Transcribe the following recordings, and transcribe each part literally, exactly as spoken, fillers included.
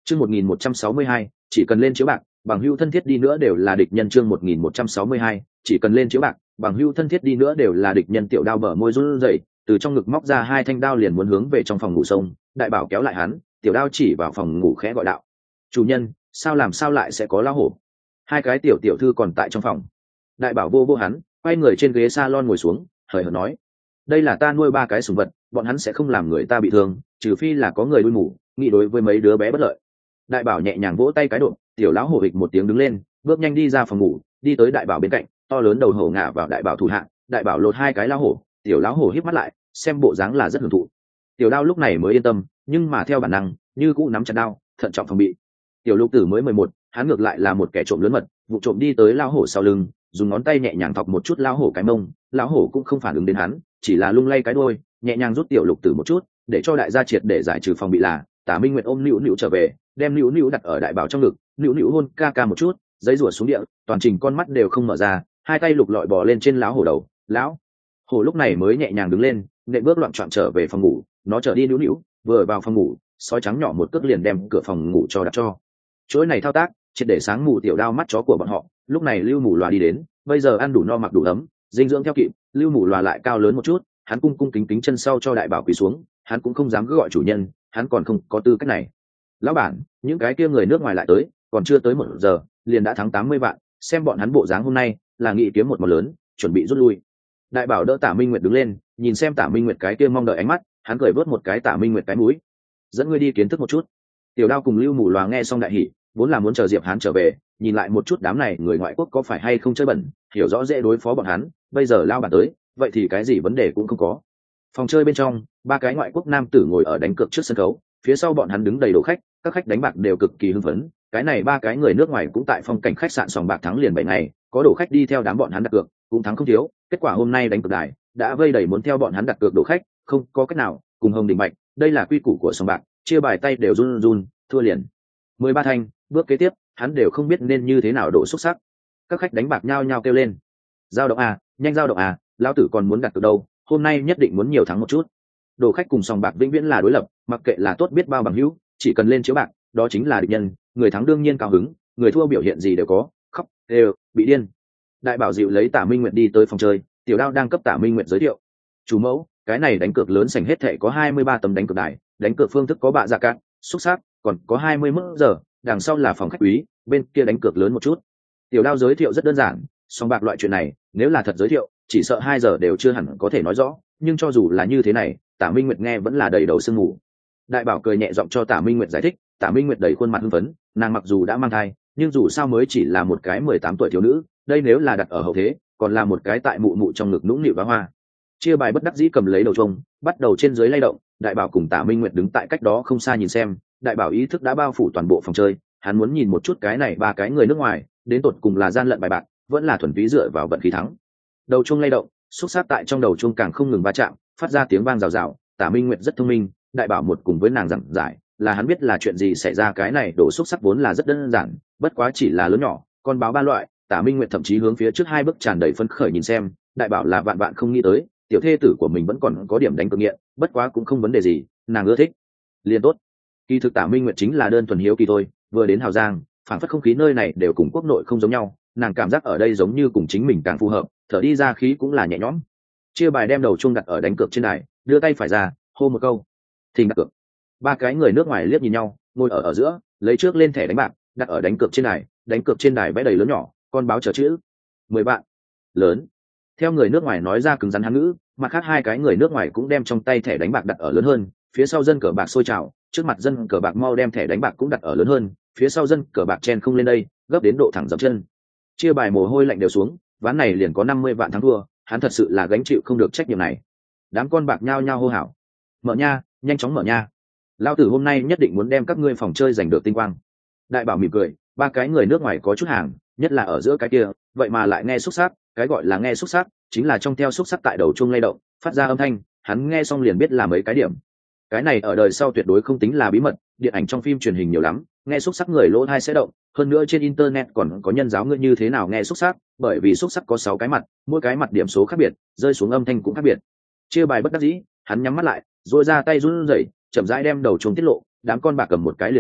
chương một nghìn một trăm sáu mươi hai chỉ cần lên chiếu bạc bằng hưu thân thiết đi nữa đều là địch nhân. chương một nghìn một trăm sáu mươi hai chỉ cần lên chiếu bạc bằng hưu thân thiết đi nữa đều là địch nhân. Tiểu Đao bờ môi run rẩy, từ trong ngực móc ra hai thanh đao liền muốn hướng về trong phòng ngủ sông. Đại Bảo kéo lại hắn, Tiểu Đao chỉ vào phòng ngủ khẽ gọi đạo: chủ nhân, sao làm sao lại sẽ có lão hổ? Hai cái tiểu tiểu thư còn tại trong phòng. Đại Bảo vô vô hắn, quay người trên ghế salon ngồi xuống, hời hợt nói: đây là ta nuôi ba cái sủng vật, bọn hắn sẽ không làm người ta bị thương, trừ phi là có người đuôi mù nghĩ đối với mấy đứa bé bất lợi. Đại Bảo nhẹ nhàng vỗ tay cái độ, tiểu lão hổ hịch một tiếng đứng lên, bước nhanh đi ra phòng ngủ, đi tới Đại Bảo bên cạnh, to lớn đầu hổ ngả vào Đại Bảo thủ hạ. Đại Bảo lột hai cái lão hổ, tiểu lão hổ híp mắt lại, xem bộ dáng là rất hưởng thụ. Tiểu Đao lúc này mới yên tâm, nhưng mà theo bản năng, như cũ nắm chặt đao, thận trọng phòng bị. Tiểu Lục Tử mới mười một, hắn ngược lại là một kẻ trộm lớn mật, vụ trộm đi tới lão hổ sau lưng, dùng ngón tay nhẹ nhàng thọc một chút lão hổ cái mông. Lão hổ cũng không phản ứng đến hắn, chỉ là lung lay cái đuôi, nhẹ nhàng rút Tiểu Lục Tử một chút, để cho đại gia triệt để giải trừ phòng bị. Là Tả Minh Nguyệt ôm Nữu Nữu trở về, đem Nữu Nữu đặt ở Đại Bảo trong ngực, Nữu Nữu hôn ca ca một chút, giấy rủa xuống địa, toàn trình con mắt đều không mở ra, hai tay lục lọi bò lên trên lão hổ đầu. Lão hổ lúc này mới nhẹ nhàng đứng lên, nện bước loạn trọn trở về phòng ngủ. Nó trở đi Nữu Nữu, vừa vào phòng ngủ, sói trắng nhỏ một cước liền đem cửa phòng ngủ cho đặt cho. Chuỗi này thao tác triệt để sáng mù tiểu Đao mắt chó của bọn họ. Lúc này Lưu Mù Loà đi đến, bây giờ ăn đủ no mặc đủ ấm, dinh dưỡng theo kịp. Lưu Mù Loà lại cao lớn một chút, hắn cung cung kính kính chân sau cho Đại Bảo quỳ xuống, hắn cũng không dám cứ gọi chủ nhân, hắn còn không có tư cách này. Lão bản, những cái kia người nước ngoài lại tới, còn chưa tới một giờ liền đã thắng tám mươi vạn, xem bọn hắn bộ dáng hôm nay là nghị kiếm một món lớn, chuẩn bị rút lui. Đại Bảo đỡ Tả Minh Nguyệt đứng lên, nhìn xem Tả Minh Nguyệt cái kia mong đợi ánh mắt, hắn cười vớt một cái Tả Minh Nguyệt cái mũi: dẫn ngươi đi kiến thức một chút. Tiểu Đao cùng Lưu Mù Loà nghe xong đại hỉ, vốn là muốn chờ Diệp Hán trở về, nhìn lại một chút đám này người ngoại quốc có phải hay không chơi bẩn, hiểu rõ dễ đối phó bọn hắn. Bây giờ lao bản tới, vậy thì cái gì vấn đề cũng không có. Phòng chơi bên trong, ba cái ngoại quốc nam tử ngồi ở đánh cược trước sân khấu, phía sau bọn hắn đứng đầy đồ khách, các khách đánh bạc đều cực kỳ hưng phấn. Cái này ba cái người nước ngoài cũng tại phong cảnh khách sạn sòng bạc thắng liền bảy ngày, có đồ khách đi theo đám bọn hắn đặt cược, cũng thắng không thiếu. Kết quả hôm nay đánh cược đài đã vây đầy muốn theo bọn hắn đặt cược đồ khách, không có cách nào, cùng Hồng Đình Bạch, đây là quy củ của sòng bạc, chia bài tay đều run run, thua liền mười ba thanh. Bước kế tiếp, hắn đều không biết nên như thế nào đổ xúc sắc. Các khách đánh bạc nhao nhao kêu lên: giao động à, nhanh giao động à, lão tử còn muốn đặt cược đâu, hôm nay nhất định muốn nhiều thắng một chút. Đồ khách cùng sòng bạc vĩnh viễn là đối lập, mặc kệ là tốt biết bao bằng hữu, chỉ cần lên chiếu bạc, đó chính là địch nhân. Người thắng đương nhiên cao hứng, người thua biểu hiện gì đều có, khóc, đều, bị điên. Đại Bảo dịu lấy Tả Minh Nguyệt đi tới phòng chơi, Tiểu Đao đang cấp Tả Minh Nguyệt giới thiệu: chủ mẫu, cái này đánh cược lớn sảnh hết thảy có hai mươi ba tấm đánh cược đài, đánh cược phương thức có bạ dạ cát, xúc sắc, còn có hai mươi mức giờ, đằng sau là phòng khách quý, bên kia đánh cược lớn một chút. Tiểu Đao giới thiệu rất đơn giản, song bạc loại chuyện này, nếu là thật giới thiệu, chỉ sợ hai giờ đều chưa hẳn có thể nói rõ, nhưng cho dù là như thế này, Tả Minh Nguyệt nghe vẫn là đầy đầu sương mù. Đại Bảo cười nhẹ giọng cho Tả Minh Nguyệt giải thích, Tả Minh Nguyệt đầy khuôn mặt hưng phấn, nàng mặc dù đã mang thai, nhưng dù sao mới chỉ là một cái mười tám tuổi thiếu nữ, đây nếu là đặt ở hậu thế, còn là một cái tại mụ mụ trong ngực nũng nịu bá hoa. Chia bài bất đắc dĩ cầm lấy đầu chuông, bắt đầu trên dưới lay động. Đại Bảo cùng Tả Minh Nguyệt đứng tại cách đó không xa nhìn xem. Đại Bảo ý thức đã bao phủ toàn bộ phòng chơi, hắn muốn nhìn một chút cái này ba cái người nước ngoài đến tột cùng là gian lận bài bạc, vẫn là thuần túy dựa vào vận khí thắng. Đầu chuông lay động, xúc sắc tại trong đầu chuông càng không ngừng va chạm, phát ra tiếng vang rào rào. Tả Minh Nguyệt rất thông minh, Đại Bảo một cùng với nàng giảng giải, là hắn biết là chuyện gì xảy ra. Cái này đổ xúc sắc vốn là rất đơn giản, bất quá chỉ là lớn nhỏ, con báo ba loại. Tả Minh Nguyệt thậm chí hướng phía trước hai bước tràn đầy phấn khởi nhìn xem. Đại Bảo là vạn vạn không nghĩ tới, tiểu thê tử của mình vẫn còn có điểm đánh cược nghiện, bất quá cũng không vấn đề gì, nàng ưa thích liền tốt. Kỳ thực Tả Minh Nguyệt chính là đơn thuần hiếu kỳ thôi, vừa đến Hào Giang, phản phất không khí nơi này đều cùng quốc nội không giống nhau, nàng cảm giác ở đây giống như cùng chính mình càng phù hợp, thở đi ra khí cũng là nhẹ nhõm. Chia bài đem đầu chuông đặt ở đánh cược trên đài, đưa tay phải ra, hô một câu, thình đặt cược. Ba cái người nước ngoài liếc nhìn nhau, ngồi ở ở giữa, lấy trước lên thẻ đánh bạc, đặt ở đánh cược trên đài, đánh cược trên đài vẽ đầy lớn nhỏ, con báo chờ chữ, mười vạn, lớn. Theo người nước ngoài nói ra cứng rắn hán ngữ, mặt khác hai cái người nước ngoài cũng đem trong tay thẻ đánh bạc đặt ở lớn hơn, phía sau dân cờ bạc sôi trào, trước mặt dân cờ bạc mau đem thẻ đánh bạc cũng đặt ở lớn hơn, phía sau dân cờ bạc chen không lên đây, gấp đến độ thẳng dậm chân. Chia bài mồ hôi lạnh đều xuống, ván này liền có năm mươi vạn thắng thua, hắn thật sự là gánh chịu không được trách nhiệm này. Đám con bạc nhao nhao hô hào: mở nha, nhanh chóng mở nha, lao tử hôm nay nhất định muốn đem các ngươi phòng chơi giành được tinh quang. Đại Bảo mỉm cười, ba cái người nước ngoài có chút hàng, nhất là ở giữa cái kia, vậy mà lại nghe xúc sắc. Cái gọi là nghe xúc sắc chính là trong theo xúc sắc tại đầu chuông lay động, phát ra âm thanh, hắn nghe xong liền biết là mấy cái điểm. Cái này ở đời sau tuyệt đối không tính là bí mật, điện ảnh trong phim truyền hình nhiều lắm, nghe xúc sắc người lỗ tai sẽ động. Hơn nữa trên internet còn có nhân giáo ngươi như thế nào nghe xúc sắc, bởi vì xúc sắc có sáu cái mặt, mỗi cái mặt điểm số khác biệt, rơi xuống âm thanh cũng khác biệt. Chia bài bất đắc dĩ, hắn nhắm mắt lại, rồi ra tay run rẩy, chậm rãi đem đầu chuông tiết lộ, đám con bạc cầm một cái liền nổ.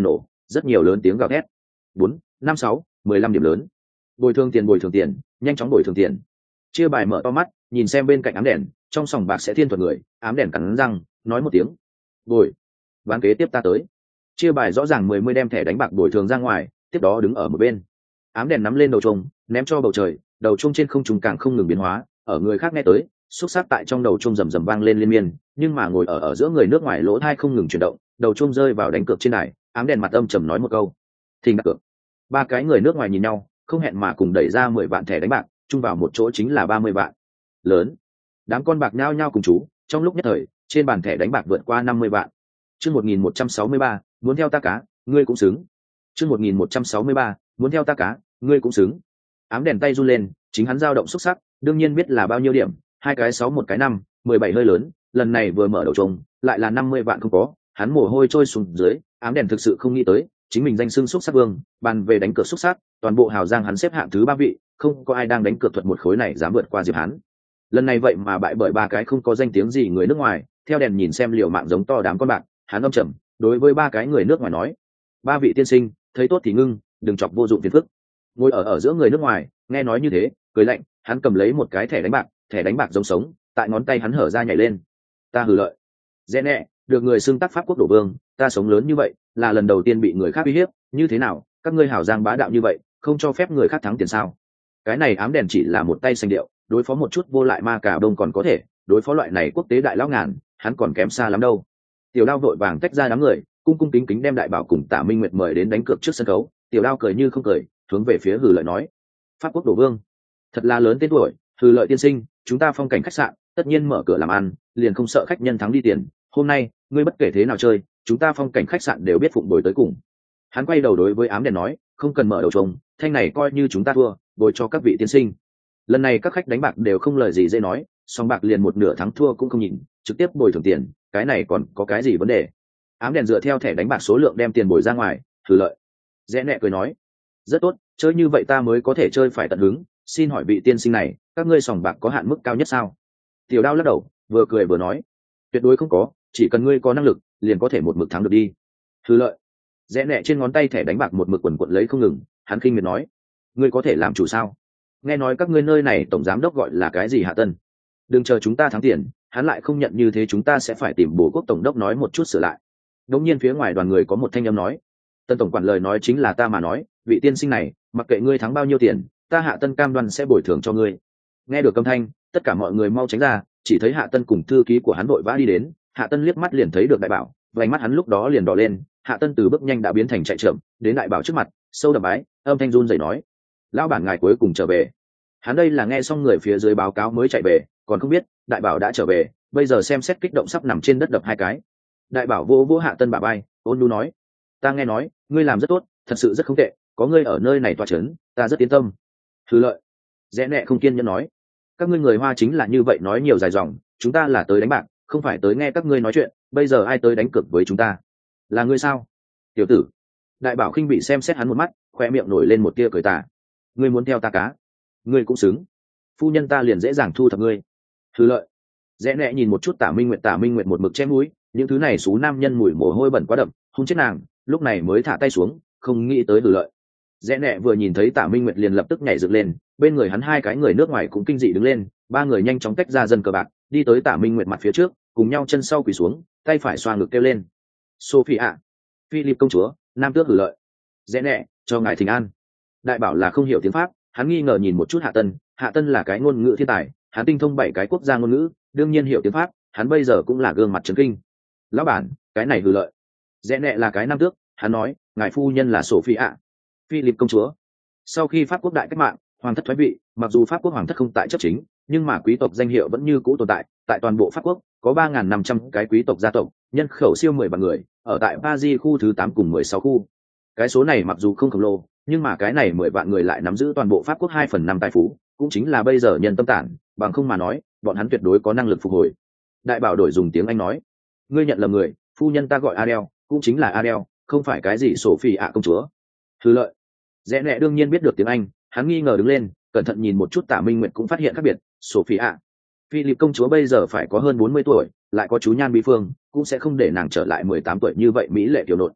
rất nhiều lớn tiếng gào thét. Bốn, năm, sáu, mười lăm điểm lớn. Bồi thường tiền, bồi thường tiền, nhanh chóng bồi thường tiền. Chia bài mở to mắt, nhìn xem bên cạnh ám đèn, trong sòng bạc sẽ thiên thuật người, ám đèn cắn răng, nói một tiếng. Bồi. Ván kế tiếp ta tới. Chia bài rõ ràng mười mươi đem thẻ đánh bạc bồi thường ra ngoài, tiếp đó đứng ở một bên. Ám đèn nắm lên đầu chuông, ném cho bầu trời, đầu chuông trên không trung càng không ngừng biến hóa, ở người khác nghe tới, xúc sắc tại trong đầu chuông rầm rầm vang lên liên miên, nhưng mà ngồi ở ở giữa người nước ngoài lỗ thai không ngừng chuyển động, đầu chuông rơi vào đánh cược trên đài, ám đèn mặt âm trầm nói một câu. Thình đặt cược. Ba cái người nước ngoài nhìn nhau, không hẹn mà cùng đẩy ra mười vạn thẻ đánh bạc, chung vào một chỗ chính là ba mươi vạn. Lớn. Đám con bạc nhao nhao cùng chú, trong lúc nhất thời, trên bàn thẻ đánh bạc vượt qua năm mươi vạn. Chương một nghìn một trăm sáu mươi ba, muốn theo ta cá, ngươi cũng xứng. Chương một nghìn một trăm sáu mươi ba, muốn theo ta cá, ngươi cũng xứng. Ám đèn tay run lên, chính hắn dao động xúc sắc, đương nhiên biết là bao nhiêu điểm, hai cái sáu một cái năm, mười bảy hơi lớn, lần này vừa mở đầu trông, lại là năm mươi vạn không có, hắn mồ hôi trôi xuống dưới, ám đèn thực sự không nghĩ tới, chính mình danh xưng xúc sắc vương, bàn về đánh cược xúc sắc, toàn bộ hào giang hắn xếp hạng thứ ba vị, không có ai đang đánh cược thuật một khối này dám vượt qua Diệp hắn. Lần này vậy mà bại bởi ba cái không có danh tiếng gì người nước ngoài, theo đèn nhìn xem liều mạng giống to đám con bạc, hắn âm trầm, đối với ba cái người nước ngoài nói: "Ba vị tiên sinh, thấy tốt thì ngưng, đừng chọc vô dụng phiền phức." Ngồi ở ở giữa người nước ngoài, nghe nói như thế, cười lạnh, hắn cầm lấy một cái thẻ đánh bạc, thẻ đánh bạc giống sống, tại ngón tay hắn hở ra nhảy lên. Ta hừ lợi. Dễ nẹ, được người xưng tác pháp quốc đổ vương, ta sống lớn như vậy, là lần đầu tiên bị người khác uy hiếp, như thế nào, các ngươi hảo giang bá đạo như vậy, không cho phép người khác thắng tiền sao? Cái này ám đèn chỉ là một tay xanh điệu, đối phó một chút vô lại ma cà đông còn có thể, đối phó loại này quốc tế đại lão ngàn, hắn còn kém xa lắm đâu. Tiểu Đao vội vàng tách ra đám người, cung cung kính kính đem Đại Bảo cùng Tả Minh Nguyệt mời đến đánh cược trước sân khấu. Tiểu Đao cười như không cười, hướng về phía Hừ Lợi nói: "Pháp quốc đổ vương, thật là lớn tên tuổi, Hừ Lợi tiên sinh, chúng ta phong cảnh khách sạn, tất nhiên mở cửa làm ăn, liền không sợ khách nhân thắng đi tiền. Hôm nay, ngươi bất kể thế nào chơi, chúng ta phong cảnh khách sạn đều biết phụng bồi tới cùng." Hắn quay đầu đối với ám đèn nói: "Không cần mở đầu trông, thanh này coi như chúng ta thua, bồi cho các vị tiên sinh." Lần này các khách đánh bạc đều không lời gì dễ nói, song bạc liền một nửa thắng thua cũng không nhìn, trực tiếp bồi thường tiền, cái này còn có cái gì vấn đề? Ám đèn dựa theo thẻ đánh bạc số lượng đem tiền bồi ra ngoài. Hừ Lợi rẽ nẹ cười nói: "Rất tốt, chơi như vậy ta mới có thể chơi phải tận hứng. Xin hỏi vị tiên sinh này, các ngươi sòng bạc có hạn mức cao nhất sao?" Tiểu Đao lắc đầu, vừa cười vừa nói: "Tuyệt đối không có, chỉ cần ngươi có năng lực, liền có thể một mực thắng được đi." Hừ Lợi rẽ nẹ trên ngón tay thẻ đánh bạc một mực quần quật lấy không ngừng, hắn khinh miệt nói: "Ngươi có thể làm chủ sao? Nghe nói các ngươi nơi này tổng giám đốc gọi là cái gì Hạ Tân? Đừng chờ chúng ta thắng tiền, hắn lại không nhận như thế chúng ta sẽ phải tìm bổ quốc tổng đốc nói một chút sửa lại." Đống nhiên phía ngoài đoàn người có một thanh âm nói: "Tân tổng quản lời nói chính là ta mà nói, vị tiên sinh này, mặc kệ ngươi thắng bao nhiêu tiền, ta Hạ Tân cam đoan sẽ bồi thường cho ngươi." Nghe được âm thanh, tất cả mọi người mau tránh ra, chỉ thấy Hạ Tân cùng thư ký của hắn vội vã đi đến. Hạ Tân liếc mắt liền thấy được Đại Bảo, vành mắt hắn lúc đó liền đỏ lên. Hạ Tân từ bước nhanh đã biến thành chạy chậm, đến Đại Bảo trước mặt, sâu đậm bái, âm thanh run rẩy nói: "Lão bản ngài cuối cùng trở về." Hắn đây là nghe xong người phía dưới báo cáo mới chạy về, còn không biết Đại Bảo đã trở về, bây giờ xem xét kích động sắp nằm trên đất đập hai cái. Đại Bảo vô vô Hạ Tân bả vai, ôn nhu nói: "Ta nghe nói, ngươi làm rất tốt, thật sự rất không tệ, có ngươi ở nơi này tọa chấn, ta rất yên tâm." Hừ Lợi rẽ nẹ không kiên nhẫn nói: "Các ngươi người Hoa chính là như vậy nói nhiều dài dòng, chúng ta là tới đánh bạc, không phải tới nghe các ngươi nói chuyện, bây giờ ai tới đánh cược với chúng ta? Là ngươi sao?" "Tiểu tử." Đại Bảo khinh bị xem xét hắn một mắt, khoe miệng nổi lên một tia cười tà: "Ngươi muốn theo ta cá, ngươi cũng xứng, phu nhân ta liền dễ dàng thu thập ngươi." Hừ Lợi rẽ nẹ nhìn một chút Tả Minh Nguyệt, Tả Minh Nguyệt một mực che mũi, những thứ này xú nam nhân mùi mồ hôi bẩn quá đậm, hung chết nàng, lúc này mới thả tay xuống, không nghĩ tới Hừ Lợi. Rẽ nẹ vừa nhìn thấy Tả Minh Nguyệt liền lập tức nhảy dựng lên, bên người hắn hai cái người nước ngoài cũng kinh dị đứng lên, ba người nhanh chóng tách ra dân cờ bạc, đi tới Tả Minh Nguyệt mặt phía trước, cùng nhau chân sau quỳ xuống, tay phải xoa ngực kêu lên: "Sophia, Philip công chúa, nam tước Hừ Lợi, rẽ nẹ, cho ngài thỉnh an." Đại Bảo là không hiểu tiếng Pháp, hắn nghi ngờ nhìn một chút Hạ Tân, Hạ Tân là cái ngôn ngữ thiên tài, hắn tinh thông bảy cái quốc gia ngôn ngữ, đương nhiên hiểu tiếng Pháp, hắn bây giờ cũng là gương mặt trấn kinh. "Lão bản, cái này Hừ Lợi." Rẽ nẹ là cái nam tước, hắn nói: "Ngài phu nhân là Sophia, Philip công chúa." Sau khi Pháp quốc đại cách mạng, hoàng thất thoái vị, mặc dù Pháp quốc hoàng thất không tại chấp chính, nhưng mà quý tộc danh hiệu vẫn như cũ tồn tại, tại toàn bộ Pháp quốc có ba nghìn năm trăm cái quý tộc gia tộc, nhân khẩu siêu mười vạn người, ở tại Paris khu thứ tám cùng mười sáu khu. Cái số này mặc dù không khổng lồ, nhưng mà cái này mười vạn người lại nắm giữ toàn bộ Pháp quốc hai phần năm tài phú, cũng chính là bây giờ nhân tâm tản, bằng không mà nói, bọn hắn tuyệt đối có năng lực phục hồi. Đại Bảo đổi dùng tiếng Anh nói: "Ngươi nhận lầm người, phu nhân ta gọi Adele, cũng chính là Adele, không phải cái gì Sophie ạ công chúa." Hừ Lợi rẽ nẹ đương nhiên biết được tiếng Anh, hắn nghi ngờ đứng lên, cẩn thận nhìn một chút Tả Minh Nguyệt cũng phát hiện khác biệt. Sophie ạ, Philip công chúa bây giờ phải có hơn bốn mươi tuổi, lại có chú nhan bí phương, cũng sẽ không để nàng trở lại mười tám tuổi như vậy mỹ lệ kiều nộn.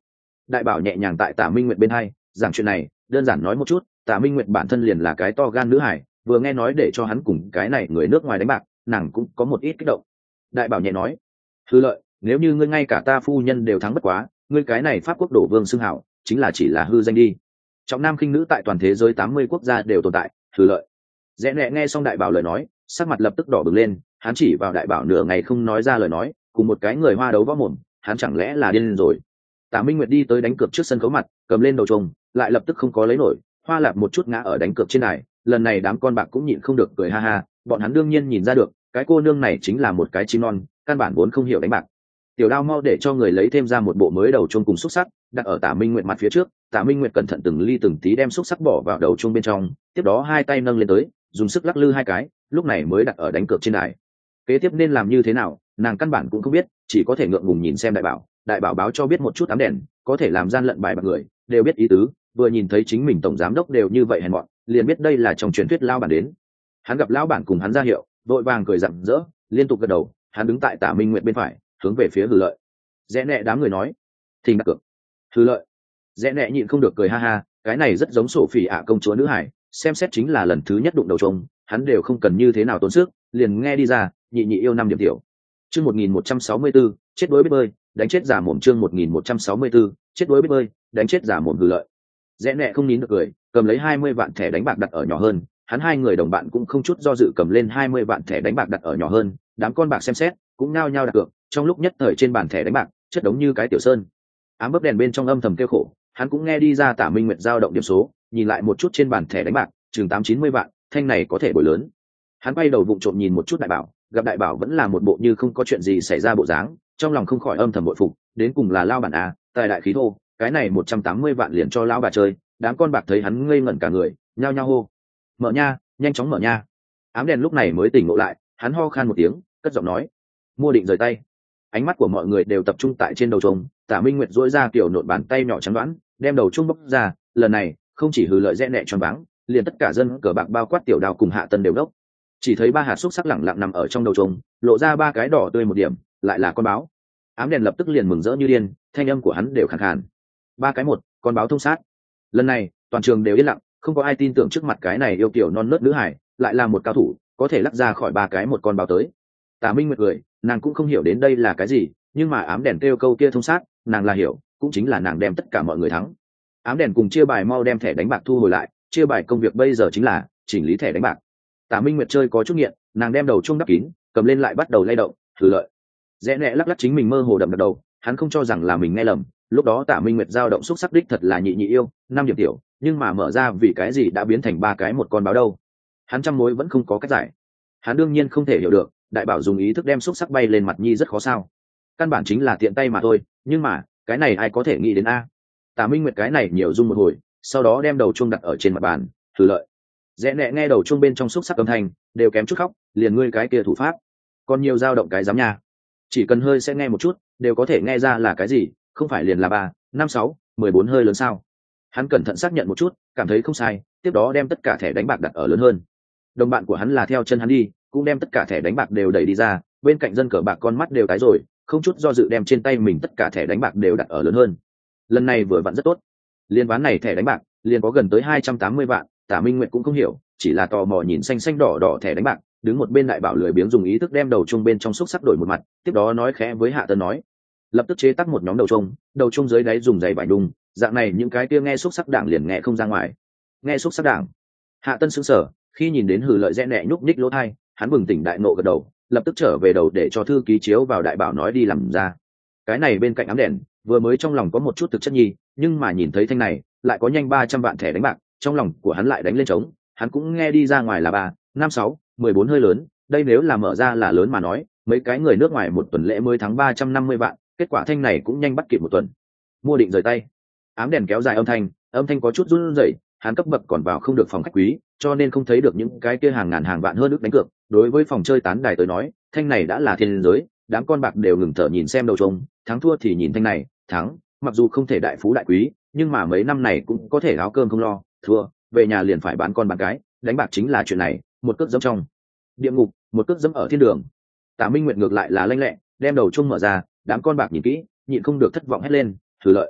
đại bảo nhẹ nhàng tại Tả Minh Nguyệt bên hai giảng chuyện này, đơn giản nói một chút. Tả Minh Nguyệt bản thân liền là cái to gan nữ hải, vừa nghe nói để cho hắn cùng cái này người nước ngoài đánh bạc, nàng cũng có một ít kích động. Đại bảo nhẹ nói, Hư Lợi, nếu như ngươi ngay cả ta phu nhân đều thắng bất quá, ngươi cái này pháp quốc đổ vương xưng hảo chính là chỉ là hư danh đi. Trọng nam khinh nữ tại toàn thế giới tám mươi quốc gia đều tồn tại. Hư Lợi. Rẽ Nẹ nghe xong đại bảo lời nói, sắc mặt lập tức đỏ bừng lên, hắn chỉ vào đại bảo nửa ngày không nói ra lời nói, cùng một cái người hoa đấu võ mồm, hắn chẳng lẽ là điên rồi. Tả Minh Nguyệt đi tới đánh cược trước sân khấu mặt, cầm lên đầu trông, lại lập tức không có lấy nổi, hoa lạp một chút ngã ở đánh cược trên này. Lần này đám con bạc cũng nhịn không được cười ha ha, bọn hắn đương nhiên nhìn ra được, cái cô nương này chính là một cái chim non, căn bản vốn không hiểu đánh bạc. Tiểu Đao mau để cho người lấy thêm ra một bộ mới đầu chuông cùng xúc sắc, đặt ở Tả Minh Nguyệt mặt phía trước. Tả Minh Nguyệt cẩn thận từng ly từng tí đem xúc sắc bỏ vào đầu chuông bên trong, tiếp đó hai tay nâng lên tới, dùng sức lắc lư hai cái, lúc này mới đặt ở đánh cược trên đài. Kế tiếp nên làm như thế nào, nàng căn bản cũng không biết, chỉ có thể ngượng ngùng nhìn xem đại bảo. Đại bảo báo cho biết một chút ám đèn, có thể làm gian lận bài bạc người, đều biết ý tứ, vừa nhìn thấy chính mình tổng giám đốc đều như vậy hèn mọn, liền biết đây là trong truyền thuyết lao bản đến. Hắn gặp lão bản cùng hắn ra hiệu, đội vàng cười rạng rỡ, liên tục gật đầu. Hắn đứng tại Tả Minh Nguyệt bên phải, hướng về phía Hư Lợi. Rẽ Nẹ đám người nói, thình đặt cược. Hư Lợi. Rẽ Nẹ nhịn không được cười ha ha, cái này rất giống sổ phỉ ạ công chúa nữ hải, xem xét chính là lần thứ nhất đụng đầu trông, hắn đều không cần như thế nào tốn sức, liền nghe đi ra, nhị nhị yêu năm điểm tiểu. Chương một nghìn một trăm sáu mươi tư, chết đuối biết bơi, đánh chết giả mồm. Chương một nghìn một trăm sáu mươi tư, chết đuối biết bơi, đánh chết giả mồm. Hư Lợi. Rẽ Nẹ không nín được cười, cầm lấy hai mươi vạn thẻ đánh bạc đặt ở nhỏ hơn, hắn hai người đồng bạn cũng không chút do dự cầm lên hai mươi vạn thẻ đánh bạc đặt ở nhỏ hơn, đám con bạc xem xét, cũng nao nhao đặt cược, trong lúc nhất thời trên bàn thẻ đánh bạc, chất đống như cái tiểu sơn. Ám bấp đèn bên trong âm thầm kêu khổ, hắn cũng nghe đi ra Tả Minh Nguyệt dao động điểm số, nhìn lại một chút trên bàn thẻ đánh bạc, chừng tám chín mươi vạn, thanh này có thể bồi lớn. Hắn quay đầu vụng trộm nhìn một chút đại bảo, gặp đại bảo vẫn là một bộ như không có chuyện gì xảy ra bộ dáng, trong lòng không khỏi âm thầm bội phục, đến cùng là lao bản à, tài đại khí thô, cái này một trăm tám mươi vạn liền cho lão bà chơi. Đám con bạc thấy hắn ngây ngẩn cả người, nhao nhao hô, mở nha, nhanh chóng mở nha. Ám đèn lúc này mới tỉnh ngộ lại, hắn ho khan một tiếng, cất giọng nói, mua định rời tay. Ánh mắt của mọi người đều tập trung tại trên đầu trông. Tả Minh Nguyệt duỗi ra kiểu nộn bàn tay nhỏ trắng đoán, đem đầu trung bốc ra. Lần này không chỉ Hư Lợi Rẽ Nẹ choáng váng, liền tất cả dân cờ bạc bao quát Tiểu Đao cùng Hạ Tân đều đốc. Chỉ thấy ba hạt xúc sắc lẳng lặng nằm ở trong đầu trông, lộ ra ba cái đỏ tươi một điểm, lại là con báo. Ám đèn lập tức liền mừng rỡ như điên, thanh âm của hắn đều khàn khàn. Ba cái một, con báo thông sát. Lần này toàn trường đều yên lặng, không có ai tin tưởng trước mặt cái này yêu kiểu non nớt nữ hải lại là một cao thủ, có thể lắc ra khỏi ba cái một con báo tới. Tả Minh Nguyệt cười, nàng cũng không hiểu đến đây là cái gì, nhưng mà ám đèn kêu câu kia thông sát, nàng là hiểu, cũng chính là nàng đem tất cả mọi người thắng. Ám đèn cùng chia bài mau đem thẻ đánh bạc thu hồi lại, chia bài công việc bây giờ chính là chỉnh lý thẻ đánh bạc. Tả Minh Nguyệt chơi có chút nghiện, nàng đem đầu chuông đắp kín, cầm lên lại bắt đầu lay động. Thử Lợi. Rẽ Nẹ lắc lắc chính mình mơ hồ đậm đập đầu, hắn không cho rằng là mình nghe lầm, lúc đó Tả Minh Nguyệt dao động xúc sắc đích thật là nhị nhị yêu, năm điểm tiểu, nhưng mà mở ra vì cái gì đã biến thành ba cái một con báo đâu? Hắn trăm mối vẫn không có cách giải. Hắn đương nhiên không thể hiểu được, đại bảo dùng ý thức đem xúc sắc bay lên mặt nhi rất khó sao? Căn bản chính là tiện tay mà thôi, nhưng mà, cái này ai có thể nghĩ đến a? Tả Minh Nguyệt cái này nhiều rung một hồi, sau đó đem đầu chuông đặt ở trên mặt bàn. Thử Lợi. Rẽ Nẹ nghe đầu chuông bên trong xúc sắc âm thanh, đều kém chút khóc, liền ngươi cái kia thủ pháp, còn nhiều dao động cái dám nha. Chỉ cần hơi sẽ nghe một chút, đều có thể nghe ra là cái gì, không phải liền là ba, năm sáu, mười bốn hơi lớn sao? Hắn cẩn thận xác nhận một chút, cảm thấy không sai, tiếp đó đem tất cả thẻ đánh bạc đặt ở lớn hơn. Đồng bạn của hắn là theo chân hắn đi, cũng đem tất cả thẻ đánh bạc đều đẩy đi ra, bên cạnh dân cờ bạc con mắt đều tái rồi, không chút do dự đem trên tay mình tất cả thẻ đánh bạc đều đặt ở lớn hơn. Lần này vừa vặn rất tốt, liên ván này thẻ đánh bạc liền có gần tới hai trăm tám mươi vạn. Tả Minh Nguyệt cũng không hiểu, chỉ là tò mò nhìn xanh xanh đỏ đỏ thẻ đánh bạc, đứng một bên đại bảo lười biếng dùng ý thức đem đầu chuông bên trong xúc sắc đổi một mặt, tiếp đó nói khẽ với Hạ Tân nói, lập tức chế tác một nhóm đầu chuông, đầu chuông dưới đáy dùng giày vải đung, dạng này những cái kia nghe xúc sắc đảng liền nghe không ra ngoài. Nghe xúc sắc đảng. Hạ Tân sững sờ, khi nhìn đến Hử Lợi Rẽ Nẹ nhúc nhích lỗ tai, hắn bừng tỉnh đại nộ gật đầu, lập tức trở về đầu để cho thư ký chiếu vào đại bảo nói đi làm ra. Cái này bên cạnh ám đèn, vừa mới trong lòng có một chút thực chất nhi, nhưng mà nhìn thấy thanh này, lại có nhanh ba trăm vạn thẻ đánh bạc, trong lòng của hắn lại đánh lên trống, hắn cũng nghe đi ra ngoài là ba, năm sáu, mười bốn hơi lớn, đây nếu là mở ra là lớn mà nói, mấy cái người nước ngoài một tuần lễ mới thắng ba trăm năm mươi vạn, kết quả thanh này cũng nhanh bắt kịp một tuần. Mua định rời tay. Ám đèn kéo dài âm thanh, âm thanh có chút run rẩy, hắn cấp bậc còn vào không được phòng khách quý, cho nên không thấy được những cái kia hàng ngàn hàng vạn hơn ước đánh cược. Đối với phòng chơi tán đài tới nói, thanh này đã là thiên giới, đám con bạc đều ngừng thở nhìn xem đầu trông, thắng thua thì nhìn thanh này, thắng, mặc dù không thể đại phú đại quý, nhưng mà mấy năm này cũng có thể áo cơm không lo, thua, về nhà liền phải bán con bán cái, đánh bạc chính là chuyện này, một cước dẫm trong địa ngục, một cước dẫm ở thiên đường. Tả Minh Nguyệt ngược lại là lanh lẹ, đem đầu chung mở ra, đám con bạc nhìn kỹ, nhịn không được thất vọng hét lên, Thử Lợi.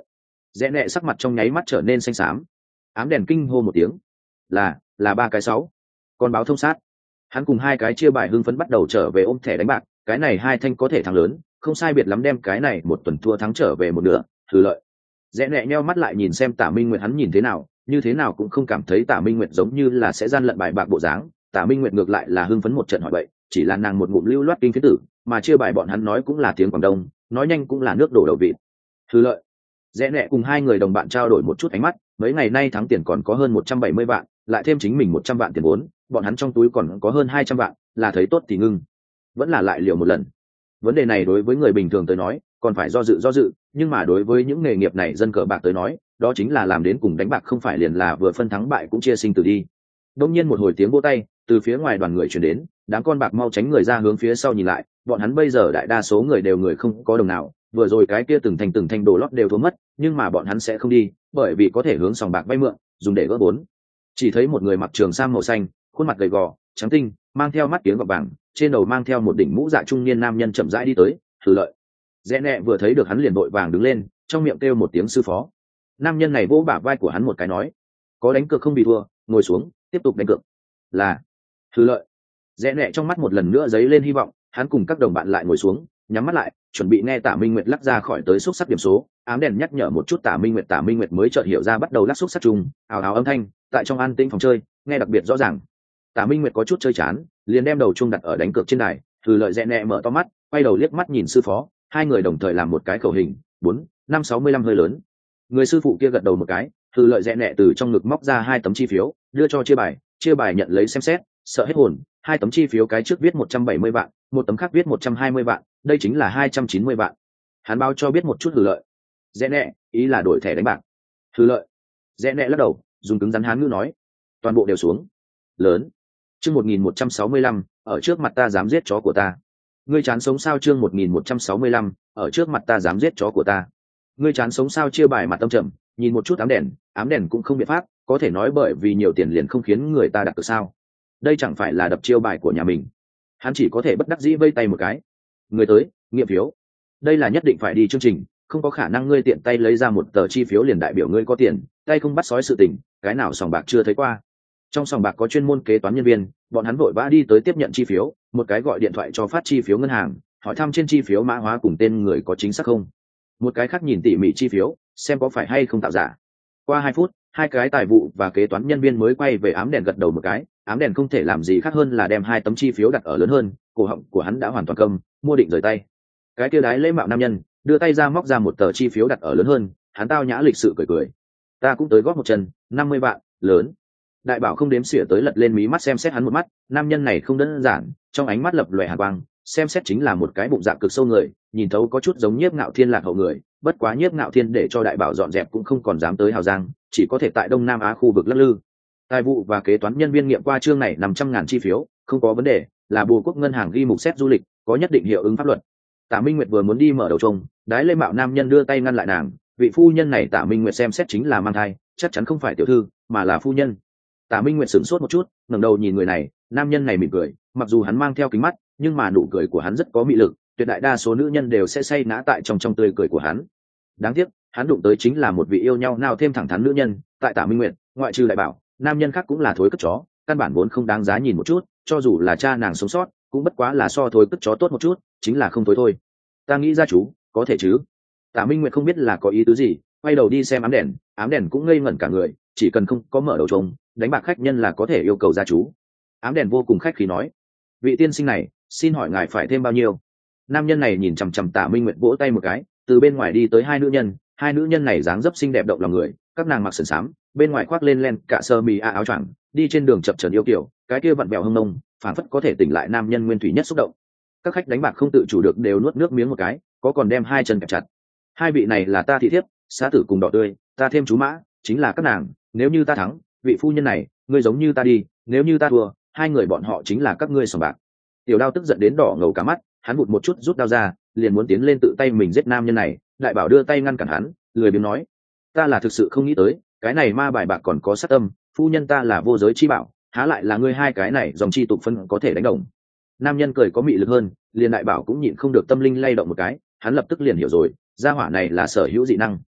Rẽ nẹ sắc mặt trong nháy mắt trở nên xanh xám. Ám đèn kinh hô một tiếng. Là, là ba cái sáu. Con báo thông sát. Hắn cùng hai cái chia bài hưng phấn bắt đầu trở về ôm thẻ đánh bạc, cái này hai thanh có thể thắng lớn, không sai biệt lắm đem cái này một tuần thua thắng trở về một nửa, thử lợi. Rẽ nẹ nheo mắt lại nhìn xem Tả Minh Nguyệt hắn nhìn thế nào, như thế nào cũng không cảm thấy Tả Minh Nguyệt giống như là sẽ gian lận bài bạc bộ dáng. Tả Minh Nguyệt ngược lại là hưng phấn một trận hỏi vậy, chỉ là nàng một ngụm lưu loát kinh phiến tử, mà chia bài bọn hắn nói cũng là tiếng Quảng Đông, nói nhanh cũng là nước đổ đầu vịt. Thử lợi. Rẽ nẹ cùng hai người đồng bạn trao đổi một chút ánh mắt, mấy ngày nay thắng tiền còn có hơn một trăm bảy mươi vạn, lại thêm chính mình một trăm vạn tiền vốn, bọn hắn trong túi còn có hơn hai trăm vạn, là thấy tốt thì ngưng. Vẫn là lại liều một lần. Vấn đề này đối với người bình thường tới nói, còn phải do dự do dự, nhưng mà đối với những nghề nghiệp này dân cờ bạc tới nói, đó chính là làm đến cùng đánh bạc không phải liền là vừa phân thắng bại cũng chia sinh tử đi. Đông nhiên một hồi tiếng vỗ tay từ phía ngoài đoàn người truyền đến, đám con bạc mau tránh người ra hướng phía sau nhìn lại, bọn hắn bây giờ đại đa số người đều người không có đồng nào, vừa rồi cái kia từng thành từng thành đồ lót đều thua mất, nhưng mà bọn hắn sẽ không đi, bởi vì có thể hướng sòng bạc vay mượn, dùng để gỡ vốn. Chỉ thấy một người mặc trường sam màu xanh, khuôn mặt gầy gò, trắng tinh, mang theo mắt kiếng gọt vàng, trên đầu mang theo một đỉnh mũ dạ trung niên nam nhân chậm rãi đi tới, thử lợi. Rẽ nẹ vừa thấy được hắn liền vội vàng đứng lên, trong miệng kêu một tiếng sư phó. Nam nhân này vỗ bả vai của hắn một cái nói, có đánh cược không bị thua, ngồi xuống, tiếp tục đánh cược. Là. Thử lợi. Rẽ nẹ trong mắt một lần nữa dấy lên hy vọng, hắn cùng các đồng bạn lại ngồi xuống, nhắm mắt lại, chuẩn bị nghe Tả Minh Nguyệt lắc ra khỏi tới xúc sắc điểm số. Ám đèn nhắc nhở một chút Tả Minh Nguyệt, Tả Minh Nguyệt mới chợt hiểu ra bắt đầu lắc xúc sắc chung, ào ào âm thanh, tại trong an tĩnh phòng chơi, nghe đặc biệt rõ ràng. Tả Minh Nguyệt có chút chơi chán, liền đem đầu chung đặt ở đánh cược trên đài, thử lợi Rẽ nẹ mở to mắt, quay đầu liếc mắt nhìn sư phó, hai người đồng thời làm một cái khẩu hình, bốn, năm sáu mươi lăm hơi lớn. Người sư phụ kia gật đầu một cái, thử lợi Rẽ nẹ từ trong ngực móc ra hai tấm chi phiếu, đưa cho chia bài, chia bài nhận lấy xem xét, sợ hết hồn, hai tấm chi phiếu cái trước viết một trăm bảy mươi vạn, một tấm khác viết một trăm hai mươi vạn, đây chính là hai trăm chín mươi vạn. Hắn báo cho biết một chút thử lợi. Rẽ nẹ, ý là đổi thẻ đánh bạc. Thử lợi. Rẽ nẹ lắc đầu, dùng cứng rắn hán ngữ nói, toàn bộ đều xuống. Lớn. Chương một nghìn một trăm sáu mươi lăm, ở trước mặt ta dám giết chó của ta. Ngươi chán sống sao? Chương một nghìn một trăm sáu mươi lăm, ở trước mặt ta dám giết chó của ta. Ngươi chán sống sao? Chia bài mặt tâm trầm, nhìn một chút ám đèn, ám đèn cũng không biện pháp, có thể nói bởi vì nhiều tiền liền không khiến người ta đặt cược sao? Đây chẳng phải là đập chiêu bài của nhà mình. Hắn chỉ có thể bất đắc dĩ vây tay một cái. Người tới, nghiệm phiếu. Đây là nhất định phải đi chương trình, không có khả năng ngươi tiện tay lấy ra một tờ chi phiếu liền đại biểu ngươi có tiền, tay không bắt sói sự tình, cái nào sòng bạc chưa thấy qua. Trong sòng bạc có chuyên môn kế toán nhân viên, bọn hắn vội vã đi tới tiếp nhận chi phiếu, một cái gọi điện thoại cho phát chi phiếu ngân hàng, hỏi thăm trên chi phiếu mã hóa cùng tên người có chính xác không. Một cái khác nhìn tỉ mỉ chi phiếu, xem có phải hay không tạo giả. Qua hai phút, hai cái tài vụ và kế toán nhân viên mới quay về ám đèn gật đầu một cái, ám đèn không thể làm gì khác hơn là đem hai tấm chi phiếu đặt ở lớn hơn, cổ họng của hắn đã hoàn toàn câm, mua định rời tay. Cái kia đái lễ mạo nam nhân đưa tay ra móc ra một tờ chi phiếu đặt ở lớn hơn, hắn tao nhã lịch sự cười cười. Ta cũng tới góp một chân, năm mươi vạn, lớn. Đại bảo không đếm xỉa tới lật lên mí mắt xem xét hắn một mắt, nam nhân này không đơn giản, trong ánh mắt lập lòe hàn quang, xem xét chính là một cái bụng dạ cực sâu người, nhìn thấu có chút giống Nhiếp Ngạo Thiên lạc hậu người, bất quá Nhiếp Ngạo Thiên để cho đại bảo dọn dẹp cũng không còn dám tới Hào Giang, chỉ có thể tại Đông Nam Á khu vực lắc lư. Tài vụ và kế toán nhân viên nghiệm qua chương này năm trăm ngàn chi phiếu, không có vấn đề, là Bồ Quốc ngân hàng ghi mục xét du lịch, có nhất định hiệu ứng pháp luật. Tạ Minh Nguyệt vừa muốn đi mở đầu trông, đái lê mạo nam nhân đưa tay ngăn lại nàng, vị phu nhân này Tạ Minh Nguyệt xem xét chính là mang thai, chắc chắn không phải tiểu thư, mà là phu nhân. Tạ Minh Nguyệt sửng sốt một chút, ngẩng đầu nhìn người này, nam nhân này mỉm cười, mặc dù hắn mang theo kính mắt, nhưng mà nụ cười của hắn rất có mị lực, tuyệt đại đa số nữ nhân đều sẽ say ngã tại trong trong tươi cười của hắn. Đáng tiếc, hắn đụng tới chính là một vị yêu nhau nào thêm thẳng thắn nữ nhân, tại Tạ Minh Nguyệt, ngoại trừ đại bảo, nam nhân khác cũng là thối cất chó, căn bản vốn không đáng giá nhìn một chút, cho dù là cha nàng sống sót, cũng bất quá là so thối cất chó tốt một chút, chính là không thối thôi. Ta nghĩ ra chú, có thể chứ? Tạ Minh Nguyệt không biết là có ý tứ gì, quay đầu đi xem ám đèn, ám đèn cũng ngây ngẩn cả người, chỉ cần không có mở đầu trông, đánh bạc khách nhân là có thể yêu cầu gia chú. Ám đèn vô cùng khách khí nói, vị tiên sinh này, xin hỏi ngài phải thêm bao nhiêu? Nam nhân này nhìn chằm chằm Tạ Minh Nguyệt vỗ tay một cái, từ bên ngoài đi tới hai nữ nhân, hai nữ nhân này dáng dấp xinh đẹp động lòng người, các nàng mặc sườn xám, bên ngoài khoác lên len cả sơ mi a áo choàng, đi trên đường chập chờn yêu kiểu, cái kia vặn vẹo hông nông, phản phất có thể tỉnh lại nam nhân nguyên thủy nhất xúc động. Các khách đánh bạc không tự chủ được đều nuốt nước miếng một cái, có còn đem hai chân kẹp chặt. Hai vị này là ta thị thiếp, xá tử cùng đỏ tươi, ta thêm chú mã, chính là các nàng, nếu như ta thắng, vị phu nhân này, ngươi giống như ta đi, nếu như ta thua, hai người bọn họ chính là các ngươi sòng bạc. Tiểu Đao tức giận đến đỏ ngầu cả mắt, hắn vụt một chút rút đao ra, liền muốn tiến lên tự tay mình giết nam nhân này, đại bảo đưa tay ngăn cản hắn, lười biếng nói, ta là thực sự không nghĩ tới, cái này ma bài bạc còn có sát tâm, phu nhân ta là vô giới chi bảo, há lại là ngươi hai cái này dòng chi tục phân có thể đánh đồng. Nam nhân cười có mị lực hơn, liền đại bảo cũng nhịn không được tâm linh lay động một cái, hắn lập tức liền hiểu rồi, gia hỏa này là sở hữu dị năng.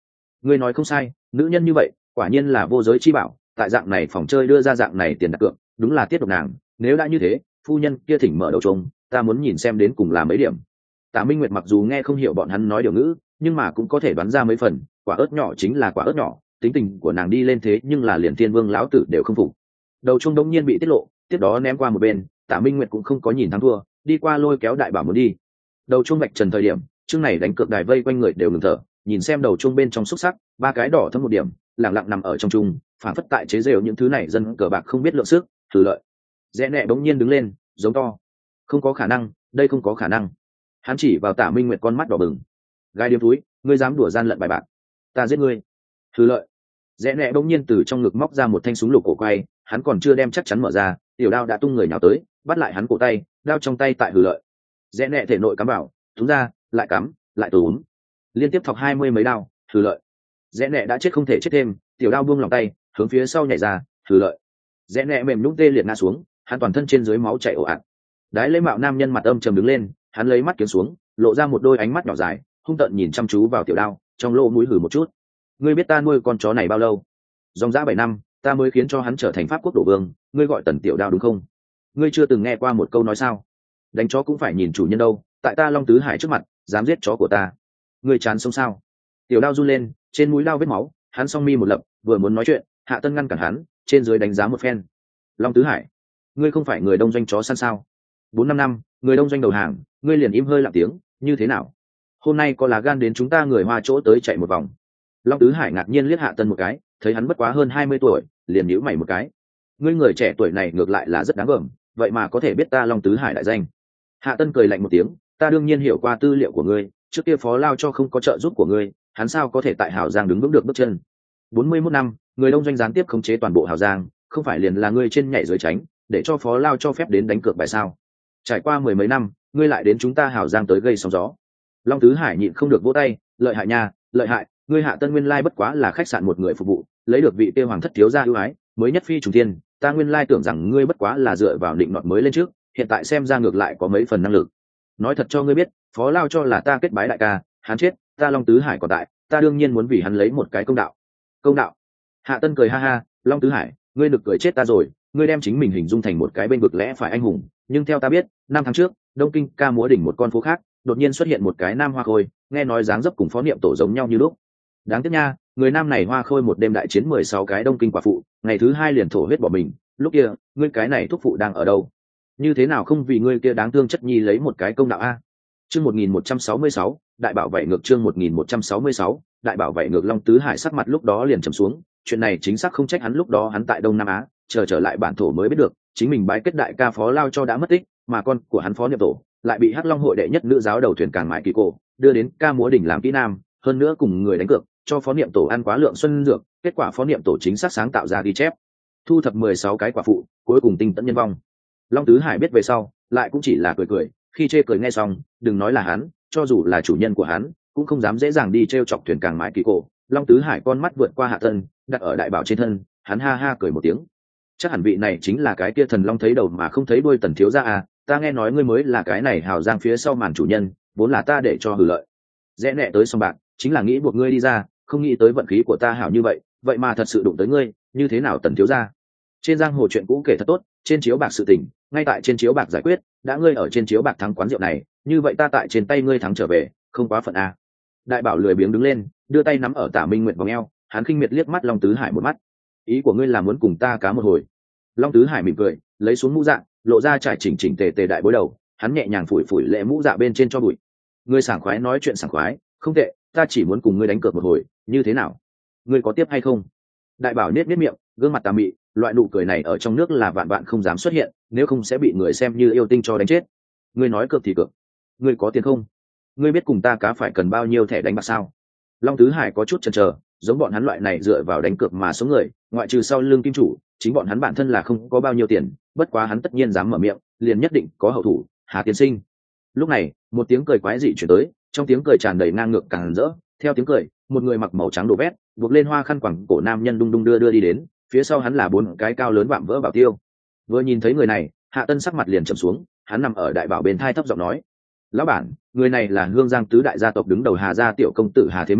Ngươi nói không sai, nữ nhân như vậy quả nhiên là vô giới chi bảo, tại dạng này phòng chơi đưa ra dạng này tiền đặt cược, đúng là tiết độc nàng. Nếu đã như thế, phu nhân kia thỉnh mở đầu trông, ta muốn nhìn xem đến cùng là mấy điểm. Tạ Minh Nguyệt mặc dù nghe không hiểu bọn hắn nói điều ngữ, nhưng mà cũng có thể đoán ra mấy phần. Quả ớt nhỏ chính là quả ớt nhỏ, tính tình của nàng đi lên thế nhưng là liền thiên vương lão tử đều không phục. Đầu trung đống nhiên bị tiết lộ, tiếp đó ném qua một bên. Tạ Minh Nguyệt cũng không có nhìn thắng thua, đi qua lôi kéo đại bảo muốn đi. Đầu trung bạch trần thời điểm, chương này đánh cược đài vây quanh người đều ngừng thở, nhìn xem đầu trung bên trong xúc sắc, ba cái đỏ thấm một điểm, lặng lặng nằm ở trong trung, phản phất tại chế giễu những thứ này dân cờ bạc không biết lượng sức, thử lợi. Rẽ nẹ bỗng nhiên đứng lên, giống to: không có khả năng, đây không có khả năng. Hắn chỉ vào Tạ Minh Nguyệt con mắt đỏ bừng: gai điếm túi, ngươi dám đùa gian lận bài bạc, ta giết ngươi. Thử lợi. Rẽ nẹ bỗng nhiên từ trong ngực móc ra một thanh súng lục cổ quay, hắn còn chưa đem chắc chắn mở ra, tiểu đao đã tung người nhào tới, bắt lại hắn cổ tay, đao trong tay tại hử lợi. Rẽ nẹ thể nội cắm vào, túm ra, lại cắm, lại túm, liên tiếp thọc hai mươi mấy đao, hử lợi. Rẽ nẹ đã chết không thể chết thêm, tiểu đao buông lòng tay, hướng phía sau nhảy ra, hử lợi. Rẽ nẹ mềm nhũn tê liệt ngã xuống, hắn toàn thân trên dưới máu chảy ồ ạt. Đái Lễ Mạo nam nhân mặt âm trầm đứng lên, hắn lấy mắt kiếm xuống, lộ ra một đôi ánh mắt nhỏ dài, hung tợn nhìn chăm chú vào tiểu đao, trong lỗ mũi hử một chút. Ngươi biết ta nuôi con chó này bao lâu? Dòng dã bảy năm, ta mới khiến cho hắn trở thành pháp quốc đổ vương, ngươi gọi Tần tiểu đao đúng không? Ngươi chưa từng nghe qua một câu nói sao? Đánh chó cũng phải nhìn chủ nhân đâu, tại ta Long Tứ Hải trước mặt, dám giết chó của ta. Ngươi chán sống sao? Tiểu đao run lên, trên mũi đao vết máu, hắn song mi một lập, vừa muốn nói chuyện, Hạ Tân ngăn cản hắn, trên dưới đánh giá một phen. Long Tứ Hải, ngươi không phải người đông doanh chó săn sao? Bốn năm năm, người đông doanh đầu hàng, ngươi liền im hơi lặng tiếng, như thế nào? Hôm nay có lá gan đến chúng ta người Hoa chỗ tới chạy một vòng. Long Tứ Hải ngạc nhiên liếc Hạ Tân một cái, thấy hắn bất quá hơn hai mươi tuổi, liền nhíu mày một cái. Ngươi người trẻ tuổi này ngược lại là rất đáng gờm, vậy mà có thể biết ta Long Tứ Hải đại danh. Hạ Tân cười lạnh một tiếng, ta đương nhiên hiểu qua tư liệu của ngươi, trước kia Phó Lao cho không có trợ giúp của ngươi, hắn sao có thể tại Hảo Giang đứng vững được bước chân. Bốn mươi mốt năm, người đông doanh gián tiếp khống chế toàn bộ Hảo Giang, không phải liền là ngươi trên nhảy dưới tránh, để cho Phó Lao cho phép đến đánh cược bài sao? Trải qua mười mấy năm, ngươi lại đến chúng ta Hảo Giang tới gây sóng gió. Long Tứ Hải nhịn không được vỗ tay, lợi hại nha, lợi hại, ngươi Hạ Tân nguyên lai bất quá là khách sạn một người phục vụ, lấy được vị tiêu hoàng thất thiếu gia ưu ái, mới nhất phi trùng thiên, ta nguyên lai tưởng rằng ngươi bất quá là dựa vào định nọt mới lên trước, hiện tại xem ra ngược lại có mấy phần năng lực. Nói thật cho ngươi biết, Phó Lao cho là ta kết bái đại ca, hắn chết, ta Long Tứ Hải còn tại, ta đương nhiên muốn vì hắn lấy một cái công đạo. Công đạo? Hạ Tân cười ha ha, Long Tứ Hải, ngươi nực cười chết ta rồi, ngươi đem chính mình hình dung thành một cái bên vực lẽ phải anh hùng, nhưng theo ta biết, năm tháng trước, Đông Kinh ca múa đỉnh một con phố khác, đột nhiên xuất hiện một cái nam hoa khôi, nghe nói dáng dấp cùng Phó Niệm Tổ giống nhau như lúc. Đáng tiếc nha, người nam này hoa khôi một đêm đại chiến mười sáu cái Đông Kinh quả phụ, ngày thứ hai liền thổ huyết bỏ mình, lúc kia, ngươi cái này thúc phụ đang ở đâu? Như thế nào không vì ngươi kia đáng thương chất nhi lấy một cái công đạo a? Chương một nghìn một trăm sáu mươi sáu, đại bảo vệ ngược chương một nghìn một trăm sáu mươi sáu, đại bảo vệ ngược Long Tứ Hải sắc mặt lúc đó liền trầm xuống, chuyện này chính xác không trách hắn lúc đó hắn tại Đông Nam Á, chờ trở lại bản thổ mới biết được, chính mình bái kết đại ca Phó Lao cho đã mất tích, mà con của hắn Phó Niệm Tổ lại bị Hắc Long hội đệ nhất nữ giáo đầu thuyền Càn Mại Kỳ Cổ đưa đến ca múa đỉnh làm kỹ nam, hơn nữa cùng người đánh cược, cho Phó Niệm Tổ ăn quá lượng xuân dược, kết quả Phó Niệm Tổ chính xác sáng tạo ra ghi chép, thu thập mười sáu cái quả phụ, cuối cùng tinh tận nhân vong. Long Tứ Hải biết về sau, lại cũng chỉ là cười cười, khi chê cười nghe xong, đừng nói là hắn, cho dù là chủ nhân của hắn, cũng không dám dễ dàng đi trêu chọc thuyền Càn Mại Kỳ Cổ. Long Tứ Hải con mắt vượt qua Hạ Tân, đặt ở đại bảo trên thân, hắn ha ha cười một tiếng. Chắc hẳn vị này chính là cái kia thần long thấy đầu mà không thấy đuôi Tần thiếu gia à, ta nghe nói ngươi mới là cái này Hào Giang phía sau màn chủ nhân, vốn là ta để cho hử lợi. Rẽ nẹ tới sòng bạc, chính là nghĩ buộc ngươi đi ra, không nghĩ tới vận khí của ta hảo như vậy, vậy mà thật sự đụng tới ngươi, như thế nào Tần thiếu gia? Trên giang hồ chuyện cũ kể thật tốt, trên chiếu bạc sự tình, ngay tại trên chiếu bạc giải quyết, đã ngươi ở trên chiếu bạc thắng quán rượu này, như vậy ta tại trên tay ngươi thắng trở về, không quá phận à? Đại bảo lười biếng đứng lên, đưa tay nắm ở Tả Minh Nguyệt vòng eo, hắn khinh miệt liếc mắt Long Tứ Hải một mắt. Ý của ngươi là muốn cùng ta cá một hồi? Long Tứ Hải mỉm cười, lấy xuống mũ dạ, lộ ra trải chỉnh chỉnh tề tề đại bối đầu, hắn nhẹ nhàng phủi phủi lệ mũ dạ bên trên cho bụi. Ngươi sảng khoái nói chuyện sảng khoái, không tệ, ta chỉ muốn cùng ngươi đánh cược một hồi, như thế nào? Ngươi có tiếp hay không? Đại bảo nết nết miệng, gương mặt tà mị, loại nụ cười này ở trong nước là vạn vạn không dám xuất hiện, nếu không sẽ bị người xem như yêu tinh cho đánh chết. Ngươi nói cược thì cược. Ngươi có tiền không? Ngươi biết cùng ta cá phải cần bao nhiêu thẻ đánh bạc sao? Long Tứ Hải có chút chần chờ, giống bọn hắn loại này dựa vào đánh cược mà sống người, ngoại trừ sau lưng kim chủ, chính bọn hắn bản thân là không có bao nhiêu tiền, bất quá hắn tất nhiên dám mở miệng, liền nhất định có hậu thủ, Hà tiên sinh. Lúc này, một tiếng cười quái dị truyền tới, trong tiếng cười tràn đầy ngang ngược càng rỡ, theo tiếng cười, một người mặc màu trắng đồ vét, buộc lên hoa khăn quàng cổ nam nhân đung đung đưa đưa đi đến, phía sau hắn là bốn cái cao lớn vạm vỡ bảo tiêu. Vừa nhìn thấy người này, Hạ Tân sắc mặt liền trầm xuống, hắn nằm ở đại bảo bên thai thấp giọng nói: "Lão bản, người này là Hương Giang tứ đại gia tộc đứng đầu Hà gia tiểu công tử Hà Thế Minh,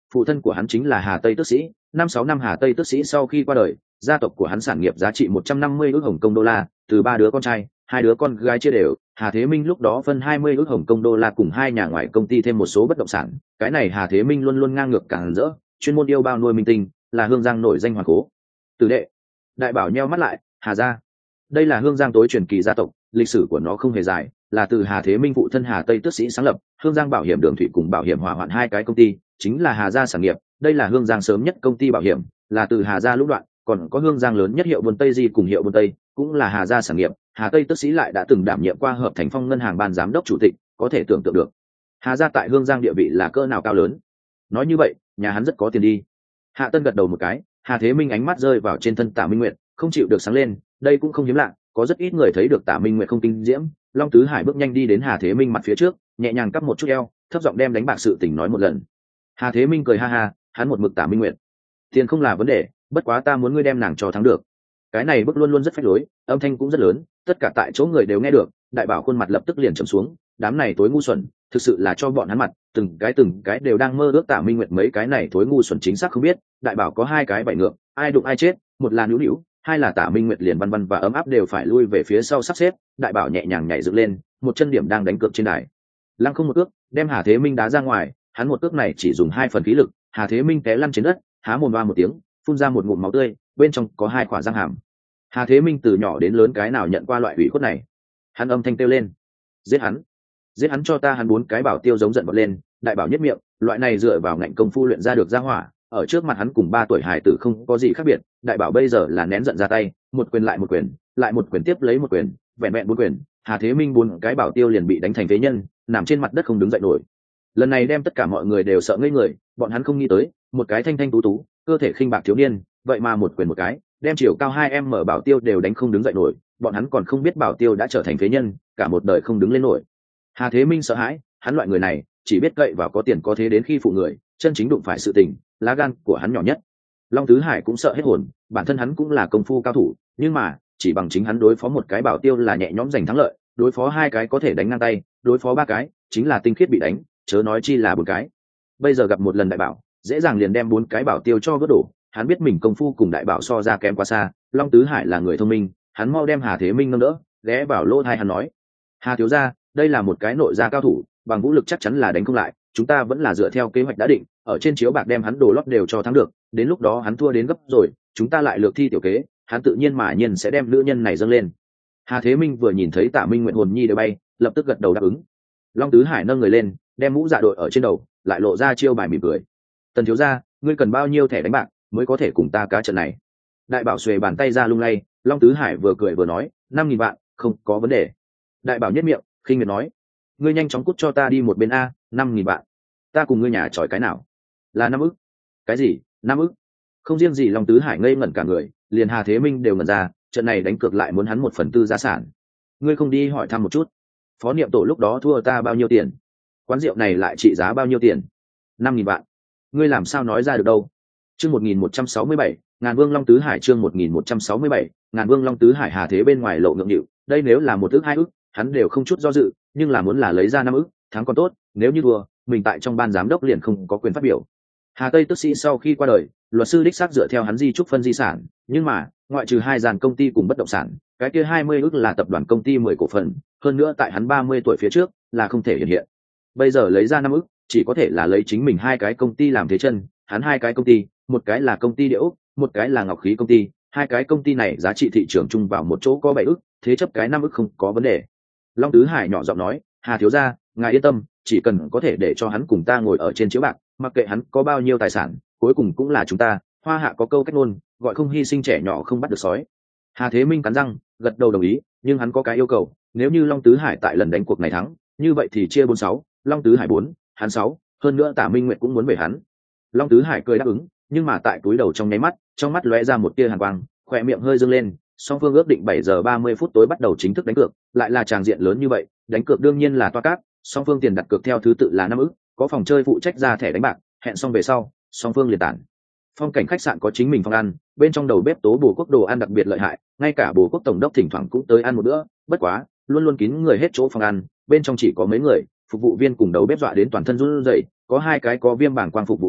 phụ thân của hắn chính là Hà Tây Tước sĩ. Năm sáu năm Hà Tây Tước sĩ sau khi qua đời, gia tộc của hắn sản nghiệp giá trị một trăm năm mươi ức Hồng Kông đô la, từ ba đứa con trai, hai đứa con gái chia đều. Hà Thế Minh lúc đó phân hai mươi ức Hồng Kông đô la cùng hai nhà ngoài công ty thêm một số bất động sản. Cái này Hà Thế Minh luôn luôn ngang ngược càng rỡ, chuyên môn yêu bao nuôi minh tinh, là Hương Giang nổi danh hoàng cố. Tử đệ. Đại bảo nheo mắt lại, Hà gia. Đây là Hương Giang tối truyền kỳ gia tộc, lịch sử của nó không hề dài, là từ Hà Thế Minh phụ thân Hà Tây Tước sĩ sáng lập. Hương Giang Bảo hiểm Đường Thủy cùng Bảo hiểm Hỏa hoạn hai cái công ty, chính là Hà gia sản nghiệp. Đây là Hương Giang sớm nhất công ty bảo hiểm, là từ Hà gia lũng đoạn, còn có Hương Giang lớn nhất hiệu buôn Tây Di cùng hiệu buôn Tây, cũng là Hà gia sản nghiệp. Hà Tây Tước sĩ lại đã từng đảm nhiệm qua Hợp Thành Phong ngân hàng ban giám đốc chủ tịch, có thể tưởng tượng được Hà gia tại Hương Giang địa vị là cỡ nào cao lớn. Nói như vậy, nhà hắn rất có tiền đi. Hạ Tân gật đầu một cái. Hà Thế Minh ánh mắt rơi vào trên thân Tả Minh Nguyệt, không chịu được sáng lên. Đây cũng không hiếm lạ, có rất ít người thấy được Tả Minh Nguyệt không kinh diễm. Long Tứ Hải bước nhanh đi đến Hà Thế Minh mặt phía trước, nhẹ nhàng cắp một chút eo, thấp giọng đem đánh bạc sự tình nói một lần. Hà Thế Minh cười ha ha, hắn một mực Tả Minh Nguyệt, tiền không là vấn đề, bất quá ta muốn ngươi đem nàng cho thắng được. Cái này bước luôn luôn rất phách lối, âm thanh cũng rất lớn, tất cả tại chỗ người đều nghe được. Đại bảo khuôn mặt lập tức liền trầm xuống, đám này tối ngu xuẩn, thực sự là cho bọn hắn mặt, từng cái từng cái đều đang mơ ước Tả Minh Nguyệt. Mấy cái này thối ngu xuẩn chính xác không biết, đại bảo có hai cái bảy ngược, ai đụng ai chết, một là nữu nữu, hai là Tả Minh Nguyệt liền văn văn và ấm áp đều phải lui về phía sau sắp xếp. Đại bảo nhẹ nhàng nhảy dựng lên, một chân điểm đang đánh cược trên đài, lăng không một cước đem Hà Thế Minh đá ra ngoài. Hắn một cước này chỉ dùng hai phần khí lực, Hà Thế Minh té lăn trên đất, há mồm ba một tiếng, phun ra một ngụm máu tươi, bên trong có hai quả răng hàm. Hà Thế Minh từ nhỏ đến lớn cái nào nhận qua loại ủy khuất này. Hắn âm thanh kêu lên, giết hắn, giết hắn cho ta. Hắn bốn cái bảo tiêu giống giận bật lên. Đại bảo nhất miệng, loại này dựa vào ngạnh công phu luyện ra được ra hỏa, ở trước mặt hắn cùng ba tuổi hài tử không có gì khác biệt. Đại bảo bây giờ là nén giận ra tay, một quyền lại một quyền, lại một quyền tiếp lấy một quyền, vẹn vẹn bốn quyền, Hà Thế Minh bốn cái bảo tiêu liền bị đánh thành phế nhân, nằm trên mặt đất không đứng dậy nổi. Lần này đem tất cả mọi người đều sợ ngây người, bọn hắn không nghĩ tới, một cái thanh thanh tú tú, cơ thể khinh bạc thiếu niên, vậy mà một quyền một cái, đem chiều cao hai em mở bảo tiêu đều đánh không đứng dậy nổi. Bọn hắn còn không biết bảo tiêu đã trở thành phế nhân, cả một đời không đứng lên nổi. Hà Thế Minh sợ hãi, hắn loại người này chỉ biết cậy vào có tiền có thế đến khi phụ người, chân chính đụng phải sự tình, lá gan của hắn nhỏ nhất. Long Tứ Hải cũng sợ hết hồn, bản thân hắn cũng là công phu cao thủ, nhưng mà chỉ bằng chính hắn đối phó một cái bảo tiêu là nhẹ nhõm giành thắng lợi, đối phó hai cái có thể đánh ngang tay, đối phó ba cái chính là tinh khiết bị đánh, chớ nói chi là bốn cái. Bây giờ gặp một lần đại bảo, dễ dàng liền đem bốn cái bảo tiêu cho vỡ đổ. Hắn biết mình công phu cùng đại bảo so ra kém quá xa. Long Tứ Hải là người thông minh, hắn mau đem Hà Thế Minh nâng đỡ, ghé vào lỗ tai hắn nói, Hà thiếu gia, đây là một cái nội gia cao thủ, bằng vũ lực chắc chắn là đánh không lại, chúng ta vẫn là dựa theo kế hoạch đã định, ở trên chiếu bạc đem hắn đồ lót đều cho thắng được, đến lúc đó hắn thua đến gấp rồi, chúng ta lại lược thi tiểu kế, hắn tự nhiên mà nhiên sẽ đem nữ nhân này dâng lên. Hà Thế Minh vừa nhìn thấy Tả Minh Nguyện hồn nhi đều bay, lập tức gật đầu đáp ứng. Long Tứ Hải nâng người lên, đem mũ dạ đội ở trên đầu, lại lộ ra chiêu bài mỉm cười. Tần thiếu gia, ngươi cần bao nhiêu thẻ đánh bạc mới có thể cùng ta cá trận này? Đại bảo xuề bàn tay ra lung lay. Long Tứ Hải vừa cười vừa nói, năm nghìn vạn, không có vấn đề. Đại bảo nhất miệng, khinh miệt nói, ngươi nhanh chóng cút cho ta đi một bên a. Năm nghìn vạn, ta cùng ngươi nhà chọi cái nào? Là năm ức. Cái gì? Năm ức? Không riêng gì Long Tứ Hải ngây ngẩn cả người, liền Hà Thế Minh đều ngẩn ra, trận này đánh cược lại muốn hắn một phần tư gia sản. Ngươi không đi hỏi thăm một chút, phó niệm tổ lúc đó thua ta bao nhiêu tiền? Quán rượu này lại trị giá bao nhiêu tiền? Năm nghìn vạn. Ngươi làm sao nói ra được đâu? Chương một nghìn một trăm sáu mươi bảy, ngàn vương Long Tứ Hải. Chương một nghìn một trăm sáu mươi bảy, ngàn vương Long Tứ Hải. Hà Thế bên ngoài lộ ngượng nghịu, đây nếu là một ức hai ức, hắn đều không chút do dự, nhưng là muốn là lấy ra năm ức, thắng còn tốt, nếu như thua, mình tại trong ban giám đốc liền không có quyền phát biểu. Hà Tây Tước sĩ sau khi qua đời, luật sư đích xác dựa theo hắn di chúc phân di sản, nhưng mà ngoại trừ hai dàn công ty cùng bất động sản, cái kia hai mươi ức là tập đoàn công ty mười cổ phần, hơn nữa tại hắn ba mươi tuổi phía trước là không thể hiện hiện. Bây giờ lấy ra năm ức, chỉ có thể là lấy chính mình hai cái công ty làm thế chân. Hắn hai cái công ty, một cái là công ty địa ốc, một cái là ngọc khí công ty, hai cái công ty này giá trị thị trường chung vào một chỗ có bảy ức, thế chấp cái năm ức không có vấn đề. Long Tứ Hải nhỏ giọng nói, Hà thiếu gia, ngài yên tâm, chỉ cần có thể để cho hắn cùng ta ngồi ở trên chiếu bạc, mặc kệ hắn có bao nhiêu tài sản, cuối cùng cũng là chúng ta. Hoa hạ có câu cách ngôn, gọi không hy sinh trẻ nhỏ không bắt được sói. Hà Thế Minh cắn răng gật đầu đồng ý, nhưng hắn có cái yêu cầu, nếu như Long Tứ Hải tại lần đánh cuộc này thắng, như vậy thì chia bốn sáu, Long Tứ Hải bốn, hắn sáu, hơn nữa Tả Minh Nguyệt cũng muốn về hắn. Long Tứ Hải cười đáp ứng, nhưng mà tại túi đầu trong nháy mắt, trong mắt lóe ra một tia hàn quang, khỏe miệng hơi dương lên. Song phương ước định bảy giờ ba mươi phút tối bắt đầu chính thức đánh cược, lại là tràng diện lớn như vậy, đánh cược đương nhiên là toa cát. Song phương tiền đặt cược theo thứ tự là năm ức, có phòng chơi phụ trách ra thẻ đánh bạc, hẹn xong về sau, song phương liền tản. Phong cảnh khách sạn có chính mình phòng ăn, bên trong đầu bếp tố Bồ Quốc đồ ăn đặc biệt lợi hại, ngay cả Bồ Quốc tổng đốc thỉnh thoảng cũng tới ăn một bữa, bất quá luôn luôn kín người hết chỗ phòng ăn, bên trong chỉ có mấy người, phục vụ viên cùng đầu bếp dọa đến toàn thân run rẩy, có hai cái có viêm bảng quang phục vụ viên,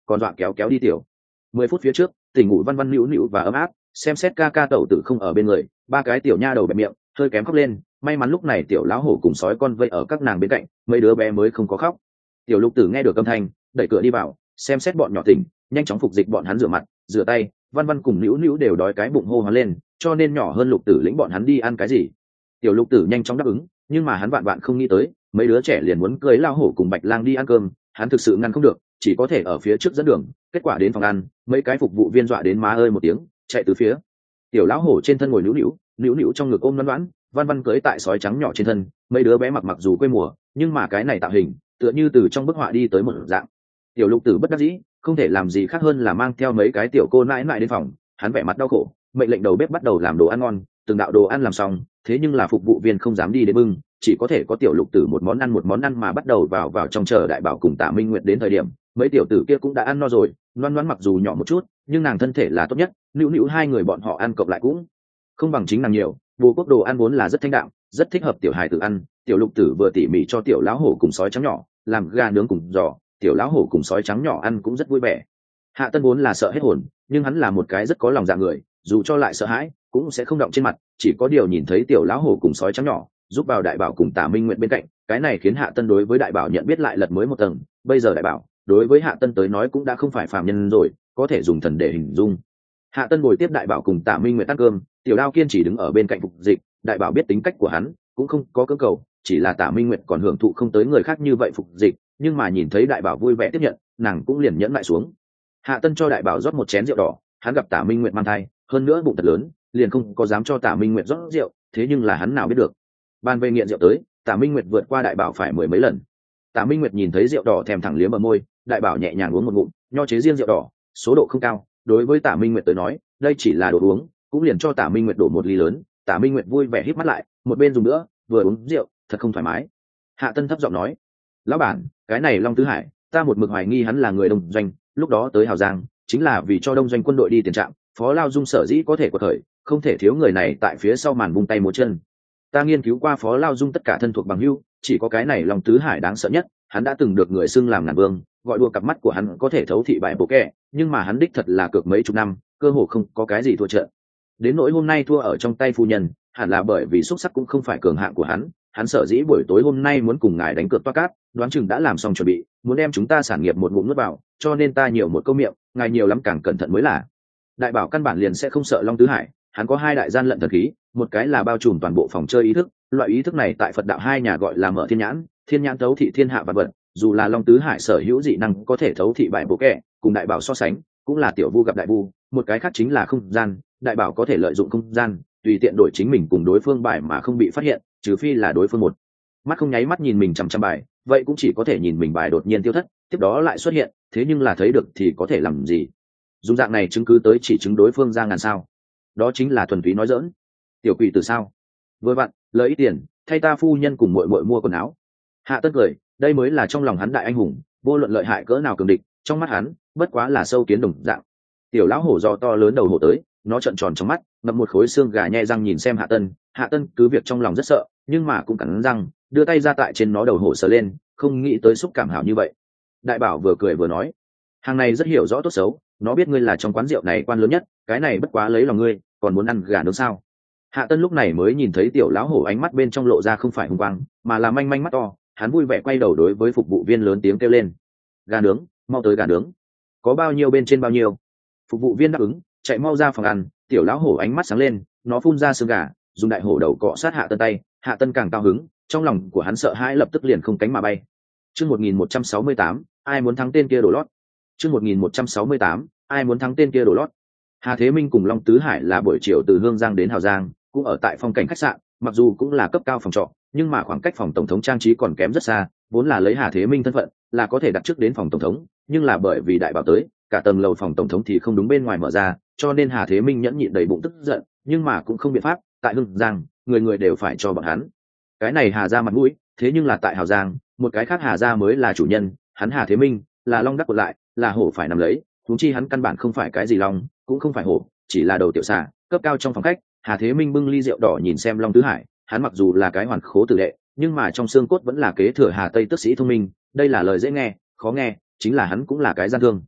còn dọa kéo kéo đi tiểu. Mười phút phía trước tỉnh ngủ văn văn nữu nữu và ấm áp, xem xét ca ca tẩu tử không ở bên người, ba cái tiểu nha đầu bẹp miệng hơi kém khóc lên. May mắn lúc này tiểu lão hổ cùng sói con vây ở các nàng bên cạnh, mấy đứa bé mới không có khóc. Tiểu lục tử nghe được âm thanh đẩy cửa đi vào, xem xét bọn nhỏ tỉnh, nhanh chóng phục dịch bọn hắn rửa mặt rửa tay. Văn văn cùng nữu nữu đều đói cái bụng hô hoán lên, cho nên nhỏ hơn lục tử lĩnh bọn hắn đi ăn cái gì. Tiểu lục tử nhanh chóng đáp ứng, nhưng mà hắn vạn vạn không nghĩ tới mấy đứa trẻ liền muốn cưới lao hổ cùng bạch lang đi ăn cơm, hắn thực sự ngăn không được, chỉ có thể ở phía trước dẫn đường. Kết quả đến phòng ăn, mấy cái phục vụ viên dọa đến má ơi một tiếng chạy từ phía. Tiểu lão hổ trên thân ngồi nữu nữu, nữu nữu trong ngực ôm loan loãn, văn văn cưới tại sói trắng nhỏ trên thân. Mấy đứa bé mặc mặc dù quê mùa, nhưng mà cái này tạo hình tựa như từ trong bức họa đi tới một dạng. Tiểu lục tử bất đắc dĩ không thể làm gì khác hơn là mang theo mấy cái tiểu cô nãi nãi đến phòng. Hắn vẻ mặt đau khổ, mệnh lệnh đầu bếp bắt đầu làm đồ ăn ngon. Từng đạo đồ ăn làm xong, thế nhưng là phục vụ viên không dám đi đến bưng, chỉ có thể có tiểu lục tử một món ăn một món ăn mà bắt đầu vào vào trong chờ đại bảo cùng Tạ Minh Nguyệt đến thời điểm, mấy tiểu tử kia cũng đã ăn no rồi. Loan loan mặc dù nhỏ một chút, nhưng nàng thân thể là tốt nhất, nữu nữu hai người bọn họ ăn cộng lại cũng không bằng chính nàng nhiều. Bồ quốc đồ ăn vốn là rất thanh đạm, rất thích hợp tiểu hài tử ăn. Tiểu lục tử vừa tỉ mỉ cho tiểu lão hổ cùng sói trắng nhỏ làm gà nướng cùng giò, tiểu lão hổ cùng sói trắng nhỏ ăn cũng rất vui vẻ. Hạ Tân vốn là sợ hết hồn, nhưng hắn là một cái rất có lòng dạ người, dù cho lại sợ hãi cũng sẽ không động trên mặt, chỉ có điều nhìn thấy tiểu lão hổ cùng sói trắng nhỏ giúp vào đại bảo cùng Tạ Minh Nguyệt bên cạnh, cái này khiến Hạ Tân đối với đại bảo nhận biết lại lật mới một tầng. Bây giờ đại bảo đối với Hạ Tân tới nói cũng đã không phải phàm nhân rồi, có thể dùng thần để hình dung. Hạ Tân ngồi tiếp đại bảo cùng Tạ Minh Nguyệt ăn cơm, tiểu đao kiên chỉ đứng ở bên cạnh phục dịch. Đại bảo biết tính cách của hắn, cũng không có cưỡng cầu, chỉ là Tạ Minh Nguyệt còn hưởng thụ không tới người khác như vậy phục dịch, nhưng mà nhìn thấy đại bảo vui vẻ tiếp nhận, nàng cũng liền nhẫn lại xuống. Hạ Tân cho đại bảo rót một chén rượu đỏ, hắn gặp Tạ Minh Nguyệt mang thai, hơn nữa bụng thật lớn, liền không có dám cho Tạ Minh Nguyệt rót rượu, thế nhưng là hắn nào biết được. Ban về nghiện rượu tới, Tạ Minh Nguyệt vượt qua đại bảo phải mười mấy lần. Tạ Minh Nguyệt nhìn thấy rượu đỏ thèm thẳng liếm ở môi, đại bảo nhẹ nhàng uống một ngụm, nho chế riêng rượu đỏ, số độ không cao, đối với Tạ Minh Nguyệt tới nói, đây chỉ là đồ uống, cũng liền cho Tạ Minh Nguyệt đổ một ly lớn. Tạ Minh Nguyệt vui vẻ híp mắt lại, một bên dùng nữa, vừa uống rượu, thật không thoải mái. Hạ Tân thấp giọng nói: "Lão bản, cái này Long Tứ Hải, ta một mực hoài nghi hắn là người Đông Doanh, lúc đó tới Hào Giang, chính là vì cho Đông Doanh quân đội đi tiền trạm, Phó Lao Dung sở dĩ có thể quật khởi, không thể thiếu người này tại phía sau màn vung tay múa chân. Ta nghiên cứu qua Phó Lao Dung tất cả thân thuộc bằng hữu, chỉ có cái này Long Tứ Hải đáng sợ nhất, hắn đã từng được người xưng làm ngàn vương, gọi đùa cặp mắt của hắn có thể thấu thị bại bộ kẻ, nhưng mà hắn đích thật là cược mấy chục năm, cơ hồ không có cái gì thua trận. Đến nỗi hôm nay thua ở trong tay phu nhân, hẳn là bởi vì xúc sắc cũng không phải cường hạng của hắn, hắn sở dĩ buổi tối hôm nay muốn cùng ngài đánh cược toa cát, đoán chừng đã làm xong chuẩn bị, muốn đem chúng ta sản nghiệp một ngụm nuốt vào, cho nên ta nhiều một câu miệng, ngài nhiều lắm càng cẩn thận mới là." Đại bảo căn bản liền sẽ không sợ Long Tứ Hải, hắn có hai đại gian lận thần khí, một cái là bao trùm toàn bộ phòng chơi ý thức, loại ý thức này tại Phật đạo hai nhà gọi là mở thiên nhãn, thiên nhãn thấu thị thiên hạ vật vật, dù là Long Tứ Hải sở hữu dị năng có thể thấu thị bại bộ kẻ, cùng đại bảo so sánh, cũng là tiểu vu gặp đại vu. Một cái khác chính là không gian, đại bảo có thể lợi dụng không gian, tùy tiện đổi chính mình cùng đối phương bài mà không bị phát hiện, trừ phi là đối phương một mắt không nháy mắt nhìn mình chằm chằm bài, vậy cũng chỉ có thể nhìn mình bài đột nhiên tiêu thất, tiếp đó lại xuất hiện, thế nhưng là thấy được thì có thể làm gì? Dùng dạng này chứng cứ tới chỉ chứng đối phương ra ngàn sao? Đó chính là thuần túy nói dỡn. Tiểu quỷ từ sao? Vừa vặn, lợi ít tiền, thay ta phu nhân cùng muội muội mua quần áo. Hạ Tân cười, đây mới là trong lòng hắn đại anh hùng, vô luận lợi hại cỡ nào cường địch, trong mắt hắn, bất quá là sâu kiến đồng dạng. Tiểu lão hổ do to lớn đầu hổ tới, nó trợn tròn trong mắt, ngậm một khối xương gà nhe răng nhìn xem Hạ Tân. Hạ Tân cứ việc trong lòng rất sợ, nhưng mà cũng cắn răng, đưa tay ra tại trên nó đầu hổ sờ lên, không nghĩ tới xúc cảm hảo như vậy. Đại bảo vừa cười vừa nói, hàng này rất hiểu rõ tốt xấu, nó biết ngươi là trong quán rượu này quan lớn nhất, cái này bất quá lấy lòng ngươi, còn muốn ăn gà nướng sao? Hạ Tân lúc này mới nhìn thấy tiểu lão hổ ánh mắt bên trong lộ ra không phải hung quang, mà là manh manh mắt to, hắn vui vẻ quay đầu đối với phục vụ viên lớn tiếng kêu lên: "Gà nướng, mau tới gà nướng, có bao nhiêu bên trên bao nhiêu." Phục vụ viên đáp ứng, chạy mau ra phòng ăn. Tiểu lão hổ ánh mắt sáng lên, nó phun ra xương gà, dùng đại hổ đầu cọ sát Hạ Tân tay. Hạ Tân càng cao hứng, trong lòng của hắn sợ hãi lập tức liền không cánh mà bay. Chương một nghìn một trăm sáu mươi tám, ai muốn thắng tên kia đổ lót. Chương một nghìn một trăm sáu mươi tám, ai muốn thắng tên kia đổ lót. Hà Thế Minh cùng Long Tứ Hải là buổi chiều từ Hương Giang đến Hào Giang, cũng ở tại phong cảnh khách sạn, mặc dù cũng là cấp cao phòng trọ, nhưng mà khoảng cách phòng tổng thống trang trí còn kém rất xa, vốn là lấy Hà Thế Minh thân phận, là có thể đặt trước đến phòng tổng thống, nhưng là bởi vì đại bảo tới, cả tầng lầu phòng tổng thống thì không đúng bên ngoài mở ra, cho nên Hà Thế Minh nhẫn nhịn đầy bụng tức giận, nhưng mà cũng không biện pháp, tại Hương Giang, người người đều phải cho bọn hắn cái này Hà gia mặt mũi, thế nhưng là tại Hào Giang, một cái khác Hà gia mới là chủ nhân, hắn Hà Thế Minh là long đắc của lại, là hổ phải nằm lấy, huống chi hắn căn bản không phải cái gì long, cũng không phải hổ, chỉ là đầu tiểu xà, cấp cao trong phòng khách. Hà Thế Minh bưng ly rượu đỏ nhìn xem Long Tứ Hải, hắn mặc dù là cái hoàn khố tử đệ, nhưng mà trong xương cốt vẫn là kế thừa Hà Tây tức sĩ thông minh, đây là lời dễ nghe, khó nghe, chính là hắn cũng là cái gian thương.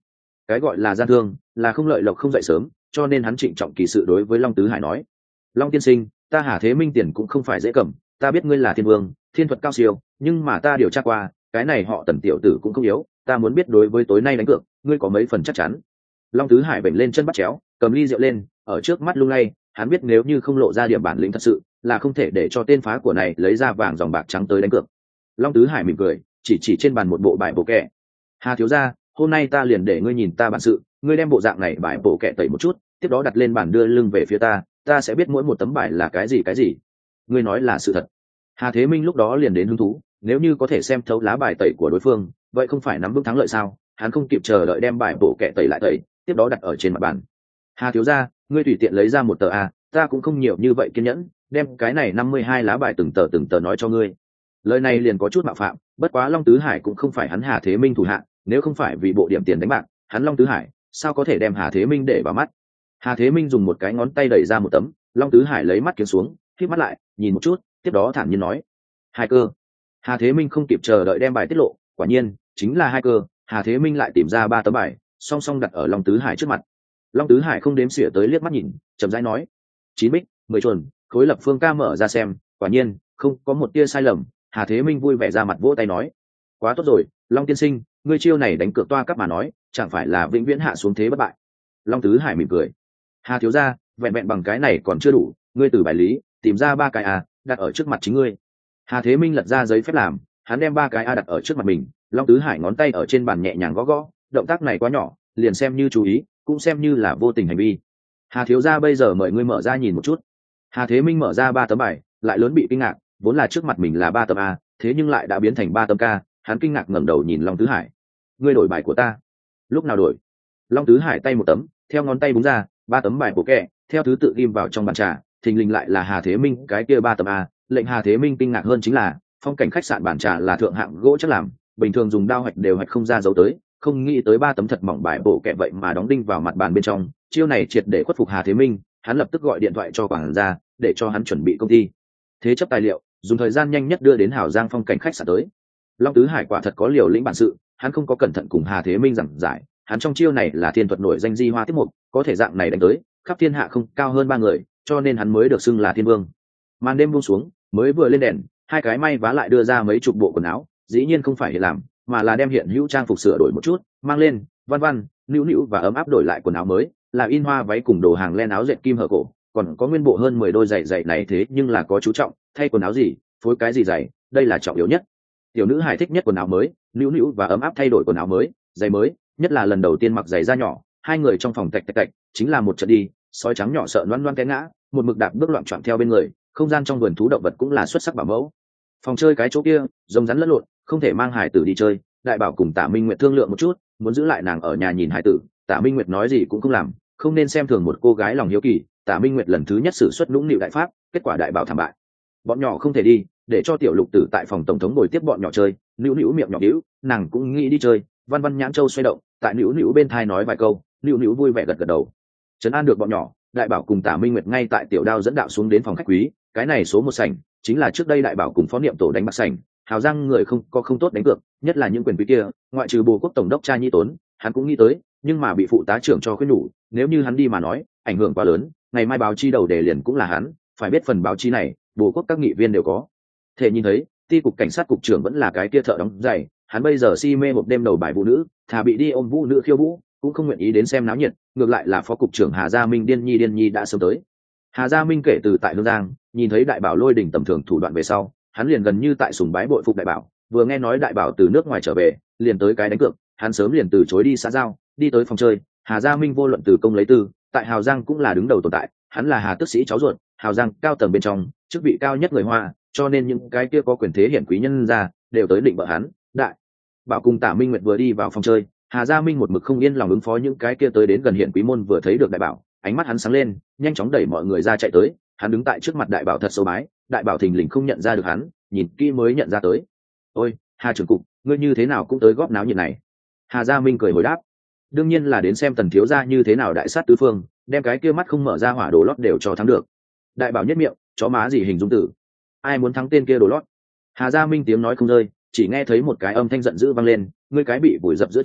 cái gọi là gian thương là không lợi lộc không dậy sớm, cho nên hắn trịnh trọng kỳ sự đối với Long Tứ Hải nói: Long tiên sinh, ta Hà Thế Minh tiền cũng không phải dễ cầm, ta biết ngươi là thiên vương, thiên thuật cao siêu, nhưng mà ta điều tra qua, cái này họ Tần tiểu tử cũng không yếu, ta muốn biết đối với tối nay đánh cược, ngươi có mấy phần chắc chắn? Long Tứ Hải bệnh lên chân bắt chéo, cầm ly rượu lên, ở trước mắt lung lay, hắn biết nếu như không lộ ra điểm bản lĩnh thật sự, là không thể để cho tên phá của này lấy ra vàng dòng bạc trắng tới đánh cược. Long Tứ Hải mỉm cười, chỉ chỉ trên bàn một bộ bài bổ kẹ. Hà thiếu gia, hôm nay ta liền để ngươi nhìn ta bản sự, ngươi đem bộ dạng này bài bổ kẹ tẩy một chút, tiếp đó đặt lên bàn đưa lưng về phía ta, ta sẽ biết mỗi một tấm bài là cái gì cái gì. Ngươi nói là sự thật. Hà Thế Minh lúc đó liền đến hứng thú, nếu như có thể xem thấu lá bài tẩy của đối phương, vậy không phải nắm vững thắng lợi sao? Hắn không kịp chờ đợi đem bài bổ kẹ tẩy lại tẩy, tiếp đó đặt ở trên mặt bàn. Hà thiếu gia, ngươi tùy tiện lấy ra một tờ a, ta cũng không nhiều như vậy kiên nhẫn, đem cái này năm mươi hai lá bài từng tờ từng tờ nói cho ngươi. Lời này liền có chút mạo phạm, bất quá Long Tứ Hải cũng không phải hắn Hà Thế Minh thủ hạ, nếu không phải vì bộ điểm tiền đánh bạc, hắn Long Tứ Hải sao có thể đem Hà Thế Minh để vào mắt. Hà Thế Minh dùng một cái ngón tay đẩy ra một tấm, Long Tứ Hải lấy mắt kiếm xuống, khép mắt lại, nhìn một chút, tiếp đó thản nhiên nói: hai cơ. Hà Thế Minh không kịp chờ đợi đem bài tiết lộ, quả nhiên chính là hai cơ. Hà Thế Minh lại tìm ra ba tấm bài, song song đặt ở Long Tứ Hải trước mặt. Long Tứ Hải không đếm xỉa tới liếc mắt nhìn, chậm rãi nói: chín bích, mười chuẩn, khối lập phương ca mở ra xem, quả nhiên không có một tia sai lầm. Hà Thế Minh vui vẻ ra mặt vỗ tay nói: quá tốt rồi, Long tiên sinh, ngươi chiêu này đánh cược toa cấp mà nói, chẳng phải là vĩnh viễn hạ xuống thế bất bại. Long Tứ Hải mỉm cười: Hà thiếu gia, vẹn vẹn bằng cái này còn chưa đủ, ngươi từ bài lý tìm ra ba cái a, đặt ở trước mặt chính ngươi. Hà Thế Minh lật ra giấy phép làm, hắn đem ba cái a đặt ở trước mặt mình. Long Tứ Hải ngón tay ở trên bàn nhẹ nhàng gõ gõ, động tác này quá nhỏ, liền xem như chú ý, cũng xem như là vô tình hành vi. Hà thiếu gia, bây giờ mời ngươi mở ra nhìn một chút. Hà Thế Minh mở ra ba tấm bài, lại lớn bị kinh ngạc, vốn là trước mặt mình là ba tấm a, thế nhưng lại đã biến thành ba tấm ca. Hắn kinh ngạc ngẩng đầu nhìn Long Tứ Hải: ngươi đổi bài của ta? Lúc nào đổi? Long Tứ Hải tay một tấm, theo ngón tay búng ra, ba tấm bài bổ kẹ theo thứ tự ghim vào trong bàn trà, thình lình lại là Hà Thế Minh cái kia ba tấm a. Lệnh Hà Thế Minh kinh ngạc hơn chính là, phong cảnh khách sạn bàn trà là thượng hạng gỗ chắc làm, bình thường dùng dao hoạch đều hoạch không ra dấu tới, không nghĩ tới ba tấm thật mỏng bài bổ kẹ vậy mà đóng đinh vào mặt bàn bên trong. Chiêu này triệt để khuất phục Hà Thế Minh, hắn lập tức gọi điện thoại cho quản gia, để cho hắn chuẩn bị công ty thế chấp tài liệu, dùng thời gian nhanh nhất đưa đến Hảo Giang phong cảnh khách sạn tới. Long Tứ Hải quả thật có liều lĩnh bản sự, hắn không có cẩn thận cùng Hà Thế Minh giảng giải, hắn trong chiêu này là thiên thuật nổi danh di hoa tiết mục, có thể dạng này đánh tới khắp thiên hạ không cao hơn ba người, cho nên hắn mới được xưng là thiên vương. Màn đêm buông xuống, mới vừa lên đèn, hai cái may vá lại đưa ra mấy chục bộ quần áo, dĩ nhiên không phải hiện làm, mà là đem hiện hữu trang phục sửa đổi một chút, mang lên văn văn nữu nữu và ấm áp đổi lại quần áo mới, là in hoa váy cùng đồ hàng len áo dệt kim hở cổ, còn có nguyên bộ hơn mười đôi giày giày này, thế nhưng là có chú trọng, thay quần áo gì phối cái gì giày, đây là trọng yếu nhất. Tiểu nữ hài thích nhất quần áo mới, nữu nữu và ấm áp thay đổi quần áo mới, giày mới, nhất là lần đầu tiên mặc giày da nhỏ, hai người trong phòng tạch tạch tạch, chính là một trận đi, sói trắng nhỏ sợ loăn loăn té ngã, một mực đạp bước loạn choạng theo bên người. Không gian trong vườn thú động vật cũng là xuất sắc bảo mẫu. Phòng chơi cái chỗ kia rồng rắn lẫn lộn, không thể mang hải tử đi chơi. Đại bảo cùng Tả Minh Nguyệt thương lượng một chút, muốn giữ lại nàng ở nhà nhìn hải tử. Tả Minh Nguyệt nói gì cũng không làm, không nên xem thường một cô gái lòng hiếu kỳ. Tả Minh Nguyệt lần thứ nhất sử xuất nũng nịu đại pháp, kết quả đại bảo thảm bại. Bọn nhỏ không thể đi, để cho tiểu lục tử tại phòng tổng thống ngồi tiếp bọn nhỏ chơi. Nữu nữu miệng nhỏ nữu, nàng cũng nghĩ đi chơi. Văn văn nhãn châu xoay động, tại nữu nữu bên thai nói vài câu, nữu nữu vui vẻ gật gật đầu. Trấn an được bọn nhỏ, đại bảo cùng Tả Minh Nguyệt ngay tại tiểu đao dẫn đạo xuống đến phòng khách quý. Cái này số một sảnh chính là trước đây đại bảo cùng phó niệm tổ đánh bạc sảnh. Hào Giang người không có không tốt đánh cược, nhất là những quyền quý kia, ngoại trừ Bồ Quốc tổng đốc cha Nhi Tốn, hắn cũng nghĩ tới, nhưng mà bị phụ tá trưởng cho khuyên nhủ, nếu như hắn đi mà nói, ảnh hưởng quá lớn, ngày mai báo chi đầu đề liền cũng là hắn, phải biết phần báo chí này, Bồ Quốc các nghị viên đều có thể nhìn thấy. Ti cục cảnh sát cục trưởng vẫn là cái kia thợ đóng giày, hắn bây giờ si mê một đêm đầu bài vũ nữ, thà bị đi ôm vũ nữ khiêu vũ, cũng không nguyện ý đến xem náo nhiệt. Ngược lại là phó cục trưởng Hà Gia Minh điên nhi điên nhi đã sớm tới. Hà Gia Minh kể từ tại Hương Giang nhìn thấy đại bảo lôi đỉnh tầm thường thủ đoạn về sau, hắn liền gần như tại sùng bái bội phục đại bảo. Vừa nghe nói đại bảo từ nước ngoài trở về, liền tới cái đánh cược, hắn sớm liền từ chối đi xã giao, đi tới phòng chơi. Hà Gia Minh vô luận từ công lấy tư, tại Hào Giang cũng là đứng đầu tồn tại, hắn là Hà Tước sĩ cháu ruột, Hào Giang cao tầng bên trong chức vị cao nhất người Hoa, cho nên những cái kia có quyền thế hiển quý nhân ra đều tới định vợ hắn. Đại bảo cùng Tả Minh Nguyệt vừa đi vào phòng chơi, Hà Gia Minh một mực không yên lòng ứng phó những cái kia tới đến gần hiển quý môn, vừa thấy được đại bảo, ánh mắt hắn sáng lên, nhanh chóng đẩy mọi người ra chạy tới. Hắn đứng tại trước mặt đại bảo thật sâu bái, đại bảo thình lình không nhận ra được hắn, nhìn kỹ mới nhận ra tới. Ôi, Hà trưởng cục, ngươi như thế nào cũng tới góp náo nhiệt này? Hà Gia Minh cười hồi đáp, đương nhiên là đến xem Tần thiếu gia như thế nào đại sát tứ phương, đem cái kia mắt không mở ra hỏa đồ lót đều cho thắng được. Đại bảo nhất miệng, chó má gì hình dung tử, ai muốn thắng tên kia đồ lót? Hà Gia Minh tiếng nói không rơi, chỉ nghe thấy một cái âm thanh giận dữ vang lên, ngươi cái bị vùi dập giữa chợ,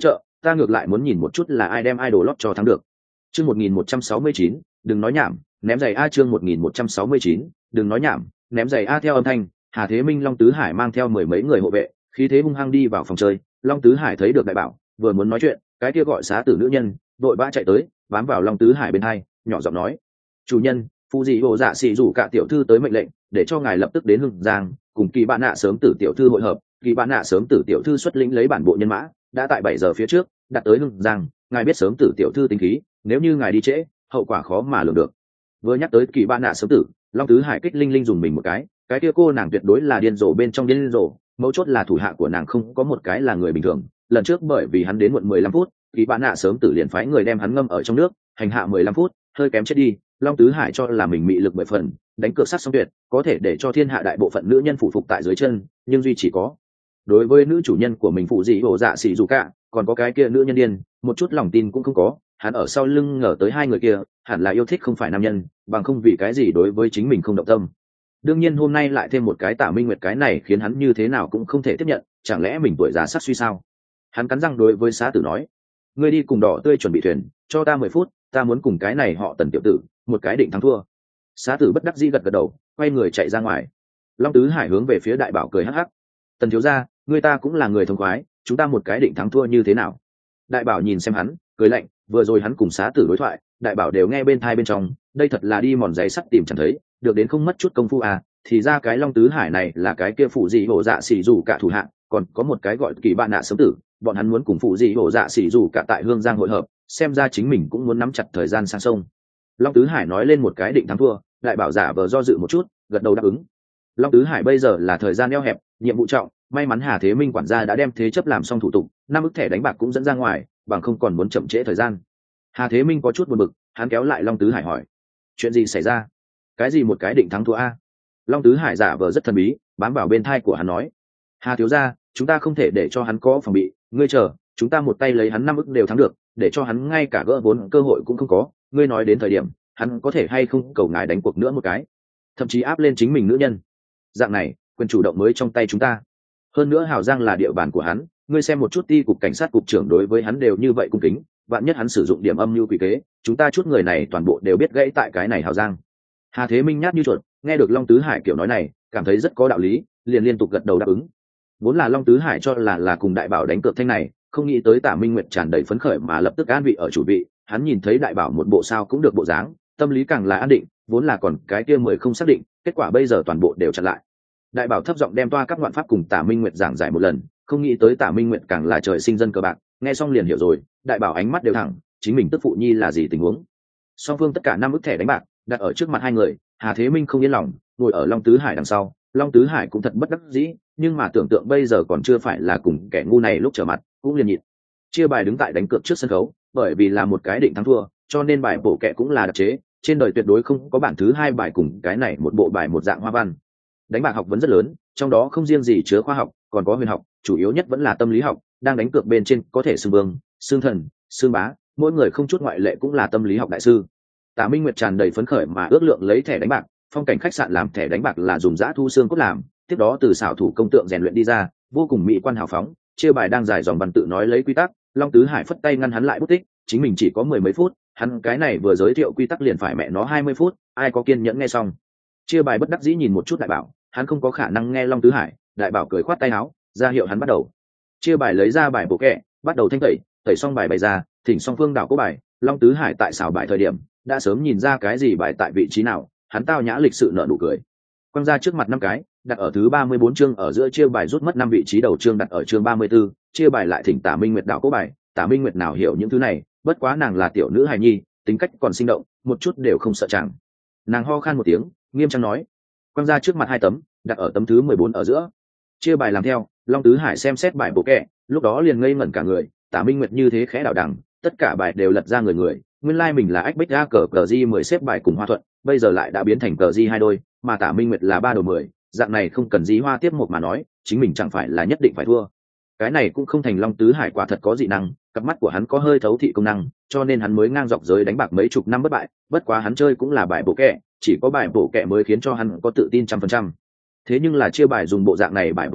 ta ngược lại muốn nhìn một chút là ai đem idol lót cho thắng được. Chương một nghìn một trăm sáu mươi chín, đừng nói nhảm, ném giày a. Chương một nghìn một trăm sáu mươi chín, đừng nói nhảm, ném giày a. Theo âm thanh, Hà Thế Minh, Long Tứ Hải mang theo mười mấy người hộ vệ, khí thế hung hăng đi vào phòng chơi. Long Tứ Hải thấy được đại bảo, vừa muốn nói chuyện, cái kia gọi xá tử nữ nhân vội vã chạy tới, bám vào Long Tứ Hải bên hai, nhỏ giọng nói: chủ nhân, phụ dị hồ dạ xì rủ cả tiểu thư tới mệnh lệnh, để cho ngài lập tức đến Hưng Giang, cùng Kỳ Bạn Nạ sớm tử tiểu thư hội hợp. Kỳ Bạn Nạ sớm tử tiểu thư xuất lĩnh lấy bản bộ nhân mã, đã tại bảy giờ phía trước đặt tới Hưng Giang. Ngài biết sớm tử tiểu thư tính khí, nếu như ngài đi trễ, hậu quả khó mà lường được. Vừa nhắc tới Kỳ Bạn Nạ sớm tử, Long Tứ Hải kích linh linh dùng mình một cái, cái kia cô nàng tuyệt đối là điên rồ bên trong điên rồ, mấu chốt là thủ hạ của nàng không có một cái là người bình thường. Lần trước bởi vì hắn đến muộn mười lăm phút, Kỳ Bạn Nạ sớm tử liền phái người đem hắn ngâm ở trong nước, hành hạ mười lăm phút, hơi kém chết đi. Long Tứ Hải cho là mình mị lực mười phần, đánh cược sát xong tuyệt, có thể để cho thiên hạ đại bộ phận nữ nhân phụ phục tại dưới chân, nhưng duy chỉ có đối với nữ chủ nhân của mình phụ dị hồ dạ xỉ dù cả, còn có cái kia nữ nhân điên, một chút lòng tin cũng không có. Hắn ở sau lưng ngờ tới hai người kia hẳn là yêu thích không phải nam nhân, bằng không vì cái gì đối với chính mình không động tâm. Đương nhiên hôm nay lại thêm một cái Tả Minh Nguyệt, cái này khiến hắn như thế nào cũng không thể tiếp nhận, chẳng lẽ mình tuổi già sắc suy sao? Hắn cắn răng đối với xá tử nói: ngươi đi cùng đỏ tươi chuẩn bị thuyền, cho ta mười phút, ta muốn cùng cái này họ Tần tiểu tử một cái định thắng thua. Xá tử bất đắc dĩ gật gật đầu, quay người chạy ra ngoài. Long Tứ Hải hướng về phía đại bảo cười hắc hắc: Tần thiếu gia, người ta cũng là người thông khoái, chúng ta một cái định thắng thua như thế nào? Đại bảo nhìn xem hắn, cười lạnh, vừa rồi hắn cùng xá tử đối thoại, đại bảo đều nghe bên thai bên trong, đây thật là đi mòn giày sắt tìm chẳng thấy, được đến không mất chút công phu à, thì ra cái Long Tứ Hải này là cái kia phụ dị hổ dạ xỉ dù cả thủ hạng, còn có một cái gọi Kỳ Bạn Nạ sớm tử, bọn hắn muốn cùng phụ dị hổ dạ xỉ dù cả tại Hương Giang hội hợp, xem ra chính mình cũng muốn nắm chặt thời gian sang sông. Long Tứ Hải nói lên một cái định thắng thua, đại bảo giả vờ do dự một chút, gật đầu đáp ứng. Long Tứ Hải bây giờ là thời gian eo hẹp, nhiệm vụ trọng, may mắn Hà Thế Minh quản gia đã đem thế chấp làm xong thủ tục, năm ức thẻ đánh bạc cũng dẫn ra ngoài, bằng không còn muốn chậm trễ thời gian. Hà Thế Minh có chút buồn bực, hắn kéo lại Long Tứ Hải hỏi: chuyện gì xảy ra? Cái gì một cái định thắng thua a? Long Tứ Hải giả vờ rất thần bí, bám vào bên thai của hắn nói: Hà thiếu gia, chúng ta không thể để cho hắn có phòng bị, ngươi chờ, chúng ta một tay lấy hắn năm ức đều thắng được, để cho hắn ngay cả gỡ vốn cơ hội cũng không có, ngươi nói đến thời điểm hắn có thể hay không cầu ngài đánh cuộc nữa một cái, thậm chí áp lên chính mình nữ nhân. Dạng này quyền chủ động mới trong tay chúng ta, hơn nữa Hào Giang là địa bàn của hắn, ngươi xem một chút ti cục cảnh sát cục trưởng đối với hắn đều như vậy cung kính, vạn nhất hắn sử dụng điểm âm mưu quỷ kế, chúng ta chút người này toàn bộ đều biết gãy tại cái này Hào Giang. Hà Thế Minh nhát như chuột, nghe được Long Tứ Hải kiểu nói này, cảm thấy rất có đạo lý, liền liên tục gật đầu đáp ứng. Vốn là Long Tứ Hải cho là là cùng đại bảo đánh cược thanh này, không nghĩ tới Tả Minh Nguyệt tràn đầy phấn khởi mà lập tức an vị ở chủ vị, hắn nhìn thấy đại bảo một bộ sao cũng được bộ dáng, tâm lý càng là an định, vốn là còn cái kia mười không xác định, kết quả bây giờ toàn bộ đều chặn lại. Đại bảo thấp giọng đem toa các ngoạn pháp cùng Tả Minh Nguyệt giảng giải một lần, không nghĩ tới Tả Minh Nguyệt càng là trời sinh dân cờ bạc, nghe xong liền hiểu rồi, đại bảo ánh mắt đều thẳng, chính mình tức phụ nhi là gì tình huống. Song phương tất cả năm ức thẻ đánh bạc đặt ở trước mặt hai người, Hà Thế Minh không yên lòng, ngồi ở Long Tứ Hải đằng sau. Long Tứ Hải cũng thật bất đắc dĩ, nhưng mà tưởng tượng bây giờ còn chưa phải là cùng kẻ ngu này lúc trở mặt, cũng liền nhịn. Chia bài đứng tại đánh cược trước sân khấu, bởi vì là một cái định thắng thua, cho nên bài bổ kẹ cũng là đặc chế, trên đời tuyệt đối không có bản thứ hai bài cùng cái này một bộ bài một dạng hoa văn. Đánh bạc học vấn rất lớn, trong đó không riêng gì chứa khoa học, còn có huyền học, chủ yếu nhất vẫn là tâm lý học, đang đánh cược bên trên có thể xưng vương, xưng thần, xưng bá, mỗi người không chút ngoại lệ cũng là tâm lý học đại sư. Tả Minh Nguyệt tràn đầy phấn khởi mà ước lượng lấy thẻ đánh bạc, phong cảnh khách sạn làm thẻ đánh bạc là dùng giã thu xương cốt làm, tiếp đó từ xảo thủ công tượng rèn luyện đi ra, vô cùng mỹ quan hào phóng. Chia bài đang dài dòng văn tự nói lấy quy tắc, Long Tứ Hải phất tay ngăn hắn lại bút tích, chính mình chỉ có mười mấy phút, hắn cái này vừa giới thiệu quy tắc liền phải mẹ nó hai mươi phút, ai có kiên nhẫn nghe xong. Chia bài bất đắc dĩ nhìn một chút đại bảo, hắn không có khả năng nghe Long Tứ Hải, đại bảo cười khoát tay áo, ra hiệu hắn bắt đầu. Chia bài lấy ra bài bộ kẹ, bắt đầu thanh tẩy, tẩy xong bài bày ra, thỉnh song phương đảo cố bài. Long Tứ Hải tại xảo bài thời điểm đã sớm nhìn ra cái gì bài tại vị trí nào, hắn tao nhã lịch sự nở nụ cười, quăng ra trước mặt năm cái, đặt ở thứ ba mươi bốn chương ở giữa. Chia bài rút mất năm vị trí đầu chương đặt ở chương ba mươi 34, chia bài lại thỉnh Tả Minh Nguyệt đảo cố bài. Tả Minh Nguyệt nào hiểu những thứ này, bất quá nàng là tiểu nữ hài nhi, tính cách còn sinh động, một chút đều không sợ chàng. Nàng ho khan một tiếng, nghiêm trang nói, quăng ra trước mặt hai tấm, đặt ở tấm thứ mười bốn ở giữa. Chia bài làm theo, Long Tứ Hải xem xét bài bộ kẹ, lúc đó liền ngây ngẩn cả người. Tả Minh Nguyệt như thế khẽ đảo đằng, tất cả bài đều lật ra người người, nguyên lai like mình là ách bích ra cờ cờ di mười xếp bài cùng Hoa Thuận, bây giờ lại đã biến thành cờ di hai đôi, mà Tả Minh Nguyệt là ba đầu mười, dạng này không cần di hoa tiếp một mà nói, chính mình chẳng phải là nhất định phải thua. Cái này cũng không thành Long Tứ Hải quả thật có dị năng, cặp mắt của hắn có hơi thấu thị công năng, cho nên hắn mới ngang dọc giới đánh bạc mấy chục năm bất bại. Bất quá hắn chơi cũng là bài bộ kẹ, chỉ có bài bộ kẹ mới khiến cho hắn có tự tin trăm phần trăm. Thế nhưng là chia bài dùng bộ dạng này bài bộ kẹ,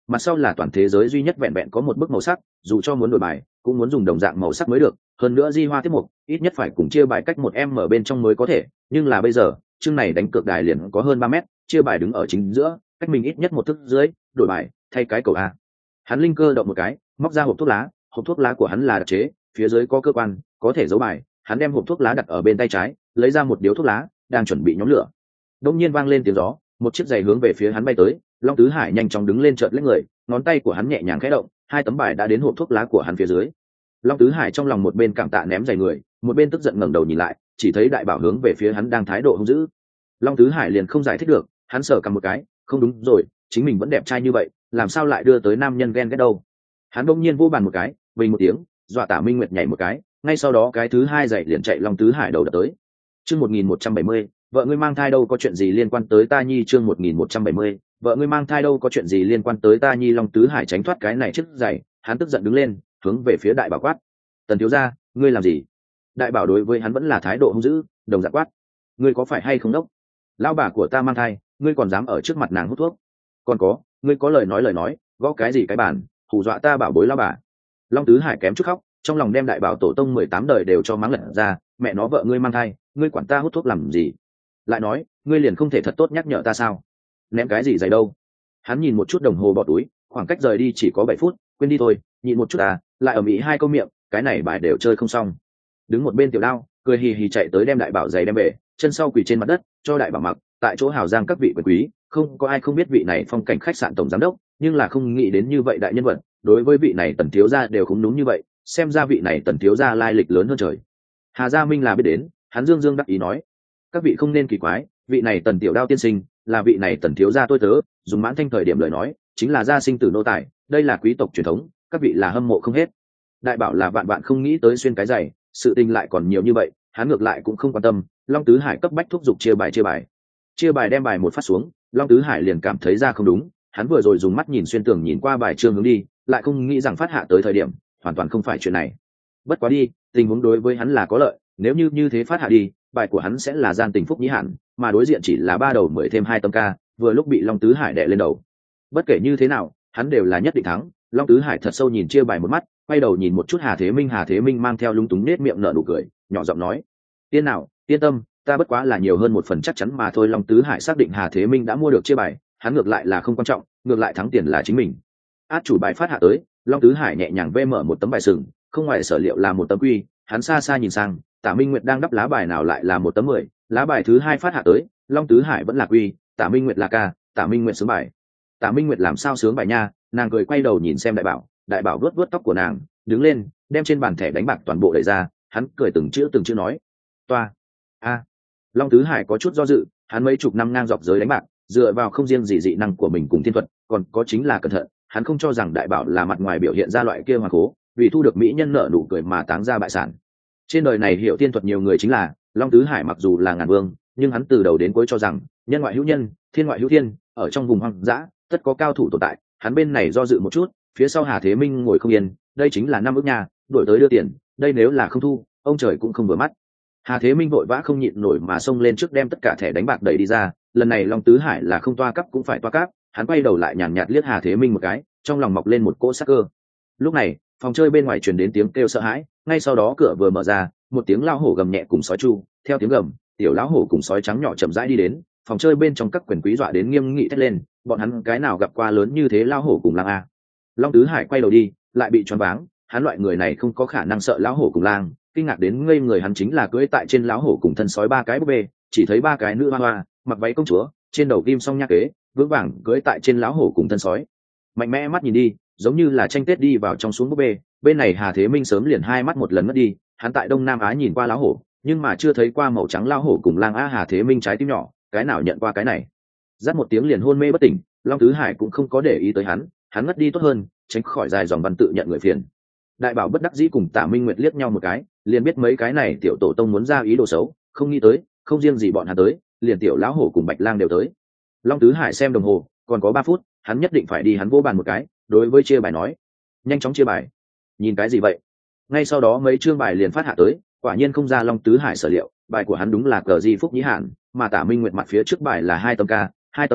mặt sau là toàn thế giới duy nhất vẹn vẹn có một bức màu sắc, dù cho muốn đổi bài cũng muốn dùng đồng dạng màu sắc mới được, hơn nữa di hoa tiếp mục ít nhất phải cùng chia bài cách một em ở bên trong mới có thể, nhưng là bây giờ chương này đánh cược đài liền có hơn ba mét, chia bài đứng ở chính giữa, cách mình ít nhất một thước dưới, đổi bài thay cái cầu a. Hắn linh cơ động một cái, móc ra hộp thuốc lá, hộp thuốc lá của hắn là đặc chế, phía dưới có cơ quan có thể giấu bài. Hắn đem hộp thuốc lá đặt ở bên tay trái, lấy ra một điếu thuốc lá, đang chuẩn bị nhóm lửa. Đông nhiên vang lên tiếng gió, một chiếc giày hướng về phía hắn bay tới. Long Tứ Hải nhanh chóng đứng lên chợt lấy người, ngón tay của hắn nhẹ nhàng khẽ động, hai tấm bài đã đến hộp thuốc lá của hắn phía dưới. Long Tứ Hải trong lòng một bên cảm tạ ném giày người, một bên tức giận ngẩng đầu nhìn lại, chỉ thấy đại bảo hướng về phía hắn đang thái độ hung dữ. Long Tứ Hải liền không giải thích được, hắn sờ cầm một cái, không đúng rồi, chính mình vẫn đẹp trai như vậy, làm sao lại đưa tới nam nhân ghen ghét đâu. Hắn bỗng nhiên vô bàn một cái, bình một tiếng, dọa Tả Minh Nguyệt nhảy một cái, ngay sau đó cái thứ hai giày liền chạy Long Tứ Hải đầu đập tới. Chương một nghìn một trăm bảy mươi, vợ ngươi mang thai đâu có chuyện gì liên quan tới ta nhi. Chương một nghìn một trăm bảy mươi, vợ ngươi mang thai đâu có chuyện gì liên quan tới ta nhi. Long Tứ Hải tránh thoát cái này chiếc giày, hắn tức giận đứng lên, hướng về phía đại bảo quát: Tần thiếu gia, ngươi làm gì? Đại bảo đối với hắn vẫn là thái độ hung dữ, đồng dạng quát: ngươi có phải hay không đốc? Lão bà của ta mang thai, ngươi còn dám ở trước mặt nàng hút thuốc? Còn có, ngươi có lời nói lời nói, gõ cái gì cái bàn, hù dọa ta bảo bối lão bà. Long Tứ Hải kém chút khóc, trong lòng đem đại bảo tổ tông mười tám đời đều cho mắng lật ra, mẹ nó vợ ngươi mang thai, ngươi quản ta hút thuốc làm gì? Lại nói, ngươi liền không thể thật tốt nhắc nhở ta sao? Ném cái gì giày đâu? Hắn nhìn một chút đồng hồ bỏ túi, khoảng cách rời đi chỉ có bảy phút, quên đi thôi, nhịn một chút à, lại ở mỹ hai câu miệng, cái này bài đều chơi không xong. Đứng một bên Tiểu Đao, cười hì hì chạy tới đem đại bảo giày đem về, chân sau quỳ trên mặt đất, cho đại bảo mặc, tại chỗ hào giang các vị quyền quý, không có ai không biết vị này phong cảnh khách sạn tổng giám đốc, nhưng là không nghĩ đến như vậy đại nhân vật, đối với vị này Tần thiếu gia đều không đúng như vậy, xem ra vị này Tần thiếu gia lai lịch lớn hơn trời. Hà Gia Minh là biết đến, hắn dương dương đắc ý nói: các vị không nên kỳ quái, vị này Tần tiểu Đao tiên sinh, là vị này Tần thiếu gia tôi tớ, dùng mãn thanh thời điểm lời nói, chính là gia sinh tử nô tài, đây là quý tộc truyền thống, các vị là hâm mộ không hết. Đại bảo là vạn vạn không nghĩ tới xuyên cái giày, sự tình lại còn nhiều như vậy, hắn ngược lại cũng không quan tâm. Long Tứ Hải cấp bách thúc giục chia bài chia bài. Chia bài đem bài một phát xuống, Long Tứ Hải liền cảm thấy ra không đúng, hắn vừa rồi dùng mắt nhìn xuyên tường nhìn qua bài chương hướng đi, lại không nghĩ rằng phát hạ tới thời điểm, hoàn toàn không phải chuyện này. Bất quá đi, tình huống đối với hắn là có lợi, nếu như như thế phát hạ đi, bài của hắn sẽ là gian tình phúc nhĩ hẳn, mà đối diện chỉ là ba đầu mười thêm hai tâm ca, vừa lúc bị Long Tứ Hải đè lên đầu. Bất kể như thế nào, hắn đều là nhất định thắng. Long Tứ Hải thật sâu nhìn chia bài một mắt, quay đầu nhìn một chút Hà Thế Minh, Hà Thế Minh mang theo lúng túng nết miệng nở nụ cười, nhỏ giọng nói: tiên nào, yên tâm, ta bất quá là nhiều hơn một phần chắc chắn mà thôi. Long Tứ Hải xác định Hà Thế Minh đã mua được chia bài, hắn ngược lại là không quan trọng, ngược lại thắng tiền là chính mình. Át chủ bài phát hạ tới, Long Tứ Hải nhẹ nhàng vê mở một tấm bài sừng, không ngoài sở liệu là một tấm quy, hắn xa xa nhìn sang, Tả Minh Nguyệt đang đắp lá bài nào lại là một tấm mười, lá bài thứ hai phát hạ tới, Long Tứ Hải vẫn là quy, Tả Minh Nguyệt là ca, Tả Minh Nguyệt sướng bài. Tả Minh Nguyệt làm sao sướng bài nha? Nàng cười quay đầu nhìn xem đại bảo, đại bảo vuốt vuốt tóc của nàng, đứng lên, đem trên bàn thẻ đánh bạc toàn bộ đẩy ra, hắn cười từng chữ từng chữ nói: toa a. Long Tứ Hải có chút do dự, hắn mấy chục năm ngang dọc giới đánh bạc, dựa vào không riêng gì dị năng của mình cùng thiên thuật, còn có chính là cẩn thận, hắn không cho rằng đại bảo là mặt ngoài biểu hiện ra loại kia hoàng cố, vì thu được mỹ nhân nợ nụ cười mà táng ra bại sản. Trên đời này hiểu thiên thuật nhiều người chính là Long Tứ Hải, mặc dù là ngàn vương, nhưng hắn từ đầu đến cuối cho rằng nhân ngoại hữu nhân, thiên ngoại hữu thiên, ở trong vùng hoang dã tất có cao thủ tồn tại. Hắn bên này do dự một chút, phía sau Hà Thế Minh ngồi không yên, đây chính là năm ước nhà, đổi tới đưa tiền, đây nếu là không thu, ông trời cũng không vừa mắt. Hà Thế Minh vội vã không nhịn nổi mà xông lên trước đem tất cả thẻ đánh bạc đẩy đi ra, lần này Long Tứ Hải là không toa cấp cũng phải toa cáp, hắn quay đầu lại nhàn nhạt liếc Hà Thế Minh một cái, trong lòng mọc lên một cỗ sắc cơ. Lúc này, phòng chơi bên ngoài truyền đến tiếng kêu sợ hãi, ngay sau đó cửa vừa mở ra, một tiếng lao hổ gầm nhẹ cùng sói chu, theo tiếng gầm, tiểu lão hổ cùng sói trắng nhỏ chậm rãi đi đến, phòng chơi bên trong các quyền quý dọa đến nghiêm nghị thét lên, bọn hắn cái nào gặp qua lớn như thế lao hổ cùng lang a. Long Tứ Hải quay đầu đi, lại bị choáng váng, hắn loại người này không có khả năng sợ lão hổ cùng lang, kinh ngạc đến ngây người, hắn chính là cưỡi tại trên lão hổ cùng thân sói ba cái búp bê, chỉ thấy ba cái nữ hoa hoa, mặc váy công chúa, trên đầu kim song nha kế, vững vàng cưỡi tại trên lão hổ cùng thân sói. Mạnh mẽ mắt nhìn đi, giống như là tranh tết đi vào trong xuống búp bê. Bên này Hà Thế Minh sớm liền hai mắt một lần mất đi, hắn tại Đông Nam Á nhìn qua lão hổ, nhưng mà chưa thấy qua màu trắng lão hổ cùng lang a. Hà Thế Minh trái tim nhỏ, cái nào nhận qua cái này. Dắt một tiếng liền hôn mê bất tỉnh, Long Tứ Hải cũng không có để ý tới hắn, hắn ngất đi tốt hơn, tránh khỏi dài dòng văn tự nhận người phiền. Đại bảo bất đắc dĩ cùng Tả Minh Nguyệt liếc nhau một cái, liền biết mấy cái này tiểu tổ tông muốn ra ý đồ xấu, không nghĩ tới, không riêng gì bọn hắn tới, liền tiểu lão hổ cùng bạch lang đều tới. Long Tứ Hải xem đồng hồ, còn có ba phút, hắn nhất định phải đi, hắn vỗ bàn một cái, đối với chia bài nói: nhanh chóng chia bài. Nhìn cái gì vậy? Ngay sau đó mấy chương bài liền phát hạ tới, quả nhiên không ra Long Tứ Hải sở liệu, bài của hắn đúng là cờ di phúc nhĩ hạn, mà Tả Minh Nguyệt mặt phía trước bài là hai tấm ca, hai tấm mười,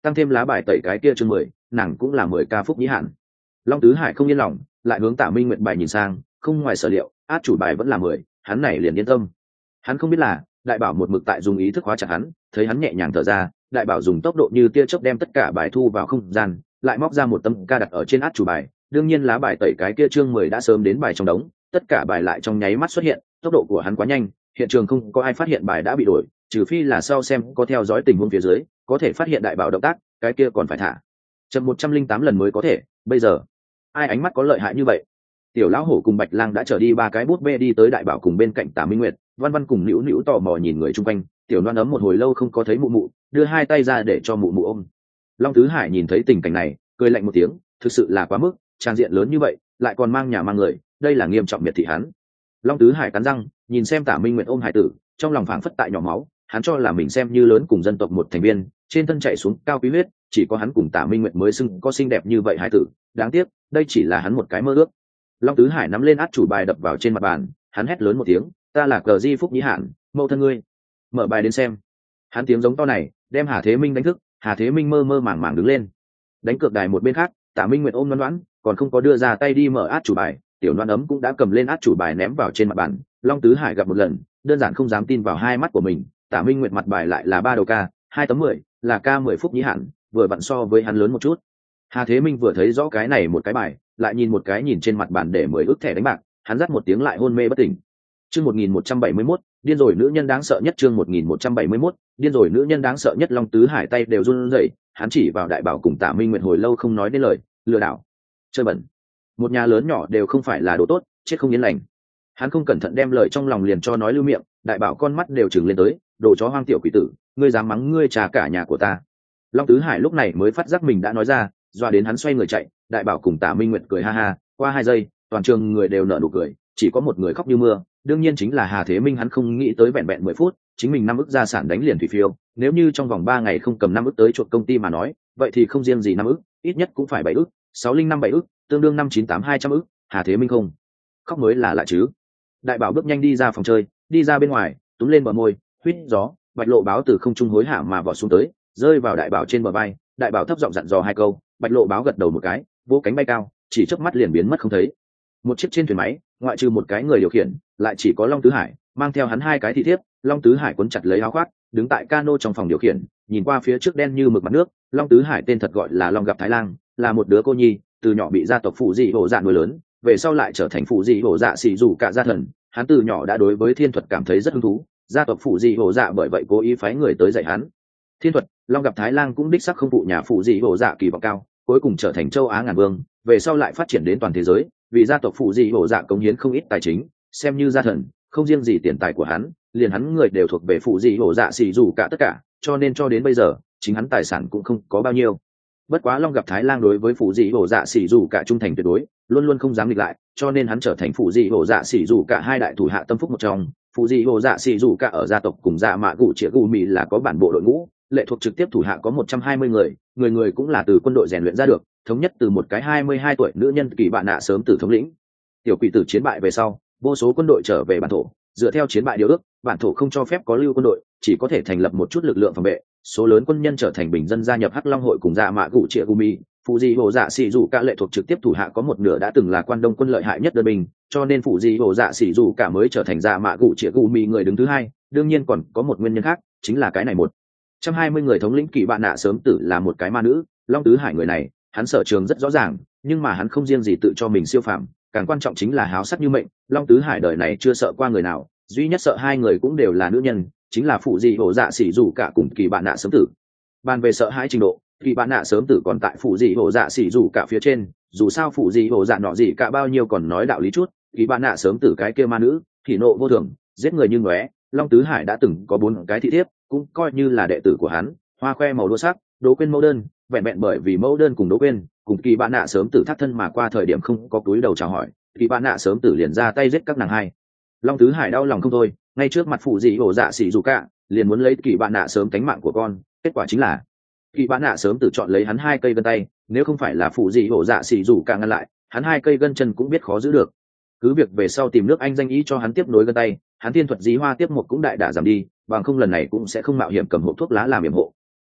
tăng thêm lá bài tẩy cái kia chương mười, nàng cũng là mười ca phúc nhĩ hạn. Long Tứ Hải không yên lòng, lại hướng Tả Minh Nguyệt bài nhìn sang, không ngoài sở liệu, át chủ bài vẫn là mười, hắn này liền yên tâm. Hắn không biết là đại bảo một mực tại dùng ý thức hóa chặt hắn, thấy hắn nhẹ nhàng thở ra, đại bảo dùng tốc độ như tia chớp đem tất cả bài thu vào không gian, lại móc ra một tấm ca đặt ở trên át chủ bài. Đương nhiên lá bài tẩy cái kia chương mười đã sớm đến bài trong đống, tất cả bài lại trong nháy mắt xuất hiện, tốc độ của hắn quá nhanh, hiện trường không có ai phát hiện bài đã bị đổi, trừ phi là sau xem có theo dõi tình huống phía dưới, có thể phát hiện đại bảo động tác, cái kia còn phải thả chậm một trăm linh tám lần mới có thể. Bây giờ ai ánh mắt có lợi hại như vậy? Tiểu lão hổ cùng Bạch Lang đã trở đi ba cái bút bê đi tới đại bảo cùng bên cạnh Tả Minh Nguyệt, Văn Văn cùng Nữu Nữu tò mò nhìn người chung quanh. Tiểu Loan ấm một hồi lâu không có thấy mụ mụ, đưa hai tay ra để cho mụ mụ ôm. Long Tứ Hải nhìn thấy tình cảnh này, cười lạnh một tiếng, thực sự là quá mức, trang diện lớn như vậy, lại còn mang nhà mang người, đây là nghiêm trọng miệt thị hắn. Long Tứ Hải cắn răng, nhìn xem Tả Minh Nguyệt ôm hải tử, trong lòng phảng phất tại nhỏ máu, hắn cho là mình xem như lớn cùng dân tộc một thành viên, trên thân chạy xuống cao quý huyết, chỉ có hắn cùng Tả Minh Nguyệt mới xưng có xinh đẹp như vậy hải tử, đáng tiếc, đây chỉ là hắn một cái mơ ước. Long Tứ Hải nắm lên át chủ bài đập vào trên mặt bàn, hắn hét lớn một tiếng, ta là Cờ Di Phúc Nhĩ Hạn, mẫu thân ngươi. Mở bài đến xem. Hắn tiếng giống to này, đem Hà Thế Minh đánh thức, Hà Thế Minh mơ mơ màng màng đứng lên. Đánh cược đài một bên khác, Tả Minh Nguyệt ôm Loan Loan, còn không có đưa ra tay đi mở át chủ bài, tiểu Loan ấm cũng đã cầm lên át chủ bài ném vào trên mặt bàn. Long Tứ Hải gặp một lần, đơn giản không dám tin vào hai mắt của mình, Tả Minh Nguyệt mặt bài lại là ba đầu ca, hai tấm mười, là ca mười Phúc Nhĩ Hạn, vừa vặn so với hắn lớn một chút. Hà Thế Minh vừa thấy rõ cái này một cái bài, lại nhìn một cái nhìn trên mặt bàn để mười ức thẻ đánh bạc, hắn dắt một tiếng lại hôn mê bất tỉnh. Chương một nghìn một trăm bảy mươi mốt, điên rồi nữ nhân đáng sợ nhất. Chương một nghìn một trăm bảy mươi mốt, điên rồi nữ nhân đáng sợ nhất. Long Tứ Hải tay đều run rẩy, hắn chỉ vào đại bảo cùng Tả Minh Nguyệt hồi lâu không nói đến lời, lừa đảo, chơi bẩn, một nhà lớn nhỏ đều không phải là đồ tốt, chết không yên lành. Hắn không cẩn thận đem lời trong lòng liền cho nói lưu miệng, đại bảo con mắt đều trừng lên tới, đồ chó hoang tiểu quỷ tử, ngươi dám mắng ngươi trà cả nhà của ta. Long Tứ Hải lúc này mới phát giác mình đã nói ra, doa đến hắn xoay người chạy. Đại bảo cùng Tả Minh Nguyệt cười ha ha, qua hai giây, toàn trường người đều nở nụ cười, chỉ có một người khóc như mưa, đương nhiên chính là Hà Thế Minh. Hắn không nghĩ tới vẹn vẹn mười phút, chính mình năm ức gia sản đánh liền thủy phiêu, nếu như trong vòng ba ngày không cầm năm ức tới chuộc công ty mà nói, vậy thì không riêng gì năm ức, ít nhất cũng phải bảy ức, sáu linh năm bảy ức, tương đương năm chín tám hai trăm ức, Hà Thế Minh không khóc mới là lạ chứ. Đại bảo bước nhanh đi ra phòng chơi, đi ra bên ngoài, túm lên bờ môi, huýt gió, Bạch Lộ báo từ không trung hối hả mà vọt xuống tới, rơi vào đại bảo trên bờ vai. Đại bảo thấp giọng dặn dò hai câu, Bạch Lộ báo gật đầu một cái, vỗ cánh bay cao, chỉ chớp mắt liền biến mất không thấy. Một chiếc trên thuyền máy, ngoại trừ một cái người điều khiển, lại chỉ có Long Tứ Hải, mang theo hắn hai cái thị thiếp. Long Tứ Hải cuốn chặt lấy áo khoác, đứng tại cano trong phòng điều khiển, nhìn qua phía trước đen như mực mặt nước. Long Tứ Hải tên thật gọi là Long Gặp Thái Lang, là một đứa cô nhi, từ nhỏ bị gia tộc phụ dị hổ dạ nuôi lớn, về sau lại trở thành phụ dị hổ dạ xỉ dù cả gia thần. Hắn từ nhỏ đã đối với thiên thuật cảm thấy rất hứng thú, gia tộc phụ dị hổ dạ bởi vậy cố ý phái người tới dạy hắn thiên thuật. Long Gặp Thái Lang cũng đích sắc không phụ nhà phụ dị hổ dạ kỳ vọng cao, cuối cùng trở thành châu Á ngàn vương, về sau lại phát triển đến toàn thế giới, vì gia tộc phụ dị hổ dạ cống hiến không ít tài chính, xem như gia thần, không riêng gì tiền tài của hắn, liền hắn người đều thuộc về phụ dị hổ dạ xỉ dù cả tất cả, cho nên cho đến bây giờ chính hắn tài sản cũng không có bao nhiêu. Bất quá Long Gặp Thái Lang đối với phụ dị hổ dạ xỉ dù cả trung thành tuyệt đối, luôn luôn không dám nghịch lại, cho nên hắn trở thành phụ dị hổ dạ xỉ dù cả hai đại thủ hạ tâm phúc một trong. Phụ dị hổ dạ xỉ dù cả ở gia tộc cùng dạ mạ cụ chĩa gù mì là có bản bộ đội ngũ, lệ thuộc trực tiếp thủ hạ có một trăm hai mươi người, người người cũng là từ quân đội rèn luyện ra được, thống nhất từ một cái hai mươi hai tuổi nữ nhân Kỳ Bạn Nạ sớm từ thống lĩnh. Tiểu quỷ tử chiến bại về sau, vô số quân đội trở về bản thổ, dựa theo chiến bại điều ước, bản thổ không cho phép có lưu quân đội, chỉ có thể thành lập một chút lực lượng phòng vệ, số lớn quân nhân trở thành bình dân gia nhập Hắc Long hội cùng dạ mạ cụ chĩa gù mì. Phụ dị hổ dạ xỉ dù cả lệ thuộc trực tiếp thủ hạ có một nửa đã từng là quan đông quân lợi hại nhất đơn binh, cho nên phụ dị hổ dạ xỉ dù cả mới trở thành dạ mạ cụ chĩa gù mì người đứng thứ hai. Đương nhiên còn có một nguyên nhân khác, chính là cái này một trăm hai mươi người thống lĩnh Kỳ Bạn Nạ sớm tử là một cái ma nữ. Long Tứ Hải người này, hắn sở trường rất rõ ràng, nhưng mà hắn không riêng gì tự cho mình siêu phàm, càng quan trọng chính là háo sắc như mệnh. Long Tứ Hải đời này chưa sợ qua người nào, duy nhất sợ hai người cũng đều là nữ nhân, chính là phụ dị hổ dạ xỉ dù cả cùng Kỳ Bạn Nạ sớm tử. Bàn về sợ hãi trình độ, Kỳ Bạn Nạ sớm tử còn tại phụ dị hổ dạ xỉ dù cả phía trên, dù sao phụ dị hổ dạ nọ gì cả bao nhiêu còn nói đạo lý chút, Kỳ Bạn Nạ sớm tử cái kia ma nữ, thì nộ vô thường, giết người như ngóe. Long Tứ Hải đã từng có bốn cái thị thiếp, cũng coi như là đệ tử của hắn. Hoa khoe màu đua sắc, Đỗ Quyên mẫu đơn, vẹn vẹn bởi vì mẫu đơn cùng Đỗ Quyên cùng Kỳ Bạn Nạ sớm tử thắt thân mà qua thời điểm không có túi đầu chào hỏi, Kỳ Bạn Nạ sớm tử liền ra tay giết các nàng hai. Long Tứ Hải đau lòng không thôi, ngay trước mặt phụ dị hổ dạ xỉ dù cả, liền muốn lấy Kỳ Bạn Nạ sớm cánh mạng của con. Kết quả chính là Kỳ Bạn Nạ sớm tử chọn lấy hắn hai cây gân tay, nếu không phải là phụ dị hổ dạ xỉ dù cả ngăn lại, hắn hai cây gân chân cũng biết khó giữ được. Cứ việc về sau tìm nước Anh danh ý cho hắn tiếp nối gân tay, hắn thiên thuật dí hoa tiếp một cũng đại đả giảm đi, bằng không lần này cũng sẽ không mạo hiểm cầm hộp thuốc lá làm yểm hộ.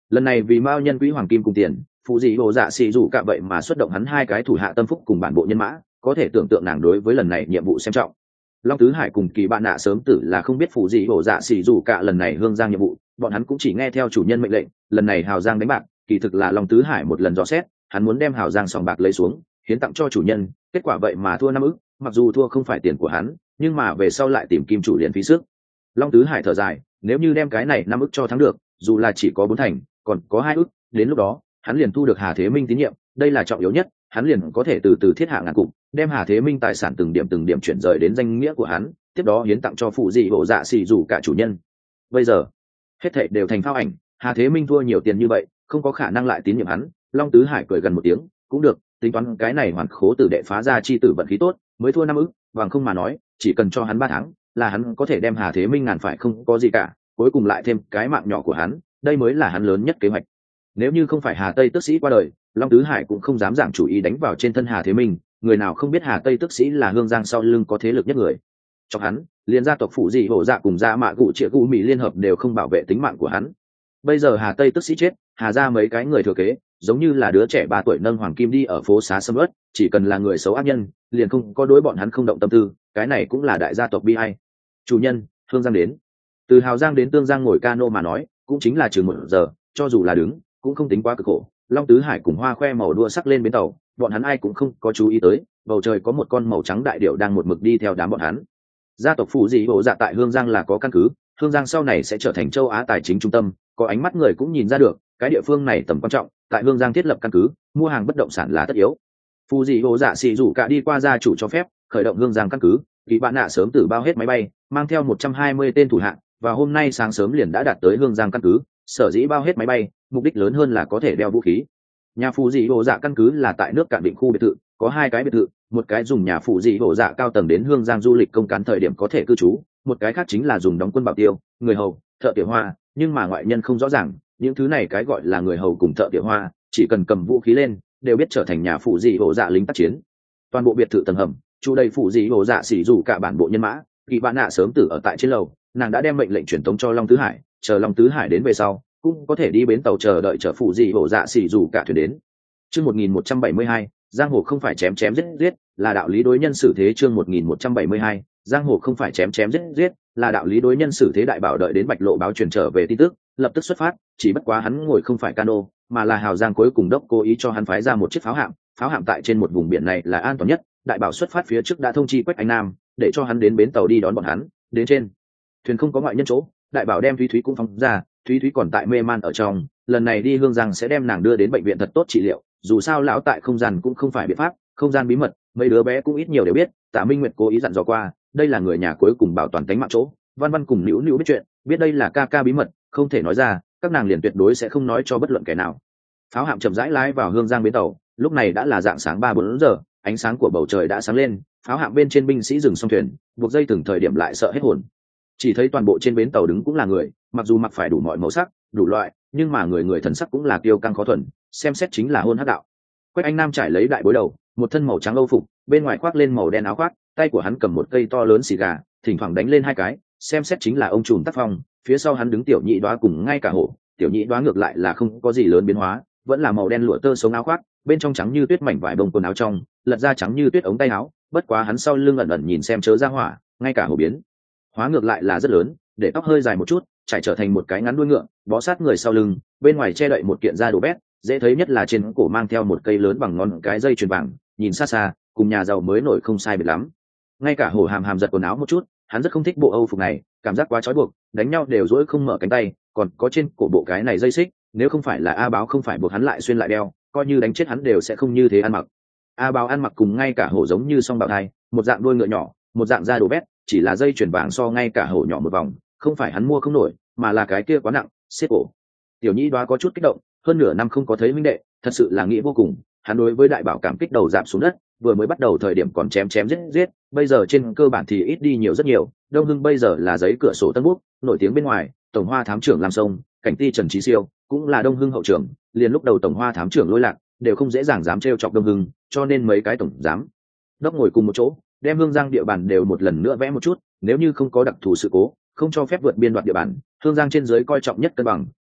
lần này vì mao nhân quỹ hoàng kim cùng tiền, phụ dị hồ dạ xì dù cả vậy mà xuất động hắn hai cái thủ hạ tâm phúc cùng bản bộ nhân mã, có thể tưởng tượng nàng đối với lần này nhiệm vụ xem trọng. Long Tứ Hải cùng Kỳ Bạn Nạ sớm tử là không biết phụ dị hồ dạ xì dù cả lần này hương giang nhiệm vụ, bọn hắn cũng chỉ nghe theo chủ nhân mệnh lệnh. Lần này hào giang đánh bạc kỳ thực là Long Tứ Hải một lần dò xét, hắn muốn đem hào giang sòng bạc lấy xuống hiến tặng cho chủ nhân, kết quả vậy mà thua năm ức. Mặc dù thua không phải tiền của hắn, nhưng mà về sau lại tìm kim chủ liền phí sức. Long Tứ Hải thở dài, nếu như đem cái này năm ức cho thắng được, dù là chỉ có bốn thành còn có hai ức, đến lúc đó hắn liền thu được Hà Thế Minh tín nhiệm, đây là trọng yếu nhất. Hắn liền có thể từ từ thiết hạ ngàn cục, đem Hà Thế Minh tài sản từng điểm từng điểm chuyển rời đến danh nghĩa của hắn, tiếp đó hiến tặng cho phụ dị hộ dạ xì dù cả chủ nhân. Bây giờ hết thảy đều thành phao ảnh, Hà Thế Minh thua nhiều tiền như vậy, không có khả năng lại tín nhiệm hắn. Long Tứ Hải cười gần một tiếng, cũng được, tính toán cái này hoàn khố tử đệ phá ra chi tử vận khí tốt, mới thua năm ức, bằng không mà nói, chỉ cần cho hắn ba tháng, là hắn có thể đem Hà Thế Minh ngàn phải không có gì cả, cuối cùng lại thêm cái mạng nhỏ của hắn, đây mới là hắn lớn nhất kế hoạch. Nếu như không phải Hà Tây Tức Sĩ qua đời, Long Tứ Hải cũng không dám giảng chủ ý đánh vào trên thân Hà Thế Minh, người nào không biết Hà Tây Tức Sĩ là hương giang sau lưng có thế lực nhất người. Trong hắn, liên gia tộc phụ dị hổ dạ cùng gia mạ cụ trịa cụ mỹ liên hợp đều không bảo vệ tính mạng của hắn. Bây giờ Hà Tây Tức Sĩ chết, Hà ra mấy cái người thừa kế, giống như là đứa trẻ ba tuổi nâng hoàng kim đi ở phố xá sầm uất, chỉ cần là người xấu ác nhân, liền không có đối bọn hắn không động tâm tư, cái này cũng là đại gia tộc bi ai. Chủ nhân, hương giang đến. Từ Hào Giang đến Tương Giang ngồi cano mà nói, cũng chính là chừng một giờ, cho dù là đứng, cũng không tính quá cực khổ. Long Tứ Hải cùng Hoa Khoe màu đua sắc lên bến tàu, bọn hắn ai cũng không có chú ý tới, bầu trời có một con màu trắng đại điểu đang một mực đi theo đám bọn hắn. Gia tộc phụ dị hộ dạ tại Hương Giang là có căn cứ, Hương Giang sau này sẽ trở thành châu Á tài chính trung tâm, có ánh mắt người cũng nhìn ra được, cái địa phương này tầm quan trọng, tại Hương Giang thiết lập căn cứ, mua hàng bất động sản là tất yếu. Phụ dị hộ dạ xì rủ cả đi qua gia chủ cho phép, khởi động Hương Giang căn cứ, Kỳ Bạn Nạ sớm từ bao hết máy bay, mang theo một trăm hai mươi tên thủ hạ, và hôm nay sáng sớm liền đã đạt tới Hương Giang căn cứ, sở dĩ bao hết máy bay, mục đích lớn hơn là có thể đeo vũ khí. Nhà phụ dị hộ dạ căn cứ là tại nước Cạn Định khu biệt thự, có hai cái biệt thự, một cái dùng nhà phụ dị hộ dạ cao tầng đến Hương Giang du lịch công cán thời điểm có thể cư trú, một cái khác chính là dùng đóng quân bảo tiêu, người hầu, thợ tiểu hoa, nhưng mà ngoại nhân không rõ ràng, những thứ này cái gọi là người hầu cùng thợ tiểu hoa, chỉ cần cầm vũ khí lên, đều biết trở thành nhà phụ dị hộ dạ lính tác chiến. Toàn bộ biệt thự tầng hầm, chu đầy phụ dị hộ dạ xỉ rủ cả bản bộ nhân mã, Kỳ Bạn Nạ sớm tử ở tại trên lầu, nàng đã đem mệnh lệnh truyền tống cho Long Tứ Hải, chờ Long Tứ Hải đến về sau, cũng có thể đi bến tàu chờ đợi chở phụ dị hộ dạ xỉ rủ cả thuyền đến. Chương một nghìn một trăm bảy mươi hai, giang hồ không phải chém chém giết giết, là đạo lý đối nhân xử thế. Chương một nghìn một trăm bảy mươi hai, giang hồ không phải chém chém giết giết, là đạo lý đối nhân xử thế. Đại bảo đợi đến Bạch Lộ báo truyền trở về tin tức, lập tức xuất phát, chỉ bất quá hắn ngồi không phải cano, mà là Hào Giang cuối cùng đốc cố ý cho hắn phái ra một chiếc pháo hạm, pháo hạm tại trên một vùng biển này là an toàn nhất. Đại bảo xuất phát phía trước đã thông chi Quách Anh Nam, để cho hắn đến bến tàu đi đón bọn hắn. Đến trên thuyền không có ngoại nhân chỗ, đại bảo đem Thúy Thúy cũng phóng ra, Thúy Thúy còn tại mê man ở trong, lần này đi Hương Giang sẽ đem nàng đưa đến bệnh viện thật tốt trị liệu, dù sao lão tại không gian cũng không phải biện pháp, không gian bí mật, mấy đứa bé cũng ít nhiều đều biết, Tạ Minh Nguyệt cố ý dặn dò qua, đây là người nhà cuối cùng bảo toàn tính mạng chỗ. Văn Văn cùng Nữu Nữu biết chuyện, biết đây là ca ca bí mật, không thể nói ra, các nàng liền tuyệt đối sẽ không nói cho bất luận kẻ nào. Pháo hạm chậm rãi lái vào Hương Giang bến tàu, lúc này đã là dạng sáng ba bốn giờ, ánh sáng của bầu trời đã sáng lên, pháo hạm bên trên binh sĩ dừng xong thuyền, buộc dây từng thời điểm lại sợ hết hồn. Chỉ thấy toàn bộ trên bến tàu đứng cũng là người, mặc dù mặc phải đủ mọi màu sắc, đủ loại, nhưng mà người người thần sắc cũng là kiêu căng khó thuần, xem xét chính là hôn hắc đạo. Quách Anh Nam trải lấy đại bối đầu, một thân màu trắng âu phục, bên ngoài khoác lên màu đen áo khoác, tay của hắn cầm một cây to lớn xì gà, thỉnh thoảng đánh lên hai cái, xem xét chính là ông trùm tác phong. Phía sau hắn đứng tiểu nhị đoá cùng ngay cả hổ, tiểu nhị đoá ngược lại là không có gì lớn biến hóa, vẫn là màu đen lụa tơ sống áo khoác, bên trong trắng như tuyết mảnh vải bông quần áo trong, lật ra trắng như tuyết ống tay áo, bất quá hắn sau lưng ẩn ẩn nhìn xem chớ ra hỏa, ngay cả hổ biến hóa ngược lại là rất lớn, để tóc hơi dài một chút, trải trở thành một cái ngắn đuôi ngựa, bó sát người sau lưng, bên ngoài che đậy một kiện da đồ bét, dễ thấy nhất là trên cổ mang theo một cây lớn bằng ngón cái dây chuyền vàng, nhìn xa xa, cùng nhà giàu mới nổi không sai biệt lắm. Ngay cả hổ hàm hàm giật quần áo một chút, hắn rất không thích bộ âu phục này, cảm giác quá trói buộc, đánh nhau đều dỗi không mở cánh tay, còn có trên cổ bộ cái này dây xích, nếu không phải là A Báo không phải buộc hắn lại xuyên lại đeo, coi như đánh chết hắn đều sẽ không như thế ăn mặc. A Báo ăn mặc cùng ngay cả hổ giống như song bào thai, một dạng đuôi ngựa nhỏ, một dạng da đồ bét, chỉ là dây chuyền vàng so ngay cả hổ nhỏ một vòng, không phải hắn mua không nổi, mà là cái kia quá nặng, xếp cổ. Tiểu Nhĩ Đoá có chút kích động, hơn nửa năm không có thấy huynh đệ, thật sự là nghĩ vô cùng. Hắn đối với đại bảo cảm kích đầu giảm xuống đất, vừa mới bắt đầu thời điểm còn chém chém giết giết, bây giờ trên cơ bản thì ít đi nhiều rất nhiều. Đông Hưng bây giờ là giấy cửa sổ tân bút, nổi tiếng bên ngoài, tổng hoa thám trưởng Lam Sông, cảnh ti Trần Trí Siêu, cũng là Đông Hưng hậu trưởng, liền lúc đầu tổng hoa thám trưởng Lôi Lạc, đều không dễ dàng dám trêu chọc Đông Hưng, cho nên mấy cái tổng giám đốc ngồi cùng một chỗ, đem Hương Giang địa bàn đều một lần nữa vẽ một chút, nếu như không có đặc thù sự cố, không cho phép vượt biên đoạt địa bàn. Hương Giang trên dưới coi trọng nhất cân bằng,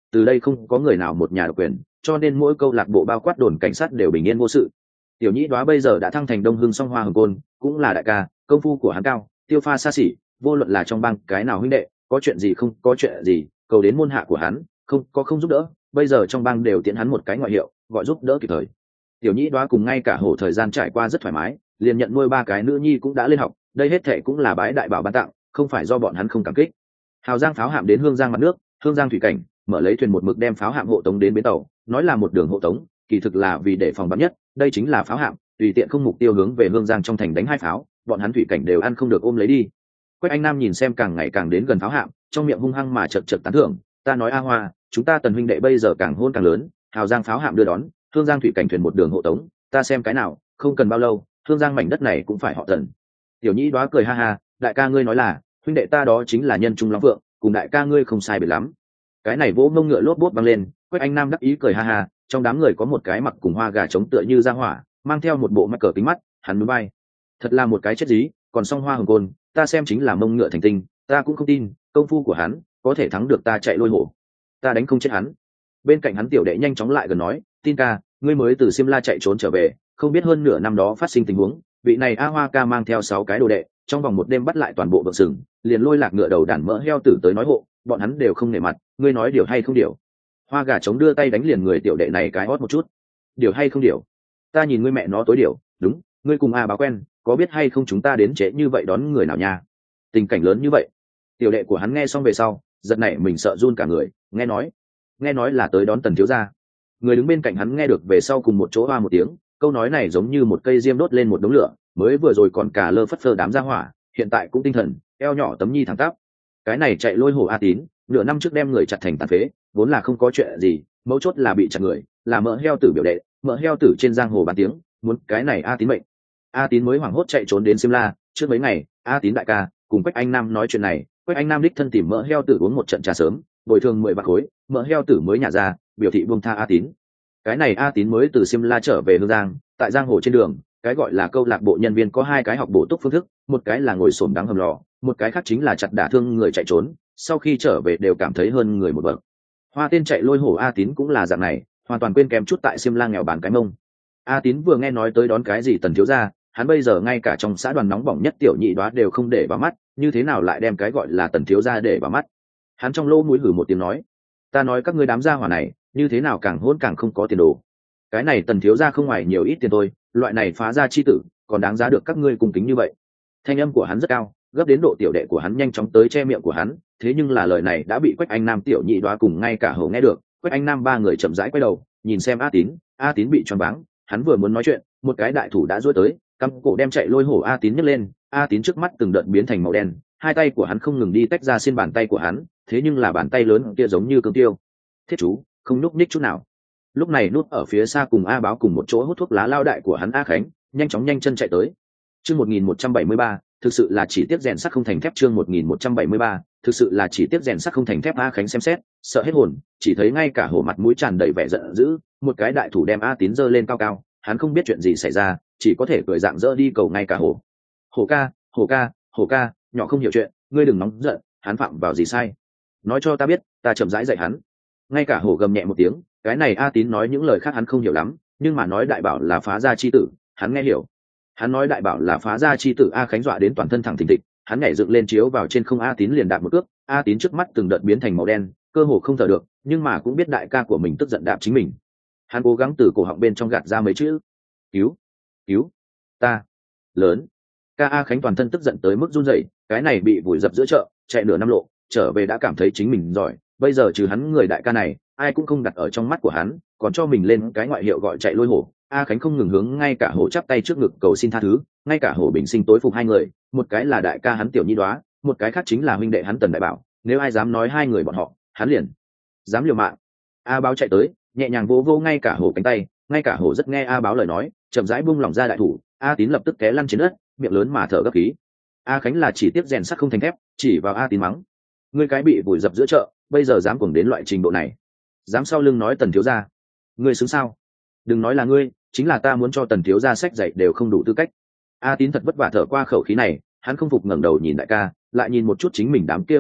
từ đây không có người nào một nhà độc quyền, cho nên mỗi câu lạc bộ bao quát đồn cảnh sát đều bình yên vô sự. Tiểu nhĩ đoá bây giờ đã thăng thành Đông Hưng Song Hoa Hồng Côn, cũng là đại ca, công phu của hắn cao, tiêu pha xa xỉ, vô luận là trong bang cái nào huynh đệ, có chuyện gì không có chuyện gì, cầu đến môn hạ của hắn, không có không giúp đỡ, bây giờ trong bang đều tiện hắn một cái ngoại hiệu, gọi giúp đỡ kịp thời. Tiểu nhĩ đoá cùng ngay cả hổ thời gian trải qua rất thoải mái, liền nhận nuôi ba cái nữ nhi cũng đã lên học, đây hết thệ cũng là bái đại bảo ban tặng, không phải do bọn hắn không cảm kích. Hào Giang pháo hạm đến Hương Giang mặt nước, Hương Giang thủy cảnh, mở lấy thuyền một mực đem pháo hạm hộ tống đến bến tàu, nói là một đường hộ tống, kỳ thực là vì để phòng bắn nhất, đây chính là pháo hạm, tùy tiện không mục tiêu hướng về Hương Giang trong thành đánh hai pháo, bọn hắn thủy cảnh đều ăn không được ôm lấy đi. Quách Anh Nam nhìn xem càng ngày càng đến gần pháo hạm, trong miệng hung hăng mà chật chật tán thưởng, ta nói A Hoa, chúng ta Tần huynh đệ bây giờ càng hôn càng lớn, Hào Giang pháo hạm đưa đón, Hương Giang thủy cảnh thuyền một đường hộ tống, ta xem cái nào, không cần bao lâu, Hương Giang mảnh đất này cũng phải họ Tần. Tiểu nhĩ đoá cười ha ha, đại ca ngươi nói là, huynh đệ ta đó chính là nhân trung lắm vượng, cùng đại ca ngươi không sai biệt lắm. Cái này vỗ mông ngựa lốp bốt băng lên, Quách Anh Nam đắc ý cười ha ha, trong đám người có một cái mặc cùng hoa gà trống tựa như ra hỏa, mang theo một bộ mắt cờ kính mắt, hắn núi bay, thật là một cái chết dí, còn song hoa hồng côn, ta xem chính là mông ngựa thành tinh, ta cũng không tin công phu của hắn có thể thắng được ta chạy lôi hổ, ta đánh không chết hắn. Bên cạnh hắn tiểu đệ nhanh chóng lại gần nói, tin ca, ngươi mới từ Simla chạy trốn trở về, không biết hơn nửa năm đó phát sinh tình huống, vị này A Hoa ca mang theo sáu cái đồ đệ, trong vòng một đêm bắt lại toàn bộ vợ sừng, liền lôi lạc ngựa đầu đàn mỡ heo tử tới nói hộ, bọn hắn đều không nể mặt, ngươi nói điều hay không điều? Hoa gà trống đưa tay đánh liền người tiểu đệ này cái hót một chút, điều hay không điều? Ta nhìn ngươi mẹ nó tối điều, đúng, ngươi cùng A báo quen, có biết hay không chúng ta đến trễ như vậy đón người nào nha? Tình cảnh lớn như vậy. Tiểu đệ của hắn nghe xong về sau, giật nảy mình sợ run cả người, nghe nói, nghe nói là tới đón Tần thiếu gia. Người đứng bên cạnh hắn nghe được về sau cùng một chỗ hoa một tiếng, câu nói này giống như một cây diêm đốt lên một đống lửa, mới vừa rồi còn cả lơ phất phơ đám ra hỏa, hiện tại cũng tinh thần, eo nhỏ tấm nhi thẳng tắp. Cái này chạy lôi hổ A Tín, nửa năm trước đem người chặt thành tàn phế, vốn là không có chuyện gì, mấu chốt là bị chặt người, là mỡ heo tử biểu đệ, mỡ heo tử trên giang hồ bàn tiếng, muốn cái này A Tín mệnh. A Tín mới hoảng hốt chạy trốn đến Simla, trước mấy ngày, A Tín đại ca cùng Quách Anh Nam nói chuyện này, Quách Anh Nam đích thân tìm mỡ heo tử uống một trận trà sớm, bồi thường mười bạc khối, mỡ heo tử mới nhả ra, biểu thị buông tha A Tín. Cái này A Tín mới từ Simla trở về Hương Giang, tại giang hồ trên đường, cái gọi là câu lạc bộ nhân viên có hai cái học bổ túc phương thức, một cái là ngồi xổm đắng hầm lò, một cái khác chính là chặt đả thương người chạy trốn, sau khi trở về đều cảm thấy hơn người một bậc. Hoa tên chạy lôi hổ A Tín cũng là dạng này, hoàn toàn quên kém chút tại Simla nghèo bàn cái mông. A Tín vừa nghe nói tới đón cái gì Tần thiếu gia, hắn bây giờ ngay cả trong xã đoàn nóng bỏng nhất tiểu nhị đoá đều không để vào mắt, như thế nào lại đem cái gọi là Tần thiếu gia để vào mắt? Hắn trong lỗ mũi hử một tiếng nói, ta nói các ngươi đám gia hỏa này, như thế nào càng hỗn càng không có tiền đồ. Cái này Tần thiếu gia không ngoài nhiều ít tiền thôi, loại này phá gia chi tử, còn đáng giá được các ngươi cung kính như vậy. Thanh âm của hắn rất cao, gấp đến độ tiểu đệ của hắn nhanh chóng tới che miệng của hắn, thế nhưng là lời này đã bị Quách Anh Nam tiểu nhị đoá cùng ngay cả hổ nghe được. Quách Anh Nam ba người chậm rãi quay đầu, nhìn xem A Tín, A Tín bị choáng váng, hắn vừa muốn nói chuyện, một cái đại thủ đã duỗi tới, cắm cổ đem chạy lôi hổ A Tín nhấc lên, A Tín trước mắt từng đợt biến thành màu đen, hai tay của hắn không ngừng đi tách ra xin bàn tay của hắn, thế nhưng là bàn tay lớn kia giống như cương tiêu. Thiết chú, không nhúc nhích chút nào. Lúc này nút ở phía xa cùng A báo cùng một chỗ hút thuốc lá lao đại của hắn A Khánh, nhanh chóng nhanh chân chạy tới. Chương một nghìn một trăm bảy mươi ba, thực sự là chỉ tiếc rèn sắt không thành thép. Chương một nghìn một trăm bảy mươi ba, thực sự là chỉ tiếc rèn sắt không thành thép. A Khánh xem xét, sợ hết hồn, chỉ thấy ngay cả hổ mặt mũi tràn đầy vẻ giận dữ, một cái đại thủ đem A Tín giơ lên cao cao, hắn không biết chuyện gì xảy ra, chỉ có thể cười dạng dỡ đi cầu ngay cả hổ. Hổ ca, hổ ca, hổ ca, nhỏ không hiểu chuyện, ngươi đừng nóng giận, hắn phạm vào gì sai? Nói cho ta biết, ta chậm rãi dạy hắn. Ngay cả hổ gầm nhẹ một tiếng, cái này A Tín nói những lời khác hắn không hiểu lắm, nhưng mà nói đại bảo là phá gia chi tử, hắn nghe hiểu. Hắn nói đại bảo là phá gia chi tử, A Khánh dọa đến toàn thân thẳng thình thịch, hắn nhảy dựng lên chiếu vào trên không, A Tín liền đạp một cước, A Tín trước mắt từng đợt biến thành màu đen, cơ hồ không thở được, nhưng mà cũng biết đại ca của mình tức giận đạp chính mình. Hắn cố gắng từ cổ họng bên trong gạt ra mấy chữ, cứu, cứu, ta, lớn. Ca A Khánh toàn thân tức giận tới mức run rẩy, cái này bị vùi dập giữa chợ, chạy nửa năm lộ, trở về đã cảm thấy chính mình giỏi, bây giờ trừ hắn người đại ca này, ai cũng không đặt ở trong mắt của hắn, còn cho mình lên cái ngoại hiệu gọi chạy lôi hổ. A Khánh không ngừng hướng ngay cả hổ chắp tay trước ngực cầu xin tha thứ, ngay cả hổ bình sinh tối phục hai người, một cái là đại ca hắn tiểu nhi đoá, một cái khác chính là huynh đệ hắn Tần đại bảo, nếu ai dám nói hai người bọn họ, hắn liền dám liều mạng. A báo chạy tới, nhẹ nhàng vỗ vỗ ngay cả hổ cánh tay, ngay cả hổ rất nghe A báo lời nói, chậm rãi buông lỏng ra đại thủ, A Tín lập tức té lăn trên đất, miệng lớn mà thở gấp khí. A Khánh là chỉ tiếc rèn sắt không thành thép, chỉ vào A Tín mắng, ngươi cái bị vùi dập giữa chợ, bây giờ dám cuồng đến loại trình độ này, dám sau lưng nói Tần thiếu gia, ngươi xứng sao? Đừng nói là ngươi, chính là ta muốn cho Tần thiếu gia sách dạy đều không đủ tư cách. A Tín thật vất vả thở qua khẩu khí này, hắn không phục ngẩng đầu nhìn đại ca, lại nhìn một chút chính mình đám kia huynh đệ,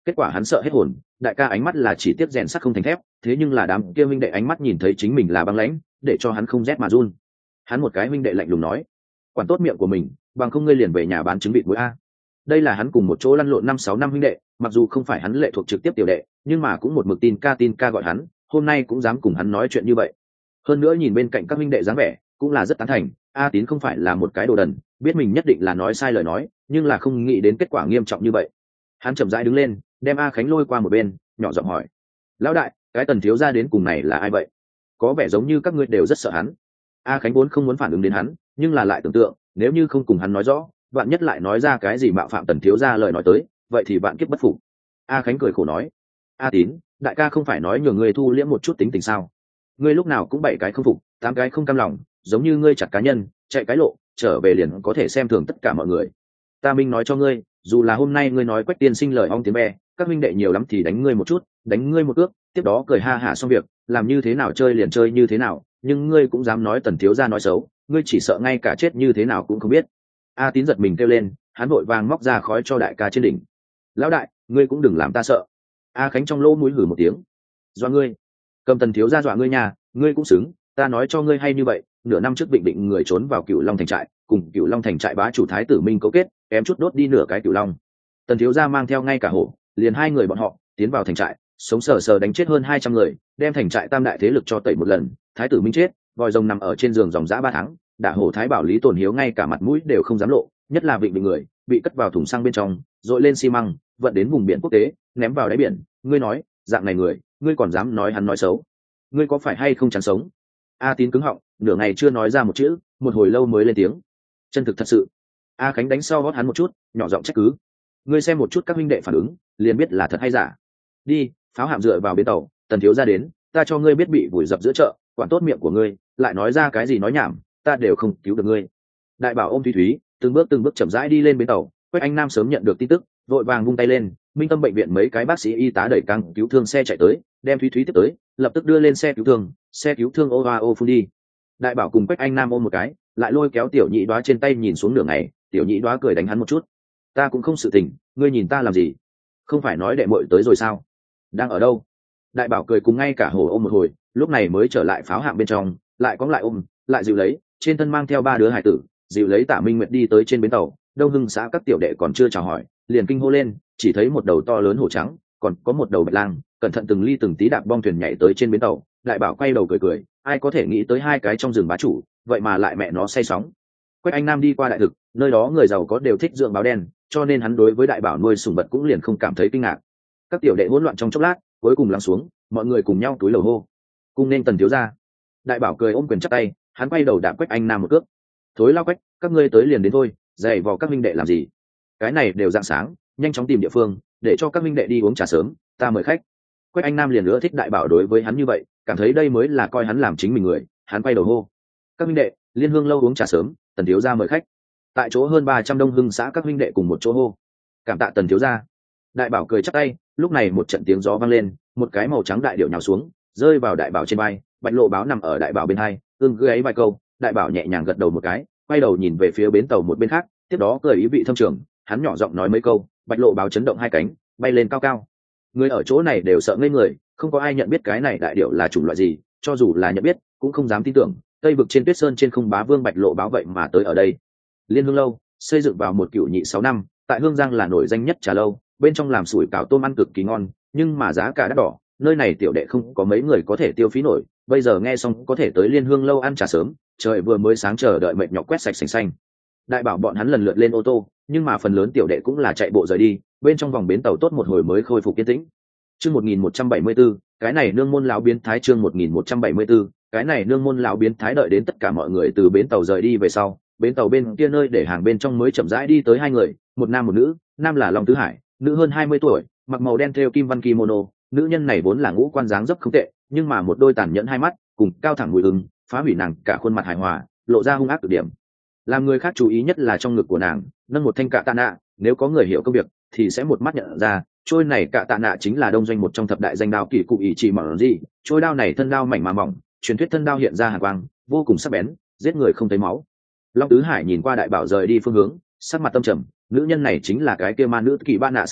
kết quả hắn sợ hết hồn. Đại ca ánh mắt là chỉ tiếp rèn sắt không thành thép, thế nhưng là đám kia huynh đệ ánh mắt nhìn thấy chính mình là băng lãnh, để cho hắn không rét mà run. Hắn một cái huynh đệ lạnh lùng nói: quản tốt miệng của mình, bằng không ngươi liền về nhà bán trứng vịt muối a. Đây là hắn cùng một chỗ lăn lộn năm sáu năm huynh đệ, mặc dù không phải hắn lệ thuộc trực tiếp tiểu đệ, nhưng mà cũng một mực tin ca tin ca gọi hắn, hôm nay cũng dám cùng hắn nói chuyện như vậy. Hơn nữa nhìn bên cạnh các huynh đệ dáng vẻ cũng là rất tán thành, A Tín không phải là một cái đồ đần, biết mình nhất định là nói sai lời nói, nhưng là không nghĩ đến kết quả nghiêm trọng như vậy. Hắn chậm rãi đứng lên, đem A Khánh lôi qua một bên, nhỏ giọng hỏi: lão đại, cái Tần thiếu gia đến cùng này là ai vậy? Có vẻ giống như các ngươi đều rất sợ hắn. A Khánh vốn không muốn phản ứng đến hắn, nhưng là lại tưởng tượng, nếu như không cùng hắn nói rõ, bạn nhất lại nói ra cái gì mạo phạm Tần thiếu gia lời nói tới, vậy thì bạn kiếp bất phục. A Khánh cười khổ nói: A Tín, đại ca không phải nói nhường ngươi thu liễm một chút tính tình sao? Ngươi lúc nào cũng bảy cái không phục, tám cái không cam lòng, giống như ngươi chặt cá nhân, chạy cái lộ, trở về liền có thể xem thường tất cả mọi người. Ta minh nói cho ngươi, dù là hôm nay ngươi nói Quách tiên sinh lời ong tiếng bè, các huynh đệ nhiều lắm thì đánh ngươi một chút, đánh ngươi một ước, tiếp đó cười ha hả xong việc, làm như thế nào chơi liền chơi như thế nào, nhưng ngươi cũng dám nói Tần thiếu gia nói xấu, ngươi chỉ sợ ngay cả chết như thế nào cũng không biết. A Tín giật mình kêu lên, hắn vội vàng móc ra khói cho đại ca trên đỉnh. Lão đại, ngươi cũng đừng làm ta sợ. A Khánh trong lỗ mũi hử một tiếng. Dọa ngươi? Cầm Tần thiếu gia dọa ngươi nhà, ngươi cũng xứng. Ta nói cho ngươi hay như vậy, nửa năm trước Vịnh Định người trốn vào Cửu Long thành trại, cùng Cửu Long thành trại bá chủ Thái tử Minh cấu kết, kém chút đốt đi nửa cái Cửu Long. Tần thiếu gia mang theo ngay cả hổ, liền hai người bọn họ tiến vào thành trại, sống sờ sờ đánh chết hơn hai trăm người, đem thành trại tam đại thế lực cho tẩy một lần. Thái tử Minh chết, vòi rồng nằm ở trên giường dòng dã ba tháng, đả hổ Thái bảo Lý Tồn Hiếu ngay cả mặt mũi đều không dám lộ, nhất là Vịnh Định người bị cất vào thùng xăng bên trong, dội lên xi măng, vận đến vùng biển quốc tế, ném vào đáy biển. Ngươi nói, dạng này người, ngươi còn dám nói hắn nói xấu? Ngươi có phải hay không chán sống? A Tín cứng họng, nửa ngày chưa nói ra một chữ, một hồi lâu mới lên tiếng. Chân thực thật sự. A Khánh đánh sau gót hắn một chút, nhỏ giọng trách cứ. Ngươi xem một chút các huynh đệ phản ứng, liền biết là thật hay giả. Đi, pháo hạm dựa vào bến tàu, Tần thiếu gia đến, ta cho ngươi biết bị vùi dập giữa chợ, quản tốt miệng của ngươi, lại nói ra cái gì nói nhảm, ta đều không cứu được ngươi. Đại bảo ôm Thúy Thúy, từng bước từng bước chậm rãi đi lên bến tàu. Quách Anh Nam sớm nhận được tin tức, vội vàng vung tay lên, Minh Tâm bệnh viện mấy cái bác sĩ y tá đẩy căng cứu thương xe chạy tới, đem Thúy Thúy tiếp tới, lập tức đưa lên xe cứu thương, xe cứu thương ô va ô phun đi. Đại bảo cùng Quách Anh Nam ôm một cái, lại lôi kéo tiểu nhị đoá trên tay nhìn xuống nửa ngày, tiểu nhị đoá cười đánh hắn một chút. Ta cũng không sự tình, ngươi nhìn ta làm gì? Không phải nói đệ muội tới rồi sao? Đang ở đâu? Đại bảo cười cùng ngay cả hồ ôm một hồi, lúc này mới trở lại pháo hạm bên trong, lại cóng lại ôm, lại dịu lấy, trên thân mang theo ba đứa hải tử, dịu lấy Tạ Minh Nguyệt đi tới trên bến tàu. Đông Hưng xã các tiểu đệ còn chưa chào hỏi, liền kinh hô lên, chỉ thấy một đầu to lớn hổ trắng, còn có một đầu bạch lang, cẩn thận từng ly từng tí đạp bong thuyền nhảy tới trên bến tàu. Đại bảo quay đầu cười cười, ai có thể nghĩ tới hai cái trong rừng bá chủ, vậy mà lại mẹ nó say sóng. Quách Anh Nam đi qua đại thực, nơi đó người giàu có đều thích dưỡng báo đen, cho nên hắn đối với đại bảo nuôi sủng vật cũng liền không cảm thấy kinh ngạc. Các tiểu đệ hỗn loạn trong chốc lát, cuối cùng lắng xuống, mọi người cùng nhau túi lầu hô, cùng nên Tần thiếu gia. Đại bảo cười ôm quyền chắp tay, hắn quay đầu đạp Quách Anh Nam một cước. Thối lao Quách, các ngươi tới liền đến thôi, dày vò các minh đệ làm gì? Cái này đều rạng sáng, nhanh chóng tìm địa phương, để cho các minh đệ đi uống trà sớm, ta mời khách. Quách Anh Nam liền nữa thích đại bảo đối với hắn như vậy, cảm thấy đây mới là coi hắn làm chính mình người. Hắn quay đầu hô, các minh đệ, Liên Hương lâu uống trà sớm, Tần thiếu gia mời khách. Tại chỗ hơn ba trăm Đông Hưng xã các minh đệ cùng một chỗ hô, cảm tạ Tần thiếu gia. Đại bảo cười chắp tay. Lúc này một trận tiếng gió vang lên, một cái màu trắng đại điểu nhào xuống, rơi vào đại bảo trên vai. Bạch Lộ Báo nằm ở đại bảo bên hai, ương gáy vài câu. Đại bảo nhẹ nhàng gật đầu một cái, quay đầu nhìn về phía bến tàu một bên khác, tiếp đó cười ý vị thâm trường, hắn nhỏ giọng nói mấy câu. Bạch Lộ Báo chấn động hai cánh, bay lên cao cao. Người ở chỗ này đều sợ ngây người, không có ai nhận biết cái này đại điểu là chủng loại gì, cho dù là nhận biết cũng không dám tin tưởng. Tây vực trên tuyết sơn trên không bá vương Bạch Lộ Báo vậy mà tới ở đây. Liên Hương lâu xây dựng vào một cựu nhị sáu năm, tại Hương Giang là nổi danh nhất trà lâu, bên trong làm sủi cảo tôm ăn cực kỳ ngon, nhưng mà giá cả đắt đỏ, nơi này tiểu đệ không có mấy người có thể tiêu phí nổi. Bây giờ nghe xong có thể tới Liên Hương lâu ăn trà sớm, trời vừa mới sáng chờ đợi mệt nhọc quét sạch sành xanh. Đại bảo bọn hắn lần lượt lên ô tô, nhưng mà phần lớn tiểu đệ cũng là chạy bộ rời đi, bên trong vòng bến tàu tốt một hồi mới khôi phục yên tĩnh. Chương một nghìn một trăm bảy mươi tư, cái này nương môn lão biến thái. Chương một nghìn một trăm bảy mươi tư, cái này nương môn lão biến thái. Đợi đến tất cả mọi người từ bến tàu rời đi về sau, bến tàu bên kia nơi để hàng bên trong mới chậm rãi đi tới hai người, một nam một nữ. Nam là Long Tứ Hải, nữ hơn hai mươi tuổi, mặc màu đen thêu kim văn kimono. Nữ nhân này vốn là ngũ quan dáng dấp không tệ, nhưng mà một đôi tàn nhẫn hai mắt cùng cao thẳng mùi ưng phá hủy nàng cả khuôn mặt hài hòa, lộ ra hung ác cực điểm. Làm người khác chú ý nhất là trong ngực của nàng nâng một thanh cạ tạ nạ, nếu có người hiểu công việc thì sẽ một mắt nhận ra, trôi này cạ tạ nạ chính là đông doanh một trong thập đại danh đao kỳ cụ ý chỉ mỏng gì. Trôi đao này thân đao mảnh mà mỏng, truyền thuyết thân đao hiện ra hàn quang, vô cùng sắc bén, giết người không thấy máu. Long Tứ Hải nhìn qua đại bảo rời đi phương hướng, sắc mặt tâm trầm. Nữ nhân này chính là cái kia ma nữ kỳ ba nạ sớm tử,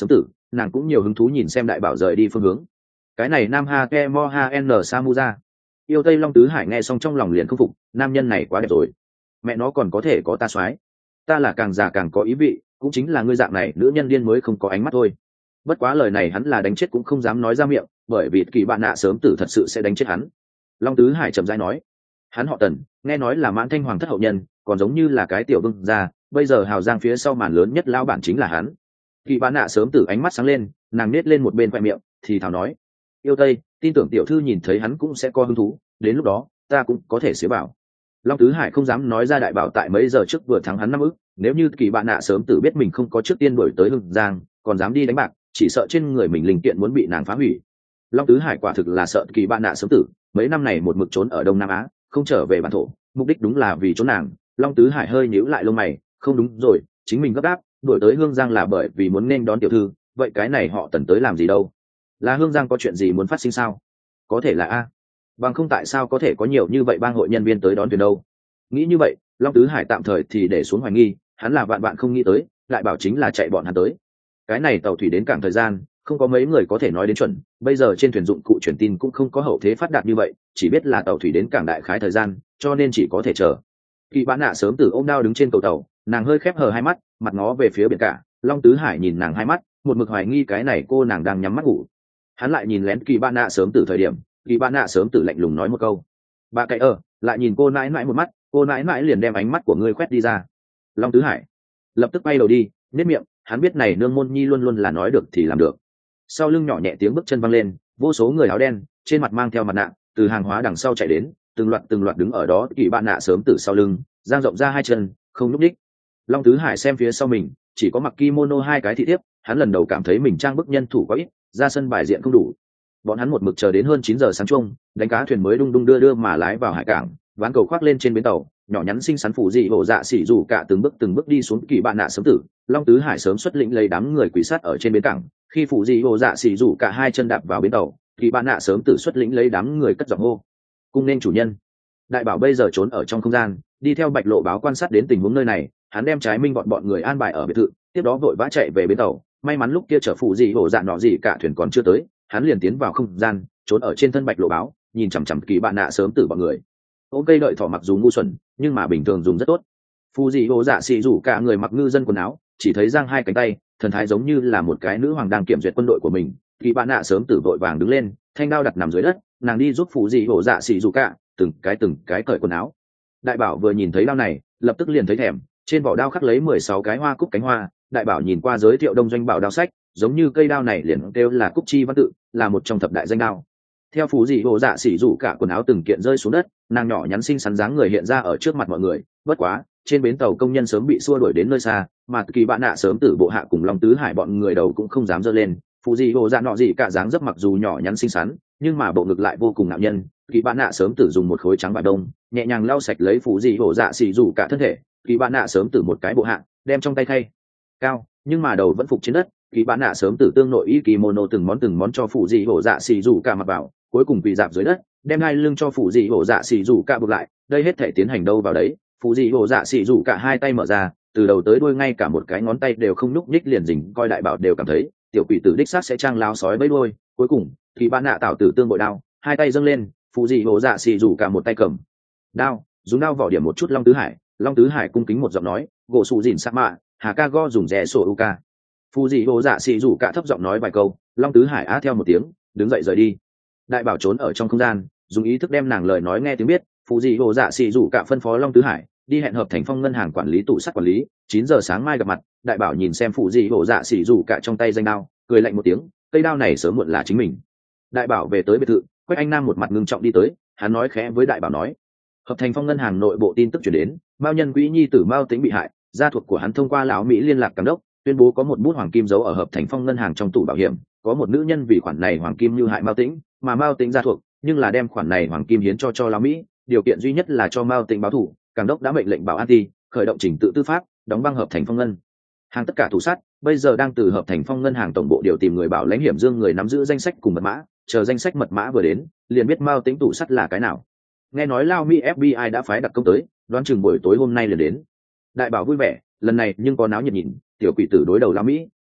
nàng cũng nhiều hứng thú nhìn xem đại bảo rời đi phương hướng. Cái này nam ha ke mo ha n samuza yêu tây long tứ hải nghe xong trong lòng liền không phục, nam nhân này quá đẹp rồi, mẹ nó còn có thể có ta soái, ta là càng già càng có ý vị, cũng chính là ngươi dạng này nữ nhân điên mới không có ánh mắt thôi. Bất quá lời này hắn là đánh chết cũng không dám nói ra miệng, bởi vì kỳ bạn nạ sớm tử thật sự sẽ đánh chết hắn. Long tứ hải chậm rãi nói, hắn họ Tần, nghe nói là Mãn Thanh hoàng thất hậu nhân, còn giống như là cái tiểu vương gia, bây giờ hào giang phía sau màn lớn nhất lão bản chính là hắn. Kỳ bạn nạ sớm tử ánh mắt sáng lên, nàng nết lên một bên khoe miệng thì thào nói, yêu tây, tin tưởng tiểu thư nhìn thấy hắn cũng sẽ có hứng thú, đến lúc đó ta cũng có thể xế bảo. Long tứ hải không dám nói ra đại bảo tại mấy giờ trước vừa thắng hắn năm ức, nếu như kỳ bạn nạ sớm tử biết mình không có trước tiên đuổi tới hưng giang, còn dám đi đánh bạc, chỉ sợ trên người mình linh kiện muốn bị nàng phá hủy. Long tứ hải quả thực là sợ kỳ bạn nạ sớm tử, mấy năm này một mực trốn ở đông nam á, không trở về bản thổ, mục đích đúng là vì trốn nàng. Long tứ hải hơi nhíu lại lông mày, không đúng rồi, chính mình gấp đáp đuổi tới hương giang là bởi vì muốn nên đón tiểu thư, vậy cái này họ Tần tới làm gì đâu? Là hương giang có chuyện gì muốn phát sinh sao? Có thể là a, bằng không tại sao có thể có nhiều như vậy bang hội nhân viên tới đón thuyền đâu? Nghĩ như vậy, Long tứ hải tạm thời thì để xuống hoài nghi, hắn là vạn vạn không nghĩ tới lại bảo chính là chạy bọn hắn tới. Cái này tàu thủy đến cảng thời gian không có mấy người có thể nói đến chuẩn, bây giờ trên thuyền dụng cụ truyền tin cũng không có hậu thế phát đạt như vậy, chỉ biết là tàu thủy đến cảng đại khái thời gian, cho nên chỉ có thể chờ. Kỳ bán nạ sớm từ ôm đao đứng trên cầu tàu, nàng hơi khép hờ hai mắt, mặt ngó về phía biển cả. Long tứ hải nhìn nàng hai mắt, một mực hoài nghi cái này cô nàng đang nhắm mắt ngủ. Hắn lại nhìn lén kỳ bán nạ sớm từ thời điểm, kỳ bán nạ sớm từ lạnh lùng nói một câu, bà cậy ở, lại nhìn cô nãi nãi một mắt, cô nãi nãi liền đem ánh mắt của ngươi quét đi ra. Long tứ hải lập tức bay đầu đi, nếp miệng, hắn biết này nương môn nhi luôn luôn là nói được thì làm được. Sau lưng nhỏ nhẹ tiếng bước chân văng lên, vô số người áo đen trên mặt mang theo mặt nạ từ hàng hóa đằng sau chạy đến, từng loạt từng loạt đứng ở đó. Kỳ bạn nạ sớm từ sau lưng giang rộng ra hai chân, không núp đích. Long tứ hải xem phía sau mình chỉ có mặc kimono hai cái thị thiếp, hắn lần đầu cảm thấy mình trang bức nhân thủ quá ít, ra sân bài diện không đủ. Bọn hắn một mực chờ đến hơn chín giờ sáng chung, đánh cá thuyền mới đung đung đưa đưa mà lái vào hải cảng, ván cầu khoác lên trên bến tàu, nhỏ nhắn xinh xắn phủ dị hổ dạ xỉ rủ cả từng bước từng bước đi xuống. Kỳ bạn nạ sớm tử, Long tứ hải sớm xuất lĩnh lấy đám người quỳ sát ở trên bến cảng, khi phủ dị hổ dạ xỉ rủ cả hai chân đạp vào bến tàu, Kỳ bạn nạ sớm tử xuất lĩnh lấy đám người cất giọng hô, cung nên chủ nhân. Đại bảo bây giờ trốn ở trong không gian, đi theo bạch lộ báo quan sát đến tình huống nơi này, hắn đem trái minh bọn bọn người an bài ở biệt thự, tiếp đó vội vã chạy về bến tàu. May mắn lúc kia chở phủ dị hổ dạ nọ gì cả thuyền còn chưa tới, hắn liền tiến vào không gian, trốn ở trên thân bạch lộ báo, nhìn chằm chằm Kỳ bạn nạ sớm tử bọn người. Ôm cây đợi thỏ mặc dù ngu xuẩn, nhưng mà bình thường dùng rất tốt. Phù dị hồ dạ xì rủ cả người mặc ngư dân quần áo, chỉ thấy giang hai cánh tay, thần thái giống như là một cái nữ hoàng đang kiểm duyệt quân đội của mình. Kỳ bạn nạ sớm tử vội vàng đứng lên, thanh đao đặt nằm dưới đất, nàng đi giúp phù dị hồ dạ xì rủ cả từng cái từng cái cởi quần áo. Đại bảo vừa nhìn thấy đao này, lập tức liền thấy thèm, trên vỏ đao khắc lấy mười sáu cái hoa cúc cánh hoa. Đại bảo nhìn qua giới thiệu đông doanh bảo đao sách, giống như cây đao này liền kêu là cúc chi văn tự, là một trong thập đại danh đao. Theo phù dị hồ dạ xỉ rủ cả quần áo từng kiện rơi xuống đất, nàng nhỏ nhắn xinh xắn dáng người hiện ra ở trước mặt mọi người. Bất quá trên bến tàu công nhân sớm bị xua đuổi đến nơi xa, mà Kỳ bạn nạ sớm tử bộ hạ cùng Long tứ hải bọn người đầu cũng không dám dơ lên. Phù dị hồ dạ nọ gì cả dáng dấp mặc dù nhỏ nhắn xinh xắn, nhưng mà bộ ngực lại vô cùng nạo nhân. Kỳ bạn nạ sớm tử dùng một khối trắng vải đông nhẹ nhàng lau sạch lấy phù dị hồ dạ xỉ rủ cả thân thể. Kỳ bạn nạ sớm tử một cái bộ hạ đem trong tay thay cao, nhưng mà đầu vẫn phục trên đất. Kỳ bạn nạ sớm tử tương nội y kimono từng món từng món cho phù dị hồ dạ xỉ rủ cả mặc vào, cuối cùng quỳ dạp dưới đất, đem hai lưng cho phù dị hổ dạ xỉ rủ cả buộc lại. Đây hết thể tiến hành đâu vào đấy, phù dị hổ dạ xỉ rủ cả hai tay mở ra, từ đầu tới đuôi ngay cả một cái ngón tay đều không nhúc nhích liền dình coi. Đại bảo đều cảm thấy tiểu quỷ tử đích xác sẽ trang lao sói bấy đuôi. Cuối cùng thì bạn nạ tạo tử tương bội đao, hai tay dâng lên, phù dị hổ dạ xỉ rủ cả một tay cầm đao, dùng đao vỏ điểm một chút Long tứ hải. Long tứ hải cung kính một giọng nói, gỗ sụ dìn sa mạ hà ca go dùng rẻ sổ uka. Phù dị hổ dạ xỉ rủ cả thấp giọng nói vài câu, Long tứ hải á theo một tiếng, đứng dậy rời đi. Đại bảo trốn ở trong không gian, dùng ý thức đem nàng lời nói nghe tiếng biết. Phù dị hồ dạ xì rủ cả phân phó Long tứ hải đi hẹn hợp thành phong ngân hàng quản lý tủ sắt quản lý, chín giờ sáng mai gặp mặt. Đại bảo nhìn xem phù dị hồ dạ xì rủ cả trong tay danh đao, cười lạnh một tiếng, cây đao này sớm muộn là chính mình. Đại bảo về tới biệt thự, Quách Anh Nam một mặt ngưng trọng đi tới, hắn nói khẽ với đại bảo nói, hợp thành phong ngân hàng nội bộ tin tức chuyển đến, Mao nhân quỹ nhi tử Mao Tĩnh bị hại, gia thuộc của hắn thông qua lão Mỹ liên lạc giám đốc, tuyên bố có một bút hoàng kim giấu ở hợp thành phong ngân hàng trong tủ bảo hiểm, có một nữ nhân vì khoản này hoàng kim như hại Mao Tĩnh, mà Mao Tĩnh gia thuộc nhưng là đem khoản này hoàng kim hiến cho cho lão Mỹ, điều kiện duy nhất là cho Mao Tĩnh báo thù. Giám đốc đã mệnh lệnh bảo an ti khởi động trình tự tư pháp, đóng băng hợp thành phong ngân hàng tất cả thủ sát, bây giờ đang từ hợp thành phong ngân hàng tổng bộ điều tìm người bảo lãnh hiểm dương người nắm giữ danh sách cùng mật mã, chờ danh sách mật mã vừa đến liền biết Mao Tĩnh tủ sắt là cái nào. Nghe nói lao Mỹ ép bê i đã phái đặc công tới, đoán chừng buổi tối hôm nay liền đến. Đại bảo vui vẻ, lần này nhưng có náo nhiệt nhìn, tiểu quỷ tử đối đầu lao Mỹ,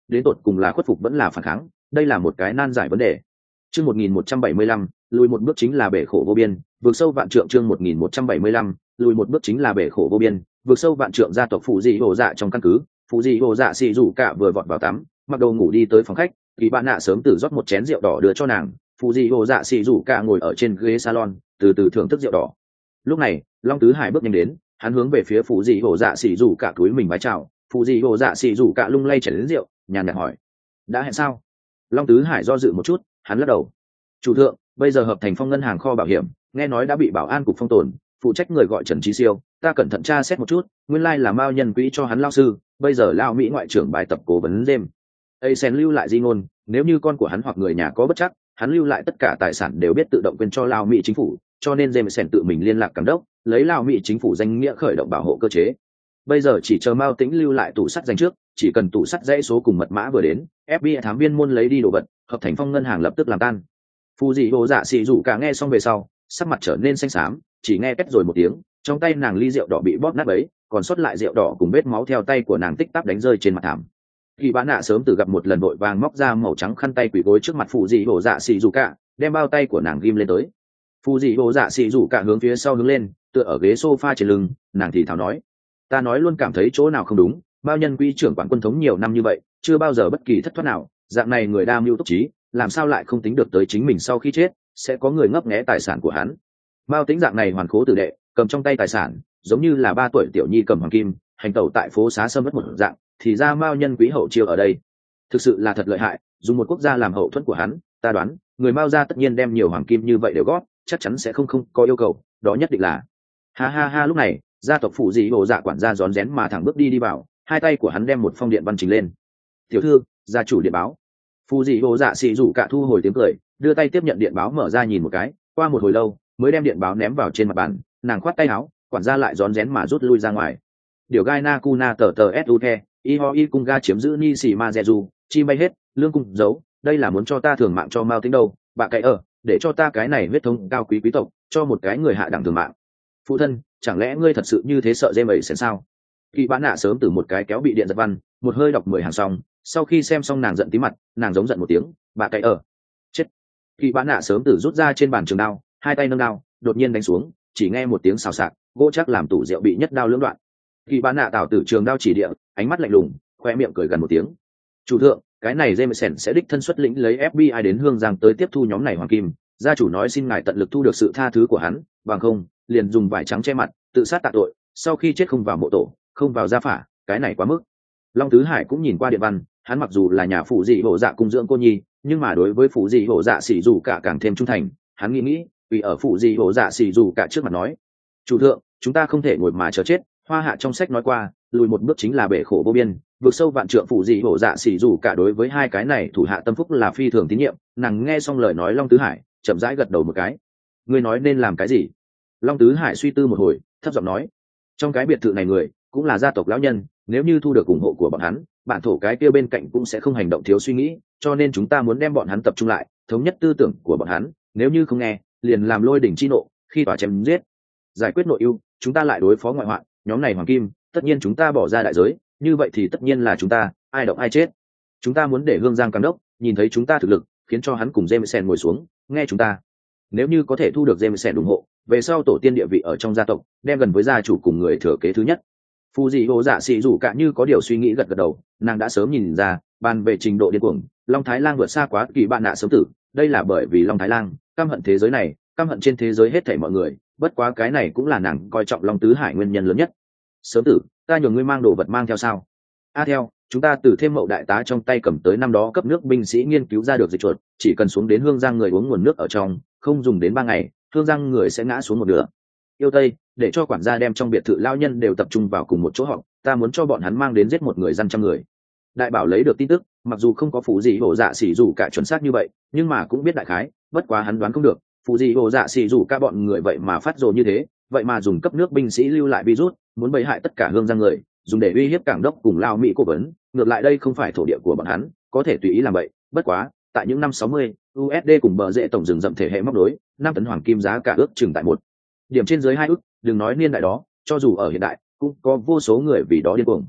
đến tột cùng là khuất phục vẫn là phản kháng, đây là một cái nan giải vấn đề. Chương một nghìn một trăm bảy mươi lăm, lùi một bước chính là bể khổ vô biên, vượt sâu vạn trượng. Chương một nghìn một trăm bảy mươi lăm, lùi một bước chính là bể khổ vô biên, vượt sâu vạn trượng. Gia tộc phụ dị hồ dạ trong căn cứ, phụ dị hồ dạ xì rủ cả vừa vọt vào tắm, mặc đồ ngủ đi tới phòng khách, kỳ bạn nạ sớm từ rót một chén rượu đỏ đưa cho nàng. Phụ dị hồ dạ xì rủ cả ngồi ở trên ghế salon, từ từ thưởng thức rượu đỏ. Lúc này, Long Tứ Hải bước nhanh đến, hắn hướng về phía phụ dị hồ dạ xì rủ cả cúi mình vái chào. Phụ dị hồ dạ xì rủ cả lung lay chén rượu, nhàn nhạt hỏi: đã hẹn sao? Long Tứ Hải do dự một chút, hắn lắc đầu: chủ thượng, bây giờ hợp thành phong ngân hàng kho bảo hiểm nghe nói đã bị bảo an cục phong tồn, phụ trách người gọi Trần Trí Siêu, ta cẩn thận tra xét một chút, nguyên lai là mao nhân quỹ cho hắn lao sư, bây giờ lao mỹ ngoại trưởng bài tập cố vấn đêm. Aysen lưu lại di ngôn, nếu như con của hắn hoặc người nhà có bất chắc, hắn lưu lại tất cả tài sản đều biết tự động quên cho lao mỹ chính phủ, cho nên Jameson tự mình liên lạc cảm đốc, lấy lao mỹ chính phủ danh nghĩa khởi động bảo hộ cơ chế. Bây giờ chỉ chờ Mao Tĩnh lưu lại tủ sắt danh trước, chỉ cần tủ sắt dãy số cùng mật mã vừa đến, ép bê i thám viên môn lấy đi đồ vật, hợp thành phong ngân hàng lập tức làm tan. Phù dị hồ dạ xì rủ cả nghe xong về sau, sắc mặt trở nên xanh xám, chỉ nghe két rồi một tiếng, trong tay nàng ly rượu đỏ bị bóp nát bấy, còn sót lại rượu đỏ cùng vết máu theo tay của nàng tích tắc đánh rơi trên mặt thảm. Kỳ Bán Nạ sớm từ gặp một lần vội vàng móc ra màu trắng khăn tay quỳ gối trước mặt phù dị hồ dạ xì rủ cả, đem bao tay của nàng ghim lên tới. Phù dị hồ dạ xì rủ cả hướng phía sau hướng lên, tựa ở ghế sofa trên lưng, nàng thì thào nói: ta nói luôn cảm thấy chỗ nào không đúng, bao nhân quỹ trưởng quản quân thống nhiều năm như vậy, chưa bao giờ bất kỳ thất thoát nào, dạng này người đa mưu túc trí, làm sao lại không tính được tới chính mình sau khi chết sẽ có người ngấp nghé tài sản của hắn. Mao Tĩnh dạng này hoàn khố tử đệ, cầm trong tay tài sản giống như là ba tuổi tiểu nhi cầm hoàng kim, hành tẩu tại phố xá sâm mất một dạng, thì ra Mao nhân quý hậu chiêu ở đây, thực sự là thật lợi hại, dùng một quốc gia làm hậu thuẫn của hắn, ta đoán người Mao gia tất nhiên đem nhiều hoàng kim như vậy đều gót, chắc chắn sẽ không không có yêu cầu, đó nhất định là. Ha ha ha. Lúc này gia tộc phụ dị hồ dạ quản gia rón rén mà thẳng bước đi đi vào, hai tay của hắn đem một phong điện văn trình lên. tiểu thư, gia chủ điện báo. Phụ dị hồ dạ xì rủ cả thu hồi tiếng cười, đưa tay tiếp nhận điện báo mở ra nhìn một cái, qua một hồi lâu mới đem điện báo ném vào trên mặt bàn, nàng khoát tay áo, quản gia lại rón rén mà rút lui ra ngoài. Điều gai na cu na tờ tờ suke y ho y cung ga chiếm giữ ni xì ma jeju, chi bay hết, lương cung giấu, đây là muốn cho ta thường mạng cho Mao Tĩnh đâu, bà cậy ở, để cho ta cái này huyết thống cao quý quý tộc cho một cái người hạ đẳng thường mạng. Phụ thân, chẳng lẽ ngươi thật sự như thế sợ dê mẩy xén sao? Kỳ Bán Nạ sớm từ một cái kéo bị điện giật văn, một hơi đọc mười hàng xong, sau khi xem xong nàng giận tí mặt, nàng giống giận một tiếng, bà cậy ở. Chết. Kỳ Bán Nạ sớm từ rút ra trên bàn trường đao, hai tay nâng đao, đột nhiên đánh xuống, chỉ nghe một tiếng xào xạc, gỗ chắc làm tủ rượu bị nhất đao lưỡng đoạn. Kỳ Bán Nạ tảo tử trường đao chỉ địa, ánh mắt lạnh lùng, khoe miệng cười gần một tiếng. Chủ thượng, cái này Jameson sẽ đích thân xuất lĩnh lấy ép bê i đến Hương Giang tới tiếp thu nhóm này hoàng kim, gia chủ nói xin ngài tận lực thu được sự tha thứ của hắn, bằng không liền dùng vải trắng che mặt tự sát tạ tội, sau khi chết không vào mộ tổ, không vào gia phả, cái này quá mức. Long Tứ Hải cũng nhìn qua điện văn, hắn mặc dù là nhà phụ dị hộ dạ cung dưỡng cô nhi, nhưng mà đối với phụ dị hộ dạ xỉ dù cả càng thêm trung thành. Hắn nghĩ nghĩ, vì ở phụ dị hộ dạ xỉ dù cả trước mặt nói: chủ thượng, chúng ta không thể ngồi mà chờ chết, hoa hạ trong sách nói qua, lùi một bước chính là bể khổ vô biên, vượt sâu vạn trượng. Phụ dị hộ dạ xỉ dù cả đối với hai cái này thủ hạ tâm phúc là phi thường tín nhiệm. Nàng nghe xong lời nói Long Tứ Hải, chậm rãi gật đầu một cái. Ngươi nói nên làm cái gì? Long Tứ Hải suy tư một hồi, thấp giọng nói: trong cái biệt thự này người cũng là gia tộc lão nhân, nếu như thu được ủng hộ của bọn hắn, bản thổ cái kia bên cạnh cũng sẽ không hành động thiếu suy nghĩ, cho nên chúng ta muốn đem bọn hắn tập trung lại, thống nhất tư tưởng của bọn hắn, nếu như không nghe, liền làm lôi đỉnh chi nộ, khi tỏa chém giết, giải quyết nội ưu, chúng ta lại đối phó ngoại hoạn, nhóm này hoàng kim, tất nhiên chúng ta bỏ ra đại giới, như vậy thì tất nhiên là chúng ta, ai động ai chết. Chúng ta muốn để Hương Giang Cam Đốc nhìn thấy chúng ta thực lực, khiến cho hắn cùng Jameson ngồi xuống, nghe chúng ta. Nếu như có thể thu được Jameson ủng hộ, về sau tổ tiên địa vị ở trong gia tộc, đem gần với gia chủ cùng người thừa kế thứ nhất. Phù dị hồ dạ xì rủ cả như có điều suy nghĩ gật gật đầu, nàng đã sớm nhìn ra, bàn về trình độ điên cuồng, Long Thái Lang vượt xa quá Kỳ Bán Nạ sớm tử, đây là bởi vì Long Thái Lang căm hận thế giới này, căm hận trên thế giới hết thảy mọi người, bất quá cái này cũng là nàng coi trọng Long Tứ Hải nguyên nhân lớn nhất. Sớm tử, ta nhường ngươi mang đồ vật mang theo sao? A theo, chúng ta từ thêm mậu đại tá trong tay cầm tới năm đó cấp nước binh sĩ nghiên cứu ra được dịch chuột, chỉ cần xuống đến Hương Giang người uống nguồn nước ở trong, không dùng đến ba ngày, Hương Giang người sẽ ngã xuống một nửa. Yêu Tây, để cho quản gia đem trong biệt thự lao nhân đều tập trung vào cùng một chỗ họp, ta muốn cho bọn hắn mang đến giết một người dân trăm người. Đại bảo lấy được tin tức, mặc dù không có phụ gì hổ dạ xỉ rủ cả chuẩn xác như vậy, nhưng mà cũng biết đại khái, bất quá hắn đoán không được, phụ gì hổ dạ xỉ rủ cả bọn người vậy mà phát rồ như thế, vậy mà dùng cấp nước binh sĩ lưu lại virus, muốn bày hại tất cả Hương Giang người, dùng để uy hiếp cảng đốc cùng lao Mỹ cố vấn, ngược lại đây không phải thổ địa của bọn hắn, có thể tùy ý làm vậy, bất quá, tại những năm sáu mươi, u ét đê cùng bờ rễ tổng rừng rậm thể hệ móc đối, năm tấn hoàng kim giá cả ước chừng tại một điểm trên dưới hai ước, đừng nói niên đại đó, cho dù ở hiện đại, cũng có vô số người vì đó điên cuồng.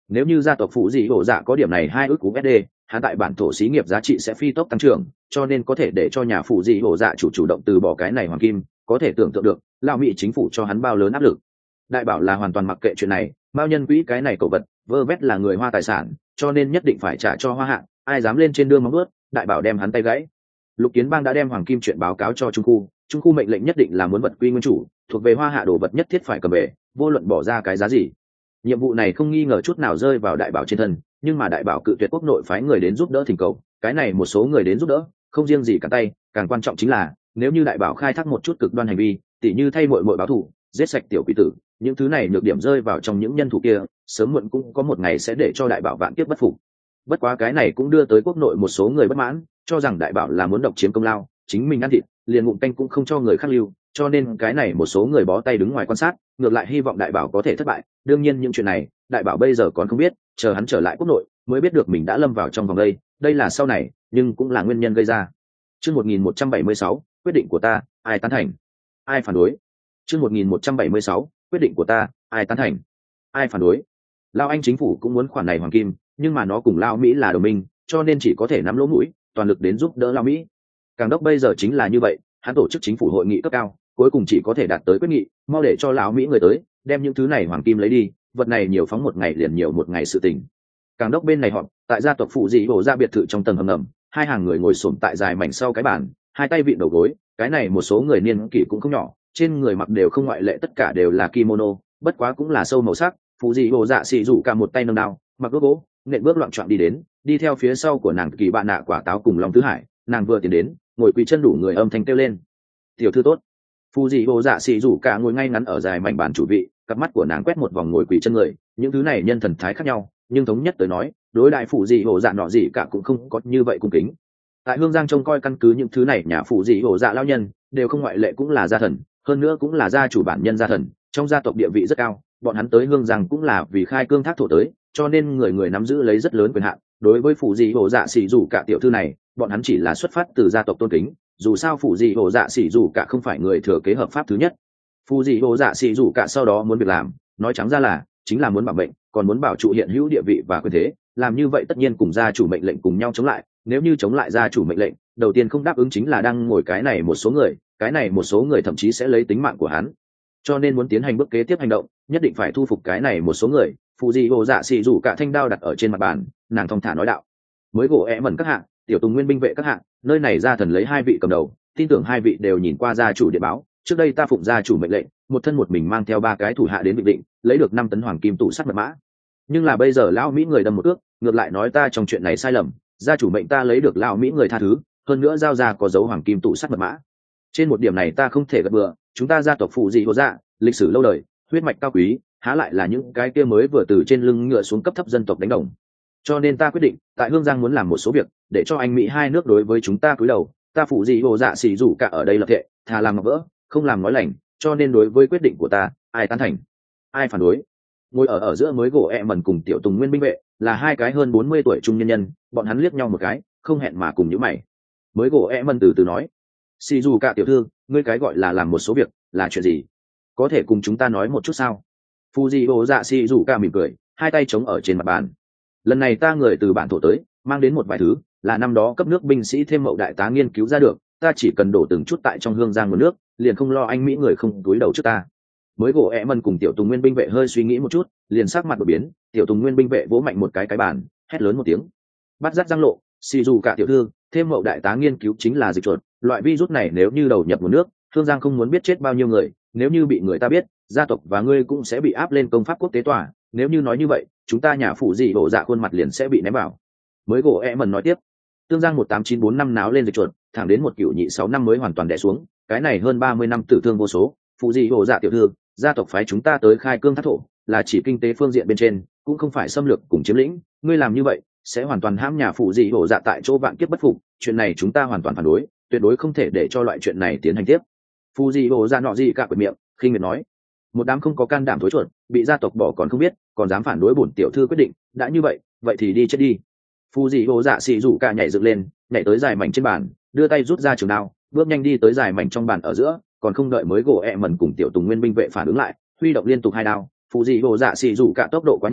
Nếu như gia tộc phụ dị ổ dạ có điểm này hai ước cú ét đê, hắn tại bản thổ xí nghiệp giá trị sẽ phi tốc tăng trưởng, cho nên có thể để cho nhà phụ dị ổ dạ chủ chủ động từ bỏ cái này hoàng kim, có thể tưởng tượng được lao mỹ chính phủ cho hắn bao lớn áp lực. Đại bảo là hoàn toàn mặc kệ chuyện này, bao nhân quỹ cái này cậu vật vơ vét là người hoa tài sản, cho nên nhất định phải trả cho hoa hạ, ai dám lên trên đường móng ướt, đại bảo đem hắn tay gãy. Lục Kiến Bang đã đem hoàng kim chuyện báo cáo cho trung khu, trung khu mệnh lệnh nhất định là muốn vật quy nguyên chủ, thuộc về hoa hạ đồ vật nhất thiết phải cầm về, vô luận bỏ ra cái giá gì. Nhiệm vụ này không nghi ngờ chút nào rơi vào đại bảo trên thân, nhưng mà đại bảo cự tuyệt quốc nội phái người đến giúp đỡ thỉnh cầu, cái này một số người đến giúp đỡ không riêng gì cả tay, càng quan trọng chính là nếu như đại bảo khai thác một chút cực đoan hành vi, tỉ như thay muội muội báo thù, giết sạch tiểu quỷ tử, những thứ này nhược điểm rơi vào trong những nhân thủ kia, sớm muộn cũng có một ngày sẽ để cho đại bảo vạn kiếp bất phục. Bất quá cái này cũng đưa tới quốc nội một số người bất mãn, cho rằng đại bảo là muốn độc chiếm công lao, chính mình ăn thịt liền ngụm canh cũng không cho người khác lưu, cho nên cái này một số người bó tay đứng ngoài quan sát, ngược lại hy vọng đại bảo có thể thất bại. Đương nhiên những chuyện này đại bảo bây giờ còn không biết, chờ hắn trở lại quốc nội mới biết được mình đã lâm vào trong vòng đây, đây là sau này nhưng cũng là nguyên nhân gây ra. Chương một nghìn một trăm bảy mươi sáu, quyết định của ta, ai tán thành, ai phản đối. Chương một nghìn một trăm bảy mươi sáu, quyết định của ta, ai tán thành, ai phản đối. Lao Anh chính phủ cũng muốn khoản này hoàng kim, nhưng mà nó cùng Lao Mỹ là đồng minh, cho nên chỉ có thể nắm lỗ mũi, toàn lực đến giúp đỡ Lao Mỹ. Càng đốc bây giờ chính là như vậy, hắn tổ chức chính phủ hội nghị cấp cao, cuối cùng chỉ có thể đạt tới quyết nghị, mau để cho lão Mỹ người tới, đem những thứ này hoàng kim lấy đi, vật này nhiều phóng một ngày liền nhiều một ngày sự tình. Càng đốc bên này họp, tại gia tộc phụ dị bổ ra biệt thự trong tầng hầm ngầm, hai hàng người ngồi xổm tại dài mảnh sau cái bàn, hai tay vịn đầu gối, cái này một số người niên kỷ cũng không nhỏ, trên người mặc đều không ngoại lệ tất cả đều là kimono, bất quá cũng là sâu màu sắc, phụ dị bổ dạ xì rủ cả một tay nâng đao, mặc gốc gỗ, nện bước loạn trọn đi đến, đi theo phía sau của nàng kỳ bạn nạ quả táo cùng Long Tứ Hải, nàng vừa tiến đến, ngồi quỳ chân đủ người âm thanh kêu lên, tiểu thư tốt. Phụ dị bổ dạ xì rủ cả ngồi ngay ngắn ở dài mảnh bàn chủ vị, cặp mắt của nàng quét một vòng ngồi quỳ chân người, những thứ này nhân thần thái khác nhau, nhưng thống nhất tới nói, đối đại phụ dị bổ dạ nọ gì cả cũng không có như vậy cung kính. Tại Hương Giang trông coi căn cứ những thứ này nhà phụ dị bổ dạ lao nhân đều không ngoại lệ cũng là gia thần, hơn nữa cũng là gia chủ bản nhân gia thần, trong gia tộc địa vị rất cao, bọn hắn tới Hương Giang cũng là vì khai cương thác thổ tới, cho nên người người nắm giữ lấy rất lớn quyền hạn. Đối với phụ dị bổ dạ xì rủ cả tiểu thư này, bọn hắn chỉ là xuất phát từ gia tộc tôn kính, dù sao phụ dị bổ dạ xì rủ cả không phải người thừa kế hợp pháp thứ nhất. Phụ dị bổ dạ xì rủ cả sau đó muốn việc làm, nói trắng ra là chính là muốn bảo mệnh, còn muốn bảo trụ hiện hữu địa vị và quyền thế, làm như vậy tất nhiên cùng gia chủ mệnh lệnh cùng nhau chống lại, nếu như chống lại gia chủ mệnh lệnh, đầu tiên không đáp ứng chính là đang ngồi cái này một số người, cái này một số người thậm chí sẽ lấy tính mạng của hắn. Cho nên muốn tiến hành bước kế tiếp hành động, nhất định phải thu phục cái này một số người. Phụ dị bổ dạ xì rủ cả thanh đao đặt ở trên mặt bàn, nàng thong thả nói đạo: mới gỗ ẹ mẩn các hạng, tiểu tùng nguyên binh vệ các hạng, nơi này gia thần lấy hai vị cầm đầu, tin tưởng hai vị đều nhìn qua gia chủ điện báo, trước đây ta phụng gia chủ mệnh lệnh, một thân một mình mang theo ba cái thủ hạ đến Bình Định, lấy được năm tấn hoàng kim tủ sắt mật mã. Nhưng là bây giờ lão Mỹ người đâm một ước, ngược lại nói ta trong chuyện này sai lầm, gia chủ mệnh ta lấy được lão Mỹ người tha thứ, hơn nữa giao ra có dấu hoàng kim tủ sắt mật mã. Trên một điểm này ta không thể gật bừa, chúng ta gia tộc phụ dị hồ dạ, lịch sử lâu đời, huyết mạch cao quý, há lại là những cái kia mới vừa từ trên lưng ngựa xuống cấp thấp dân tộc đánh đồng. Cho nên ta quyết định, tại Hương Giang muốn làm một số việc, để cho anh Mỹ hai nước đối với chúng ta cúi đầu, ta phụ dị hồ dạ xì rủ cả ở đây lập thệ, thà làm ngọc vỡ, không làm nói lành, cho nên đối với quyết định của ta, ai tán thành, ai phản đối. Ngồi ở ở giữa mới gỗ ẹ mần cùng tiểu tùng nguyên binh vệ, là hai cái hơn bốn mươi tuổi trung nhân nhân, bọn hắn liếc nhau một cái, không hẹn mà cùng nhíu mày. Mới gỗ ẹ mần từ từ nói: xì dù cả tiểu thư, ngươi cái gọi là làm một số việc, là chuyện gì? Có thể cùng chúng ta nói một chút sao? Phu di bố dạ xì dù cả mỉm cười, hai tay chống ở trên mặt bàn. Lần này ta người từ bản thổ tới, mang đến một vài thứ, là năm đó cấp nước binh sĩ thêm mậu đại tá nghiên cứu ra được, ta chỉ cần đổ từng chút tại trong hương giang nguồn nước, liền không lo anh Mỹ người không túi đầu trước ta. Mới gỗ ẹ mần cùng tiểu tùng nguyên binh vệ hơi suy nghĩ một chút, liền sắc mặt đổi biến, tiểu tùng nguyên binh vệ vỗ mạnh một cái cái bàn, hét lớn một tiếng: bắt rắc răng lộ, xì dù cả tiểu thư, thêm mậu đại tá nghiên cứu chính là dịch chuột, loại virus này nếu như đầu nhập nguồn nước, hương giang không muốn biết chết bao nhiêu người, nếu như bị người ta biết, gia tộc và ngươi cũng sẽ bị áp lên công pháp quốc tế tòa, nếu như nói như vậy, chúng ta nhà phụ dị đổ dạ khuôn mặt liền sẽ bị ném vào. Mới gỗ ẹ mần nói tiếp: tương giang một tám chín bốn năm náo lên dịch chuột, thẳng đến một cửu nhị sáu năm mới hoàn toàn đè xuống, cái này hơn ba mươi năm tử thương vô số, phụ dị đổ dạ tiểu thư, gia tộc phái chúng ta tới khai cương thác thổ, là chỉ kinh tế phương diện bên trên, cũng không phải xâm lược cùng chiếm lĩnh, ngươi làm như vậy sẽ hoàn toàn hãm nhà phụ dị đổ dạ tại chỗ vạn kiếp bất phục, chuyện này chúng ta hoàn toàn phản đối, tuyệt đối không thể để cho loại chuyện này tiến hành tiếp. Phụ dị đổ dạ nọ gì cả quyệt miệng, khinh miệt nói: một đám không có can đảm thối chuột, bị gia tộc bỏ còn không biết, còn dám phản đối bổn tiểu thư quyết định, đã như vậy, vậy thì đi chết đi. Phụ dị đổ dạ xì rủ cả nhảy dựng lên, nhảy tới dài mảnh trên bàn, đưa tay rút ra trường đao, bước nhanh đi tới dài mảnh trong bàn ở giữa, còn không đợi mới gỗ ẹ mần cùng tiểu tùng nguyên binh vệ phản ứng lại, huy động liên tục hai đao. Phụ dị đổ dạ xì rủ cả tốc độ quá nhanh,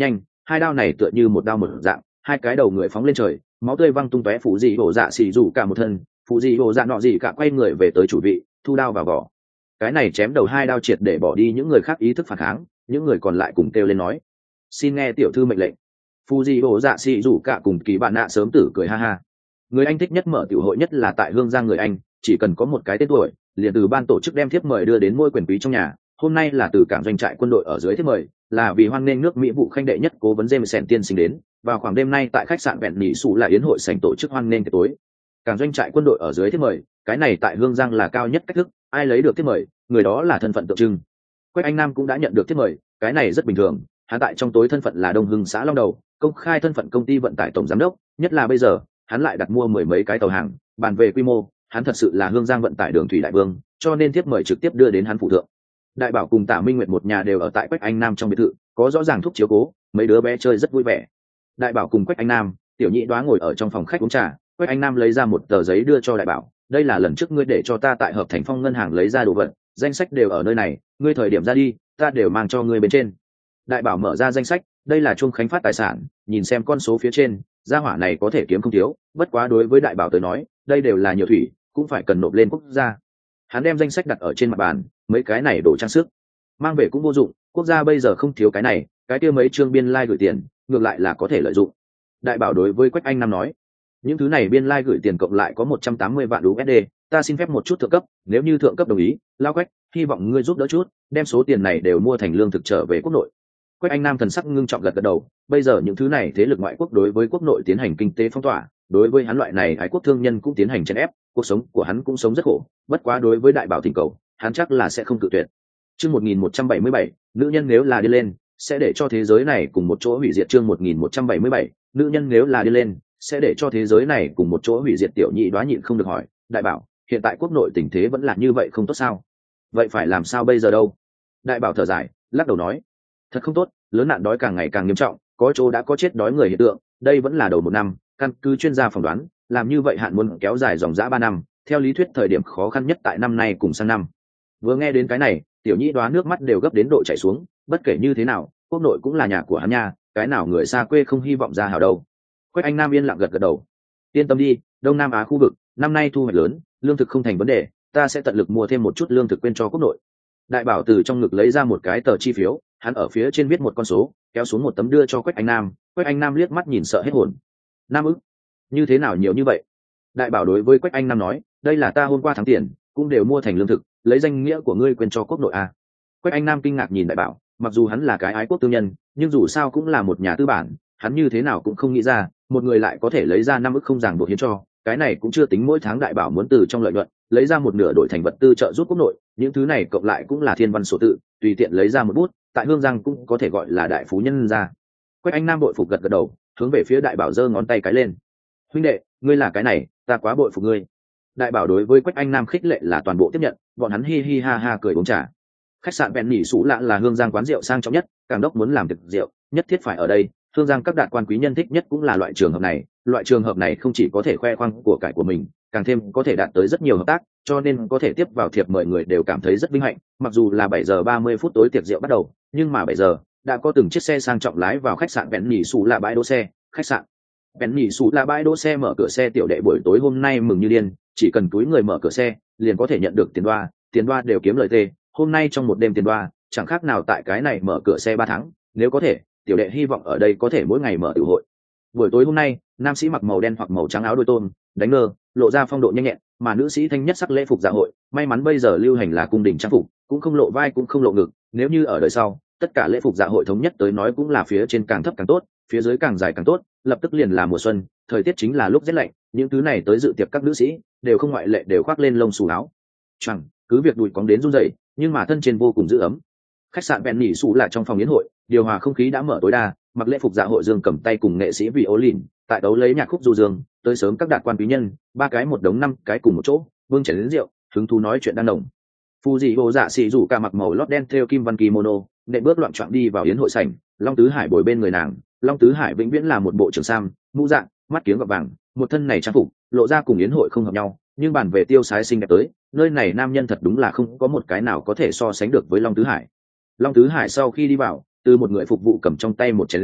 hai đao này tựa như một đao một dạng, hai cái đầu người phóng lên trời, máu tươi văng tung tóe. Phụ dị hổ dạ xì rủ cả một thân, phụ dị hổ dạ nọ gì cả quay người về tới chủ vị, thu đao vào vỏ. Cái này chém đầu hai đao triệt để bỏ đi những người khác ý thức phản kháng, những người còn lại cùng kêu lên nói: xin nghe tiểu thư mệnh lệnh. Phụ dị hổ dạ xì rủ cả cùng kỳ bạn nạ sớm tử cười ha ha. Người anh thích nhất mở tiểu hội nhất là tại Hương Giang, người anh chỉ cần có một cái tên tuổi, liền từ ban tổ chức đem thiếp mời đưa đến ngôi quyền quý trong nhà. Hôm nay là từ cảng doanh trại quân đội ở dưới thiếp mời, là vì hoan nghênh nước Mỹ vụ khanh đệ nhất cố vấn Jameson tiên sinh đến. Vào khoảng đêm nay tại khách sạn Vẹn Nhị Sủ là yến hội sảnh tổ chức hoan nghênh tiệc tối. Cảng doanh trại quân đội ở dưới thiếp mời, cái này tại Hương Giang là cao nhất cách thức, ai lấy được thiếp mời, người đó là thân phận tượng trưng. Quách Anh Nam cũng đã nhận được thiếp mời, cái này rất bình thường, hắn tại trong tối thân phận là Đông Hưng xã Long Đầu, công khai thân phận công ty vận tải tổng giám đốc, nhất là bây giờ, hắn lại đặt mua mười mấy cái tàu hàng, bàn về quy mô, hắn thật sự là Hương Giang vận tải đường thủy đại vương, cho nên thiếp mời trực tiếp đưa đến hắn phụ thượng. Đại Bảo cùng Tạ Minh Nguyệt một nhà đều ở tại Quách Anh Nam trong biệt thự, có rõ ràng thúc chiếu cố, mấy đứa bé chơi rất vui vẻ. Đại Bảo cùng Quách Anh Nam, Tiểu Nhị Đoá ngồi ở trong phòng khách uống trà, Quách Anh Nam lấy ra một tờ giấy đưa cho Đại Bảo, đây là lần trước ngươi để cho ta tại Hợp Thành Phong ngân hàng lấy ra đồ vật, danh sách đều ở nơi này, ngươi thời điểm ra đi, ta đều mang cho ngươi bên trên. Đại Bảo mở ra danh sách, đây là Trung Khánh phát tài sản, nhìn xem con số phía trên, gia hỏa này có thể kiếm không thiếu, bất quá đối với Đại Bảo tới nói, đây đều là nhiều thủy, cũng phải cần nộp lên quốc gia. Hắn đem danh sách đặt ở trên mặt bàn, mấy cái này đồ trang sức, mang về cũng vô dụng, quốc gia bây giờ không thiếu cái này, cái kia mấy chương biên lai like gửi tiền, ngược lại là có thể lợi dụng. Đại Bảo đối với Quách Anh Nam nói, những thứ này biên lai like gửi tiền cộng lại có một trăm tám mươi vạn u ét đê, ta xin phép một chút thượng cấp, nếu như thượng cấp đồng ý, lao Quách, hy vọng ngươi giúp đỡ chút, đem số tiền này đều mua thành lương thực trở về quốc nội. Quách Anh Nam thần sắc ngưng trọng gật gật đầu, bây giờ những thứ này thế lực ngoại quốc đối với quốc nội tiến hành kinh tế phong tỏa, đối với hắn loại này ái quốc thương nhân cũng tiến hành chèn ép, cuộc sống của hắn cũng sống rất khổ, bất quá đối với Đại Bảo thỉnh cầu, hắn chắc là sẽ không cự tuyệt. Chương một nghìn một trăm bảy mươi bảy, nữ nhân nếu là đi lên, sẽ để cho thế giới này cùng một chỗ hủy diệt. Chương một nghìn một trăm bảy mươi bảy, nữ nhân nếu là đi lên, sẽ để cho thế giới này cùng một chỗ hủy diệt. Tiểu Nhị Đoá nhịn không được hỏi, Đại Bảo, hiện tại quốc nội tình thế vẫn là như vậy không tốt sao? Vậy phải làm sao bây giờ đâu? Đại Bảo thở dài, lắc đầu nói, thật không tốt, lớn nạn đói càng ngày càng nghiêm trọng, có chỗ đã có chết đói người hiện tượng, đây vẫn là đầu một năm, căn cứ chuyên gia phỏng đoán, làm như vậy hạn muốn kéo dài dòng dã ba năm, theo lý thuyết thời điểm khó khăn nhất tại năm nay cùng sang năm. Vừa nghe đến cái này, Tiểu Nhị Đoá nước mắt đều gấp đến độ chảy xuống, bất kể như thế nào, quốc nội cũng là nhà của hắn nha, cái nào người xa quê không hy vọng ra hảo đâu. Quách Anh Nam yên lặng gật gật đầu, yên tâm đi, Đông Nam Á khu vực năm nay thu hoạch lớn, lương thực không thành vấn đề, ta sẽ tận lực mua thêm một chút lương thực quên cho quốc nội. Đại Bảo từ trong ngực lấy ra một cái tờ chi phiếu, hắn ở phía trên viết một con số, kéo xuống một tấm đưa cho Quách Anh Nam. Quách Anh Nam liếc mắt nhìn sợ hết hồn, năm ức, như thế nào nhiều như vậy? Đại Bảo đối với Quách Anh Nam nói, đây là ta hôm qua thắng tiền, cũng đều mua thành lương thực, lấy danh nghĩa của ngươi quên cho quốc nội à? Quách Anh Nam kinh ngạc nhìn Đại Bảo, mặc dù hắn là cái ái quốc tư nhân, nhưng dù sao cũng là một nhà tư bản, hắn như thế nào cũng không nghĩ ra, một người lại có thể lấy ra năm ức không ràng buộc hiến cho, cái này cũng chưa tính mỗi tháng Đại Bảo muốn từ trong lợi nhuận lấy ra một nửa đổi thành vật tư trợ giúp quốc nội, những thứ này cộng lại cũng là thiên văn số tự, tùy tiện lấy ra một bút, tại Hương Giang cũng có thể gọi là đại phú nhân ra. Quách Anh Nam bội phục gật gật đầu, hướng về phía Đại Bảo giơ ngón tay cái lên, huynh đệ, ngươi là cái này, ta quá bội phục ngươi. Đại Bảo đối với Quách Anh Nam khích lệ là toàn bộ tiếp nhận, bọn hắn hi hi ha ha cười uống trà. Khách sạn Vẹn Nhị Sủ Lạ là Hương Giang quán rượu sang trọng nhất, Cảng đốc muốn làm thực rượu, nhất thiết phải ở đây. Hương Giang các đạt quan quý nhân thích nhất cũng là loại trường hợp này, loại trường hợp này không chỉ có thể khoe khoang của cải của mình, càng thêm có thể đạt tới rất nhiều hợp tác, cho nên có thể tiếp vào thiệp mời người đều cảm thấy rất vinh hạnh. Mặc dù là bảy giờ ba mươi phút tối tiệc rượu bắt đầu, nhưng mà bảy giờ đã có từng chiếc xe sang trọng lái vào khách sạn Vẹn Nhị Sủ Lạ bãi đỗ xe. Khách sạn Vẹn Nhị Sủ Lạ bãi đỗ xe mở cửa xe, Tiểu Đệ buổi tối hôm nay mừng như điên, chỉ cần túi người mở cửa xe, liền có thể nhận được tiền đoa, tiền đoa đều kiếm lời tê. Hôm nay trong một đêm tiền đoa, chẳng khác nào tại cái này mở cửa xe ba tháng, nếu có thể, Tiểu Đệ hy vọng ở đây có thể mỗi ngày mở tiểu hội. Buổi tối hôm nay, nam sĩ mặc màu đen hoặc màu trắng áo đôi tôm, đánh nơ, lộ ra phong độ nhanh nhẹn, mà nữ sĩ thanh nhất sắc lễ phục dạ hội, may mắn bây giờ lưu hành là cung đình trang phục, cũng không lộ vai cũng không lộ ngực, nếu như ở đời sau, tất cả lễ phục dạ hội thống nhất tới nói cũng là phía trên càng thấp càng tốt, phía dưới càng dài càng tốt, lập tức liền là mùa xuân, thời tiết chính là lúc rét lạnh, những thứ này tới dự tiệc các nữ sĩ đều không ngoại lệ đều khoác lên lông xù áo. Chẳng, cứ việc đùi cóng đến run rẩy, nhưng mà thân trên vô cùng giữ ấm. Khách sạn Vẹn Nhị Sủ là trong phòng yến hội, điều hòa không khí đã mở tối đa, mặc lễ phục dạ hội Dương cầm tay cùng nghệ sĩ violin, tại đấu lấy nhạc khúc du dương, tới sớm các đạt quan quý nhân, ba cái một đống năm cái cùng một chỗ, vương chén đến rượu, hứng thú nói chuyện đang nồng. Phu dị hồ dạ xì rủ cả mặc màu lót đen theo kim văn kimono, nện bước loạn choạng đi vào yến hội sảnh, Long Tứ Hải bồi bên người nàng, Long Tứ Hải vĩnh viễn là một bộ trường sam, mũ dạng, mắt kiếng gọt vàng, một thân này trang phục, lộ ra cùng yến hội không hợp nhau, nhưng bàn về tiêu sái xinh đẹp tới, nơi này nam nhân thật đúng là không có một cái nào có thể so sánh được với Long Tứ Hải. Long Tứ Hải sau khi đi vào, từ một người phục vụ cầm trong tay một chén rượu,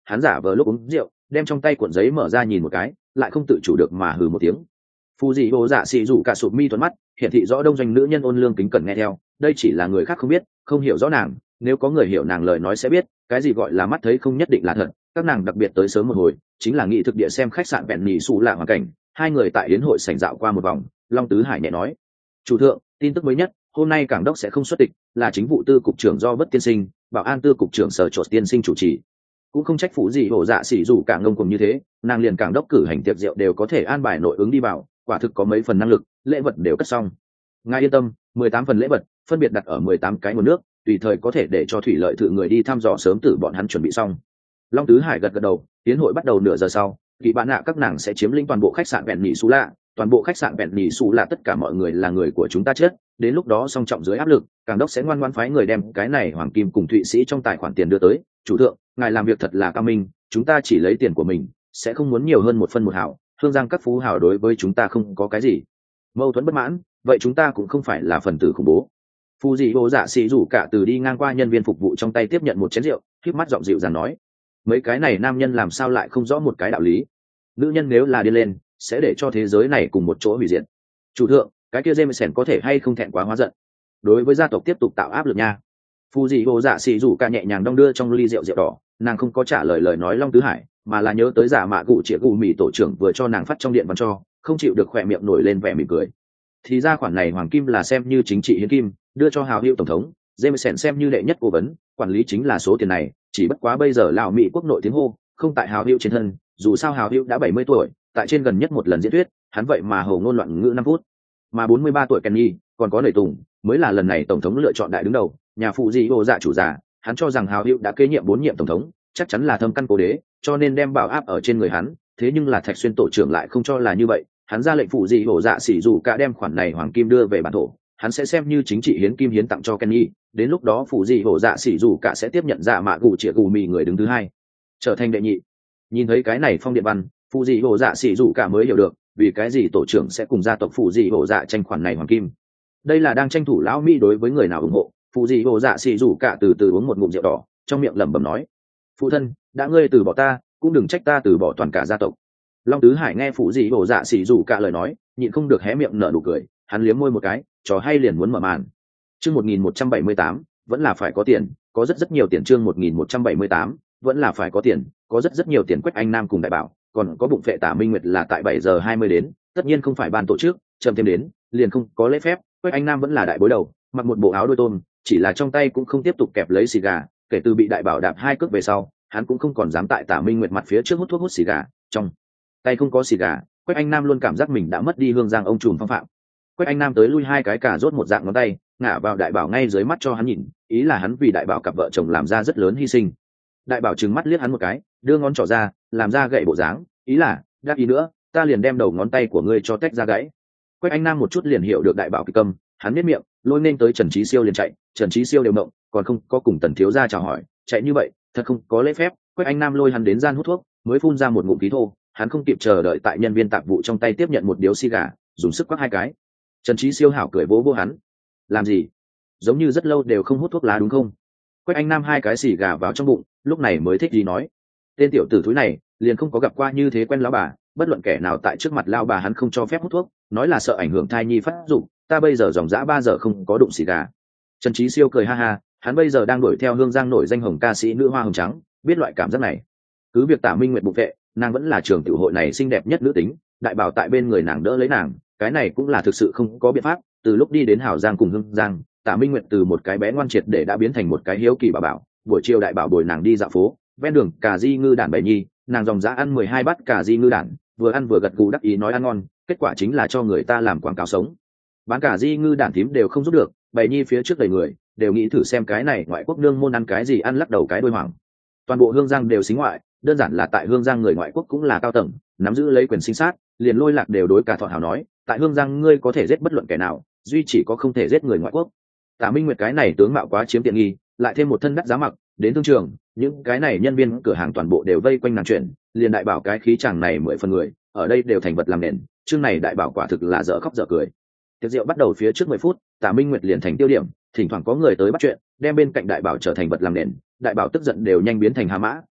hắn giả vờ lúc uống rượu đem trong tay cuộn giấy mở ra nhìn một cái, lại không tự chủ được mà hừ một tiếng. Phù dị hồ dạ xì rủ cả sụp mi thuận mắt, hiển thị rõ đông doanh nữ nhân ôn lương kính cẩn nghe theo. Đây chỉ là người khác không biết, không hiểu rõ nàng, nếu có người hiểu nàng lời nói sẽ biết cái gì gọi là mắt thấy không nhất định là thật. Các nàng đặc biệt tới sớm một hồi chính là nghị thực địa xem khách sạn vẹn nhì xù lạ hoàn cảnh. Hai người tại yến hội sảnh dạo qua một vòng, Long Tứ Hải nhẹ nói: chủ thượng, tin tức mới nhất, hôm nay cảng đốc sẽ không xuất tịch, là chính vụ tư cục trưởng do Bất tiên sinh, bảo an tư cục trưởng sở trột tiên sinh chủ trì. Cũng không trách phủ gì hổ dạ xỉ rủ cả ngông cùng như thế, nàng liền cảng đốc cử hành tiệc rượu đều có thể an bài nội ứng đi vào, quả thực có mấy phần năng lực, lễ vật đều cất xong. Ngài yên tâm, mười tám phần lễ vật phân biệt đặt ở mười tám cái nguồn nước, tùy thời có thể để cho thủy lợi thử người đi thăm dò sớm từ bọn hắn chuẩn bị xong. Long Tứ Hải gật gật đầu, tiến hội bắt đầu nửa giờ sau, kỳ bạn nạ các nàng sẽ chiếm lĩnh toàn bộ khách sạn vẹn nhị xú lạ, toàn bộ khách sạn vẹn nhị xú lạ tất cả mọi người là người của chúng ta chết, đến lúc đó song trọng dưới áp lực, cảng đốc sẽ ngoan ngoãn phái người đem cái này hoàng kim cùng thụy sĩ trong tài khoản tiền đưa tới. Chủ thượng, ngài làm việc thật là cao minh, chúng ta chỉ lấy tiền của mình, sẽ không muốn nhiều hơn một phân một hảo, hương giang các phú hảo đối với chúng ta không có cái gì mâu thuẫn bất mãn, vậy chúng ta cũng không phải là phần tử khủng bố. Phù dị hồ dạ xì rủ cả từ đi ngang qua nhân viên phục vụ trong tay tiếp nhận một chén rượu, khép mắt giọng dịu dàng nói: mấy cái này nam nhân làm sao lại không rõ một cái đạo lý, nữ nhân nếu là đi lên sẽ để cho thế giới này cùng một chỗ hủy diệt. Chủ thượng, cái kia Jameson có thể hay không thẹn quá hóa giận, đối với gia tộc tiếp tục tạo áp lực nha. Phù dị hồ dạ xì rủ cả nhẹ nhàng đong đưa trong ly rượu rượu đỏ, nàng không có trả lời lời nói Long Tứ Hải, mà là nhớ tới giả mạ cụ chĩa cụ mì tổ trưởng vừa cho nàng phát trong điện văn cho, không chịu được khỏe miệng nổi lên vẻ mỉm cười. Thì ra khoản này hoàng kim là xem như chính trị hiến kim, đưa cho hào hiệu tổng thống Jameson xem như đệ nhất cố vấn, quản lý chính là số tiền này, chỉ bất quá bây giờ lão Mỹ quốc nội tiếng hô không tại hào hiệu trên thân, dù sao hào hiệu đã bảy mươi tuổi, tại trên gần nhất một lần diễn thuyết, hắn vậy mà hồ ngôn loạn ngữ năm phút. Mà bốn mươi ba tuổi Kenny, còn có Nảy Tùng, mới là lần này tổng thống lựa chọn đại đứng đầu, nhà phụ dị hồ dạ chủ giả, hắn cho rằng hào hiệu đã kế nhiệm bốn nhiệm tổng thống, chắc chắn là thâm căn cố đế, cho nên đem bảo áp ở trên người hắn, thế nhưng là Thạch Xuyên tổ trưởng lại không cho là như vậy, hắn ra lệnh phụ dị hổ dạ xỉ dù cả đem khoản này hoàng kim đưa về bản thổ, hắn sẽ xem như chính trị hiến kim hiến tặng cho Kenny, đến lúc đó phụ dị hổ dạ xỉ dù cả sẽ tiếp nhận dạ mạ gù chĩa gù mì người đứng thứ hai, trở thành đệ nhị. Nhìn thấy cái này phong điện văn, phụ dị hổ dạ xỉ dù cả mới hiểu được vì cái gì tổ trưởng sẽ cùng gia tộc phụ dị hổ dạ tranh khoản này hoàng kim. Đây là đang tranh thủ lão Mỹ đối với người nào ủng hộ. Phụ dị hổ dạ xỉ dù cả từ từ uống một ngụm rượu đỏ, trong miệng lẩm bẩm nói: phụ thân, đã ngươi từ bỏ ta, cũng đừng trách ta từ bỏ toàn cả gia tộc. Long Tứ Hải nghe phụ dị hổ dạ xỉ dù cả lời nói, nhịn không được hé miệng nở nụ cười, hắn liếm môi một cái, trò hay liền muốn mở màn. Chương một nghìn một trăm bảy mươi tám, vẫn là phải có tiền, có rất rất nhiều tiền. Chương một nghìn một trăm bảy mươi tám, vẫn là phải có tiền, có rất rất nhiều tiền. Quách Anh Nam cùng đại bảo, còn có bụng phệ Tả Minh Nguyệt là tại bảy giờ hai mươi đến, tất nhiên không phải ban tổ chức, chậm thêm đến, liền không có lễ phép. Quách Anh Nam vẫn là đại bối đầu, mặc một bộ áo đôi tôm, chỉ là trong tay cũng không tiếp tục kẹp lấy xì gà, kể từ bị đại bảo đạp hai cước về sau, hắn cũng không còn dám tại Tả Minh Nguyệt mặt phía trước hút thuốc hút xì gà, trong tay không có xì gà. Quách Anh Nam luôn cảm giác mình đã mất đi hương giang ông trùm phong phạm. Quách Anh Nam tới lui hai cái cà rốt một dạng ngón tay, ngả vào đại bảo ngay dưới mắt cho hắn nhìn, ý là hắn vì đại bảo cặp vợ chồng làm ra rất lớn hy sinh. Đại bảo trừng mắt liếc hắn một cái, đưa ngón trỏ ra, làm ra gậy bộ dáng, ý là đáp ý nữa, ta liền đem đầu ngón tay của ngươi cho tách ra gãy. Quách Anh Nam một chút liền hiểu được đại bảo kịch câm, hắn biết miệng, lôi nên tới Trần Chí Siêu liền chạy. Trần Chí Siêu đều động, còn không có cùng Tần thiếu gia chào hỏi, chạy như vậy, thật không có lễ phép. Quách Anh Nam lôi hắn đến gian hút thuốc, mới phun ra một ngụm khí thô, hắn không kịp chờ đợi tại nhân viên tạp vụ trong tay tiếp nhận một điếu xì gà, dùng sức quắc hai cái. Trần Chí Siêu hảo cười vỗ vỗ hắn, làm gì? Giống như rất lâu đều không hút thuốc lá đúng không? Quách Anh Nam hai cái xì gà vào trong bụng, lúc này mới thích gì nói, tên tiểu tử thúi này liền không có gặp qua như thế quen lão bà, bất luận kẻ nào tại trước mặt lão bà hắn không cho phép hút thuốc, nói là sợ ảnh hưởng thai nhi phát dục, ta bây giờ dòng dã ba giờ không có đụng xì gà. Trần Chí Siêu cười ha ha, hắn bây giờ đang đuổi theo hương giang nổi danh hồng ca sĩ nữ hoa hồng trắng, biết loại cảm giác này. Cứ việc Tả Minh Nguyệt bụng vệ, nàng vẫn là trường tiểu hội này xinh đẹp nhất nữ tính, đại bảo tại bên người nàng đỡ lấy nàng, cái này cũng là thực sự không có biện pháp. Từ lúc đi đến Hảo Giang cùng Hương Giang, Tả Minh Nguyệt từ một cái bé ngoan triệt để đã biến thành một cái hiếu kỳ bà bảo. Buổi chiều đại bảo bồi nàng đi dạo phố, ven đường cà di ngư đản bày nhi, nàng dòng dã ăn mười hai bát cà di ngư đản, vừa ăn vừa gật gù đắc ý nói ăn ngon, kết quả chính là cho người ta làm quảng cáo sống. Bán cà di ngư đản thím đều không giúp được, bày nhi phía trước đầy người, đều nghĩ thử xem cái này ngoại quốc nương môn ăn cái gì, ăn lắc đầu cái đuôi hoảng. Toàn bộ Hương Giang đều xính ngoại, đơn giản là tại Hương Giang người ngoại quốc cũng là cao tầng, nắm giữ lấy quyền sinh sát, liền Lôi Lạc đều đối cả Thọ Hào nói, tại Hương Giang ngươi có thể giết bất luận kẻ nào, duy chỉ có không thể giết người ngoại quốc. Tả Minh Nguyệt cái này tướng mạo quá chiếm tiện nghi, lại thêm một thân đắt giá mặc, đến thương trường, những cái này nhân viên cửa hàng toàn bộ đều vây quanh nàng chuyện, liền đại bảo cái khí chàng này mười phần người, ở đây đều thành vật làm nền, chương này đại bảo quả thực là dở khóc dở cười. Tiệc rượu bắt đầu phía trước mười phút, Tả Minh Nguyệt liền thành tiêu điểm, thỉnh thoảng có người tới bắt chuyện, đem bên cạnh đại bảo trở thành vật làm nền, đại bảo tức giận đều nhanh biến thành hà mã,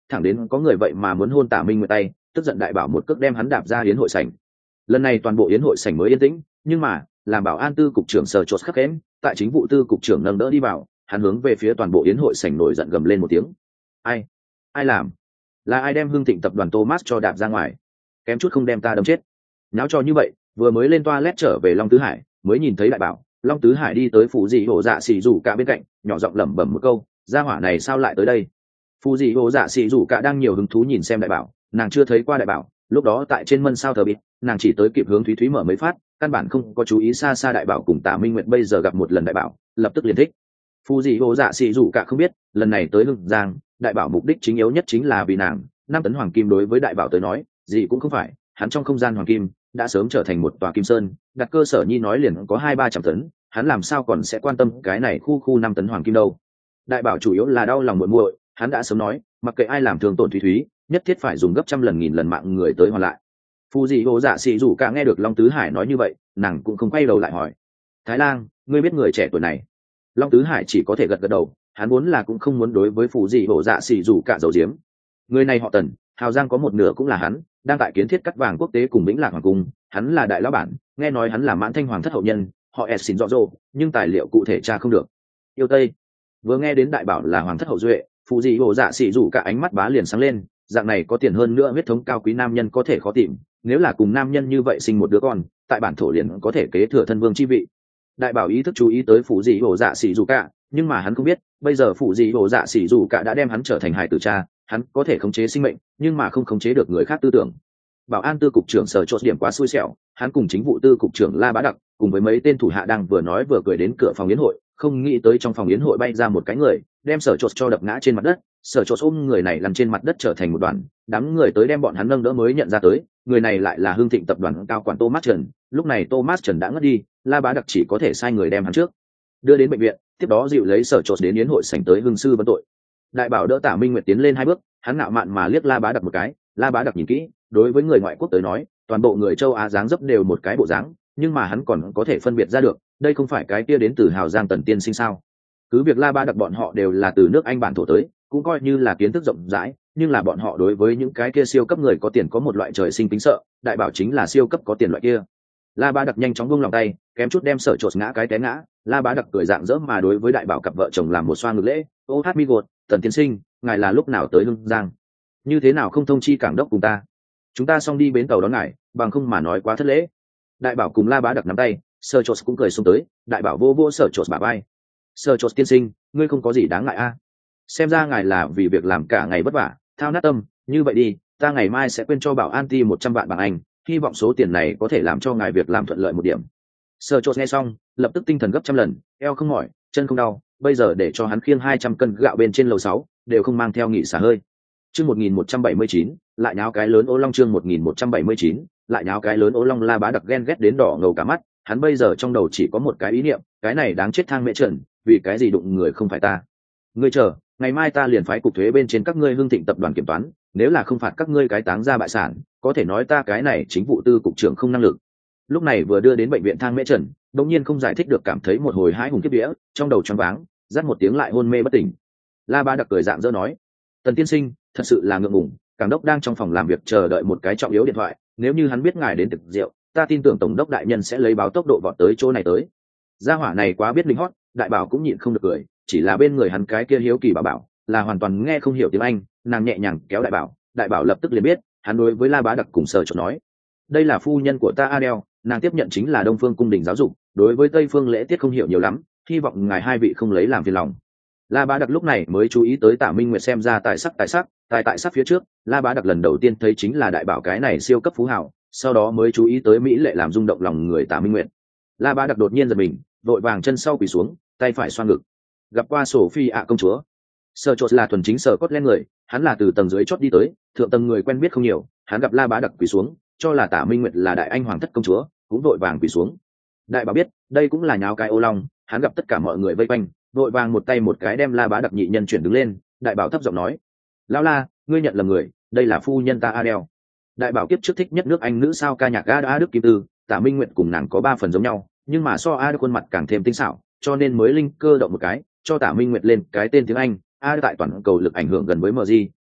thẳng đến có người vậy mà muốn hôn Tả Minh Nguyệt tay, tức giận đại bảo một cước đem hắn đạp ra yến hội sảnh. Lần này toàn bộ yến hội sảnh mới yên tĩnh, nhưng mà làm bảo an tư cục trưởng Sở Chốt khắc khẽm, tại chính vụ tư cục trưởng nâng đỡ đi vào, hắn hướng về phía toàn bộ yến hội sảnh nổi giận gầm lên một tiếng. Ai? Ai làm? Là ai đem Hưng Thịnh tập đoàn Thomas cho đạp ra ngoài? Kém chút không đem ta đâm chết. Náo cho như vậy, vừa mới lên toilet trở về Long Tứ Hải, mới nhìn thấy đại bảo, Long Tứ Hải đi tới phụ dị hổ dạ xì rủ cả bên cạnh, nhỏ giọng lẩm bẩm một câu, gia hỏa này sao lại tới đây? Phụ dị hổ dạ xì rủ cả đang nhiều hứng thú nhìn xem đại bảo, nàng chưa thấy qua đại bảo, lúc đó tại trên mân sao thờ bịt, nàng chỉ tới kịp hướng Thúy Thúy mở mấy phát, căn bản không có chú ý xa xa đại bảo cùng Tả Minh Nguyệt bây giờ gặp một lần đại bảo, lập tức liền thích. Phụ dị hổ dạ xì rủ cả không biết, lần này tới Hưng Giang, đại bảo mục đích chính yếu nhất chính là vì nàng, năm tấn hoàng kim đối với đại bảo tới nói, gì cũng không phải, hắn trong không gian hoàng kim đã sớm trở thành một tòa kim sơn, đặt cơ sở nhi nói liền có hai ba trăm tấn, hắn làm sao còn sẽ quan tâm cái này khu khu năm tấn hoàng kim đâu. Đại bảo chủ yếu là đau lòng muội muội, hắn đã sớm nói, mặc kệ ai làm thương tổn Thúy Thúy, nhất thiết phải dùng gấp trăm lần nghìn lần mạng người tới hoàn lại. Phu dị hồ dạ xì rủ cả nghe được Long Tứ Hải nói như vậy, nàng cũng không quay đầu lại hỏi, Thái Lang, ngươi biết người trẻ tuổi này? Long Tứ Hải chỉ có thể gật gật đầu, hắn muốn là cũng không muốn đối với phù dị hồ dạ xì rủ cả dầu diếm. Người này họ Tần, Hào Giang có một nửa cũng là hắn, đang tại kiến thiết cắt vàng quốc tế cùng Vĩnh Lạc hoàng cung, hắn là đại lão bản, nghe nói hắn là Mãn Thanh hoàng thất hậu nhân, họ ẹt xin rõ rồ, nhưng tài liệu cụ thể tra không được. Yêu Tây vừa nghe đến đại bảo là hoàng thất hậu duệ, phụ dị hồ dạ xì rủ cả ánh mắt bá liền sáng lên, dạng này có tiền hơn nữa huyết thống cao quý nam nhân có thể khó tìm, nếu là cùng nam nhân như vậy sinh một đứa con, tại bản thổ liền có thể kế thừa thân vương chi vị. Đại bảo ý thức chú ý tới phụ dị hồ dạ xì rủ cả, nhưng mà hắn không biết, bây giờ phụ dị hồ dạ xì rủ cả đã đem hắn trở thành hài tử cha, hắn có thể khống chế sinh mệnh, nhưng mà không khống chế được người khác tư tưởng. Bảo an tư cục trưởng Sở Chốt điểm quá xui xẻo, hắn cùng chính vụ tư cục trưởng La Bá Đặc cùng với mấy tên thủ hạ đang vừa nói vừa cười đến cửa phòng yến hội, không nghĩ tới trong phòng yến hội bay ra một cái người, đem Sở Chốt cho đập ngã trên mặt đất. Sở Chốt ôm người này lăn trên mặt đất trở thành một đoàn, đám người tới đem bọn hắn nâng đỡ mới nhận ra tới, người này lại là Hưng Thịnh tập đoàn cao quản Thomas Trần. Lúc này Thomas Trần đã ngất đi, La Bá Đặc chỉ có thể sai người đem hắn trước đưa đến bệnh viện, tiếp đó dịu lấy Sở Chốt đến yến hội sảnh tới hưng sư vấn tội. Đại bảo đỡ Tả Minh Nguyệt tiến lên hai bước, hắn ngạo mạn mà liếc La Bá Đặc một cái. La Bá Đặc nhìn kỹ, đối với người ngoại quốc tới nói, toàn bộ người châu Á dáng dấp đều một cái bộ dáng, nhưng mà hắn còn có thể phân biệt ra được, đây không phải cái kia đến từ Hào Giang Tần tiên sinh sao? Cứ việc La Bá Đặc bọn họ đều là từ nước Anh bản thổ tới, cũng coi như là kiến thức rộng rãi, nhưng là bọn họ đối với những cái kia siêu cấp người có tiền có một loại trời sinh tính sợ, đại bảo chính là siêu cấp có tiền loại kia. La Bá Đặc nhanh chóng buông lòng tay, kém chút đem Sở Chốt ngã cái té ngã. La Bá Đặc cười dạng dỡ mà đối với đại bảo cặp vợ chồng làm một xoa ngực lễ, ô hát mi gột, Tần tiên sinh, ngài là lúc nào tới Hưng Giang? Như thế nào không thông chi cảng đốc cùng ta? Chúng ta xong đi bến tàu đón ngài, bằng không mà nói quá thất lễ. Đại bảo cùng La Bá Đặc nắm tay, Sở Chốt cũng cười xông tới, đại bảo vô vô Sở Chốt bả vai. Sở Chốt tiên sinh, ngươi không có gì đáng ngại a? Xem ra ngài là vì việc làm cả ngày vất vả, thao nát tâm, như vậy đi, ta ngày mai sẽ quên cho bảo an ti một trăm vạn bảng Anh, hy vọng số tiền này có thể làm cho ngài việc làm thuận lợi một điểm. Sở Chốt nghe xong, lập tức tinh thần gấp trăm lần, eo không mỏi, chân không đau, bây giờ để cho hắn khiêng hai trăm cân gạo bên trên lầu sáu, đều không mang theo nghỉ xả hơi. Chương một nghìn một trăm bảy mươi chín, lại nháo cái lớn Ô Long. Chương một nghìn một trăm bảy mươi chín, lại nháo cái lớn Ô Long. La Bá Đặc ghen ghét đến đỏ ngầu cả mắt, hắn bây giờ trong đầu chỉ có một cái ý niệm, cái này đáng chết thang mẹ trần, vì cái gì đụng người không phải ta. Ngươi chờ, ngày mai ta liền phái cục thuế bên trên các ngươi Hưng Thịnh tập đoàn kiểm toán, nếu là không phạt các ngươi cái táng ra bại sản, có thể nói ta cái này chính vụ tư cục trưởng không năng lực. Lúc này vừa đưa đến bệnh viện thang mễ trần, đống nhiên không giải thích được cảm thấy một hồi hãi hùng kiếp vía, trong đầu choáng váng, dắt một tiếng lại hôn mê bất tỉnh. La Bá Đặc cười dạng dỡ nói, Tần tiên sinh, thật sự là ngượng ngùng, cảng đốc đang trong phòng làm việc chờ đợi một cái trọng yếu điện thoại, nếu như hắn biết ngài đến thực rượu, ta tin tưởng tổng đốc đại nhân sẽ lấy báo tốc độ vọt tới chỗ này tới. Gia hỏa này quá biết lính hót, đại bảo cũng nhịn không được cười, chỉ là bên người hắn cái kia hiếu kỳ bảo bảo là hoàn toàn nghe không hiểu tiếng Anh, nàng nhẹ nhàng kéo đại bảo, đại bảo lập tức liền biết, hắn đối với La Bá Đặc cùng Sở Chốt nói, đây là phu nhân của ta Adele, nàng tiếp nhận chính là Đông Phương cung đình giáo dục, đối với Tây Phương lễ tiết không hiểu nhiều lắm, hy vọng ngài hai vị không lấy làm phiền lòng. La Bá Đặc lúc này mới chú ý tới Tả Minh Nguyệt xem ra tài sắc tài sắc, tài tại sắc phía trước, La Bá Đặc lần đầu tiên thấy chính là đại bảo cái này siêu cấp phú hào, sau đó mới chú ý tới mỹ lệ làm rung động lòng người Tả Minh Nguyệt. La Bá Đặc đột nhiên giật mình, vội vàng chân sau quỳ xuống, tay phải xoa ngực. Gặp qua Sophie ạ công chúa. Sở Chốt là thuần chính sở cốt lên người, hắn là từ tầng dưới chót đi tới, thượng tầng người quen biết không nhiều, hắn gặp La Bá Đặc quỳ xuống, cho là Tả Minh Nguyệt là đại anh hoàng thất công chúa, cũng vội vàng quỳ xuống. Đại bảo biết, đây cũng là nháo cái ô long, hắn gặp tất cả mọi người vây quanh, vội vàng một tay một cái đem La Bá Đặc nhị nhân chuyển đứng lên. Đại bảo thấp giọng nói, lão La, ngươi nhận lầm người, đây là phu nhân ta Adele. Đại bảo kiếp trước thích nhất nước Anh nữ sao ca nhạc A Đức Kim Tư, Tả Minh Nguyệt cùng nàng có ba phần giống nhau, nhưng mà so A Đức khuôn mặt càng thêm tinh xảo, cho nên mới linh cơ động một cái, cho Tả Minh Nguyệt lên cái tên tiếng Anh. A tại toàn cầu lực ảnh hưởng gần với em giê,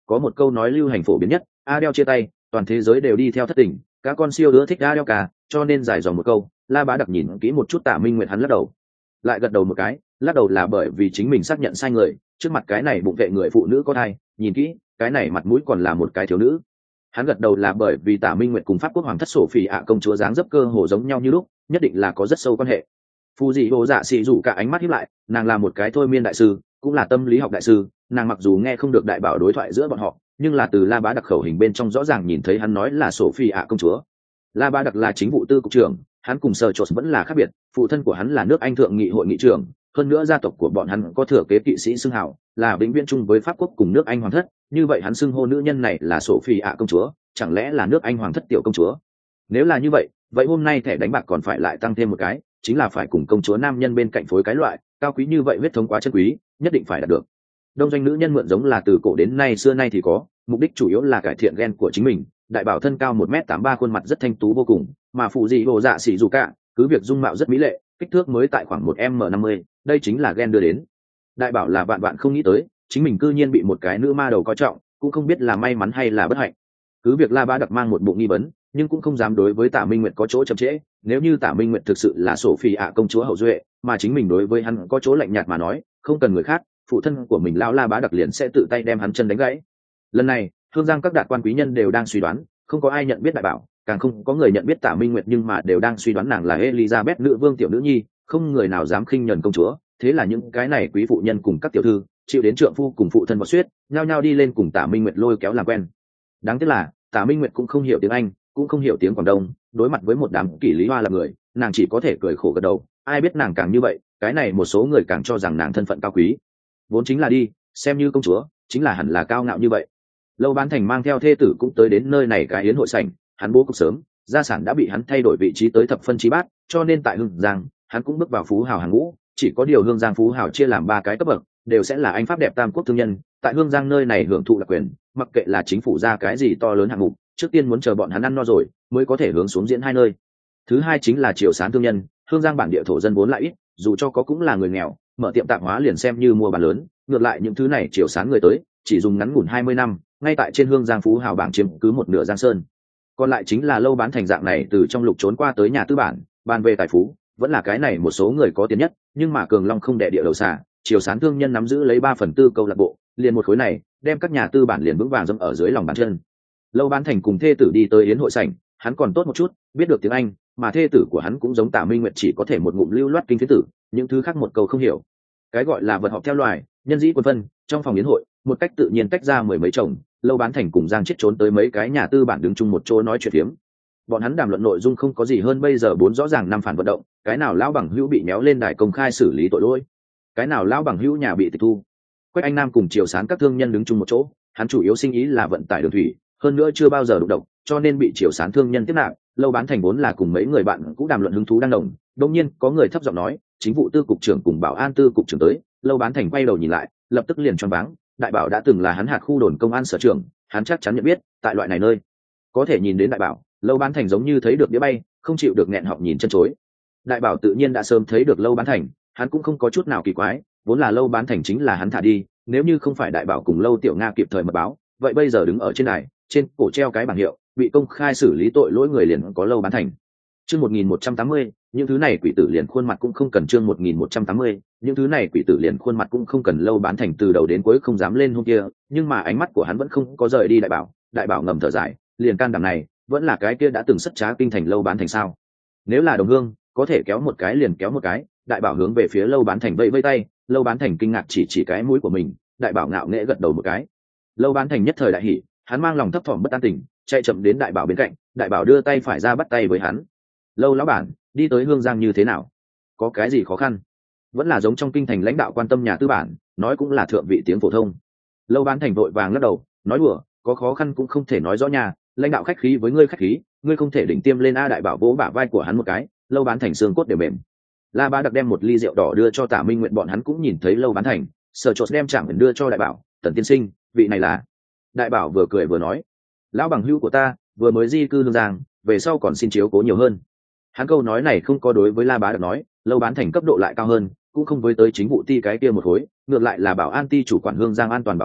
có một câu nói lưu hành phổ biến nhất, Adele chia tay toàn thế giới đều đi theo thất tình, các con siêu đứa thích Adele cả, cho nên dài dòng một câu. La Bá Đặc nhìn kỹ một chút Tạ Minh Nguyệt, hắn lắc đầu, lại gật đầu một cái. Lắc đầu là bởi vì chính mình xác nhận sai người, trước mặt cái này bụng vệ người phụ nữ có thai, nhìn kỹ cái này mặt mũi còn là một cái thiếu nữ. Hắn gật đầu là bởi vì Tạ Minh Nguyệt cùng pháp quốc hoàng thất sổ phỉ ạ công chúa dáng dấp cơ hồ giống nhau như lúc, nhất định là có rất sâu quan hệ. Phù dị hồ dạ xì rủ cả ánh mắt híp lại, nàng là một cái thôi miên đại sư, cũng là tâm lý học đại sư. Nàng mặc dù nghe không được đại bảo đối thoại giữa bọn họ, nhưng là từ La Bá Đặc khẩu hình bên trong rõ ràng nhìn thấy hắn nói là sổ phi ạ công chúa. La Bá Đặc là chính vụ tư cục trưởng, hắn cùng Sở Chốt vẫn là khác biệt. Phụ thân của hắn là nước Anh thượng nghị hội nghị trưởng, hơn nữa gia tộc của bọn hắn có thừa kế kỵ sĩ xưng hào, là vĩnh viễn chung với pháp quốc cùng nước Anh hoàng thất. Như vậy hắn xưng hô nữ nhân này là sổ phi ạ công chúa, chẳng lẽ là nước Anh hoàng thất tiểu công chúa? Nếu là như vậy, vậy hôm nay thẻ đánh bạc còn phải lại tăng thêm một cái, chính là phải cùng công chúa nam nhân bên cạnh phối cái loại cao quý như vậy, huyết thống quá chân quý, nhất định phải đạt được. Đông doanh nữ nhân mượn giống là từ cổ đến nay xưa nay thì có, mục đích chủ yếu là cải thiện gen của chính mình. Đại bảo thân cao một m tám ba, khuôn mặt rất thanh tú vô cùng, mà phụ dị hồ dạ xỉ dù cả cứ việc dung mạo rất mỹ lệ, kích thước mới tại khoảng một m năm mươi, đây chính là gen đưa đến. Đại bảo là vạn vạn không nghĩ tới chính mình cư nhiên bị một cái nữ ma đầu coi trọng, cũng không biết là may mắn hay là bất hạnh. Cứ việc La Bá Đặc mang một bụng nghi vấn, nhưng cũng không dám đối với Tạ Minh Nguyệt có chỗ chậm trễ. Nếu như Tạ Minh Nguyệt thực sự là sổ phi ạ công chúa hậu duệ, mà chính mình đối với hắn có chỗ lạnh nhạt mà nói, không cần người khác, phụ thân của mình lão La Bá Đặc liền sẽ tự tay đem hắn chân đánh gãy. Lần này Hương Giang các đạt quan quý nhân đều đang suy đoán, không có ai nhận biết đại bảo, càng không có người nhận biết Tạ Minh Nguyệt, nhưng mà đều đang suy đoán nàng là Elizabeth nữ vương tiểu nữ nhi, không người nào dám khinh nhẫn công chúa. Thế là những cái này quý phụ nhân cùng các tiểu thư chịu đến trượng phu cùng phụ thân bọt xuyết, nhao nhao đi lên cùng Tạ Minh Nguyệt lôi kéo làm quen. Đáng tiếc là Tạ Minh Nguyệt cũng không hiểu tiếng Anh, cũng không hiểu tiếng Quảng Đông, đối mặt với một đám kỷ lý hoa là người, nàng chỉ có thể cười khổ gật đầu. Ai biết nàng càng như vậy, cái này một số người càng cho rằng nàng thân phận cao quý, vốn chính là đi xem như công chúa chính là hẳn là cao ngạo như vậy. Lâu Bán Thành mang theo thê tử cũng tới đến nơi này cái yến hội sảnh, hắn bố cục sớm, gia sản đã bị hắn thay đổi vị trí tới thập phân chí bát, cho nên tại Hương Giang hắn cũng bước vào phú hào hàng ngũ. Chỉ có điều Hương Giang phú hào chia làm ba cái cấp bậc, đều sẽ là anh pháp đẹp tam quốc thương nhân. Tại Hương Giang nơi này hưởng thụ đặc quyền, mặc kệ là chính phủ ra cái gì to lớn hạng mục, trước tiên muốn chờ bọn hắn ăn no rồi mới có thể hướng xuống diễn hai nơi. Thứ hai chính là triều sán thương nhân. Hương Giang bản địa thổ dân vốn lại ít, dù cho có cũng là người nghèo, mở tiệm tạp hóa liền xem như mua bán lớn. Ngược lại những thứ này triều sán người tới chỉ dùng ngắn ngủn hai mươi năm, ngay tại trên Hương Giang phú hào bảng chiếm cứ một nửa Giang Sơn. Còn lại chính là Lâu Bán Thành dạng này từ trong lục trốn qua tới nhà tư bản, bàn về tài phú vẫn là cái này một số người có tiền nhất, nhưng mà Cường Long không đẻ địa đầu xả, triều sán thương nhân nắm giữ lấy ba phần tư câu lạc bộ, liền một khối này đem các nhà tư bản liền vững vàng dẫm ở dưới lòng bàn chân. Lâu Bán Thành cùng thê tử đi tới yến hội sảnh, hắn còn tốt một chút biết được tiếng Anh, mà thê tử của hắn cũng giống Tạ Minh Nguyệt, chỉ có thể một ngụm lưu loát kinh phiến tử, những thứ khác một câu không hiểu. Cái gọi là vật họp theo loài, nhân dĩ quân phân, trong phòng yến hội một cách tự nhiên tách ra mười mấy chồng. Lâu Bán Thành cùng Giang Chết trốn tới mấy cái nhà tư bản đứng chung một chỗ nói chuyện phiếm. Bọn hắn đàm luận nội dung không có gì hơn bây giờ bốn rõ ràng năm phản vận động, cái nào lão bằng hữu bị méo lên đài công khai xử lý tội lỗi, cái nào lão bằng hữu nhà bị tịch thu. Quách Anh Nam cùng triều sán các thương nhân đứng chung một chỗ, hắn chủ yếu sinh ý là vận tải đường thủy, hơn nữa chưa bao giờ đụng độc, cho nên bị triều sán thương nhân tiếp nạp. Lâu Bán Thành vốn là cùng mấy người bạn cũng đàm luận hứng thú đang đồng, đột nhiên có người thấp giọng nói, chính vụ tư cục trưởng cùng bảo an tư cục trưởng tới. Lâu Bán Thành quay đầu nhìn lại, lập tức liền choáng váng. Đại bảo đã từng là hắn hạt khu đồn công an sở trưởng, hắn chắc chắn nhận biết, tại loại này nơi có thể nhìn đến đại bảo. Lâu Bán Thành giống như thấy được đĩa bay, không chịu được nghẹn họng nhìn chân chối. Đại bảo tự nhiên đã sớm thấy được Lâu Bán Thành, hắn cũng không có chút nào kỳ quái, vốn là Lâu Bán Thành chính là hắn thả đi, nếu như không phải đại bảo cùng Lâu Tiểu Nga kịp thời mật báo, vậy bây giờ đứng ở trên đài, trên cổ treo cái bảng hiệu, bị công khai xử lý tội lỗi người liền có Lâu Bán Thành. Chương một nghìn một trăm tám mươi, những thứ này quỷ tử liền khuôn mặt cũng không cần. Chương một nghìn một trăm tám mươi, những thứ này quỷ tử liền khuôn mặt cũng không cần. Lâu Bán Thành từ đầu đến cuối không dám lên hôm kia, nhưng mà ánh mắt của hắn vẫn không có rời đi đại bảo. Đại bảo ngầm thở dài, liền can đảm này, vẫn là cái kia đã từng sất trá kinh thành Lâu Bán Thành sao? Nếu là đồng hương, có thể kéo một cái liền kéo một cái. Đại bảo hướng về phía Lâu Bán Thành vẫy vẫy tay. Lâu Bán Thành kinh ngạc chỉ chỉ cái mũi của mình. Đại bảo ngạo nghễ gật đầu một cái. Lâu Bán Thành nhất thời đại hỉ, hắn mang lòng thấp thỏm bất an tình, chạy chậm đến đại bảo bên cạnh. Đại bảo đưa tay phải ra bắt tay với hắn. Lâu lão bản, đi tới Hương Giang như thế nào? Có cái gì khó khăn? Vẫn là giống trong kinh thành lãnh đạo quan tâm nhà tư bản, nói cũng là thượng vị tiếng phổ thông. Lâu Bán Thành vội vàng lắc đầu, nói đùa, có khó khăn cũng không thể nói rõ nhà, lãnh đạo khách khí với ngươi khách khí, ngươi không thể đỉnh tiêm lên a. Đại bảo vỗ bả vai của hắn một cái. Lâu Bán Thành xương cốt đều mềm. La Bá Đặc đem một ly rượu đỏ đưa cho Tạ Minh Nguyện, bọn hắn cũng nhìn thấy Lâu Bán Thành. Sở Chốt đem chạm đưa cho đại bảo, Tần tiên sinh, vị này là. Đại bảo vừa cười vừa nói, lão bằng hữu của ta, vừa mới di cư Hương Giang, về sau còn xin chiếu cố nhiều hơn. Hắn câu nói này không có đối với La Bá Đặc nói, Lâu Bán Thành cấp độ lại cao hơn, cũng không với tới chính vụ ti cái kia một khối, ngược lại là bảo an ti chủ quản Hương Giang an toàn bảo hộ,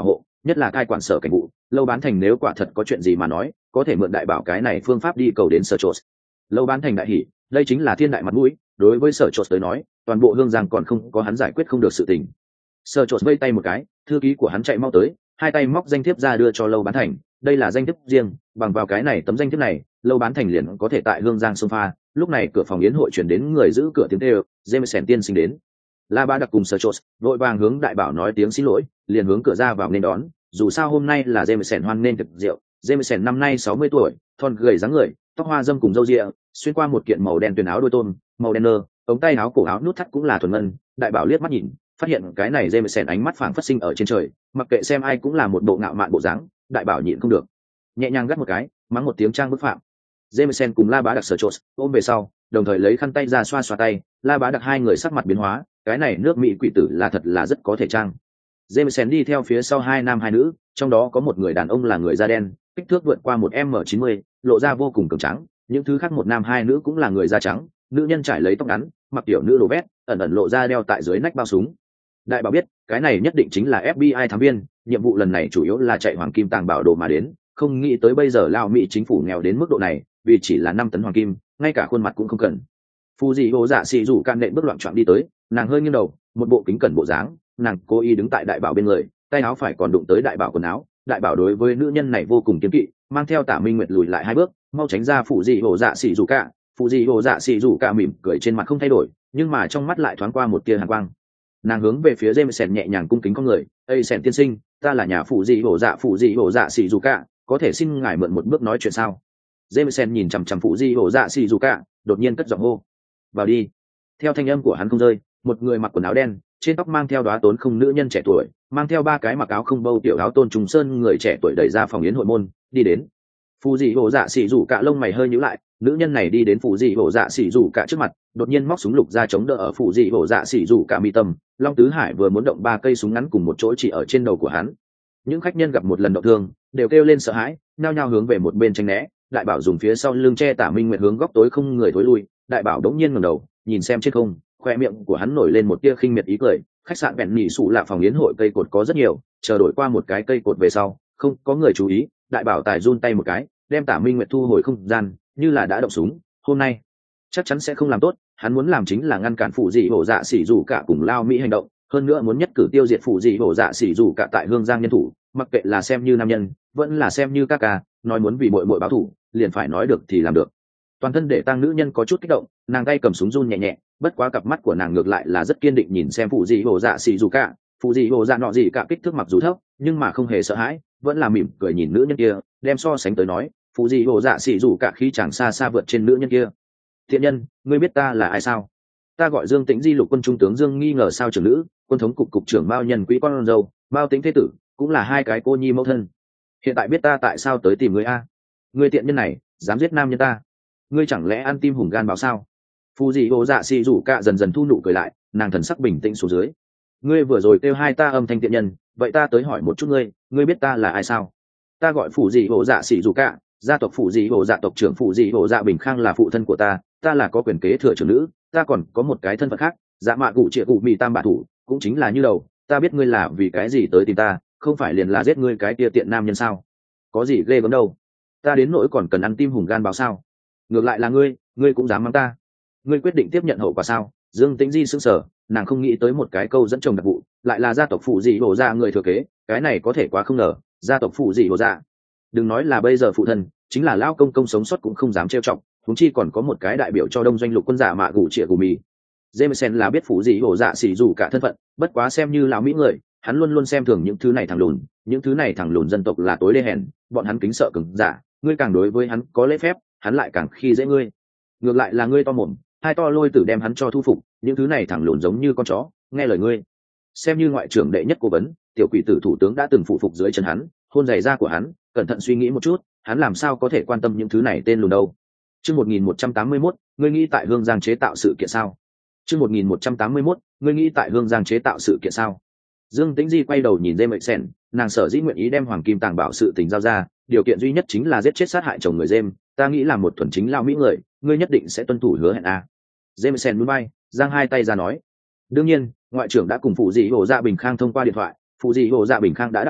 nhất là cai quản sở cảnh vụ. Lâu Bán Thành nếu quả thật có chuyện gì mà nói, có thể mượn đại bảo cái này phương pháp đi cầu đến sở trột. Lâu Bán Thành đại hỉ, đây chính là thiên đại mặt mũi, đối với sở trột tới nói, toàn bộ Hương Giang còn không có hắn giải quyết không được sự tình. Sở trột vây tay một cái, thư ký của hắn chạy mau tới, hai tay móc danh thiếp ra đưa cho Lâu Bán Thành, đây là danh thiếp riêng, bằng vào cái này tấm danh thiếp này, Lâu Bán Thành liền có thể tại Hương Giang xông pha. Lúc này cửa phòng yến hội chuyển đến người giữ cửa tiếng kêu, Jameson tiên sinh đến. La Bá Đặc cùng Sở vội vàng hướng đại bảo nói tiếng xin lỗi, liền hướng cửa ra vào nên đón. Dù sao hôm nay là Jameson hoan nên thực rượu, Jameson năm nay sáu mươi tuổi, thon gầy dáng người, tóc hoa dâm cùng râu ria, xuyên qua một kiện màu đen tuyền áo đôi tôm, màu đen nơ, ống tay áo cổ áo nút thắt cũng là thuần ngân. Đại bảo liếc mắt nhìn, phát hiện cái này Jameson ánh mắt phảng phất sinh ở trên trời, mặc kệ xem ai cũng là một bộ ngạo mạn bộ dáng. Đại bảo nhịn không được, nhẹ nhàng gắt một cái, mắng một tiếng trang bức phạm. Jameson cùng La Bá Đặc Sở ôm về sau, đồng thời lấy khăn tay ra xoa xoa tay. La Bá Đặc hai người sắc mặt biến hóa, cái này nước Mỹ quỷ tử là thật là rất có thể trang. Jameson đi theo phía sau hai nam hai nữ, trong đó có một người đàn ông là người da đen, kích thước vượt qua một m chín mươi, lộ ra vô cùng cường trắng. Những thứ khác một nam hai nữ cũng là người da trắng, nữ nhân trải lấy tóc ngắn, mặc tiểu nữ đồ vét, ẩn ẩn lộ ra đeo tại dưới nách bao súng. Đại bảo biết, cái này nhất định chính là ép bi ai thám viên, nhiệm vụ lần này chủ yếu là chạy hoàng kim tàng bảo đồ mà đến, không nghĩ tới bây giờ Lao Mỹ chính phủ nghèo đến mức độ này, vì chỉ là năm tấn hoàng kim, ngay cả khuôn mặt cũng không cần. Phù dị hồ dạ xì rủ can nện bước loạn choạng đi tới, nàng hơi nghiêng đầu, một bộ kính cẩn bộ dáng, nàng cố ý đứng tại đại bảo bên người, tay áo phải còn đụng tới đại bảo quần áo. Đại bảo đối với nữ nhân này vô cùng kiêng kỵ, mang theo Tả Minh Nguyệt lùi lại hai bước, mau tránh ra phù dị hồ dạ xì rủ cả. Phù dị hồ dạ xì rủ cả mỉm cười trên mặt không thay đổi, nhưng mà trong mắt lại thoáng qua một tia hàn quang. Nàng hướng về phía Jameson nhẹ nhàng cung kính con người, "Ê Sẻn tiên sinh, ta là nhà phù dị hồ dạ phù dị hồ dạ xì rủ cả, có thể xin ngài mượn một bước nói chuyện sao?" Jameson nhìn chằm chằm phù dị hồ dạ xì rủ cả, đột nhiên cất giọng hô, "Vào đi." Theo thanh âm của hắn không rơi, một người mặc quần áo đen, trên tóc mang theo đóa tốn không nữ nhân trẻ tuổi, mang theo ba cái mặc áo không bâu tiểu áo tôn trùng sơn người trẻ tuổi đẩy ra phòng yến hội môn, đi đến. Phù dị hồ dạ xì rủ cả lông mày hơi nhíu lại, nữ nhân này đi đến phù dị hồ dạ xì rủ cả trước mặt, đột nhiên móc súng lục ra chống đỡ ở phù dị hồ dạ xì rủ cả mi tâm. Long Tứ Hải vừa muốn động ba cây súng ngắn cùng một chỗ chỉ ở trên đầu của hắn. Những khách nhân gặp một lần động thương, đều kêu lên sợ hãi, nhao nhao hướng về một bên tránh né. Đại bảo dùng phía sau lưng che Tả Minh Nguyệt hướng góc tối không người thối lui. Đại bảo đống nhiên ngẩng đầu, nhìn xem trên không, khoe miệng của hắn nổi lên một tia khinh miệt ý cười. Khách sạn vẹn nhị sụ lạ phòng yến hội cây cột có rất nhiều, chờ đổi qua một cái cây cột về sau, không có người chú ý. Đại bảo tài run tay một cái, đem Tả Minh Nguyệt thu hồi không gian, như là đã động súng. Hôm nay chắc chắn sẽ không làm tốt, hắn muốn làm chính là ngăn cản phụ dị hổ dạ xỉ rủ cả cùng Lao Mỹ hành động, hơn nữa muốn nhất cử tiêu diệt phụ dị hổ dạ xỉ rủ cả tại Hương Giang nhân thủ, mặc kệ là xem như nam nhân, vẫn là xem như ca ca, nói muốn vì muội muội báo thù, liền phải nói được thì làm được. Toàn thân để tăng nữ nhân có chút kích động, nàng tay cầm súng run nhẹ nhẹ, bất quá cặp mắt của nàng ngược lại là rất kiên định nhìn xem phụ dị hổ dạ xỉ rủ cả. Phụ dị hổ dạ nọ gì cả kích thước mặc dù thấp, nhưng mà không hề sợ hãi, vẫn là mỉm cười nhìn nữ nhân kia, đem so sánh tới nói, phụ dị hổ dạ xỉ rủ cả khí chẳng xa xa vượt trên nữ nhân kia. Thiện nhân, ngươi biết ta là ai sao? Ta gọi Dương Tĩnh Di, lục quân trung tướng Dương nghi ngờ sao trưởng nữ, quân thống cục cục trưởng Mao Nhân Quý con dâu, Mao Tĩnh thế tử, cũng là hai cái cô nhi mẫu thân. Hiện tại biết ta tại sao tới tìm ngươi a? Ngươi tiện nhân này, dám giết nam nhân ta, ngươi chẳng lẽ ăn tim hùng gan báo sao? Phù dị hồ dạ xì rủ cả dần dần thu nụ cười lại, nàng thần sắc bình tĩnh xuống dưới. Ngươi vừa rồi kêu hai ta âm thanh tiện nhân, vậy ta tới hỏi một chút ngươi, ngươi biết ta là ai sao? Ta gọi phù dị hồ dạ xì rủ cả, gia tộc phù dị hồ dạ tộc trưởng phù dị hồ dạ Bình Khang là phụ thân của ta, ta là có quyền kế thừa trưởng nữ, ta còn có một cái thân phận khác, dạ mạ cụ trịa cụ mì tam bạ thủ, cũng chính là như đầu. Ta biết ngươi là vì cái gì tới tìm ta, không phải liền là giết ngươi cái tia tiện nam nhân sao? Có gì ghê gớm đâu, ta đến nỗi còn cần ăn tim hùng gan báo sao? Ngược lại là ngươi, ngươi cũng dám mắng ta, ngươi quyết định tiếp nhận hậu quả sao? Dương Tĩnh Di sững sờ, nàng không nghĩ tới một cái câu dẫn chồng đặc vụ, lại là gia tộc phụ dị hồ dạ người thừa kế, cái này có thể quá không ngờ. Gia tộc phụ dị hồ dạ, đừng nói là bây giờ phụ thân, chính là lão công công sống sót cũng không dám trêu chọc, huống chi còn có một cái đại biểu cho đông doanh lục quân giả mạ gù trịa gù mì. Jameson là biết phụ dị hồ dạ xỉ dù cả thân phận, bất quá xem như lão mỹ người, hắn luôn luôn xem thường những thứ này thằng lùn, những thứ này thằng lùn dân tộc là tối đê hèn, bọn hắn kính sợ cứng giả, ngươi càng đối với hắn có lễ phép, hắn lại càng khi dễ ngươi. Ngược lại là ngươi to mồm, hai to lôi tử đem hắn cho thu phục, những thứ này thằng lùn giống như con chó, nghe lời ngươi. Xem như ngoại trưởng đệ nhất cố vấn, tiểu quỷ tử thủ tướng đã từng phụ phục dưới chân hắn, hôn giày da của hắn, cẩn thận suy nghĩ một chút, hắn làm sao có thể quan tâm những thứ này tên lùn đâu. Chương một nghìn một trăm tám mươi mốt, ngươi nghĩ tại Hương Giang chế tạo sự kiện sao? Chương một nghìn một trăm tám mươi mốt, ngươi nghĩ tại Hương Giang chế tạo sự kiện sao? Dương Tĩnh Di quay đầu nhìn Jameson, nàng sở dĩ nguyện ý đem hoàng kim tàng bảo sự tình giao ra, điều kiện duy nhất chính là giết chết sát hại chồng người James, ta nghĩ là một thuần chính lao mỹ người, ngươi nhất định sẽ tuân thủ hứa hẹn a. Jameson nhún vai, giang hai tay ra nói. Đương nhiên, ngoại trưởng đã cùng phụ dị hồ dạ Bình Khang thông qua điện thoại, phụ dị hồ dạ Bình Khang đã đáp ứng,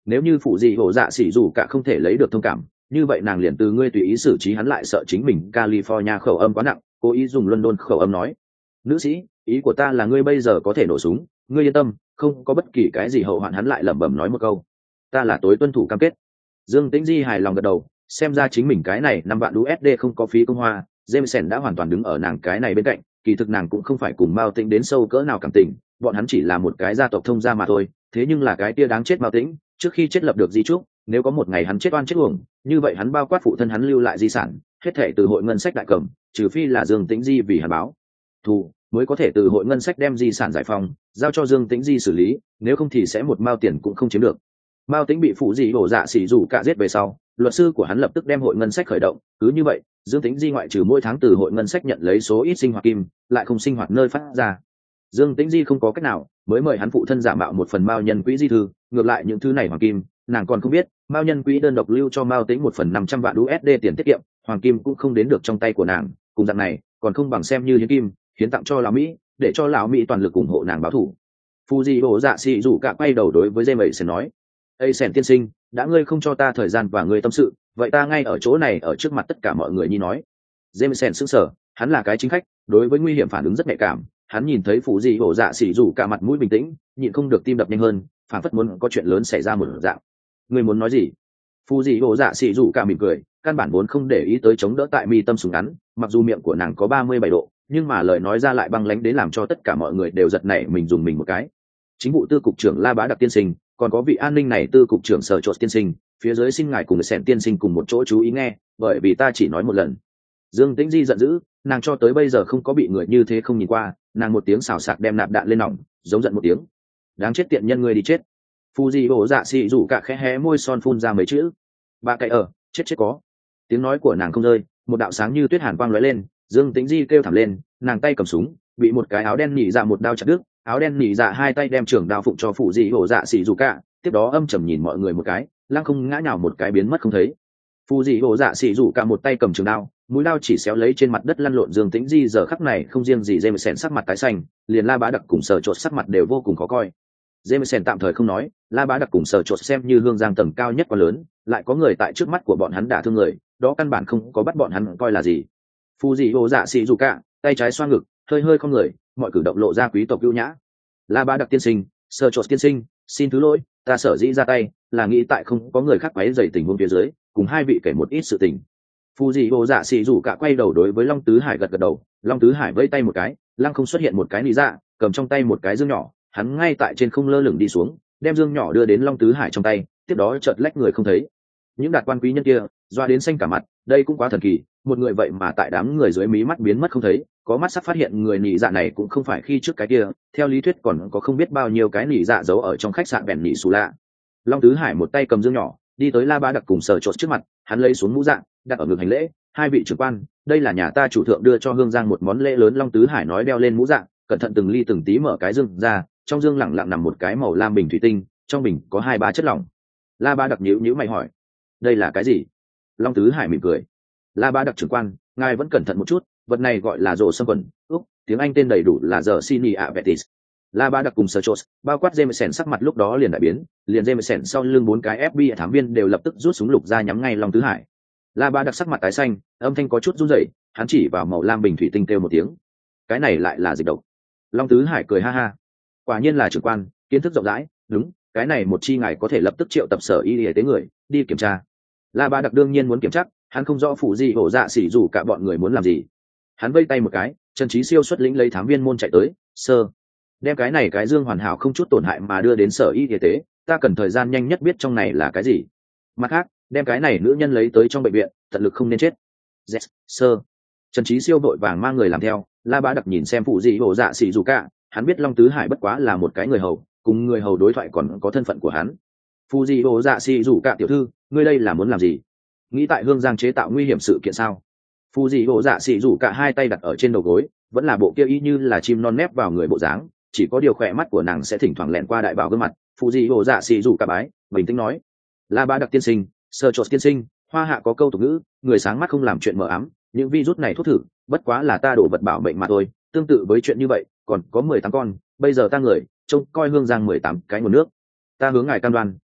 nếu như phụ dị hổ dạ xỉ dù cả không thể lấy được thông cảm, như vậy nàng liền từ ngươi tùy ý xử trí hắn, lại sợ chính mình California khẩu âm quá nặng, cố ý dùng London khẩu âm nói. Nữ sĩ, ý của ta là ngươi bây giờ có thể nổ súng, ngươi yên tâm, không có bất kỳ cái gì hậu hoạn. Hắn lại lẩm bẩm nói một câu, ta là tối tuân thủ cam kết. Dương Tĩnh Di hài lòng gật đầu, xem ra chính mình cái này năm vạn đô la không có phí công hoa. Jameson đã hoàn toàn đứng ở nàng cái này bên cạnh, kỳ thực nàng cũng không phải cùng Mao Tĩnh đến sâu cỡ nào cảm tình, bọn hắn chỉ là một cái gia tộc thông gia mà thôi. Thế nhưng là cái kia đáng chết Mao Tĩnh, trước khi chết lập được di chúc, nếu có một ngày hắn chết oan chết uổng, như vậy hắn bao quát phụ thân hắn lưu lại di sản, hết thảy từ hội ngân sách đại cầm, trừ phi là Dương Tĩnh Di vì hắn báo thù, mới có thể từ hội ngân sách đem di sản giải phóng, giao cho Dương Tĩnh Di xử lý, nếu không thì sẽ một mao tiền cũng không chiếm được. Mao Tĩnh bị phụ dị hổ dạ xỉ dù cả giết về sau, luật sư của hắn lập tức đem hội ngân sách khởi động, cứ như vậy, Dương Tĩnh Di ngoại trừ mỗi tháng từ hội ngân sách nhận lấy số ít sinh hoạt kim, lại không sinh hoạt nơi phát ra. Dương Tĩnh Di không có cách nào, mới mời hắn phụ thân giả mạo một phần mao nhân quỹ di thư, ngược lại những thứ này hoàng kim, nàng còn không biết, mao nhân quỹ đơn độc lưu cho Mao Tĩnh một phần năm trăm vạn đô la tiền tiết kiệm, hoàng kim cũng không đến được trong tay của nàng, cùng dạng này, còn không bằng xem như hiến kim, hiến tặng cho lão Mỹ, để cho lão Mỹ toàn lực ủng hộ nàng báo thù. Fuji Hổ Dạ Sĩ rủ cả quay đầu đối với Jameson nói, "Ê Sẻn tiên sinh, đã ngươi không cho ta thời gian và ngươi tâm sự, vậy ta ngay ở chỗ này ở trước mặt tất cả mọi người nhi nói." Jameson sững sờ, hắn là cái chính khách, đối với nguy hiểm phản ứng rất nhạy cảm, hắn nhìn thấy Fuji Hổ Dạ Sĩ rủ cả mặt mũi bình tĩnh, nhịn không được tim đập nhanh hơn, phản phất muốn có chuyện lớn xảy ra một dạng. "Ngươi muốn nói gì?" Fuji Hổ Dạ Sĩ rủ cả mỉm cười, căn bản vốn không để ý tới chống đỡ tại mi tâm súng ngắn, mặc dù miệng của nàng có ba mươi bảy độ, nhưng mà lời nói ra lại băng lãnh đến làm cho tất cả mọi người đều giật nảy mình dùng mình một cái. Chính vụ tư cục trưởng La Bá Đặc tiên sinh, còn có vị an ninh này tư cục trưởng Sở Trột tiên sinh, phía dưới xin ngài cùng Sẻn tiên sinh cùng một chỗ chú ý nghe, bởi vì ta chỉ nói một lần. Dương Tĩnh Di giận dữ, nàng cho tới bây giờ không có bị người như thế không nhìn qua, nàng một tiếng xào xạc đem nạp đạn lên nòng, giống giận một tiếng. Đáng chết tiện nhân, ngươi đi chết. Fuji Hổ Dạ Sĩ rủ cả khẽ hé môi son phun ra mấy chữ. Ba cái ở, chết chết có. Tiếng nói của nàng không rơi, một đạo sáng như tuyết hàn quang lóe lên, Dương Tĩnh Di kêu thảm lên, nàng tay cầm súng, bị một cái áo đen nhỉ dạ một đao chặt đứt, áo đen nhỉ dạ hai tay đem trường đao phụng cho phụ dị Hổ Dạ Sĩ dù cả, tiếp đó âm trầm nhìn mọi người một cái, lăng không ngã nhào một cái biến mất không thấy. Phụ dị Hổ Dạ Sĩ dù cả một tay cầm trường đao, mũi đao chỉ xéo lấy trên mặt đất lăn lộn. Dương Tĩnh Di giờ khắc này không riêng gì Jameson sắc mặt tái xanh, liền La Bá Đặc cùng Sở Trột sắc mặt đều vô cùng khó coi. Jameson tạm thời không nói, La Bá Đặc cùng Sở Trột xem như hương giang tầng cao nhất quá lớn, lại có người tại trước mắt của bọn hắn đả thương người, đó căn bản không có bắt bọn hắn coi là gì. Phụ dị Hổ Dạ Sĩ dù cả, tay trái xoa ngực, hơi hơi không người, mọi cử động lộ ra quý tộc ưu nhã. La Bá Đặc tiên sinh, Sở Trột tiên sinh, xin thứ lỗi, ta sở dĩ ra tay là nghĩ tại không có người khác quấy rầy tình huống phía dưới, cùng hai vị kể một ít sự tình. Phụ dị Hổ Dạ Sĩ dù cả quay đầu đối với Long Tứ Hải gật gật đầu, Long Tứ Hải vẫy tay một cái, lăng không xuất hiện một cái nị dạ, cầm trong tay một cái dương nhỏ, hắn ngay tại trên không lơ lửng đi xuống, đem dương nhỏ đưa đến Long Tứ Hải trong tay, tiếp đó chợt lách người không thấy. Những đạt quan quý nhân kia doa đến xanh cả mặt, đây cũng quá thần kỳ, một người vậy mà tại đám người dưới mí mắt biến mất không thấy, có mắt sắp phát hiện người nị dạ này cũng không phải khi trước cái kia, theo lý thuyết còn có không biết bao nhiêu cái nị dạ giấu ở trong khách sạn bèn nị xù lạ. Long Tứ Hải một tay cầm dương nhỏ, đi tới La Bá Đặc cùng Sở Trột trước mặt, hắn lấy xuống mũ dạng, đặt ở ngực hành lễ, hai vị trưởng quan, đây là nhà ta chủ thượng đưa cho hương giang một món lễ lớn. Long Tứ Hải nói, đeo lên mũ dạng, cẩn thận từng ly từng tí mở cái dương ra, trong dương lẳng lặng nằm một cái màu lam bình thủy tinh, trong bình có hai ba chất lỏng. La Bá Đặc nhíu nhíu mày hỏi, đây là cái gì? Long Tứ Hải mỉm cười, La Bá Đặc trưởng quan, ngài vẫn cẩn thận một chút, vật này gọi là rổ sâm quần, úc, tiếng Anh tên đầy đủ là giờ Sini Abetis. La Bá Đặc cùng Sở Trột, bao quát Jameson sắc mặt lúc đó liền đại biến, liền Jameson sau lưng bốn cái ép bê i thám viên đều lập tức rút súng lục ra nhắm ngay Long Tứ Hải. La Bá Đặc sắc mặt tái xanh, âm thanh có chút run rẩy, hắn chỉ vào màu lam bình thủy tinh kêu một tiếng. Cái này lại là dịch độc. Long Tứ Hải cười ha ha. Quả nhiên là trưởng quan, kiến thức rộng rãi, đúng, cái này một chi ngài có thể lập tức triệu tập sở y y tế người đi kiểm tra. La Bá Đặc đương nhiên muốn kiểm tra, hắn không rõ phụ gì Hổ Dạ Sĩ dù cả bọn người muốn làm gì. Hắn vây tay một cái, Trần Chí Siêu xuất lĩnh lấy thám viên môn chạy tới, sơ, đem cái này cái dương hoàn hảo không chút tổn hại mà đưa đến sở y y tế, ta cần thời gian nhanh nhất biết trong này là cái gì. Mặt khác, đem cái này nữ nhân lấy tới trong bệnh viện, tận lực không nên chết. Yes, sơ. Trần Chí Siêu vội vàng mang người làm theo. La Bá Đặc nhìn xem phụ gì Hổ Dạ Sĩ dù cả, hắn biết Long Tứ Hải bất quá là một cái người hầu, cùng người hầu đối thoại còn có thân phận của hắn. Phụ gì Hổ Dạ Sĩ dù cả tiểu thư, ngươi đây là muốn làm gì? Nghĩ tại hương giang chế tạo nguy hiểm sự kiện sao? Phụ gì Hổ Dạ Sĩ dù cả hai tay đặt ở trên đầu gối, vẫn là bộ kia y như là chim non nép vào người bộ dáng, chỉ có điều khỏe mắt của nàng sẽ thỉnh thoảng lẹn qua đại bảo gương mặt. Phụ gì Hổ Dạ Sĩ dù cả bái, bình tĩnh nói, La Bá Đặc tiên sinh, Sở Trột tiên sinh, hoa hạ có câu tục ngữ, người sáng mắt không làm chuyện mờ ám, những virus này thuốc thử, bất quá là ta đổ vật bảo mệnh mà thôi, tương tự với chuyện như vậy, còn có mười tám con, bây giờ ta người, trông coi hương giang mười tám cái nguồn nước. Ta hướng ngài cam đoan,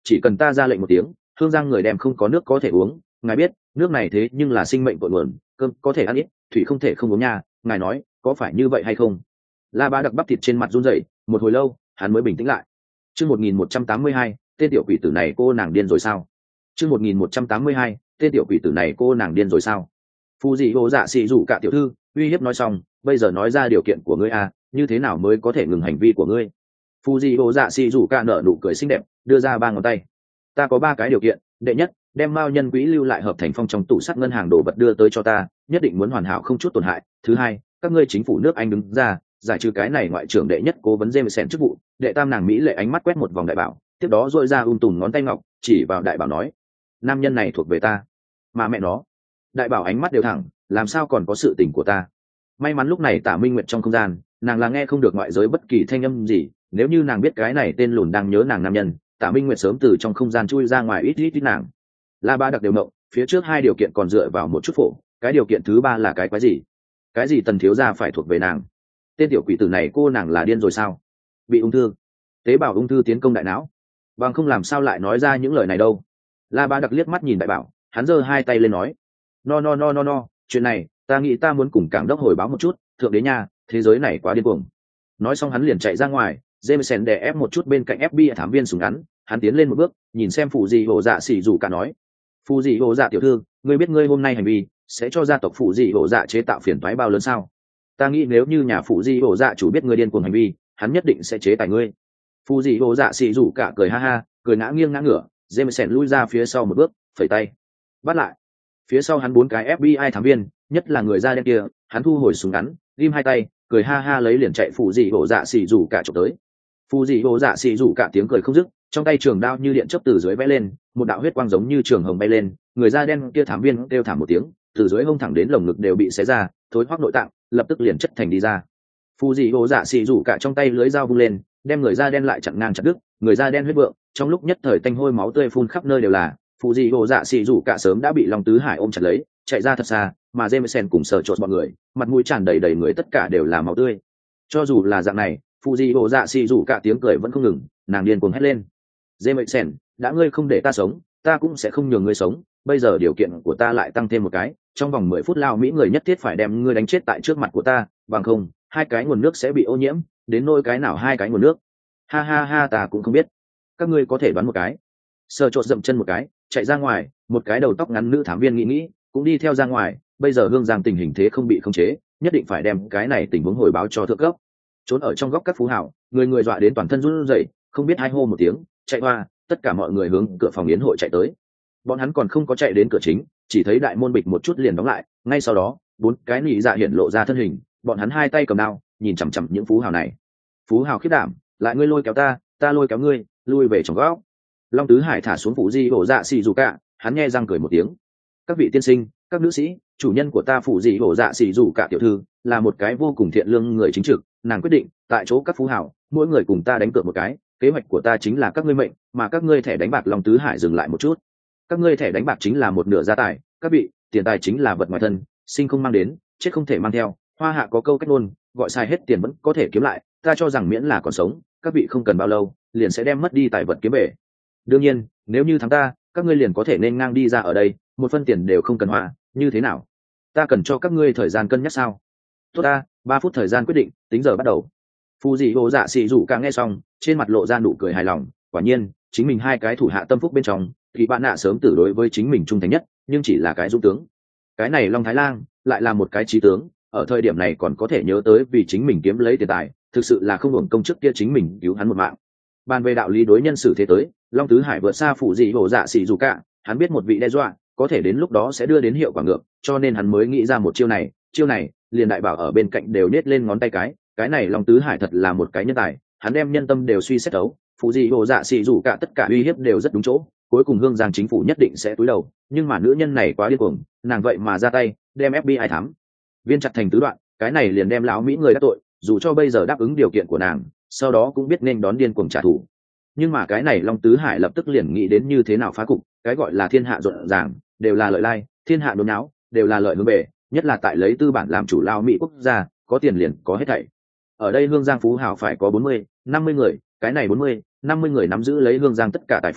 chỉ cần ta ra lệnh một tiếng, hương giang người đem không có nước có thể uống. Ngài biết nước này thế nhưng là sinh mệnh cội nguồn, cơm có thể ăn ít, thủy không thể không uống nha. Ngài nói có phải như vậy hay không? La Bá Đặc bắp thịt trên mặt run rẩy, một hồi lâu hắn mới bình tĩnh lại. Chương một nghìn một trăm tám mươi hai, tên tiểu quỷ tử này cô nàng điên rồi sao? Chương một nghìn một trăm tám mươi hai, tên tiểu quỷ tử này cô nàng điên rồi sao? Phu dị hồ dạ xì rủ cả tiểu thư, uy hiếp nói xong, bây giờ nói ra điều kiện của ngươi à, như thế nào mới có thể ngừng hành vi của ngươi? Phu dị hồ dạ xì rủ cả nở nụ cười xinh đẹp, đưa ra ba ngón tay. Ta có ba cái điều kiện, đệ nhất, đem mao nhân quỹ lưu lại hợp thành phong trong tủ sắt ngân hàng đồ vật đưa tới cho ta, nhất định muốn hoàn hảo không chút tổn hại. Thứ hai, các ngươi chính phủ nước Anh đứng ra giải trừ cái này ngoại trưởng đệ nhất cố vấn Jameson chức vụ. Đệ tam, nàng mỹ lệ ánh mắt quét một vòng đại bảo, tiếp đó duỗi ra ung tùm ngón tay ngọc chỉ vào đại bảo nói, nam nhân này thuộc về ta. Mà mẹ nó, đại bảo ánh mắt đều thẳng, làm sao còn có sự tình của ta? May mắn lúc này Tả Minh Nguyệt trong không gian, nàng là nghe không được ngoại giới bất kỳ thanh âm gì, nếu như nàng biết cái này tên lùn đang nhớ nàng nam nhân, Tả Minh Nguyệt sớm từ trong không gian chui ra ngoài ít ít ít nàng. La Bá Đặc đều mộng, phía trước hai điều kiện còn dựa vào một chút phổ, cái điều kiện thứ ba là cái quái gì? Cái gì Tần thiếu gia phải thuộc về nàng? Tên tiểu quỷ tử này cô nàng là điên rồi sao? Bị ung thư, tế bào ung thư tiến công đại não, bằng không làm sao lại nói ra những lời này đâu? La Bá Đặc liếc mắt nhìn đại bảo, hắn giơ hai tay lên nói, no no no no no, chuyện này ta nghĩ ta muốn cùng cảng đốc hồi báo một chút, thượng đế nha, thế giới này quá điên cuồng. Nói xong hắn liền chạy ra ngoài. Jameson đè ép một chút bên cạnh ép bê i thám viên súng ngắn, hắn tiến lên một bước, nhìn xem phụ dị hộ dạ xỉ rủ cả nói, phụ dị hộ dạ tiểu thư, ngươi biết ngươi hôm nay hành vi sẽ cho gia tộc phụ dị hộ dạ chế tạo phiền toái bao lớn sao? Ta nghĩ nếu như nhà phụ dị hộ dạ chủ biết ngươi điên cuồng hành vi, hắn nhất định sẽ chế tài ngươi. Phụ dị hộ dạ xỉ rủ cả cười ha ha, cười ngã nghiêng ngã ngửa. Jameson lui ra phía sau một bước, phẩy tay bắt lại. Phía sau hắn bốn cái ép bê i thám viên, nhất là người da đen kia, hắn thu hồi súng ngắn, ghim hai tay, cười ha ha lấy liền chạy phụ dị hộ dạ xỉ rủ cả chụp tới. Phụ dị hộ dạ xỉ rủ cả tiếng cười không dứt, trong tay trường đao như điện chớp từ dưới vẽ lên, một đạo huyết quang giống như trường hồng bay lên, người da đen kia thám viên kêu thảm một tiếng, từ dưới hông thẳng đến lồng ngực đều bị xé ra, thối hoắc nội tạng, lập tức liền chất thành đi ra. Phụ dị hộ dạ xỉ rủ cả trong tay lưới dao vung lên, đem người da đen lại chặn ngang chặt đứt, người da đen huyết vượng, trong lúc nhất thời tanh hôi máu tươi phun khắp nơi đều là. Phụ dị hộ dạ xỉ rủ cả sớm đã bị Long Tứ Hải ôm chặt lấy, chạy ra thật xa, mà Jameson cùng sở trộn bọn người, mặt mũi tràn đầy đầy người tất cả đều là máu tươi. Cho dù là dạng này, phụ dị hộ dạ xỉ rủ cả tiếng cười vẫn không ngừng, nàng điên cuồng hét lên, Jameson, đã ngươi không để ta sống, ta cũng sẽ không nhường ngươi sống. Bây giờ điều kiện của ta lại tăng thêm một cái, trong vòng mười phút lao mỹ người nhất thiết phải đem ngươi đánh chết tại trước mặt của ta, bằng không hai cái nguồn nước sẽ bị ô nhiễm. Đến nỗi cái nào hai cái nguồn nước, ha ha ha, ta cũng không biết, các ngươi có thể đoán một cái. Sở trộn dậm chân một cái, chạy ra ngoài. Một cái đầu tóc ngắn nữ thám viên nghĩ nghĩ, cũng đi theo ra ngoài. Bây giờ hương giang tình hình thế không bị khống chế, nhất định phải đem cái này tình huống hồi báo cho thượng cấp. Trốn ở trong góc các phú hảo, người người dọa đến toàn thân run rẩy, không biết hai hô một tiếng chạy hoa, tất cả mọi người hướng cửa phòng yến hội chạy tới. Bọn hắn còn không có chạy đến cửa chính, chỉ thấy đại môn bịch một chút liền đóng lại. Ngay sau đó bốn cái nị dạ hiện lộ ra thân hình, bọn hắn hai tay cầm đao, nhìn chằm chằm những phú hào này. Phú hào khiếp đảm, lại ngươi lôi kéo ta, ta lôi kéo ngươi, lui về trong góc. Long Tứ Hải thả xuống phụ di hổ dạ xì dù cả, hắn nghe răng cười một tiếng, các vị tiên sinh, các nữ sĩ, chủ nhân của ta phụ di hổ dạ xì dù cả tiểu thư là một cái vô cùng thiện lương người chính trực, nàng quyết định tại chỗ các phú hào mỗi người cùng ta đánh cược một cái, kế hoạch của ta chính là các ngươi mệnh, mà các ngươi thẻ đánh bạc. Long Tứ Hải dừng lại một chút, các ngươi thẻ đánh bạc chính là một nửa gia tài, các vị, tiền tài chính là vật ngoài thân, sinh không mang đến, chết không thể mang theo. Hoa hạ có câu cách ngôn, gọi sai hết tiền vẫn có thể kiếm lại, ta cho rằng miễn là còn sống, các vị không cần bao lâu liền sẽ đem mất đi tài vật kiếm về. Đương nhiên nếu như thắng ta, các ngươi liền có thể nên ngang đi ra ở đây, một phân tiền đều không cần hoa, như thế nào? Ta cần cho các ngươi thời gian cân nhắc sao? Tốt ta, ba phút thời gian quyết định, tính giờ bắt đầu. Phu dị hồ dạ xì rủ cả nghe xong, trên mặt lộ ra nụ cười hài lòng. Quả nhiên chính mình hai cái thủ hạ tâm phúc bên trong, thì bạn nạ sớm tử đối với chính mình trung thành nhất, nhưng chỉ là cái dũng tướng. Cái này Long Thái Lang lại là một cái trí tướng, ở thời điểm này còn có thể nhớ tới vì chính mình kiếm lấy tiền tài, thực sự là không hưởng công chức kia chính mình cứu hắn một mạng. Bàn về đạo lý đối nhân xử thế tới, Long Tứ Hải vượt xa phụ dị hổ dạ xỉ dù cả, hắn biết một vị đe dọa có thể đến lúc đó sẽ đưa đến hiệu quả ngược, cho nên hắn mới nghĩ ra một chiêu này. Chiêu này liền đại bảo ở bên cạnh đều nết lên ngón tay cái. Cái này Long Tứ Hải thật là một cái nhân tài, hắn đem nhân tâm đều suy xét đấu, phụ dị hổ dạ xỉ dù cả tất cả uy hiếp đều rất đúng chỗ. Cuối cùng hương giang chính phủ nhất định sẽ cúi đầu, nhưng mà nữ nhân này quá điên cuồng, nàng vậy mà ra tay đem ép bê i thám viên chặt thành tứ đoạn. Cái này liền đem lão mỹ người đắc tội, dù cho bây giờ đáp ứng điều kiện của nàng, sau đó cũng biết nên đón điên cuồng trả thù. Nhưng mà cái này Long Tứ Hải lập tức liền nghĩ đến như thế nào phá cục. Cái gọi là thiên hạ rộn ràng đều là lợi lai, thiên hạ đốn náo đều là lợi hướng bề, nhất là tại lấy tư bản làm chủ lao mỹ quốc gia, có tiền liền có hết thảy. Ở đây hương giang phú hào phải có bốn mươi năm mươi người, cái này bốn mươi năm mươi người nắm giữ lấy hương giang tất cả tài phú,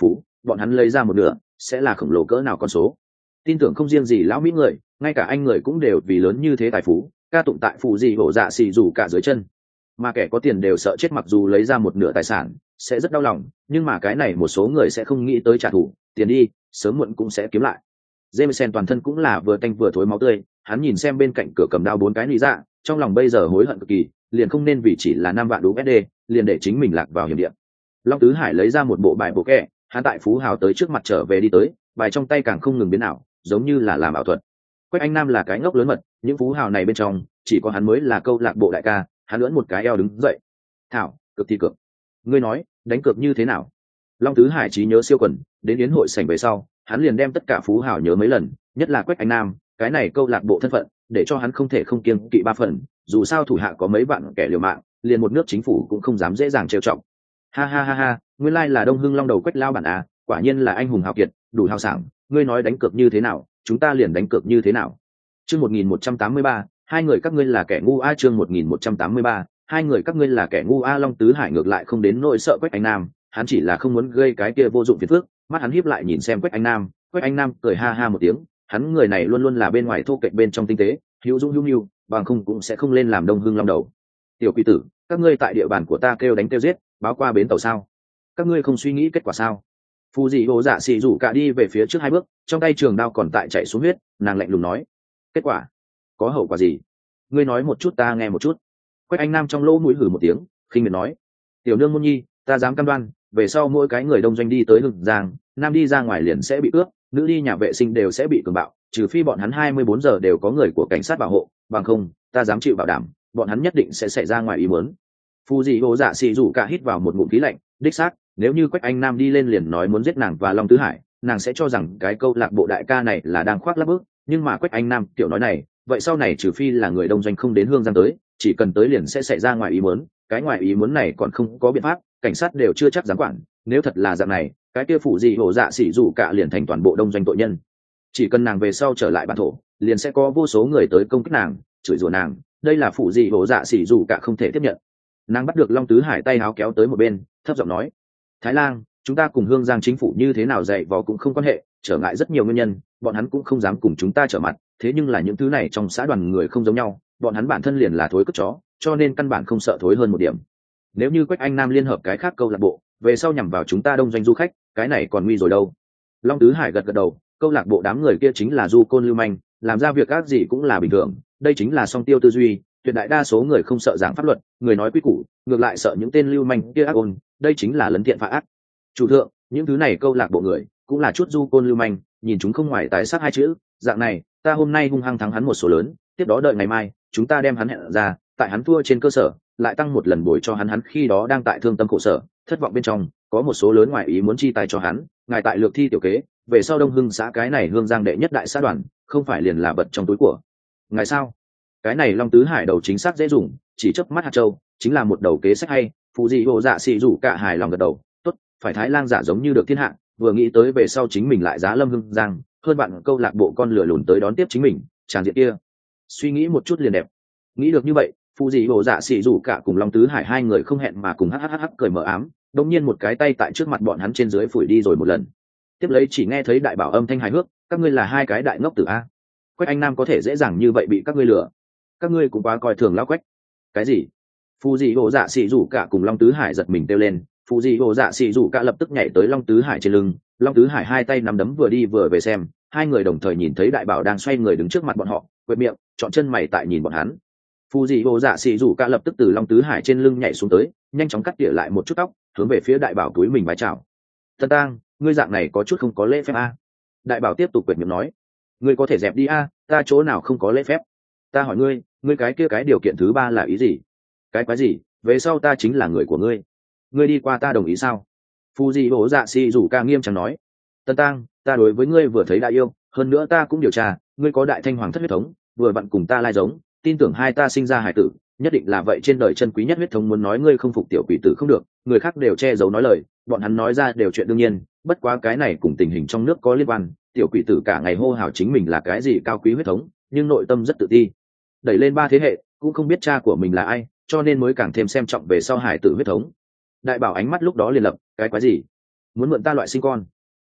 bọn hắn lấy ra một nửa sẽ là khổng lồ cỡ nào con số. Tin tưởng không riêng gì lão mỹ người, ngay cả anh người cũng đều vì lớn như thế tài phú ca tụng tại phụ gì hổ dạ xì rủ cả dưới chân. Mà kẻ có tiền đều sợ chết, mặc dù lấy ra một nửa tài sản sẽ rất đau lòng, nhưng mà cái này một số người sẽ không nghĩ tới trả thù, tiền đi sớm muộn cũng sẽ kiếm lại. Jameson toàn thân cũng là vừa tanh vừa thối máu tươi, hắn nhìn xem bên cạnh cửa cầm đao bốn cái lý dạ, trong lòng bây giờ hối hận cực kỳ, liền không nên vì chỉ là năm vạn đô la, liền để chính mình lạc vào hiểm địa. Long Tứ Hải lấy ra một bộ bài bộ kẹ, hắn tại phú hào tới trước mặt trở về đi tới, bài trong tay càng không ngừng biến ảo, giống như là làm ảo thuật. Quách Anh Nam là cái ngốc lớn mật, những phú hào này bên trong chỉ có hắn mới là câu lạc bộ đại ca, hắn lưỡn một cái eo đứng dậy. Thảo, cực thì cực. Ngươi nói, đánh cược như thế nào? Long Tứ Hải trí nhớ siêu quần, đến yến hội sảnh về sau, hắn liền đem tất cả phú hào nhớ mấy lần, nhất là Quách Anh Nam, cái này câu lạc bộ thân phận, để cho hắn không thể không kiêng kỵ ba phần, dù sao thủ hạ có mấy vạn kẻ liều mạng, liền một nước chính phủ cũng không dám dễ dàng trêu chọc. Ha ha ha ha, nguyên lai là Đông Hưng Long đầu Quách lao bản à, quả nhiên là anh hùng hào kiệt, đủ hào sảng, ngươi nói đánh cược như thế nào, chúng ta liền đánh cược như thế nào. Chương một nghìn một trăm tám mươi ba, hai người các ngươi là kẻ ngu a. Chương một nghìn một trăm tám mươi ba, hai người các ngươi là kẻ ngu a. Long Tứ Hải ngược lại không đến nỗi sợ Quách Anh Nam, hắn chỉ là không muốn gây cái kia vô dụng phiền phức, mắt hắn híp lại nhìn xem Quách Anh Nam. Quách Anh Nam cười ha ha một tiếng, hắn người này luôn luôn là bên ngoài thô kệch bên trong tinh tế, hữu dung hữu nhu, bằng không cũng sẽ không lên làm Đông Hưng Long đầu. Tiểu quỷ tử, các ngươi tại địa bàn của ta kêu đánh kêu giết, báo qua bến tàu sao? Các ngươi không suy nghĩ kết quả sao? Phù dị hồ dạ xì rủ cả đi về phía trước hai bước, trong tay trường đao còn tại chạy xuống huyết, nàng lạnh lùng nói: kết quả có hậu quả gì? Ngươi nói một chút ta nghe một chút. Quách Anh Nam trong lỗ mũi hử một tiếng, khinh miệt nói: tiểu nương môn nhi, ta dám cam đoan, về sau mỗi cái người đông doanh đi tới Hưng Giang, nam đi ra ngoài liền sẽ bị cướp, nữ đi nhà vệ sinh đều sẽ bị cường bạo, trừ phi bọn hắn hai mươi bốn giờ đều có người của cảnh sát bảo hộ, bằng không ta dám chịu bảo đảm bọn hắn nhất định sẽ xảy ra ngoài ý muốn. Phù dị hồ dạ xì rủ cả hít vào một ngụm khí lạnh, đích xác, nếu như Quách Anh Nam đi lên liền nói muốn giết nàng và Long Tứ Hải, nàng sẽ cho rằng cái câu lạc bộ đại ca này là đang khoác lác bước, nhưng mà Quách Anh Nam kiểu nói này, vậy sau này trừ phi là người đông doanh không đến Hương Giang tới, chỉ cần tới liền sẽ xảy ra ngoài ý muốn, cái ngoài ý muốn này còn không có biện pháp, cảnh sát đều chưa chắc dám quản, nếu thật là dạng này, cái kia phụ dị hồ dạ xì rủ cả liền thành toàn bộ đông doanh tội nhân. Chỉ cần nàng về sau trở lại bản thổ, liền sẽ có vô số người tới công kích nàng, chửi rủa nàng, đây là phụ dị hồ dạ xì rủ cả không thể tiếp nhận. Nàng bắt được Long Tứ Hải tay áo kéo tới một bên, thấp giọng nói: Thái Lang, chúng ta cùng Hương Giang chính phủ như thế nào dạy vò cũng không quan hệ, trở ngại rất nhiều nguyên nhân, bọn hắn cũng không dám cùng chúng ta trở mặt, thế nhưng là những thứ này trong xã đoàn người không giống nhau, bọn hắn bản thân liền là thối cất chó, cho nên căn bản không sợ thối hơn một điểm. Nếu như Quách Anh Nam liên hợp cái khác câu lạc bộ, về sau nhằm vào chúng ta đông doanh du khách, cái này còn nguy rồi đâu. Long Tứ Hải gật gật đầu, câu lạc bộ đám người kia chính là du côn lưu manh, làm ra việc ác gì cũng là bình thường, đây chính là song tiêu tư duy, tuyệt đại đa số người không sợ giảng pháp luật, người nói quy củ, ngược lại sợ những tên lưu manh kia ác ôn, đây chính là lấn thiện phá ác. Chủ thượng, những thứ này câu lạc bộ người cũng là chút du côn lưu manh, nhìn chúng không ngoài tái sát hai chữ, dạng này, ta hôm nay hung hăng thắng hắn một số lớn, tiếp đó đợi ngày mai, chúng ta đem hắn hẹn ra, tại hắn thua trên cơ sở, lại tăng một lần bồi cho hắn, hắn khi đó đang tại thương tâm khổ sở, thất vọng bên trong, có một số lớn ngoài ý muốn chi tài cho hắn, ngài tại lược thi tiểu kế, về sau Đông Hưng xã cái này Hương Giang đệ nhất đại xã đoàn, không phải liền là vật trong túi của ngài sao? Cái này Long Tứ Hải đầu chính xác dễ dùng, chỉ chớp mắt hạt châu, chính là một đầu kế sách hay. Phù dị hồ dạ xì rủ cả hài lòng gật đầu, tốt, phải Thái Lang giả giống như được thiên hạ, vừa nghĩ tới về sau chính mình lại giá lâm Hưng Giang, hơn bạn câu lạc bộ con lửa lùn tới đón tiếp chính mình, tràn diện kia, suy nghĩ một chút liền đẹp. Nghĩ được như vậy, Phù dị hồ dạ xì rủ cả cùng Long Tứ Hải hai người không hẹn mà cùng hắc hắc hắc cười mờ ám, đột nhiên một cái tay tại trước mặt bọn hắn trên dưới phủi đi rồi một lần. Tiếp lấy chỉ nghe thấy đại bảo âm thanh hài hước, các ngươi là hai cái đại ngốc tử a. Quách Anh Nam có thể dễ dàng như vậy bị các ngươi lừa, các ngươi cũng quá coi thường lão Quách. Cái gì? Phù dị hồ dạ xì rủ cả cùng Long Tứ Hải giật mình kêu lên, Phù dị hồ dạ xì rủ cả lập tức nhảy tới Long Tứ Hải trên lưng, Long Tứ Hải hai tay nắm đấm vừa đi vừa về xem, hai người đồng thời nhìn thấy đại bảo đang xoay người đứng trước mặt bọn họ, quệt miệng, chọn chân mày tại nhìn bọn hắn. Phù dị hồ dạ xì rủ cả lập tức từ Long Tứ Hải trên lưng nhảy xuống tới, nhanh chóng cắt tỉa lại một chút tóc, hướng về phía đại bảo túi mình vái chào. Tân Tang, ngươi dạng này có chút không có lễ phép a. Đại bảo tiếp tục quệt miệng nói, ngươi có thể dẹp đi a, ta chỗ nào không có lễ phép. Ta hỏi ngươi, ngươi cái kia cái điều kiện thứ ba là ý gì? Cái quái gì? Về sau ta chính là người của ngươi, ngươi đi qua ta đồng ý sao? Phù dị hồ dạ xì rủ ca nghiêm trang nói. Tân Tăng, ta đối với ngươi vừa thấy đã yêu, hơn nữa ta cũng điều tra, ngươi có đại thanh hoàng thất huyết thống, vừa vặn cùng ta lai giống, tin tưởng hai ta sinh ra hải tử, nhất định là vậy trên đời chân quý nhất huyết thống, muốn nói ngươi không phục tiểu quỷ tử không được, người khác đều che giấu nói lời, bọn hắn nói ra đều chuyện đương nhiên, bất quá cái này cùng tình hình trong nước có liên quan, tiểu quỷ tử cả ngày hô hào chính mình là cái gì cao quý huyết thống, nhưng nội tâm rất tự ti. Đẩy lên ba thế hệ, cũng không biết cha của mình là ai, cho nên mới càng thêm xem trọng về sau hải tử huyết thống. Đại bảo ánh mắt lúc đó liền lập, cái quái gì? Muốn mượn ta loại sinh con?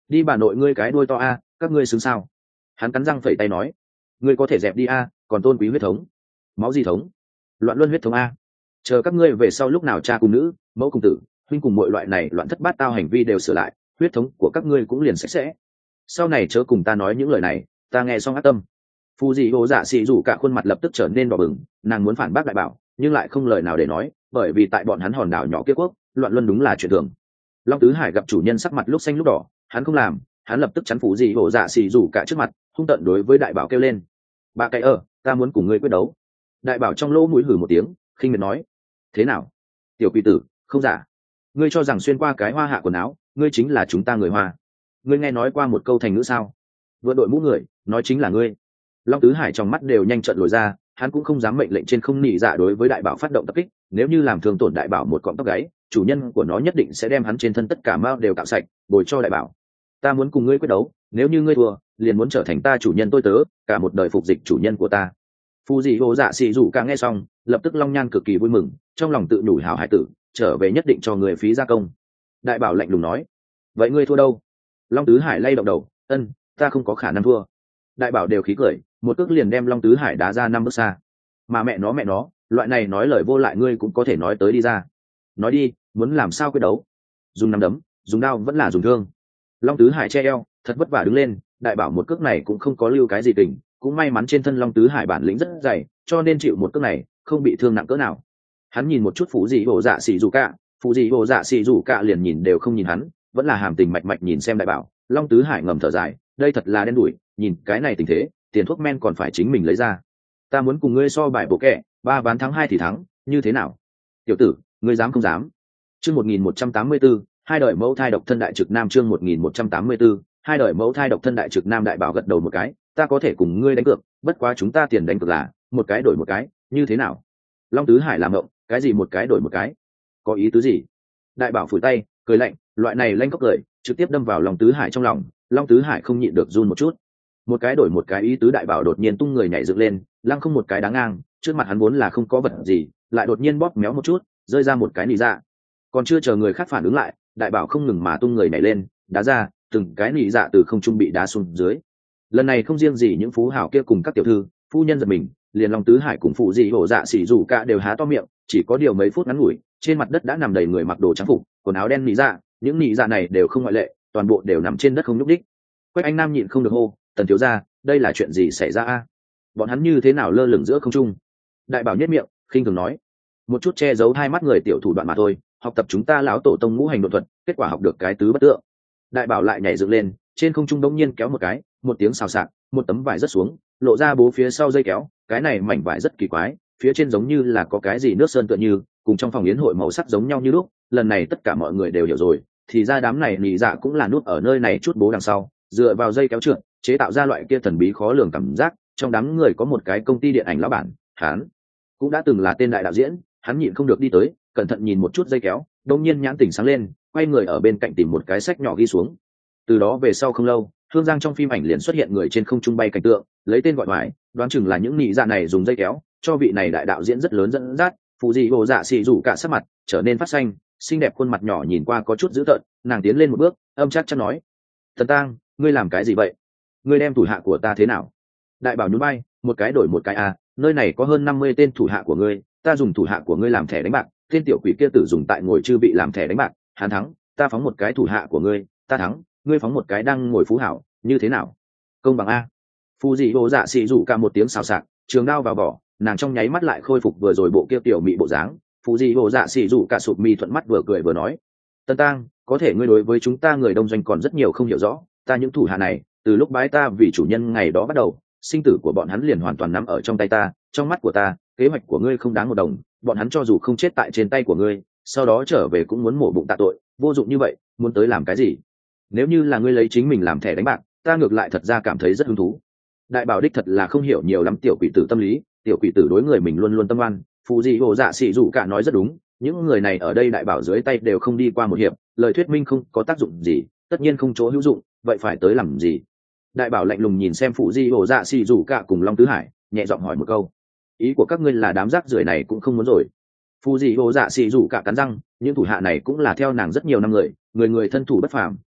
đi bà nội ngươi cái đuôi to a, các ngươi xứng sao? Hắn cắn răng phẩy tay nói, ngươi có thể dẹp đi a, còn tôn quý huyết thống. Máu gì thống? Loạn luân huyết thống a. Chờ các ngươi về sau lúc nào cha cùng nữ, mẫu cùng tử, huynh cùng mọi loại này loạn thất bát tao hành vi đều sửa lại, huyết thống của các ngươi cũng liền sạch sẽ. Sau này chớ cùng ta nói những lời này, ta nghe xong ác tâm. Phù dị hồ dạ xì rủ cả khuôn mặt lập tức trở nên đỏ bừng, nàng muốn phản bác đại bảo nhưng lại không lời nào để nói, bởi vì tại bọn hắn hòn đảo nhỏ kia quốc, loạn luân đúng là chuyện thường. Long Tứ Hải gặp chủ nhân sắc mặt lúc xanh lúc đỏ, hắn không làm, hắn lập tức chắn phù dị hồ dạ xì rủ cả trước mặt, hung tợn đối với đại bảo kêu lên, bà cái ở, ta muốn cùng ngươi quyết đấu. Đại bảo trong lỗ mũi hử một tiếng, khinh miệt nói, thế nào, tiểu quỷ tử, không giả, ngươi cho rằng xuyên qua cái hoa hạ quần áo, ngươi chính là chúng ta người hoa. Ngươi nghe nói qua một câu thành ngữ sao? Vừa đội mũ người, nói chính là ngươi. Long Tứ Hải trong mắt đều nhanh trận lồi ra, hắn cũng không dám mệnh lệnh trên không nỉ dạ đối với đại bảo phát động tập kích, nếu như làm thương tổn đại bảo một cọng tóc gáy, chủ nhân của nó nhất định sẽ đem hắn trên thân tất cả mao đều cạo sạch, bồi cho đại bảo. Ta muốn cùng ngươi quyết đấu, nếu như ngươi thua, liền muốn trở thành ta chủ nhân tôi tớ, cả một đời phục dịch chủ nhân của ta. Phù dị hồ dạ xì rủ cả nghe xong, lập tức long nhan cực kỳ vui mừng, trong lòng tự nhủ hảo hải tử, trở về nhất định cho người phí gia công. Đại bảo lạnh lùng nói, vậy ngươi thua đâu? Long Tứ Hải lay động đầu, ân, ta không có khả năng thua. Đại bảo đều khí cười, một cước liền đem Long Tứ Hải đá ra năm bước xa. Mà mẹ nó mẹ nó, loại này nói lời vô lại ngươi cũng có thể nói tới đi ra. Nói đi, muốn làm sao quyết đấu? Dùng nắm đấm, dùng đao vẫn là dùng thương. Long Tứ Hải che eo, thật vất vả đứng lên, đại bảo một cước này cũng không có lưu cái gì kình, cũng may mắn trên thân Long Tứ Hải bản lĩnh rất dày, cho nên chịu một cước này, không bị thương nặng cỡ nào. Hắn nhìn một chút Phù dị hồ dạ xì rủ cả, Phù dị hồ dạ xì rủ cả liền nhìn đều không nhìn hắn, vẫn là hàm tình mạch mạch nhìn xem đại bảo. Long Tứ Hải ngầm thở dài, đây thật là đen đủi, nhìn cái này tình thế, tiền thuốc men còn phải chính mình lấy ra. Ta muốn cùng ngươi so bài bộ kẹ, ba ván thắng hai thì thắng, như thế nào? Tiểu tử, ngươi dám không dám? Chương một nghìn một trăm tám mươi tư, hai đời mẫu thai độc thân đại trực nam. Chương một nghìn một trăm tám mươi tư, hai đời mẫu thai độc thân đại trực nam. Đại bảo gật đầu một cái, ta có thể cùng ngươi đánh cược, bất quá chúng ta tiền đánh cược là một cái đổi một cái, như thế nào? Long Tứ Hải làm ngộng, cái gì một cái đổi một cái? Có ý tứ gì? Đại bảo phủi tay, cười lạnh, loại này lanh cốc cười, trực tiếp đâm vào Long Tứ Hải trong lòng. Long Tứ Hải không nhịn được run một chút. Một cái đổi một cái ý tứ. Đại bảo đột nhiên tung người nhảy dựng lên, lăng không một cái đáng ngang, trước mặt hắn vốn là không có vật gì, lại đột nhiên bóp méo một chút, rơi ra một cái nỉ dạ. Còn chưa chờ người khác phản ứng lại, đại bảo không ngừng mà tung người nhảy lên, đá ra, từng cái nỉ dạ từ không trung bị đá xuống dưới. Lần này không riêng gì những phú hào kia cùng các tiểu thư, phu nhân giật mình, liền Long Tứ Hải cùng phụ dị hổ dạ xỉ rủ cả đều há to miệng. Chỉ có điều mấy phút ngắn ngủi, trên mặt đất đã nằm đầy người mặc đồ trang phục, quần áo đen nỉ dạ, những nỉ dạ này đều không ngoại lệ, toàn bộ đều nằm trên đất không nhúc đích. Quách Anh Nam nhịn không được hô, Tần thiếu gia, đây là chuyện gì xảy ra a? Bọn hắn như thế nào lơ lửng giữa không trung? Đại bảo nhếch miệng, khinh thường nói, một chút che giấu hai mắt người tiểu thủ đoạn mà thôi, học tập chúng ta lão tổ tông ngũ hành đột thuật, kết quả học được cái tứ bất tượng. Đại bảo lại nhảy dựng lên, trên không trung đống nhiên kéo một cái, một tiếng xào xạc, một tấm vải rớt xuống, lộ ra bố phía sau dây kéo, cái này mảnh vải rất kỳ quái, phía trên giống như là có cái gì nước sơn tựa như, cùng trong phòng yến hội màu sắc giống nhau như lúc. Lần này tất cả mọi người đều hiểu rồi, thì ra đám này nị dạ cũng là nút ở nơi này chút bố đằng sau, dựa vào dây kéo trượt, chế tạo ra loại kia thần bí khó lường cảm giác. Trong đám người có một cái công ty điện ảnh lão bản, hắn cũng đã từng là tên đại đạo diễn, hắn nhịn không được đi tới, cẩn thận nhìn một chút dây kéo, đột nhiên nhãn tỉnh sáng lên, quay người ở bên cạnh tìm một cái sách nhỏ ghi xuống. Từ đó về sau không lâu, Hương Giang trong phim ảnh liền xuất hiện người trên không trung bay cảnh tượng, lấy tên gọi ngoại, đoán chừng là những nị dạ này dùng dây kéo, cho vị này đại đạo diễn rất lớn dẫn dắt. Phụ dị hồ dạ xì rủ cả sắc mặt trở nên phát xanh, xinh đẹp khuôn mặt nhỏ nhìn qua có chút dữ tợn, nàng tiến lên một bước, âm chắc chắn nói, Thần Tang, ngươi làm cái gì vậy? Ngươi đem thủ hạ của ta thế nào? Đại bảo nhún vai, một cái đổi một cái à, nơi này có hơn năm mươi tên thủ hạ của ngươi, ta dùng thủ hạ của ngươi làm thẻ đánh bạc, tên tiểu quỷ kia tử dùng tại ngồi chư bị làm thẻ đánh bạc, hắn thắng, ta phóng một cái thủ hạ của ngươi, ta thắng, ngươi phóng một cái đang ngồi phú hảo, như thế nào? Công bằng a? Phù dị hồ dạ xì rủ cả một tiếng xào xạc, trường đao vào vỏ, nàng trong nháy mắt lại khôi phục vừa rồi bộ kia tiểu mị bộ dáng. Phù dị hồ dạ xì rủ cả sụp mi thuận mắt vừa cười vừa nói, Tân Tang, có thể ngươi đối với chúng ta người đông doanh còn rất nhiều không hiểu rõ, ta những thủ hạ này, từ lúc bái ta vì chủ nhân ngày đó bắt đầu, sinh tử của bọn hắn liền hoàn toàn nắm ở trong tay ta, trong mắt của ta, kế hoạch của ngươi không đáng một đồng, bọn hắn cho dù không chết tại trên tay của ngươi, sau đó trở về cũng muốn mổ bụng tạ tội, vô dụng như vậy, muốn tới làm cái gì? Nếu như là ngươi lấy chính mình làm thẻ đánh bạc, ta ngược lại thật ra cảm thấy rất hứng thú. Đại bảo đích thật là không hiểu nhiều lắm tiểu quỷ tử tâm lý, tiểu quỷ tử đối người mình luôn luôn tâm oan. Phù dị hồ dạ xỉ rủ cả nói rất đúng, những người này ở đây đại bảo dưới tay đều không đi qua một hiệp, lời thuyết minh không có tác dụng gì, tất nhiên không chỗ hữu dụng, vậy phải tới làm gì? Đại bảo lạnh lùng nhìn xem Phù dị hồ dạ xỉ rủ cả cùng Long Tứ Hải, nhẹ giọng hỏi một câu, ý của các ngươi là đám rác rưởi này cũng không muốn rồi? Phù dị hồ dạ xỉ rủ cả cắn răng, những thủ hạ này cũng là theo nàng rất nhiều năm người, người người thân thủ bất phàm,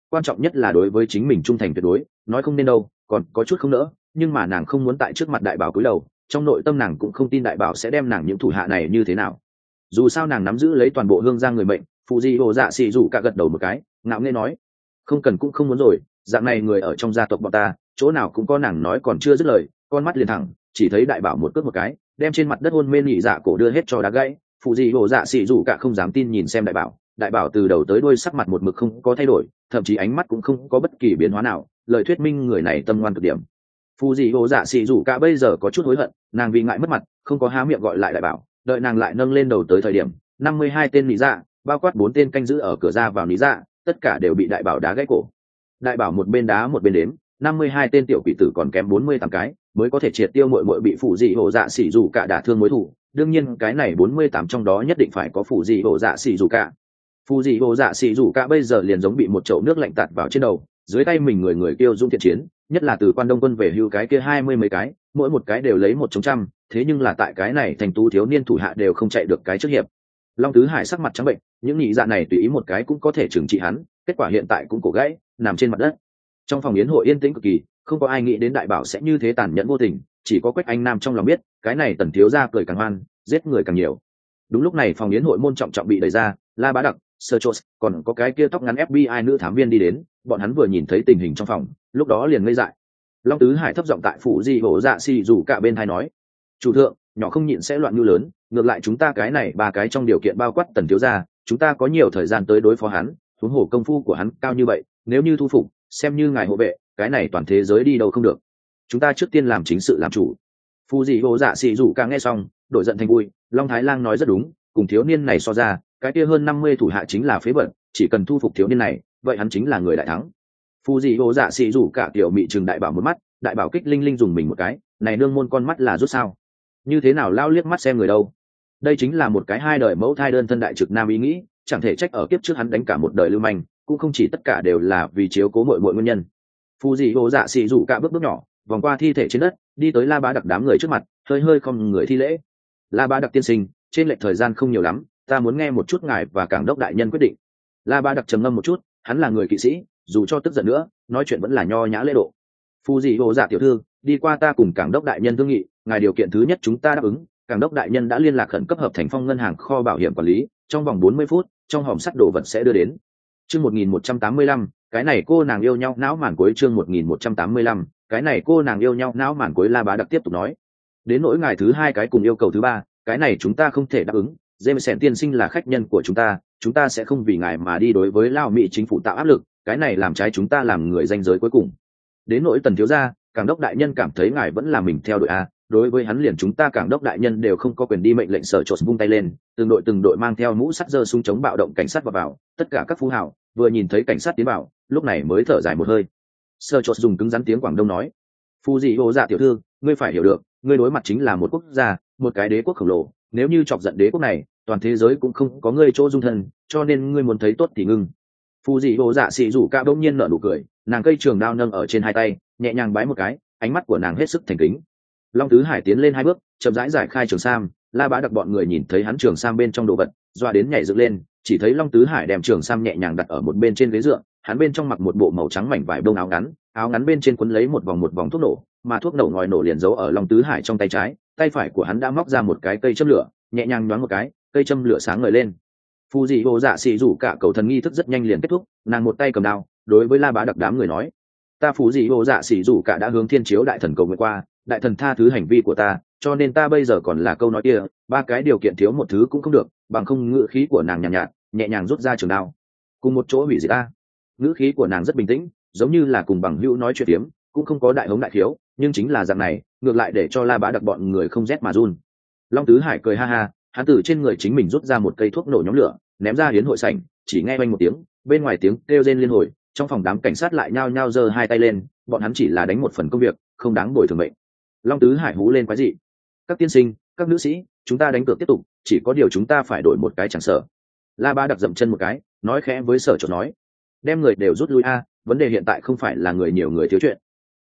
quan trọng nhất là đối với chính mình trung thành tuyệt đối, nói không nên đâu còn có chút không nỡ, nhưng mà nàng không muốn tại trước mặt đại bảo cúi đầu, trong nội tâm nàng cũng không tin đại bảo sẽ đem nàng những thủ hạ này như thế nào. Dù sao nàng nắm giữ lấy toàn bộ hương giang người mệnh. Phụ di hồ dạ xì rủ cả gật đầu một cái, ngạo nghễ nói, không cần cũng không muốn rồi, dạng này người ở trong gia tộc bọn ta chỗ nào cũng có. Nàng nói còn chưa dứt lời, con mắt liền thẳng, chỉ thấy đại bảo một cước một cái đem trên mặt đất hôn mê nhị dạ cổ đưa hết cho đá gãy. Phụ di hồ dạ xì rủ cả không dám tin nhìn xem đại bảo, đại bảo từ đầu tới đuôi sắc mặt một mực không có thay đổi, thậm chí ánh mắt cũng không có bất kỳ biến hóa nào, lời thuyết minh người này tâm ngoan cực điểm. Phụ di hồ dạ xì rủ cả bây giờ có chút hối hận, nàng vì ngại mất mặt không có há miệng gọi lại đại bảo, đợi nàng lại nâng lên đầu tới thời điểm năm mươi hai tên nhị dạ, bao quát bốn tên canh giữ ở cửa ra vào lý dạ, tất cả đều bị đại bảo đá gãy cổ. Đại bảo một bên đá một bên đếm, năm mươi hai tên tiểu quỷ tử còn kém bốn mươi tám cái mới có thể triệt tiêu muội muội bị phụ dị hộ dạ xỉ dù cả đả thương mối thủ. Đương nhiên cái này bốn mươi tám trong đó nhất định phải có phụ dị hộ dạ xỉ dù cả. Phụ dị hộ dạ xỉ dù cả bây giờ liền giống bị một chậu nước lạnh tạt vào trên đầu, dưới tay mình người người kêu dũng thiện chiến, nhất là từ quan đông quân về hưu cái kia hai mươi mấy cái, mỗi một cái đều lấy một chống trăm, thế nhưng là tại cái này thành tú thiếu niên thủ hạ đều không chạy được cái trước hiệp. Long Tứ Hải sắc mặt trắng bệnh, những nhị dạ này tùy ý một cái cũng có thể trừng trị hắn, kết quả hiện tại cũng cổ gãy, nằm trên mặt đất. Trong phòng yến hội yên tĩnh cực kỳ, không có ai nghĩ đến đại bảo sẽ như thế tàn nhẫn vô tình, chỉ có Quách Anh Nam trong lòng biết, cái này Tần thiếu gia cười càng hoan, giết người càng nhiều. Đúng lúc này phòng yến hội môn trọng trọng bị đẩy ra, La Bá Đặc, Sơ Chốt, còn có cái kia tóc ngắn ép bê i nữ thám viên đi đến, bọn hắn vừa nhìn thấy tình hình trong phòng, lúc đó liền ngây dại. Long Tứ Hải thấp giọng tại phủ di hổ dạ xì rủ cả bên tai nói, chủ thượng, nhỏ không nhịn sẽ loạn như lớn, ngược lại chúng ta cái này ba cái trong điều kiện bao quát Tần thiếu gia, chúng ta có nhiều thời gian tới đối phó hắn, huống hồ công phu của hắn cao như vậy, nếu như thu phục, xem như ngài hộ vệ, cái này toàn thế giới đi đâu không được. Chúng ta trước tiên làm chính sự làm chủ. Phu dị hồ dạ xì rủ cả nghe xong, đổi giận thành vui, Long Thái Lang nói rất đúng, cùng thiếu niên này so ra, cái kia hơn năm mươi thủ hạ chính là phế vật, chỉ cần thu phục thiếu niên này, vậy hắn chính là người đại thắng. Phu dị hồ dạ xì rủ cả tiểu mị trừng đại bảo một mắt, đại bảo kích linh linh dùng mình một cái, này nương môn con mắt là rút sao? Như thế nào lao liếc mắt xem người đâu? Đây chính là một cái hai đời mẫu thai đơn thân đại trực nam ý nghĩ, chẳng thể trách ở kiếp trước hắn đánh cả một đời lưu manh, cũng không chỉ tất cả đều là vì chiếu cố muội muội nguyên nhân. Phu dị hồ dạ xì rủ cả bước bước nhỏ, vòng qua thi thể trên đất, đi tới La Bá Đặc đám người trước mặt, hơi hơi không người thi lễ. La Bá Đặc tiên sinh, trên lệch thời gian không nhiều lắm, ta muốn nghe một chút ngài và Cảng đốc đại nhân quyết định. La Bá Đặc trầm ngâm một chút, hắn là người kỵ sĩ, dù cho tức giận nữa, nói chuyện vẫn là nho nhã lễ độ. Phu dị hồ dạ tiểu thư, đi qua ta cùng Cảng đốc đại nhân thương nghị, ngài điều kiện thứ nhất chúng ta đáp ứng. Cảng đốc đại nhân đã liên lạc khẩn cấp hợp thành Phong ngân hàng kho bảo hiểm quản lý, trong vòng bốn mươi phút, trong hòm sắt đồ vật sẽ đưa đến. Chương một nghìn một trăm tám mươi lăm, cái này cô nàng yêu nhau não màn cuối. Chương một nghìn một trăm tám mươi lăm, cái này cô nàng yêu nhau não màn cuối. La Bá Đặc tiếp tục nói, đến nỗi ngài thứ hai cái cùng yêu cầu thứ ba, cái này chúng ta không thể đáp ứng. Jameson tiên sinh là khách nhân của chúng ta, chúng ta sẽ không vì ngài mà đi đối với Lao Mỹ chính phủ tạo áp lực, cái này làm trái chúng ta làm người danh giới cuối cùng. Đến nỗi Tần thiếu gia, Cảng đốc đại nhân cảm thấy ngài vẫn là mình theo đội a, đối với hắn liền chúng ta Cảng đốc đại nhân đều không có quyền đi mệnh lệnh. Sở Chốt vung tay lên, từng đội từng đội mang theo mũ sắt giơ súng chống bạo động cảnh sát vào vào, tất cả các phú hào vừa nhìn thấy cảnh sát tiến vào, lúc này mới thở dài một hơi. Sở Chốt dùng cứng rắn tiếng Quảng Đông nói, Phu dị hồ dạ tiểu thư, ngươi phải hiểu được, ngươi đối mặt chính là một quốc gia, một cái đế quốc khổng lồ, nếu như chọc giận đế quốc này, toàn thế giới cũng không có ngươi chỗ dung thân, cho nên ngươi muốn thấy tốt thì ngưng. Phu dị hồ dạ xì rủ cả bỗng nhiên nở nụ cười, nàng cây trường đao nâng ở trên hai tay, nhẹ nhàng bái một cái, ánh mắt của nàng hết sức thành kính. Long Tứ Hải tiến lên hai bước, chậm rãi giải khai trường sam. La Bá Đặc bọn người nhìn thấy hắn trường sam bên trong đồ vật, doa đến nhảy dựng lên, chỉ thấy Long Tứ Hải đem trường sam nhẹ nhàng đặt ở một bên trên ghế dựa, hắn bên trong mặc một bộ màu trắng mảnh vải bông áo ngắn, áo ngắn bên trên quấn lấy một vòng một vòng thuốc nổ, mà thuốc nổ ngòi nổ liền giấu ở Long Tứ Hải trong tay trái, tay phải của hắn đã móc ra một cái cây châm lửa, nhẹ nhàng nhoáng một cái, cây châm lửa sáng ngời lên. Phu dị hồ dạ xì rủ cả cầu thần nghi thức rất nhanh liền kết thúc, nàng một tay cầm đao, đối với La Bá Đặc đám người nói, ta Phu dị hồ dạ xì rủ cả đã hướng Thiên Chiếu đại thần cầu nguyện qua, đại thần tha thứ hành vi của ta, cho nên ta bây giờ còn là câu nói kia, ba cái điều kiện thiếu một thứ cũng không được. Bằng không ngữ khí của nàng nhàn nhạt, nhạt, nhẹ nhàng rút ra trường đao, cùng một chỗ hủy diệt ta. Ngữ khí của nàng rất bình tĩnh, giống như là cùng bằng hữu nói chuyện tiếm, cũng không có đại hống đại thiếu, nhưng chính là dạng này, ngược lại để cho La Bá Đặc bọn người không rét mà run. Long Tứ Hải cười ha ha, hắn từ trên người chính mình rút ra một cây thuốc nổ nhóm lửa, ném ra hiến hội sảnh, chỉ nghe oanh một tiếng, bên ngoài tiếng kêu rên liên hồi, trong phòng đám cảnh sát lại nhao nhao giơ hai tay lên, bọn hắn chỉ là đánh một phần công việc, không đáng bồi thường mệnh. Long Tứ Hải hú lên quái dị, các tiên sinh, các nữ sĩ, chúng ta đánh cược tiếp tục, chỉ có điều chúng ta phải đổi một cái chẳng sợ. La Bá Đặc dậm chân một cái, nói khẽ với Sở Chốt nói, đem người đều rút lui a, vấn đề hiện tại không phải là người nhiều người thiếu chuyện.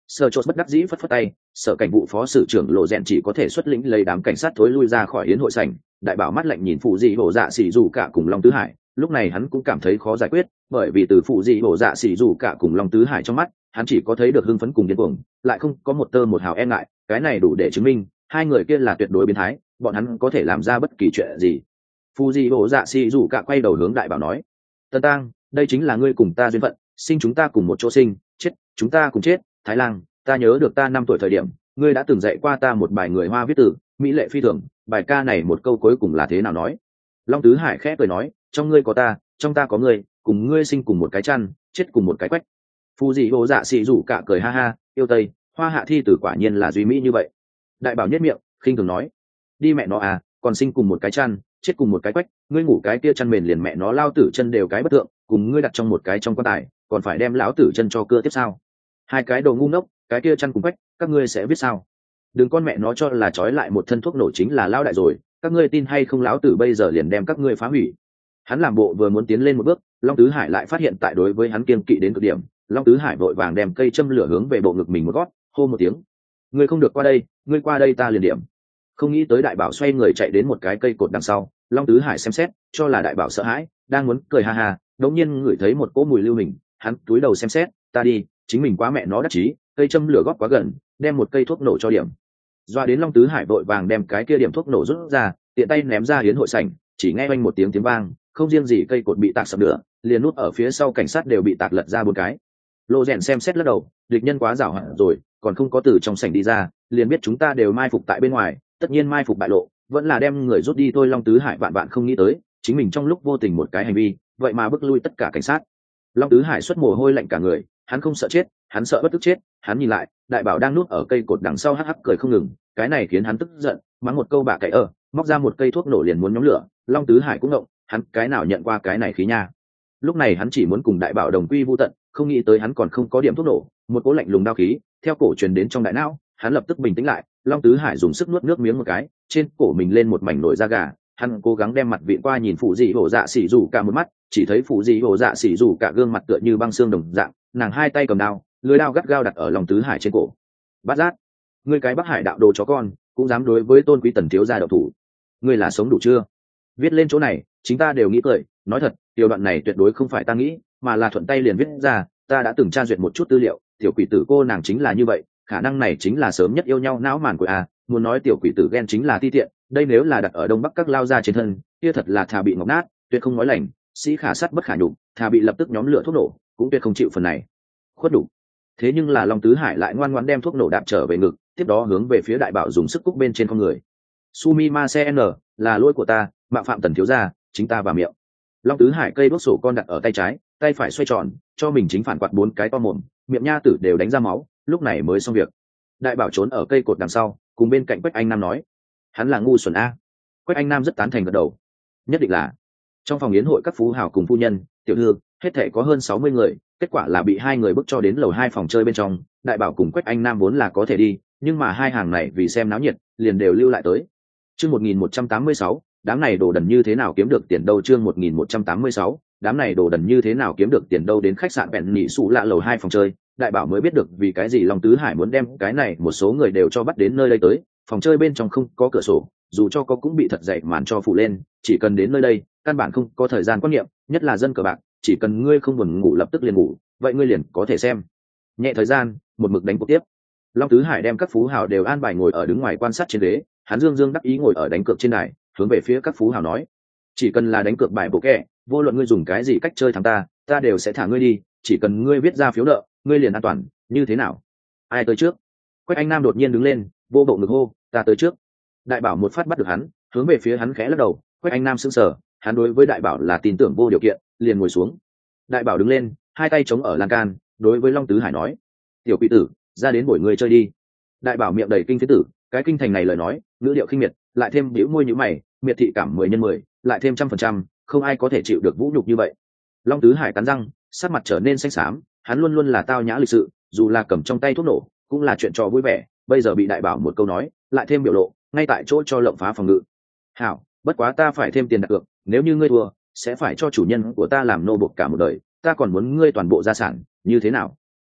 Sở Chốt bất đắc dĩ phất phất tay, sở cảnh vụ phó sử trưởng Lộ Rèn chỉ có thể xuất lĩnh lấy đám cảnh sát thối lui ra khỏi yến hội sảnh. Đại bảo mắt lạnh nhìn phụ dị hổ dạ xỉ dù cả cùng Long Tứ Hải, lúc này hắn cũng cảm thấy khó giải quyết, bởi vì từ phụ dị hổ dạ xỉ dù cả cùng Long Tứ Hải trong mắt, hắn chỉ có thấy được hưng phấn cùng điên cuồng, lại không có một tơ một hào e ngại, cái này đủ để chứng minh hai người kia là tuyệt đối biến thái, bọn hắn có thể làm ra bất kỳ chuyện gì. Phụ dị hổ dạ xỉ dù cả quay đầu hướng đại bảo nói: "Tân Tăng, đây chính là ngươi cùng ta duyên phận, sinh chúng ta cùng một chỗ sinh, chết chúng ta cùng chết. Thái Lang, ta nhớ được ta năm tuổi thời điểm, ngươi đã từng dạy qua ta một bài người Hoa viết từ, mỹ lệ phi thường, bài ca này một câu cuối cùng là thế nào nói?" Long Tứ Hải khẽ cười nói: "Trong ngươi có ta, trong ta có ngươi, cùng ngươi sinh cùng một cái chăn, chết cùng một cái quách." Phu dị hồ dạ xì rủ cả cười ha ha: "Yêu Tây, Hoa hạ thi tử quả nhiên là duy mỹ như vậy." Đại bảo nhất miệng khinh thường nói: "Đi mẹ nó à, còn sinh cùng một cái chăn, chết cùng một cái quách, ngươi ngủ cái kia chăn mền liền mẹ nó lao tử chân đều cái bất thượng, cùng ngươi đặt trong một cái trong quan tài, còn phải đem lão tử chân cho cưa tiếp sao? Hai cái đồ ngu ngốc, cái kia chăn cùng quách, các ngươi sẽ biết sao? Đừng con mẹ nó cho là trói lại một thân thuốc nổ chính là lao đại rồi, các ngươi tin hay không, lão tử bây giờ liền đem các ngươi phá hủy." Hắn làm bộ vừa muốn tiến lên một bước, Long Tứ Hải lại phát hiện tại đối với hắn kiên kỵ đến cực điểm. Long Tứ Hải vội vàng đem cây châm lửa hướng về bộ ngực mình một gót, hô một tiếng: "Ngươi không được qua đây, ngươi qua đây ta liền điểm." Không nghĩ tới đại bảo xoay người chạy đến một cái cây cột đằng sau. Long Tứ Hải xem xét, cho là đại bảo sợ hãi, đang muốn cười ha ha, đống nhiên ngửi thấy một cỗ mùi lưu hình, hắn cúi đầu xem xét, ta đi, chính mình quá mẹ nó đắc chí, cây châm lửa gót quá gần, đem một cây thuốc nổ cho điểm. Doa đến Long Tứ Hải vội vàng đem cái kia điểm thuốc nổ rút ra, tiện tay ném ra hiến hội sảnh, chỉ nghe oanh một tiếng tiếng vang, không riêng gì cây cột bị tạc sập nữa, liền nút ở phía sau cảnh sát đều bị tạc lật ra bốn cái. Lô Rèn xem xét lắc đầu, địch nhân quá giàu hạn rồi, còn không có từ trong sảnh đi ra, liền biết chúng ta đều mai phục tại bên ngoài, tất nhiên mai phục bại lộ, vẫn là đem người rút đi thôi. Long Tứ Hải vạn vạn không nghĩ tới, chính mình trong lúc vô tình một cái hành vi, vậy mà bức lui tất cả cảnh sát. Long Tứ Hải xuất mồ hôi lạnh cả người, hắn không sợ chết, hắn sợ bất tức chết. Hắn nhìn lại, đại bảo đang núp ở cây cột đằng sau hắc hắc cười không ngừng, cái này khiến hắn tức giận, mắng một câu bạ cậy ơ, móc ra một cây thuốc nổ liền muốn nhóm lửa. Long Tứ Hải cũng ngộng, hắn cái nào nhận qua cái này khí nha. Lúc này hắn chỉ muốn cùng đại bảo đồng quy vu tận, không nghĩ tới hắn còn không có điểm thuốc nổ, một cỗ lạnh lùng đao khí theo cổ truyền đến trong đại não. Hắn lập tức bình tĩnh lại, Long Tứ Hải dùng sức nuốt nước miếng một cái, trên cổ mình lên một mảnh nổi da gà. Hắn cố gắng đem mặt vịn qua nhìn phụ dị hổ dạ xỉ rủ cả một mắt, chỉ thấy phụ dị hổ dạ xỉ rủ cả gương mặt tựa như băng xương đồng dạng, nàng hai tay cầm đao, lưỡi đao gắt gao đặt ở Long Tứ Hải trên cổ. Bát Giác, ngươi cái Bắc Hải đạo đồ chó con, cũng dám đối với tôn quý tần thiếu gia độc thủ, ngươi là sống đủ chưa? Viết lên chỗ này, chính ta đều nghĩ cười, nói thật, điều đoạn này tuyệt đối không phải ta nghĩ, mà là thuận tay liền viết ra. Ta đã từng tra duyệt một chút tư liệu, tiểu quỷ tử cô nàng chính là như vậy, khả năng này chính là sớm nhất yêu nhau não màn của a. Muốn nói tiểu quỷ tử ghen chính là ti tiện, đây nếu là đặt ở đông bắc các lao ra trên thân, kia thật là thà bị ngọc nát, tuyệt không nói lành, sĩ khả sắt bất khả nhục, thà bị lập tức nhóm lửa thuốc nổ, cũng tuyệt không chịu phần này khuất đủ. Thế nhưng là Long Tứ Hải lại ngoan ngoãn đem thuốc nổ đạp trở về ngực, tiếp đó hướng về phía đại bảo dùng sức cúc bên trên con người. Sumi ma cn, là lỗi của ta, mạo phạm tần thiếu gia, chính ta vào miệng. Long Tứ Hải cây đuốc sổ con đặt ở tay trái, tay phải xoay tròn, cho mình chính phản quạt bốn cái to mồm, miệng nha tử đều đánh ra máu, lúc này mới xong việc. Đại bảo trốn ở cây cột đằng sau, cùng bên cạnh Quách Anh Nam nói: hắn là ngu xuẩn a. Quách Anh Nam rất tán thành gật đầu, nhất định là. Trong phòng yến hội các phú hào cùng phu nhân, tiểu thư, hết thể có hơn sáu mươi người, kết quả là bị hai người bước cho đến lầu hai phòng chơi bên trong. Đại bảo cùng Quách Anh Nam vốn là có thể đi, nhưng mà hai hàng này vì xem náo nhiệt, liền đều lưu lại tới. Chương một nghìn một trăm tám mươi sáu, đám này đồ đần như thế nào kiếm được tiền đâu? Chương một nghìn một trăm tám mươi sáu, đám này đồ đần như thế nào kiếm được tiền đâu? Đến khách sạn bèn nỉ sụ lạ lầu hai phòng chơi, đại bảo mới biết được vì cái gì Long Tứ Hải muốn đem cái này một số người đều cho bắt đến nơi đây tới. Phòng chơi bên trong không có cửa sổ, dù cho có cũng bị thật dày màn cho phủ lên, chỉ cần đến nơi đây, căn bản không có thời gian quan niệm, nhất là dân cờ bạc, chỉ cần ngươi không buồn ngủ lập tức liền ngủ, vậy ngươi liền có thể xem nhẹ thời gian, một mực đánh cuộc tiếp. Long Tứ Hải đem các phú hào đều an bài ngồi ở đứng ngoài quan sát trên ghế, hắn dương dương đắc ý ngồi ở đánh cược trên đài, hướng về phía các phú hào nói: chỉ cần là đánh cược bài bộ kẹ, vô luận ngươi dùng cái gì cách chơi thắng ta, ta đều sẽ thả ngươi đi, chỉ cần ngươi viết ra phiếu nợ, ngươi liền an toàn, như thế nào? Ai tới trước? Quách Anh Nam đột nhiên đứng lên, vô bộ ngực hô: ta tới trước. Đại bảo một phát bắt được hắn, hướng về phía hắn khẽ lắc đầu. Quách Anh Nam sững sờ, hắn đối với đại bảo là tin tưởng vô điều kiện, liền ngồi xuống. Đại bảo đứng lên, hai tay chống ở lan can, đối với Long Tứ Hải nói: tiểu quỷ tử, ra đến bổi người chơi đi. Đại bảo miệng đầy kinh phiến tử, cái kinh thành này lời nói, ngữ điệu khinh miệt, lại thêm bĩu môi nhíu mày, miệt thị cảm mười nhân mười, lại thêm trăm phần trăm, không ai có thể chịu được vũ nhục như vậy. Long Tứ Hải cắn răng, sắc mặt trở nên xanh xám, hắn luôn luôn là tao nhã lịch sự, dù là cầm trong tay thuốc nổ, cũng là chuyện trò vui vẻ, bây giờ bị đại bảo một câu nói, lại thêm biểu lộ, ngay tại chỗ cho lộng phá phòng ngự. Hảo, bất quá ta phải thêm tiền đặt cược, nếu như ngươi thua, sẽ phải cho chủ nhân của ta làm nô bộc cả một đời, ta còn muốn ngươi toàn bộ gia sản, như thế nào?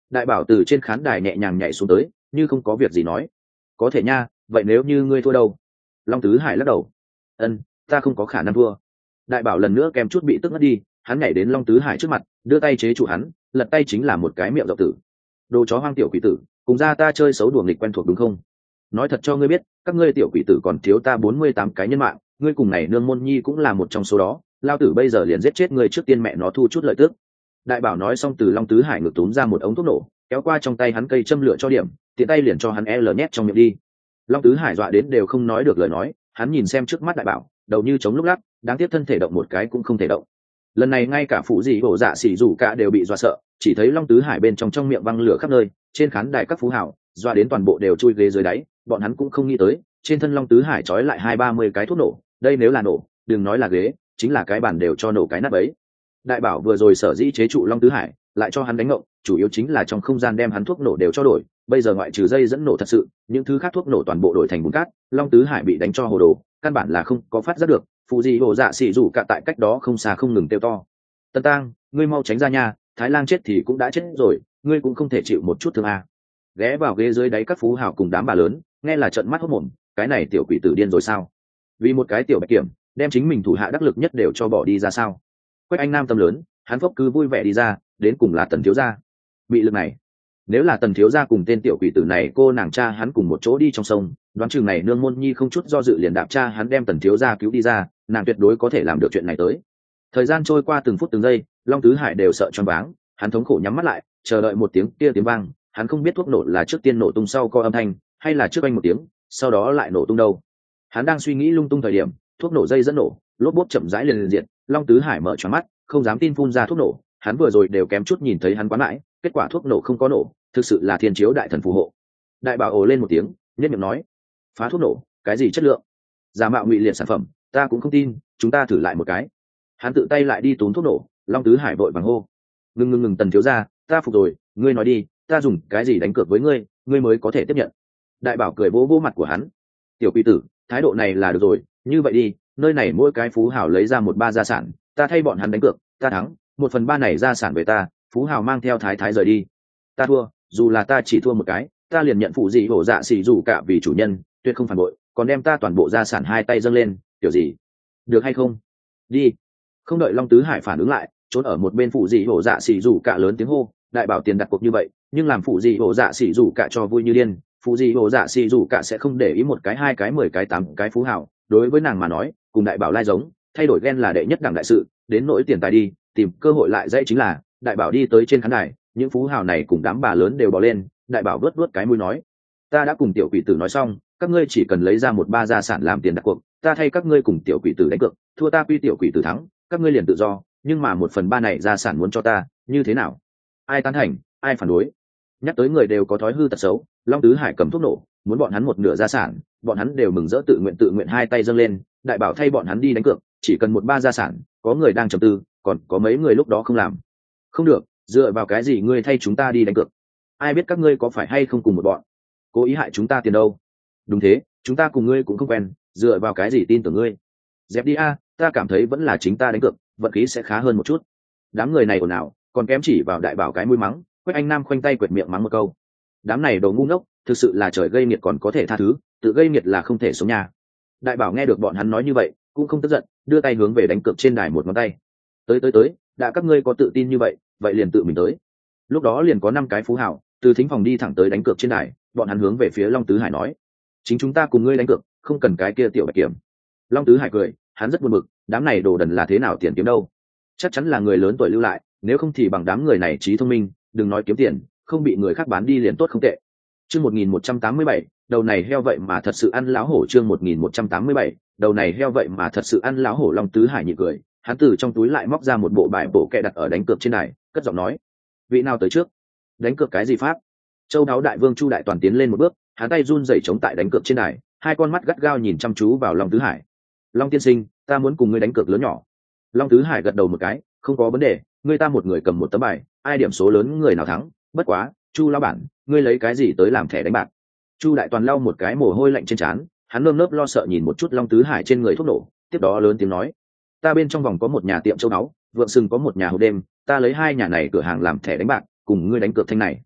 Đại bảo từ trên khán đài nhẹ nhàng nhảy xuống tới, như không có việc gì nói. Có thể nha, vậy nếu như ngươi thua đâu? Long Tứ Hải lắc đầu. Ân, ta không có khả năng thua. Đại bảo lần nữa kèm chút bị tức ngất đi, hắn nhảy đến Long Tứ Hải trước mặt, đưa tay chế trụ hắn, lật tay chính là một cái miệng rộng tử. Đồ chó hoang tiểu quỷ tử, cùng ra ta chơi xấu đùa nghịch quen thuộc đúng không? Nói thật cho ngươi biết, các ngươi tiểu quỷ tử còn thiếu ta bốn mươi tám cái nhân mạng, ngươi cùng này nương môn nhi cũng là một trong số đó, lao tử bây giờ liền giết chết ngươi trước tiên mẹ nó thu chút lợi tức. Đại bảo nói xong từ Long Tứ Hải ngực túm ra một ống thuốc nổ, kéo qua trong tay hắn cây châm lửa cho điểm, tiện tay liền cho hắn L nhét trong miệng đi. Long Tứ Hải dọa đến đều không nói được lời nói, hắn nhìn xem trước mắt đại bảo, đầu như chống lúc lắc, đáng tiếc thân thể động một cái cũng không thể động. Lần này ngay cả phụ dị bộ dạ xỉ rủ cả đều bị dọa sợ, chỉ thấy Long Tứ Hải bên trong trong miệng văng lửa khắp nơi, trên khán đài các phú hào dọa đến toàn bộ đều chui ghế dưới đáy, bọn hắn cũng không nghĩ tới, trên thân Long Tứ Hải trói lại hai ba mươi cái thuốc nổ, đây nếu là nổ, đừng nói là ghế, chính là cái bàn đều cho nổ cái nắp ấy. Đại bảo vừa rồi sở dĩ chế trụ Long Tứ Hải, lại cho hắn đánh ngộng, chủ yếu chính là trong không gian đem hắn thuốc nổ đều cho đổi, bây giờ ngoại trừ dây dẫn nổ thật sự, những thứ khác thuốc nổ toàn bộ đổi thành bùn cát, Long Tứ Hải bị đánh cho hồ đồ, căn bản là không có phát giác được. Phụ gì hồ dạ xỉ rủ cả tại cách đó không xa không ngừng kêu to. Tân Tang, ngươi mau tránh ra nha, Thái Lang chết thì cũng đã chết rồi, ngươi cũng không thể chịu một chút thương à. Ghé vào ghế dưới đáy các phú hào cùng đám bà lớn, nghe là trợn mắt hốt mồm, cái này tiểu quỷ tử điên rồi sao? Vì một cái tiểu bạch kiểm, đem chính mình thủ hạ đắc lực nhất đều cho bỏ đi ra sao? Quách Anh Nam tâm lớn, hắn phốc cứ vui vẻ đi ra, đến cùng là Tần thiếu gia. Bị lực này, nếu là Tần thiếu gia cùng tên tiểu quỷ tử này cô nàng cha hắn cùng một chỗ đi trong sông, đoán chừng này nương môn nhi không chút do dự liền đạp cha hắn đem Tần thiếu gia cứu đi ra, nàng tuyệt đối có thể làm được chuyện này tới. Thời gian trôi qua từng phút từng giây, Long Tứ Hải đều sợ choáng váng, hắn thống khổ nhắm mắt lại, chờ đợi một tiếng kia tiếng vang, hắn không biết thuốc nổ là trước tiên nổ tung sau có âm thanh, hay là trước anh một tiếng, sau đó lại nổ tung đâu. Hắn đang suy nghĩ lung tung thời điểm, thuốc nổ dây dẫn nổ, lốp bốp chậm rãi liền liền diện, Long Tứ Hải mở choáng mắt, không dám tin phun ra thuốc nổ, hắn vừa rồi đều kém chút nhìn thấy hắn quán lại, kết quả thuốc nổ không có nổ, thực sự là thiên chiếu đại thần phù hộ. Đại bảo ồ lên một tiếng, nhất miệng nói: phá thuốc nổ, cái gì chất lượng? Giả mạo ngụy liệt sản phẩm, ta cũng không tin, chúng ta thử lại một cái. Hắn tự tay lại đi túm thuốc nổ, Long Tứ Hải vội vàng hô: ngừng ngừng ngừng Tần thiếu gia, ta phục rồi, ngươi nói đi, ta dùng cái gì đánh cược với ngươi, ngươi mới có thể tiếp nhận. Đại bảo cười vỗ vỗ mặt của hắn: tiểu quỷ tử, thái độ này là được rồi, như vậy đi, nơi này mỗi cái phú hào lấy ra một ba gia sản, ta thay bọn hắn đánh cược, ta thắng, một phần ba này gia sản về ta, phú hào mang theo thái thái rời đi. Ta thua, dù là ta chỉ thua một cái, ta liền nhận phụ dị hổ dạ xỉ dù cả vì chủ nhân, tuyệt không phản bội, còn đem ta toàn bộ gia sản hai tay dâng lên, kiểu gì, được hay không? Đi. Không đợi Long Tứ Hải phản ứng lại, trốn ở một bên phụ dị hổ dạ xỉ dù cả lớn tiếng hô: đại bảo tiền đặt cuộc như vậy, nhưng làm phụ dị hổ dạ xỉ dù cả cho vui như điên, phụ dị hổ dạ xỉ dù cả sẽ không để ý một cái hai cái mười cái tám cái phú hào, đối với nàng mà nói, cùng đại bảo lai giống, thay đổi ghen là đệ nhất đẳng đại sự, đến nỗi tiền tài đi, tìm cơ hội lại dễ chính là. Đại bảo đi tới trên khán đài, những phú hào này cùng đám bà lớn đều bò lên, đại bảo vớt vớt cái mũi nói: ta đã cùng tiểu quỷ tử nói xong, các ngươi chỉ cần lấy ra một ba gia sản làm tiền đặt cuộc, ta thay các ngươi cùng tiểu quỷ tử đánh cược, thua ta quy tiểu quỷ tử thắng, các ngươi liền tự do, nhưng mà một phần ba này gia sản muốn cho ta, như thế nào? Ai tán thành, ai phản đối? Nhắc tới người đều có thói hư tật xấu, Long Tứ Hải cầm thuốc nổ, muốn bọn hắn một nửa gia sản, bọn hắn đều mừng rỡ tự nguyện tự nguyện hai tay dâng lên, đại bảo thay bọn hắn đi đánh cược, chỉ cần một ba gia sản, có người đang trầm tư, còn có mấy người lúc đó không làm. Không được, dựa vào cái gì ngươi thay chúng ta đi đánh cược? Ai biết các ngươi có phải hay không cùng một bọn, cố ý hại chúng ta tiền đâu? Đúng thế, chúng ta cùng ngươi cũng không quen, dựa vào cái gì tin tưởng ngươi? Dẹp đi a, ta cảm thấy vẫn là chính ta đánh cược, vận khí sẽ khá hơn một chút. Đám người này ồn ào, còn kém chỉ vào đại bảo cái mũi mắng. Quách Anh Nam khoanh tay quệt miệng mắng một câu: đám này đồ ngu ngốc, thực sự là trời gây nghiệt còn có thể tha thứ, tự gây nghiệt là không thể sống nhà. Đại bảo nghe được bọn hắn nói như vậy, cũng không tức giận, đưa tay hướng về đánh cược trên đài một ngón tay: tới tới tới, đã các ngươi có tự tin như vậy, vậy liền tự mình tới. Lúc đó liền có năm cái phú hào từ thính phòng đi thẳng tới đánh cược trên đài, bọn hắn hướng về phía Long Tứ Hải nói: chính chúng ta cùng ngươi đánh cược, không cần cái kia tiểu bạch kiểm. Long Tứ Hải cười, hắn rất buồn bực, đám này đồ đần là thế nào tiền kiếm đâu? Chắc chắn là người lớn tuổi lưu lại, nếu không thì bằng đám người này trí thông minh, đừng nói kiếm tiền, không bị người khác bán đi liền tốt không tệ. Chương một nghìn một trăm tám mươi bảy, đầu này heo vậy mà thật sự ăn lão hổ. Chương một nghìn một trăm tám mươi bảy, đầu này heo vậy mà thật sự ăn lão hổ. Long Tứ Hải nhị cười, hắn từ trong túi lại móc ra một bộ bài bổ kẹ đặt ở đánh cược trên đài, cất giọng nói: vị nào tới trước? Đánh cược cái gì pháp? Châu Đáo đại vương Chu Đại Toàn tiến lên một bước, hắn tay run rẩy chống tại đánh cược trên đài, hai con mắt gắt gao nhìn chăm chú vào Long Tứ Hải. Long tiên sinh, ta muốn cùng ngươi đánh cược lớn nhỏ. Long Tứ Hải gật đầu một cái, không có vấn đề, ngươi ta một người cầm một tấm bài, ai điểm số lớn người nào thắng. Bất quá, Chu lão bản, ngươi lấy cái gì tới làm thẻ đánh bạc? Chu Đại Toàn lau một cái mồ hôi lạnh trên trán, hắn nơm nớp lo sợ nhìn một chút Long Tứ Hải trên người thuốc nổ, tiếp đó lớn tiếng nói: ta bên trong vòng có một nhà tiệm châu báu, Vượng Sừng có một nhà hộp đêm, ta lấy hai nhà này cửa hàng làm thẻ đánh bạc, cùng ngươi đánh cược thanh này.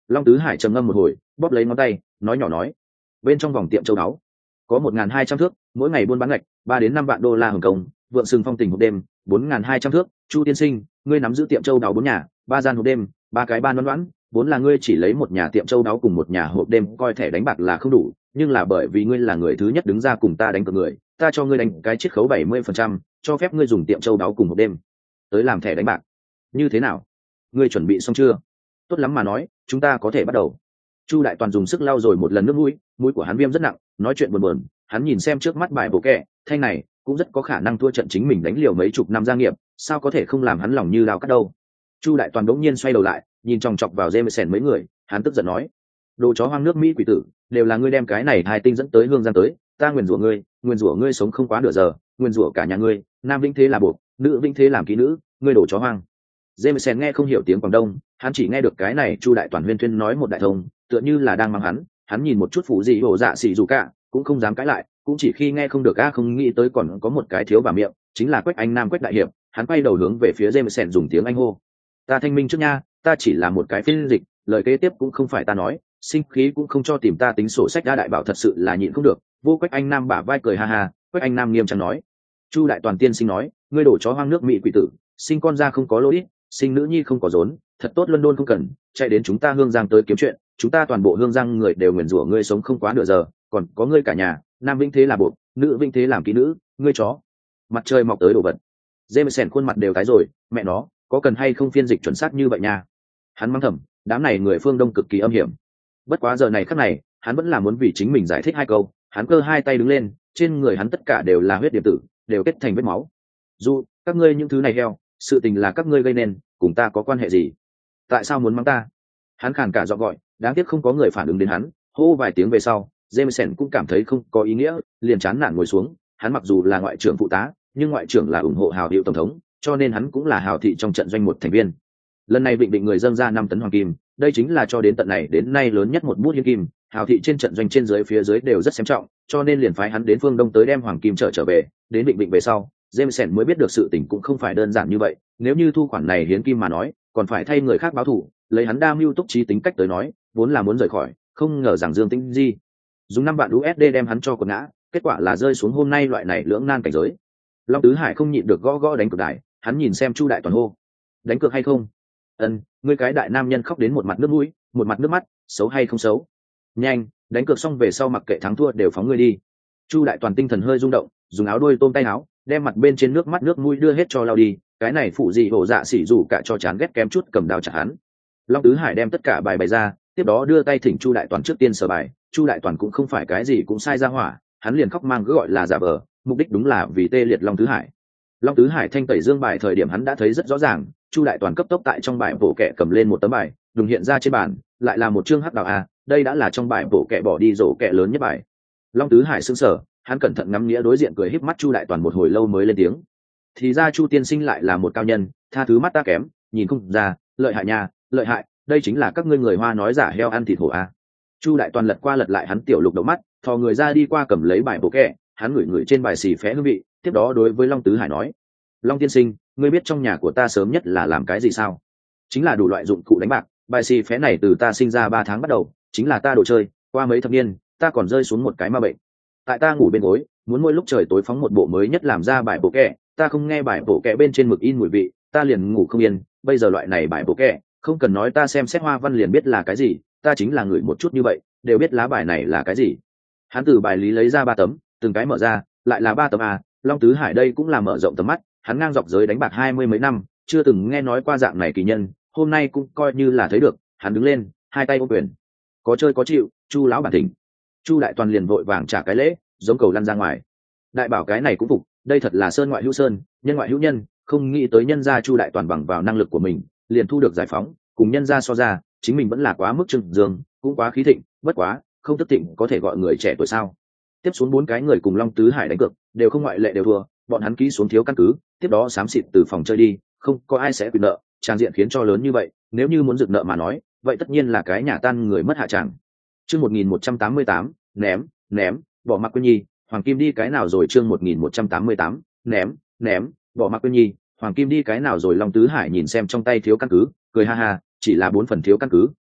Long Tứ Hải trầm ngâm một hồi, bóp lấy ngón tay, nói nhỏ nói: bên trong vòng tiệm châu đáo có một ngàn hai trăm thước, mỗi ngày buôn bán ngạch ba đến năm vạn đô la Hồng Kông, vượng sừng phong tình hộp đêm bốn ngàn hai trăm thước. Chu tiên sinh, ngươi nắm giữ tiệm châu đáo bốn nhà, ba gian hộp đêm, ba cái ban đoán đoán, vốn là ngươi chỉ lấy một nhà tiệm châu đáo cùng một nhà hộp đêm coi thẻ đánh bạc là không đủ, nhưng là bởi vì ngươi là người thứ nhất đứng ra cùng ta đánh cược người, ta cho ngươi đánh cái chiết khấu bảy mươi phần trăm, cho phép ngươi dùng tiệm châu đáo cùng hộp đêm tới làm thẻ đánh bạc. Như thế nào? Ngươi chuẩn bị xong chưa? Tốt lắm mà nói, chúng ta có thể bắt đầu. Chu Đại Toàn dùng sức lau rồi một lần nước mũi, mũi của hắn viêm rất nặng, nói chuyện buồn buồn. Hắn nhìn xem trước mắt bài bổ kẹ, thanh này cũng rất có khả năng thua trận chính mình đánh liều mấy chục năm gia nghiệp, sao có thể không làm hắn lòng như lao cắt đâu. Chu Đại Toàn đống nhiên xoay đầu lại, nhìn chòng chọc vào Jameson mấy người, hắn tức giận nói: đồ chó hoang nước Mỹ quỷ tử, đều là ngươi đem cái này hai tinh dẫn tới hương giang tới, ta nguyền rủa ngươi, nguyền rủa ngươi sống không quá nửa giờ, nguyền rủa cả nhà ngươi, nam vĩnh thế là buộc, nữ vĩnh thế làm kỹ nữ, ngươi đồ chó hoang. Jameson nghe không hiểu tiếng Quảng Đông, hắn chỉ nghe được cái này Chu Đại Toàn huyên thuyên nói một đại thông, tựa như là đang mắng hắn. Hắn nhìn một chút phụ gì hổ dạ xỉ dù cả, cũng không dám cãi lại, cũng chỉ khi nghe không được a không nghĩ tới còn có một cái thiếu bà miệng, chính là Quách Anh Nam Quách đại hiệp. Hắn quay đầu hướng về phía Jameson dùng tiếng Anh hô: ta thanh minh trước nha, ta chỉ là một cái phiên dịch, lời kế tiếp cũng không phải ta nói, sinh khí cũng không cho tìm ta tính sổ sách. Đa đại bảo thật sự là nhịn không được, vô Quách Anh Nam bả vai cười ha ha. Quách Anh Nam nghiêm trang nói: Chu Đại Toàn tiên sinh nói, ngươi đổ chó hoang nước Mỹ quỷ tử, sinh con ra không có lỗi, sinh nữ nhi không có rốn, thật tốt London không cần chạy đến chúng ta Hương Giang tới kiếm chuyện, chúng ta toàn bộ Hương Giang người đều nguyền rủa ngươi sống không quá nửa giờ, còn có ngươi cả nhà, nam vĩnh thế là buộc, nữ vĩnh thế làm kỹ nữ, ngươi chó. Mặt trời mọc tới đồ vật. Jameson khuôn mặt đều tái rồi, mẹ nó, có cần hay không phiên dịch chuẩn xác như vậy nha. Hắn mắng thầm, đám này người phương Đông cực kỳ âm hiểm. Bất quá giờ này khắc này, hắn vẫn là muốn vì chính mình giải thích hai câu. Hắn cơ hai tay đứng lên, trên người hắn tất cả đều là huyết điểm tử, đều kết thành vết máu. Dù các ngươi những thứ này heo, sự tình là các ngươi gây nên, cùng ta có quan hệ gì? Tại sao muốn mắng ta? Hắn khàn cả giọng gọi, đáng tiếc không có người phản ứng đến hắn. Hô vài tiếng về sau, Jameson cũng cảm thấy không có ý nghĩa, liền chán nản ngồi xuống. Hắn mặc dù là ngoại trưởng phụ tá, nhưng ngoại trưởng là ủng hộ Hào hiệu tổng thống, cho nên hắn cũng là Hào thị trong trận doanh một thành viên. Lần này Vịnh Định người dâng ra năm tấn hoàng kim, đây chính là cho đến tận này đến nay lớn nhất một bút hiến kim. Hào thị trên trận doanh trên dưới phía dưới đều rất xem trọng, cho nên liền phái hắn đến phương Đông tới đem hoàng kim trở trở về. Đến Vịnh Định về sau, Jameson mới biết được sự tình cũng không phải đơn giản như vậy. Nếu như thu khoản này hiến kim mà nói, còn phải thay người khác báo thù. Lấy hắn đa mưu túc trí tính cách tới nói, vốn là muốn rời khỏi, không ngờ rằng Dương Tĩnh Di dùng năm vạn u ét đê đem hắn cho quật ngã, kết quả là rơi xuống hôm nay loại này lưỡng nan cảnh giới. Long Tứ Hải không nhịn được gõ gõ đánh cược đài, hắn nhìn xem Chu Đại Toàn hô: đánh cược hay không? Ân, ngươi cái đại nam nhân khóc đến một mặt nước mũi, một mặt nước mắt, xấu hay không xấu? Nhanh, đánh cược xong về sau mặc kệ thắng thua đều phóng ngươi đi. Chu Đại Toàn tinh thần hơi rung động, dùng áo đuôi tôm tay áo, đem mặt bên trên nước mắt nước mũi đưa hết cho lau đi. Cái này phụ gì hổ dạ xỉ rủ cả cho chán ghét kém chút cầm đao chặt hắn. Long Tứ Hải đem tất cả bài bày ra, tiếp đó đưa tay thỉnh Chu Đại Toàn trước tiên sờ bài. Chu Đại Toàn cũng không phải cái gì cũng sai ra hỏa, hắn liền khóc mang cứ gọi là giả vờ, mục đích đúng là vì tê liệt Long Tứ Hải. Long Tứ Hải thanh tẩy dương bài thời điểm hắn đã thấy rất rõ ràng, Chu Đại Toàn cấp tốc tại trong bài bổ kẹ cầm lên một tấm bài, đùng hiện ra trên bàn, lại là một chương hắc đào a, đây đã là trong bài bổ kẹ bỏ đi rổ kẹ lớn nhất bài. Long Tứ Hải sững sờ, hắn cẩn thận ngắm nghĩa đối diện cười híp mắt Chu Đại Toàn một hồi lâu mới lên tiếng. Thì ra Chu tiên sinh lại là một cao nhân, tha thứ mắt ta kém, nhìn không ra, lợi hại nha, lợi hại, đây chính là các ngươi người Hoa nói giả heo ăn thịt hổ a. Chu Đại Toàn lật qua lật lại hắn tiểu lục đầu mắt, thò người ra đi qua cầm lấy bài bổ kẹ, hắn ngửi ngửi trên bài xì phé hương vị, tiếp đó đối với Long Tứ Hải nói: Long tiên sinh, ngươi biết trong nhà của ta sớm nhất là làm cái gì sao? Chính là đủ loại dụng cụ đánh bạc, bài xì phé này từ ta sinh ra ba tháng bắt đầu, chính là ta đồ chơi, qua mấy thập niên, ta còn rơi xuống một cái ma bệnh. Tại ta ngủ bên gối, muốn mỗi lúc trời tối phóng một bộ mới nhất làm ra bài bổ kẹ, ta không nghe bài bổ kẹ bên trên mực in mùi vị, ta liền ngủ không yên, bây giờ loại này bài bổ kẹ, không cần nói ta xem xét hoa văn liền biết là cái gì, ta chính là người một chút như vậy, đều biết lá bài này là cái gì. Hắn từ bài lý lấy ra ba tấm, từng cái mở ra, lại là ba tấm a. Long Tứ Hải đây cũng là mở rộng tầm mắt, hắn ngang dọc giới đánh bạc hai mươi mấy năm, chưa từng nghe nói qua dạng này kỳ nhân, hôm nay cũng coi như là thấy được. Hắn đứng lên, hai tay ôm quyền: có chơi có chịu, Chu lão bản thỉnh. Chu Đại Toàn liền vội vàng trả cái lễ, giống cầu lăn ra ngoài. Đại bảo cái này cũng phục, đây thật là sơn ngoại hữu sơn, nhân ngoại hữu nhân, không nghĩ tới nhân gia Chu Đại Toàn bằng vào năng lực của mình, liền thu được giải phóng, cùng nhân gia so ra, chính mình vẫn là quá mức trưng dương, cũng quá khí thịnh, bất quá, không tức thịnh có thể gọi người trẻ tuổi sao? Tiếp xuống bốn cái người cùng Long Tứ Hải đánh cược, đều không ngoại lệ đều thua, bọn hắn ký xuống thiếu căn cứ, tiếp đó xám xịt từ phòng chơi đi, không có ai sẽ quyền nợ, trang diện khiến cho lớn như vậy, nếu như muốn dựng nợ mà nói, vậy tất nhiên là cái nhà tan người mất hạ tràng. Chương một nghìn một trăm tám mươi tám, ném, ném, bỏ mặc Quyên Nhi, Hoàng Kim đi cái nào rồi? Chương một nghìn một trăm tám mươi tám, ném, ném, bỏ mặc Quyên Nhi, Hoàng Kim đi cái nào rồi? Long Tứ Hải nhìn xem trong tay thiếu căn cứ, cười ha ha, chỉ là bốn phần thiếu căn cứ,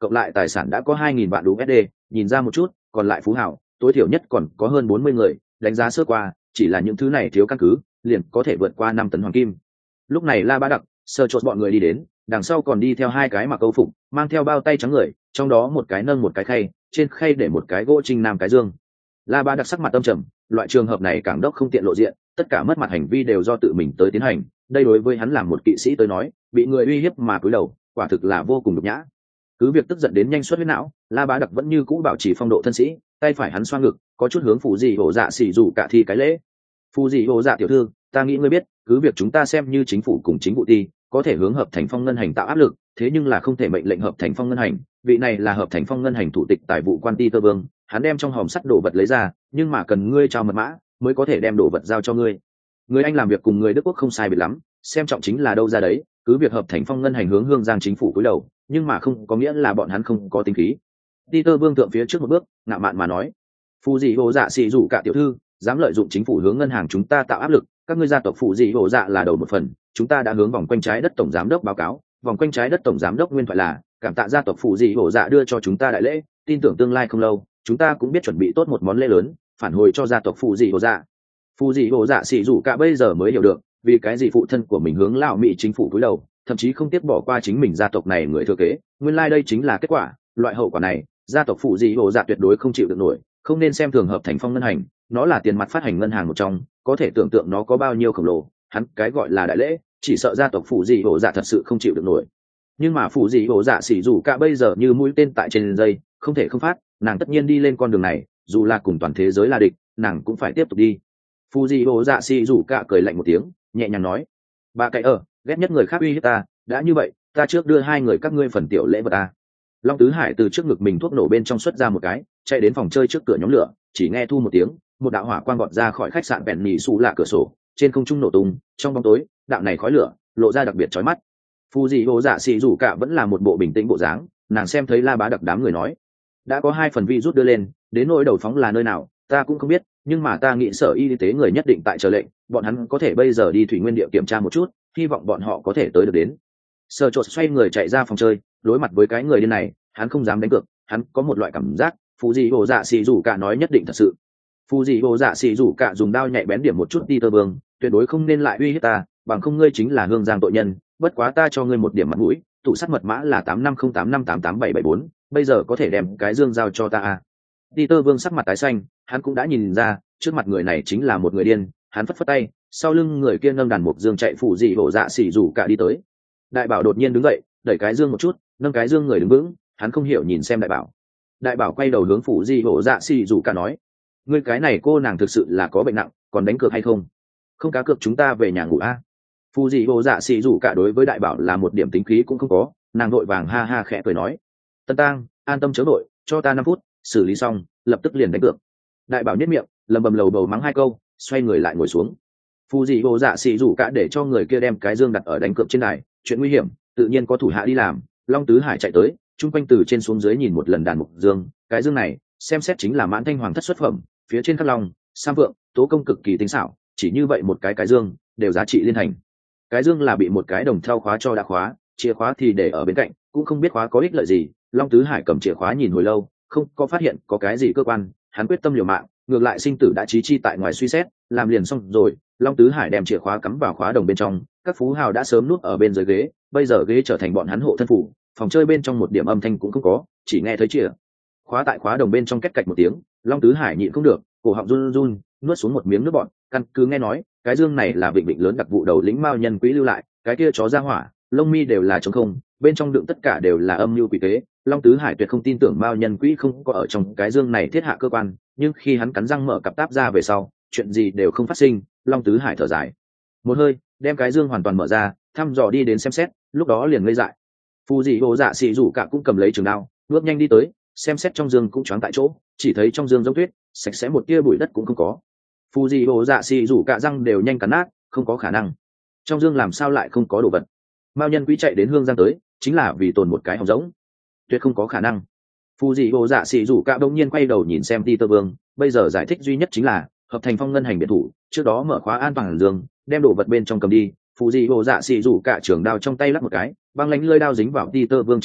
cộng lại tài sản đã có hai nghìn vạn u ét đê, nhìn ra một chút, còn lại phú hào, tối thiểu nhất còn có hơn bốn mươi người, đánh giá sơ qua, chỉ là những thứ này thiếu căn cứ, liền có thể vượt qua năm tấn hoàng kim. Lúc này La Bá Đặc, sơ chốt bọn người đi đến, đằng sau còn đi theo hai cái mặc câu phục, mang theo bao tay trắng người, trong đó một cái nâng một cái khay, trên khay để một cái gỗ trinh nam cái dương. La Bá Đặc sắc mặt âm trầm, loại trường hợp này cảng đốc không tiện lộ diện, tất cả mất mặt hành vi đều do tự mình tới tiến hành, đây đối với hắn làm một kỵ sĩ tới nói, bị người uy hiếp mà cúi đầu, quả thực là vô cùng nhục nhã. Cứ việc tức giận đến nhanh suất huyết não, La Bá Đặc vẫn như cũ bảo trì phong độ thân sĩ, tay phải hắn xoa ngực, có chút hướng Phù Dị Hổ Dạ xỉ dụ cả thi cái lễ. Phù Dị Hổ Dạ tiểu thư, ta nghĩ ngươi biết, cứ việc chúng ta xem như chính phủ cùng chính vụ ti, có thể hướng hợp thành phong ngân hành tạo áp lực, thế nhưng là không thể mệnh lệnh hợp thành phong ngân hành, vị này là hợp thành phong ngân hành thủ tịch tài vụ quan ti tơ vương, hắn đem trong hòm sắt đồ vật lấy ra, nhưng mà cần ngươi trao mật mã mới có thể đem đồ vật giao cho ngươi. Người Anh làm việc cùng người Đức quốc không sai biệt lắm, xem trọng chính là đâu ra đấy, cứ việc hợp thành phong ngân hành hướng hương giang chính phủ cúi đầu, nhưng mà không có nghĩa là bọn hắn không có tính khí. Peter Vương thượng phía trước một bước, ngạo mạn mà nói: "Phù Dị Hổ Dạ xỉ dụ cả tiểu thư, dám lợi dụng chính phủ hướng ngân hàng chúng ta tạo áp lực, các ngươi gia tộc Phù Dị Hổ Dạ là đầu một phần, chúng ta đã hướng vòng quanh trái đất tổng giám đốc báo cáo, vòng quanh trái đất tổng giám đốc nguyên thoại là, cảm tạ gia tộc Phù Dị Hổ Dạ đưa cho chúng ta đại lễ, tin tưởng tương lai không lâu, chúng ta cũng biết chuẩn bị tốt một món lễ lớn, phản hồi cho gia tộc Phù Dị Hổ Dạ." Phù Dị Hổ Dạ xỉ dụ cả bây giờ mới hiểu được, vì cái gì phụ thân của mình hướng lão Mỹ chính phủ cúi đầu, thậm chí không tiếc bỏ qua chính mình gia tộc này người thừa kế, nguyên lai like đây chính là kết quả, loại hậu quả này, gia tộc Phù Dị Hổ Dạ tuyệt đối không chịu được nổi, không nên xem thường hợp thành phong ngân hành, nó là tiền mặt phát hành ngân hàng một trong, có thể tưởng tượng nó có bao nhiêu khổng lồ, hắn cái gọi là đại lễ, chỉ sợ gia tộc Phù Dị Hổ Dạ thật sự không chịu được nổi. Nhưng mà Phù Dị Hổ Dạ xỉ dụ cả bây giờ như mũi tên tại trên dây, không thể không phát, nàng tất nhiên đi lên con đường này, dù là cùng toàn thế giới là địch, nàng cũng phải tiếp tục đi. Phù Dị Hổ Dạ xỉ dụ cả cười lạnh một tiếng, nhẹ nhàng nói: "Bà cậy ở, ghét nhất người khác uy hiếp ta, đã như vậy, ta trước đưa hai người các ngươi phần tiểu lễ vật ta." Long Tứ Hải từ trước ngực mình thuốc nổ bên trong xuất ra một cái, chạy đến phòng chơi trước cửa nhóm lửa, chỉ nghe thu một tiếng, một đạo hỏa quang vọt ra khỏi khách sạn bèn nhì xù lạ cửa sổ, trên không trung nổ tung, trong bóng tối, đạo này khói lửa lộ ra đặc biệt chói mắt. Phù Dị Hổ Dạ xỉ dụ cả vẫn là một bộ bình tĩnh bộ dáng, nàng xem thấy La Bá Đặc đám người nói: "Đã có hai phần vi rút đưa lên, đến nỗi đầu phóng là nơi nào, ta cũng không biết, nhưng mà ta nghĩ sở y tế người nhất định tại chờ lệnh, bọn hắn có thể bây giờ đi thủy nguyên địa kiểm tra một chút, hy vọng bọn họ có thể tới được đến." Sở Trột xoay người chạy ra phòng chơi, đối mặt với cái người điên này, hắn không dám đánh cược, hắn có một loại cảm giác, Phù Dị Hổ Dạ xỉ dụ cả nói nhất định thật sự. Phù Dị Hổ Dạ xỉ dụ cả dùng đao nhạy bén điểm một chút Peter Vương, tuyệt đối không nên lại uy hiếp ta, bằng không ngươi chính là hương giang tội nhân, bất quá ta cho ngươi một điểm mặt mũi, tủ sắt mật mã là tám năm không tám năm tám tám bảy bảy bốn, bây giờ có thể đem cái dương giao cho ta à? Peter Vương sắc mặt tái xanh, hắn cũng đã nhìn ra, trước mặt người này chính là một người điên, hắn phất phất tay, sau lưng người kia nâng đàn mục dương chạy Phù Dị Hổ Dạ xỉ dụ cả đi tới. Đại bảo đột nhiên đứng dậy, đẩy cái dương một chút, nâng cái dương người đứng vững, hắn không hiểu nhìn xem đại bảo. Đại bảo quay đầu hướng Phù Dị Hổ Dạ xỉ dụ cả nói: "Ngươi cái này cô nàng thực sự là có bệnh nặng, còn đánh cược hay không? Không cá cược chúng ta về nhà ngủ a." À? Phù Dị Hổ Dạ xỉ dụ cả đối với đại bảo là một điểm tính khí cũng không có, nàng đội vàng ha ha khẽ cười nói: "Tân Tang, an tâm chớ vội, cho ta năm phút, xử lý xong, lập tức liền đánh cược." Đại bảo nhếch miệng, lầm bầm lầu bầu mắng hai câu, xoay người lại ngồi xuống. Phù Dị Hổ Dạ xỉ dụ cả để cho người kia đem cái dương đặt ở đánh cược trên đài, chuyện nguy hiểm, tự nhiên có thủ hạ đi làm. Long Tứ Hải chạy tới, chung quanh từ trên xuống dưới nhìn một lần đàn mục dương, cái dương này xem xét chính là mãn thanh hoàng thất xuất phẩm, phía trên khắc long, sam vượng, tố công cực kỳ tinh xảo, chỉ như vậy một cái cái dương đều giá trị liên thành. Cái dương là bị một cái đồng thau khóa cho đã khóa, chìa khóa thì để ở bên cạnh, cũng không biết khóa có ích lợi gì. Long Tứ Hải cầm chìa khóa nhìn hồi lâu, không có phát hiện có cái gì cơ quan, hắn quyết tâm liều mạng, ngược lại sinh tử đã chí chi tại ngoài suy xét, làm liền xong rồi. Long Tứ Hải đem chìa khóa cắm vào khóa đồng bên trong, các phú hào đã sớm núp ở bên dưới ghế, bây giờ ghế trở thành bọn hắn hộ thân phủ, phòng chơi bên trong một điểm âm thanh cũng không có, chỉ nghe thấy chìa khóa tại khóa đồng bên trong két cạch một tiếng. Long Tứ Hải nhịn không được, cổ họng run run, nuốt xuống một miếng nước bọt. Căn cứ nghe nói, cái dương này là vịnh vịnh lớn đặc vụ đầu lĩnh Mao Nhân Quý lưu lại, cái kia chó ra hỏa, lông mi đều là trống không, bên trong đựng tất cả đều là âm mưu quỷ kế. Long Tứ Hải tuyệt không tin tưởng Mao Nhân Quý không có ở trong cái dương này thiết hạ cơ quan, nhưng khi hắn cắn răng mở cặp táp ra về sau, chuyện gì đều không phát sinh. Long Tứ Hải thở dài một hơi, đem cái dương hoàn toàn mở ra, thăm dò đi đến xem xét, lúc đó liền ngây dại. Phù Dị Hổ Dạ xỉ dụ cả cũng cầm lấy trường đao, bước nhanh đi tới, xem xét trong dương cũng choáng tại chỗ, chỉ thấy trong dương giống tuyết, sạch sẽ một tia bụi đất cũng không có. Phù Dị Hổ Dạ xỉ dụ cả răng đều nhanh cắn nát, không có khả năng. Trong dương làm sao lại không có đồ vật? Mao Nhân Quý chạy đến hương giang tới, chính là vì tồn một cái hòm rỗng. Tuyệt không có khả năng. Phù Dị Hổ Dạ xỉ dụ cả đột nhiên quay đầu nhìn xem Peter Vương, bây giờ giải thích duy nhất chính là hợp thành phong ngân hành biệt thủ, trước đó mở khóa an toàn dương, đem đồ vật bên trong cầm đi. Phù Dị Hổ Dạ xỉ dụ cả trường đao trong tay lắc một cái, băng lãnh lưỡi đao dính vào Peter Vương trên cổ,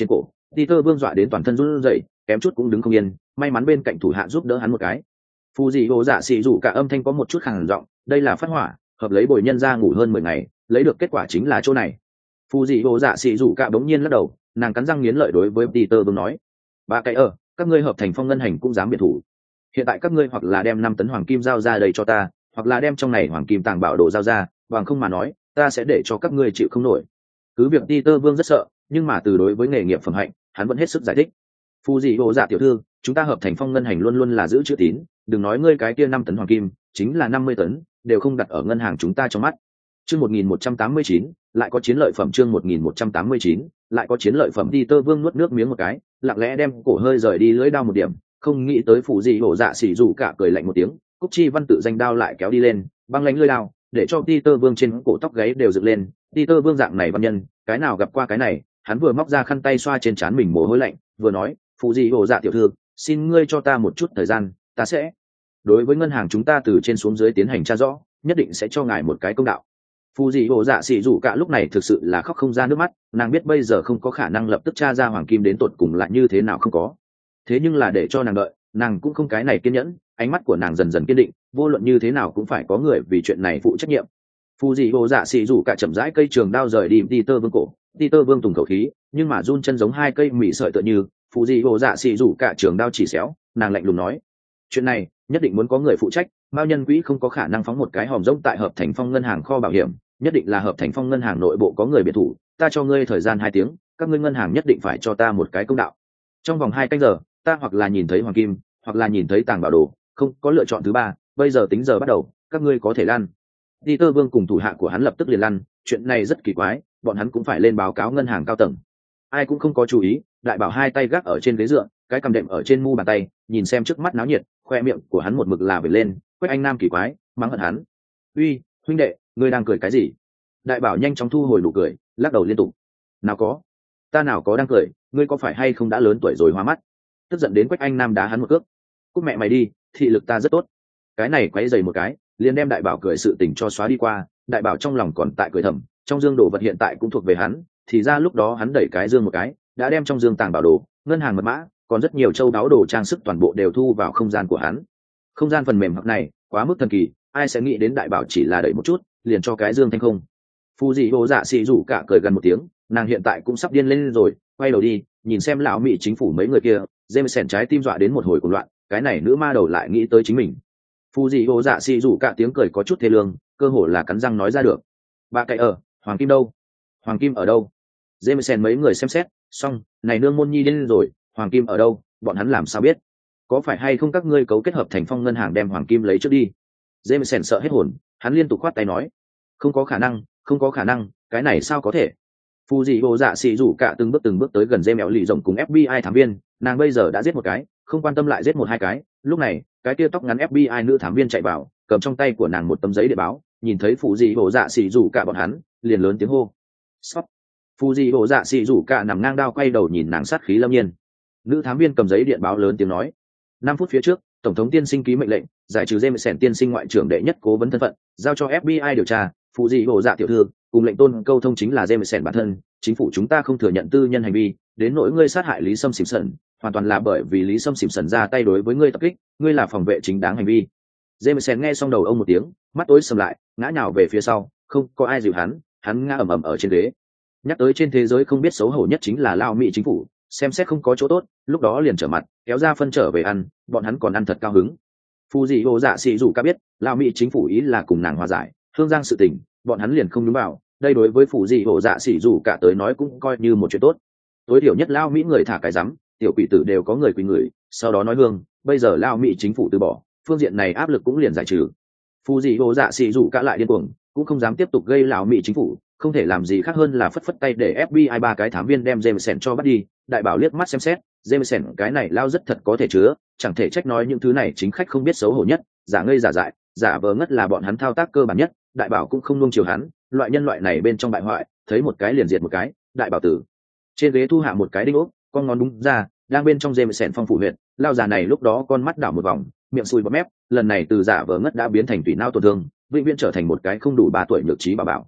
Peter Vương dọa đến toàn thân run rẩy, kém chút cũng đứng không yên, may mắn bên cạnh thủ hạ giúp đỡ hắn một cái. Phù dị hồ dạ xì rủ cả âm thanh có một chút khàn giọng, đây là phát hỏa, hợp lấy bồi nhân ra ngủ hơn mười ngày, lấy được kết quả chính là chỗ này. Phù dị hồ dạ xì rủ cả bỗng nhiên lắc đầu, nàng cắn răng nghiến lợi đối với Peter Vương nói, ba cái ở, các ngươi hợp thành phong ngân hành cũng dám biệt thủ. Hiện tại các ngươi hoặc là đem năm tấn hoàng kim giao ra đây cho ta, hoặc là đem trong này hoàng kim tàng bảo đồ giao ra, bằng không mà nói, ta sẽ để cho các ngươi chịu không nổi. Cứ việc Peter Vương rất sợ, nhưng mà từ đối với nghề nghiệp phẩm hạnh, hắn vẫn hết sức giải thích. Phù dị hồ dạ tiểu thư, chúng ta hợp thành phong ngân hành luôn luôn là giữ chữ tín, đừng nói ngươi cái kia năm tấn hoàng kim, chính là năm mươi tấn, đều không đặt ở ngân hàng chúng ta trong mắt. Chương một nghìn một trăm tám mươi chín, lại có chiến lợi phẩm. Chương một nghìn một trăm tám mươi chín, lại có chiến lợi phẩm. Peter Vương nuốt nước miếng một cái, lặng lẽ đem cổ hơi rời đi lưỡi đao một điểm, không nghĩ tới phù dị hồ dạ xỉ rủ cả cười lạnh một tiếng, Cúc Chi Văn tự danh đao lại kéo đi lên, băng lãnh lưỡi đao, để cho Peter Vương trên cổ tóc gáy đều dựng lên. Peter Vương dạng này văn nhân, cái nào gặp qua cái này, hắn vừa móc ra khăn tay xoa trên trán mình mồ hôi lạnh, vừa nói, phù dị hồ dạ tiểu thư, xin ngươi cho ta một chút thời gian, ta sẽ đối với ngân hàng chúng ta từ trên xuống dưới tiến hành tra rõ, nhất định sẽ cho ngài một cái công đạo. Phù dị hồ dạ xỉ rủ cả lúc này thực sự là khóc không ra nước mắt, nàng biết bây giờ không có khả năng lập tức tra ra hoàng kim đến tột cùng là như thế nào không có. Thế nhưng là để cho nàng đợi, nàng cũng không cái này kiên nhẫn, ánh mắt của nàng dần dần kiên định, vô luận như thế nào cũng phải có người vì chuyện này phụ trách nhiệm. Phù dị hồ dạ xỉ rủ cả chậm rãi cây trường đao rời đi Peter Vương cổ, Peter Vương tùng khẩu khí, nhưng mà run chân giống hai cây mỉ sợi tựa như, phù dị hồ dạ xỉ rủ cả trường đao chỉ xéo, nàng lạnh lùng nói, chuyện này nhất định muốn có người phụ trách, mao nhân quỹ không có khả năng phóng một cái hòm rỗng tại hợp thành phong ngân hàng kho bảo hiểm, nhất định là hợp thành phong ngân hàng nội bộ có người biệt thủ, ta cho ngươi thời gian hai tiếng, các ngươi ngân hàng nhất định phải cho ta một cái công đạo. Trong vòng hai canh giờ, ta hoặc là nhìn thấy hoàng kim, hoặc là nhìn thấy tàng bảo đồ, không có lựa chọn thứ ba, bây giờ tính giờ bắt đầu, các ngươi có thể lăn. Peter Vương cùng thủ hạ của hắn lập tức liền lăn, chuyện này rất kỳ quái, bọn hắn cũng phải lên báo cáo ngân hàng cao tầng. Ai cũng không có chú ý, đại bảo hai tay gác ở trên ghế dựa, cái cầm đệm ở trên mu bàn tay, nhìn xem trước mắt náo nhiệt, khoe miệng của hắn một mực là vểnh lên, Quách Anh Nam kỳ quái, mắng hận hắn. "Uy, huynh đệ, ngươi đang cười cái gì?" Đại bảo nhanh chóng thu hồi nụ cười, lắc đầu liên tục. "Nào có, ta nào có đang cười, ngươi có phải hay không đã lớn tuổi rồi hoa mắt?" Tức giận đến Quách Anh Nam đá hắn một cước. "Cút mẹ mày đi, thị lực ta rất tốt." Cái này quấy giày một cái, liền đem đại bảo cười sự tình cho xóa đi qua, đại bảo trong lòng còn tại cười thầm, trong dương đồ vật hiện tại cũng thuộc về hắn, thì ra lúc đó hắn đẩy cái dương một cái, đã đem trong dương tàng bảo đồ, ngân hàng mật mã, còn rất nhiều châu đáo đồ trang sức toàn bộ đều thu vào không gian của hắn. Không gian phần mềm hoặc này quá mức thần kỳ, ai sẽ nghĩ đến đại bảo chỉ là đẩy một chút liền cho cái dương thanh không. Phù dị hồ dạ xì rủ cả cười gần một tiếng, nàng hiện tại cũng sắp điên lên rồi, quay đầu đi nhìn xem lão mỹ chính phủ mấy người kia, Jameson trái tim dọa đến một hồi cuồng loạn, cái này nữ ma đầu lại nghĩ tới chính mình. Phù dị hồ dạ xì rủ cả tiếng cười có chút thê lương, cơ hồ là cắn răng nói ra được. Ba cái ở, hoàng kim đâu? Hoàng kim ở đâu? Jameson mấy người xem xét, xong, này nương môn nhi điên rồi, hoàng kim ở đâu, bọn hắn làm sao biết? Có phải hay không các ngươi cấu kết hợp thành phong ngân hàng đem hoàng kim lấy trước đi? Jameson sợ hết hồn, hắn liên tục khoát tay nói, không có khả năng, không có khả năng, cái này sao có thể? Phù dị hồ dạ xì rủ cả từng bước từng bước tới gần dê mèo lì rồng cùng ép bê i thám viên, nàng bây giờ đã giết một cái, không quan tâm lại giết một hai cái. Lúc này, cái kia tóc ngắn ép bê i nữ thám viên chạy vào, cầm trong tay của nàng một tấm giấy để báo, nhìn thấy phù dị hồ dạ xì rủ cả bọn hắn, liền lớn tiếng hô, stop. Phù dị hồ dạ xì rủ cả nằm ngang đao quay đầu nhìn nàng sát khí lâm nhiên. Nữ thám viên cầm giấy điện báo lớn tiếng nói, năm phút phía trước, tổng thống tiên sinh ký mệnh lệnh, giải trừ Jameson tiên sinh ngoại trưởng đệ nhất cố vấn thân phận, giao cho ép bê i điều tra. Phù dị hồ dạ tiểu thư cùng lệnh tôn câu thông chính là Jameson bản thân, chính phủ chúng ta không thừa nhận tư nhân hành vi, đến nỗi ngươi sát hại Lý Sâm Simpson, hoàn toàn là bởi vì Lý Sâm Simpson ra tay đối với ngươi tập kích, ngươi là phòng vệ chính đáng hành vi. Jameson nghe xong đầu ông một tiếng, mắt tối sầm lại, ngã nhào về phía sau, không có ai dìu hắn, hắn ngã ầm ầm ở trên ghế. Nhắc tới trên thế giới không biết xấu hổ nhất chính là Lao Mỹ chính phủ, xem xét không có chỗ tốt, lúc đó liền trở mặt, kéo ra phân trở về ăn, bọn hắn còn ăn thật cao hứng. Phù dị hồ dạ xì rủ cả biết, Lao Mỹ chính phủ ý là cùng nàng hòa giải, hương giang sự tình, bọn hắn liền không đúng vào, đây đối với phù dị hồ dạ xì rủ cả tới nói cũng coi như một chuyện tốt. Tối thiểu nhất Lao Mỹ người thả cái rắm, tiểu quỷ tử đều có người quỳ người, sau đó nói hương, bây giờ Lao Mỹ chính phủ từ bỏ, phương diện này áp lực cũng liền giải trừ. Phù dị hồ dạ xì rủ cả lại điên cuồng, cũng không dám tiếp tục gây Lao Mỹ chính phủ, không thể làm gì khác hơn là phất phất tay để ép bê i ba cái thám viên đem Jameson cho bắt đi. Đại bảo liếc mắt xem xét, Jameson cái này lao rất thật có thể chứa, chẳng thể trách nói những thứ này chính khách không biết xấu hổ nhất, giả ngây giả dại, giả vờ ngất là bọn hắn thao tác cơ bản nhất. Đại bảo cũng không nuông chiều hắn, loại nhân loại này bên trong bại hoại, thấy một cái liền diệt một cái. Đại bảo tử trên ghế thu hạ một cái đinh ốc, con ngón đúng ra, đang bên trong Jameson phong phủ huyệt, lao già này lúc đó con mắt đảo một vòng, miệng sùi bọt mép, lần này từ giả vờ ngất đã biến thành tùy não tổn thương, vĩnh viễn trở thành một cái không đủ ba tuổi nhược trí bà bảo.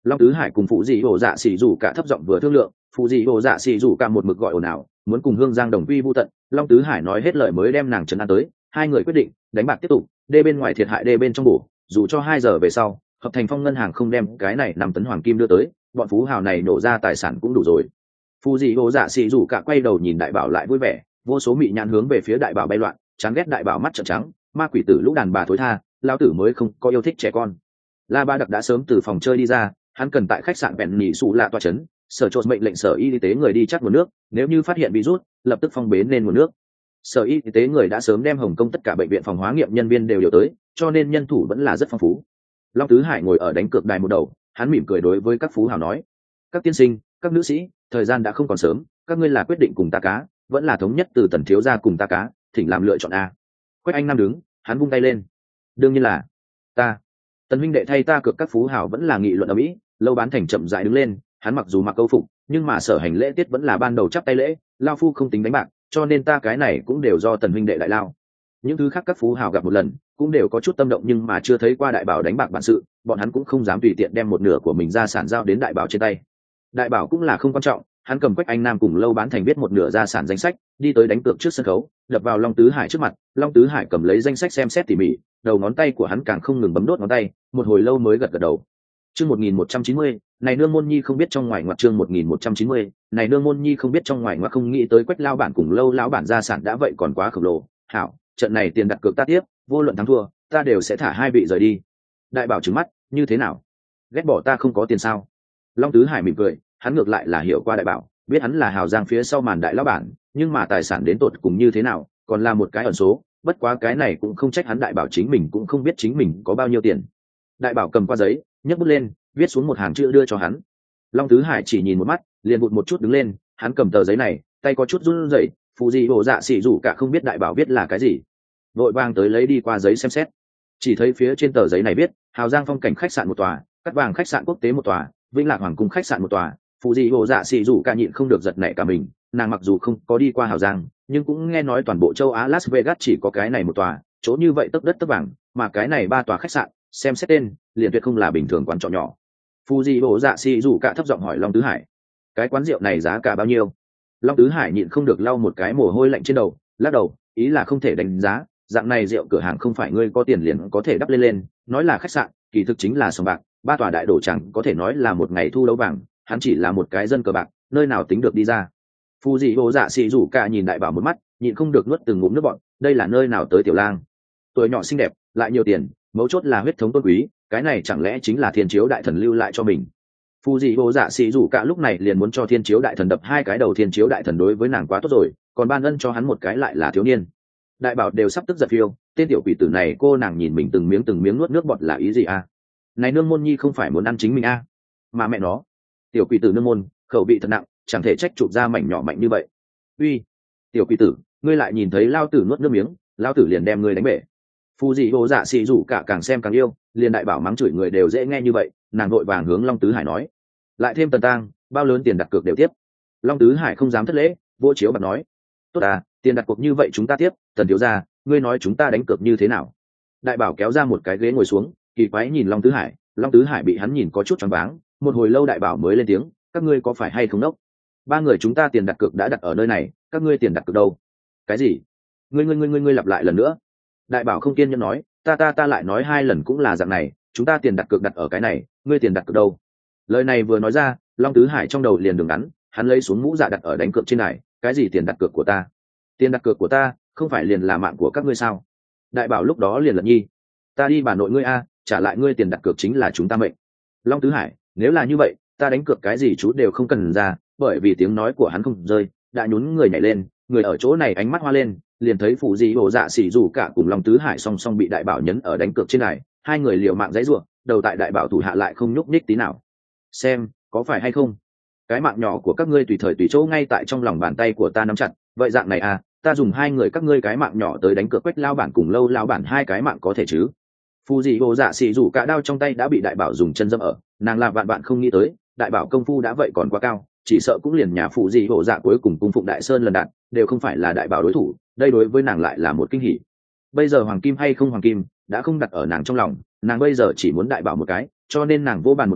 Long Tứ Hải cùng phụ dị hồ dạ xỉ rủ cả thấp giọng vừa thương lượng, phụ dị hồ dạ xỉ rủ cả một mực gọi ồn ào muốn cùng Hương Giang đồng quy vu tận. Long Tứ Hải nói hết lời mới đem nàng trấn an tới. Hai người quyết định đánh bạc tiếp tục, đê bên ngoài thiệt hại đê bên trong bổ, dù cho hai giờ về sau hợp thành phong ngân hàng không đem cái này năm tấn hoàng kim đưa tới, bọn phú hào này nổ ra tài sản cũng đủ rồi. Phụ dị hồ dạ xỉ rủ cả quay đầu nhìn đại bảo lại vui vẻ, vô số mị nhãn hướng về phía đại bảo bay loạn, chán ghét đại bảo mắt trợn trắng, ma quỷ tử lũ đàn bà thối tha, lão tử mới không có yêu thích trẻ con. La Ba Đặc đã sớm từ phòng chơi đi ra, hắn cần tại khách sạn bèn nhị sụ lạ tòa chấn, sở chốt mệnh lệnh sở y tế người đi chắc nguồn nước, nếu như phát hiện virus lập tức phong bế nên nguồn nước. Sở y tế người đã sớm đem Hồng Kông tất cả bệnh viện phòng hóa nghiệm nhân viên đều điều tới, cho nên nhân thủ vẫn là rất phong phú. Long Tứ Hải ngồi ở đánh cược đài một đầu, hắn mỉm cười đối với các phú hào nói: các tiên sinh, các nữ sĩ, thời gian đã không còn sớm, các ngươi là quyết định cùng ta cá, vẫn là thống nhất từ Tần thiếu gia cùng ta cá, thỉnh làm lựa chọn a. Quách Anh Nam đứng, hắn vung tay lên: đương nhiên là ta. Tần huynh đệ thay ta cược. Các phú hào vẫn là nghị luận ở mỹ. Lâu Bán Thành chậm rãi đứng lên, hắn mặc dù mặc câu phục, nhưng mà sở hành lễ tiết vẫn là ban đầu chắp tay lễ, lao phu không tính đánh bạc, cho nên ta cái này cũng đều do Tần huynh đệ đại lao. Những thứ khác các phú hào gặp một lần cũng đều có chút tâm động, nhưng mà chưa thấy qua đại bảo đánh bạc bản sự, bọn hắn cũng không dám tùy tiện đem một nửa của mình gia sản giao đến đại bảo trên tay. Đại bảo cũng là không quan trọng, hắn cầm Quách Anh Nam cùng Lâu Bán Thành viết một nửa gia sản danh sách, đi tới đánh cược trước sân khấu, đập vào Long Tứ Hải trước mặt. Long Tứ Hải cầm lấy danh sách xem xét tỉ mỉ, đầu ngón tay của hắn càng không ngừng bấm đốt ngón tay, một hồi lâu mới gật gật đầu. Chương một nghìn một trăm chín mươi, này nương môn nhi không biết trong ngoài ngoặc. Chương một nghìn một trăm chín mươi, này nương môn nhi không biết trong ngoài ngoặc. Không nghĩ tới Quách lao bản cùng Lâu lão bản gia sản đã vậy còn quá khổng lồ. Hảo, trận này tiền đặt cược ta tiếp, vô luận thắng thua, ta đều sẽ thả hai vị rời đi. Đại bảo trừng mắt, như thế nào? Ghét bỏ ta không có tiền sao? Long Tứ Hải mỉm cười, hắn ngược lại là hiểu qua đại bảo, biết hắn là hào giang phía sau màn đại lão bản, nhưng mà tài sản đến tột cùng như thế nào, còn là một cái ẩn số. Bất quá cái này cũng không trách hắn, đại bảo chính mình cũng không biết chính mình có bao nhiêu tiền. Đại bảo cầm qua giấy, nhấc bút lên, viết xuống một hàng chữ đưa cho hắn. Long Tứ Hải chỉ nhìn một mắt, liền vụt một chút đứng lên, hắn cầm tờ giấy này, tay có chút run rẩy, phụ gì bộ dạ xỉ rủ cả không biết đại bảo viết là cái gì, vội vàng tới lấy đi qua giấy xem xét. Chỉ thấy phía trên tờ giấy này viết: hào giang phong cảnh khách sạn một tòa, cắt vàng khách sạn quốc tế một tòa, vĩnh lạc hoàng cung khách sạn một tòa. Phụ gì bộ dạ xỉ rủ cả nhịn không được giật nảy cả mình, nàng mặc dù không có đi qua hào giang, nhưng cũng nghe nói toàn bộ châu Á Las Vegas chỉ có cái này một tòa, chỗ như vậy tấp đất tấp vàng, mà cái này ba tòa khách sạn, xem xét tên, liền tuyệt không là bình thường quán trọ nhỏ. Phụ gì bộ dạ xỉ rủ cả thấp giọng hỏi Long Tứ Hải: cái quán rượu này giá cả bao nhiêu? Long Tứ Hải nhịn không được lau một cái mồ hôi lạnh trên đầu, lắc đầu, ý là không thể đánh giá, dạng này rượu cửa hàng không phải ngươi có tiền liền có thể đắp lên lên, nói là khách sạn, kỳ thực chính là sòng bạc, ba tòa đại đổ chẳng có thể nói là một ngày thu đấu vàng, hắn chỉ là một cái dân cờ bạc, nơi nào tính được đi ra. Phu dị bộ dạ xỉ rủ cả nhìn đại bảo một mắt, nhịn không được nuốt từng ngụm nước bọt, đây là nơi nào tới tiểu lang, tuổi nhỏ xinh đẹp, lại nhiều tiền, mấu chốt là huyết thống tôn quý, cái này chẳng lẽ chính là thiên chiếu đại thần lưu lại cho mình. Phu dị bộ dạ xỉ rủ cả lúc này liền muốn cho thiên chiếu đại thần đập hai cái đầu. Thiên chiếu đại thần đối với nàng quá tốt rồi, còn ban ân cho hắn một cái lại là thiếu niên. Đại bảo đều sắp tức giận phiêu, tên tiểu quỷ tử này cô nàng nhìn mình từng miếng từng miếng nuốt nước bọt là ý gì a? Này nương môn nhi không phải muốn ăn chính mình a? Mà mẹ nó, tiểu quỷ tử nương môn, khẩu vị thật nặng, chẳng thể trách chụp ra mảnh nhỏ mạnh như vậy. Uy, tiểu quỷ tử, ngươi lại nhìn thấy lao tử nuốt nước miếng, lao tử liền đem ngươi đánh bể. Phu dị bộ dạ xỉ rủ cả càng xem càng yêu, liền đại bảo mắng chửi người đều dễ nghe như vậy, nàng vội vàng hướng Long Tứ Hải nói: lại thêm Tần Tang, bao lớn tiền đặt cược đều tiếp. Long Tứ Hải không dám thất lễ, vô chiếu bạc nói: tốt à, tiền đặt cược như vậy chúng ta tiếp. Tần thiếu gia, ngươi nói chúng ta đánh cược như thế nào? Đại bảo kéo ra một cái ghế ngồi xuống, kỳ quái nhìn Long Tứ Hải. Long Tứ Hải bị hắn nhìn có chút choáng váng, một hồi lâu đại bảo mới lên tiếng: các ngươi có phải hay không đốc? Ba người chúng ta tiền đặt cược đã đặt ở nơi này, các ngươi tiền đặt cược đâu? Cái gì? Ngươi ngươi ngươi ngươi ngươi lặp lại lần nữa. Đại bảo không kiên nhẫn nói: ta ta ta lại nói hai lần cũng là dạng này, chúng ta tiền đặt cược đặt ở cái này, ngươi tiền đặt cược đâu? Lời này vừa nói ra, Long Tứ Hải trong đầu liền đường ngắn, hắn lấy xuống mũ dạ đặt ở đánh cược trên này. Cái gì tiền đặt cược của ta? Tiền đặt cược của ta không phải liền là mạng của các ngươi sao? Đại bảo lúc đó liền lật nhi: ta đi bà nội ngươi a, trả lại ngươi tiền đặt cược chính là chúng ta mệnh. Long Tứ Hải: nếu là như vậy, ta đánh cược cái gì chú đều không cần ra. Bởi vì tiếng nói của hắn không rơi, đã nhún người nhảy lên, người ở chỗ này ánh mắt hoa lên, liền thấy phụ dị bộ dạ xỉ rủ cả cùng Long Tứ Hải song song bị đại bảo nhấn ở đánh cược trên này, hai người liều mạng giãy giụa, đầu tại đại bảo thủ hạ lại không nhúc nhích tí nào. Xem, có phải hay không? Cái mạng nhỏ của các ngươi tùy thời tùy chỗ ngay tại trong lòng bàn tay của ta nắm chặt, vậy dạng này à, ta dùng hai người các ngươi cái mạng nhỏ tới đánh cược Quách lao bản cùng Lâu lao bản hai cái mạng có thể chứ? Phù dị bộ dạ xỉ rủ cả đao trong tay đã bị đại bảo dùng chân dâm ở, nàng là vạn bạn không nghĩ tới, đại bảo công phu đã vậy còn quá cao, chỉ sợ cũng liền nhà phụ dị bộ dạ cuối cùng cung phụng đại sơn lần đạt đều không phải là đại bảo đối thủ, đây đối với nàng lại là một kinh hỉ. Bây giờ hoàng kim hay không hoàng kim đã không đặt ở nàng trong lòng, nàng bây giờ chỉ muốn đại bảo một cái, cho nên nàng vô bàn một cái,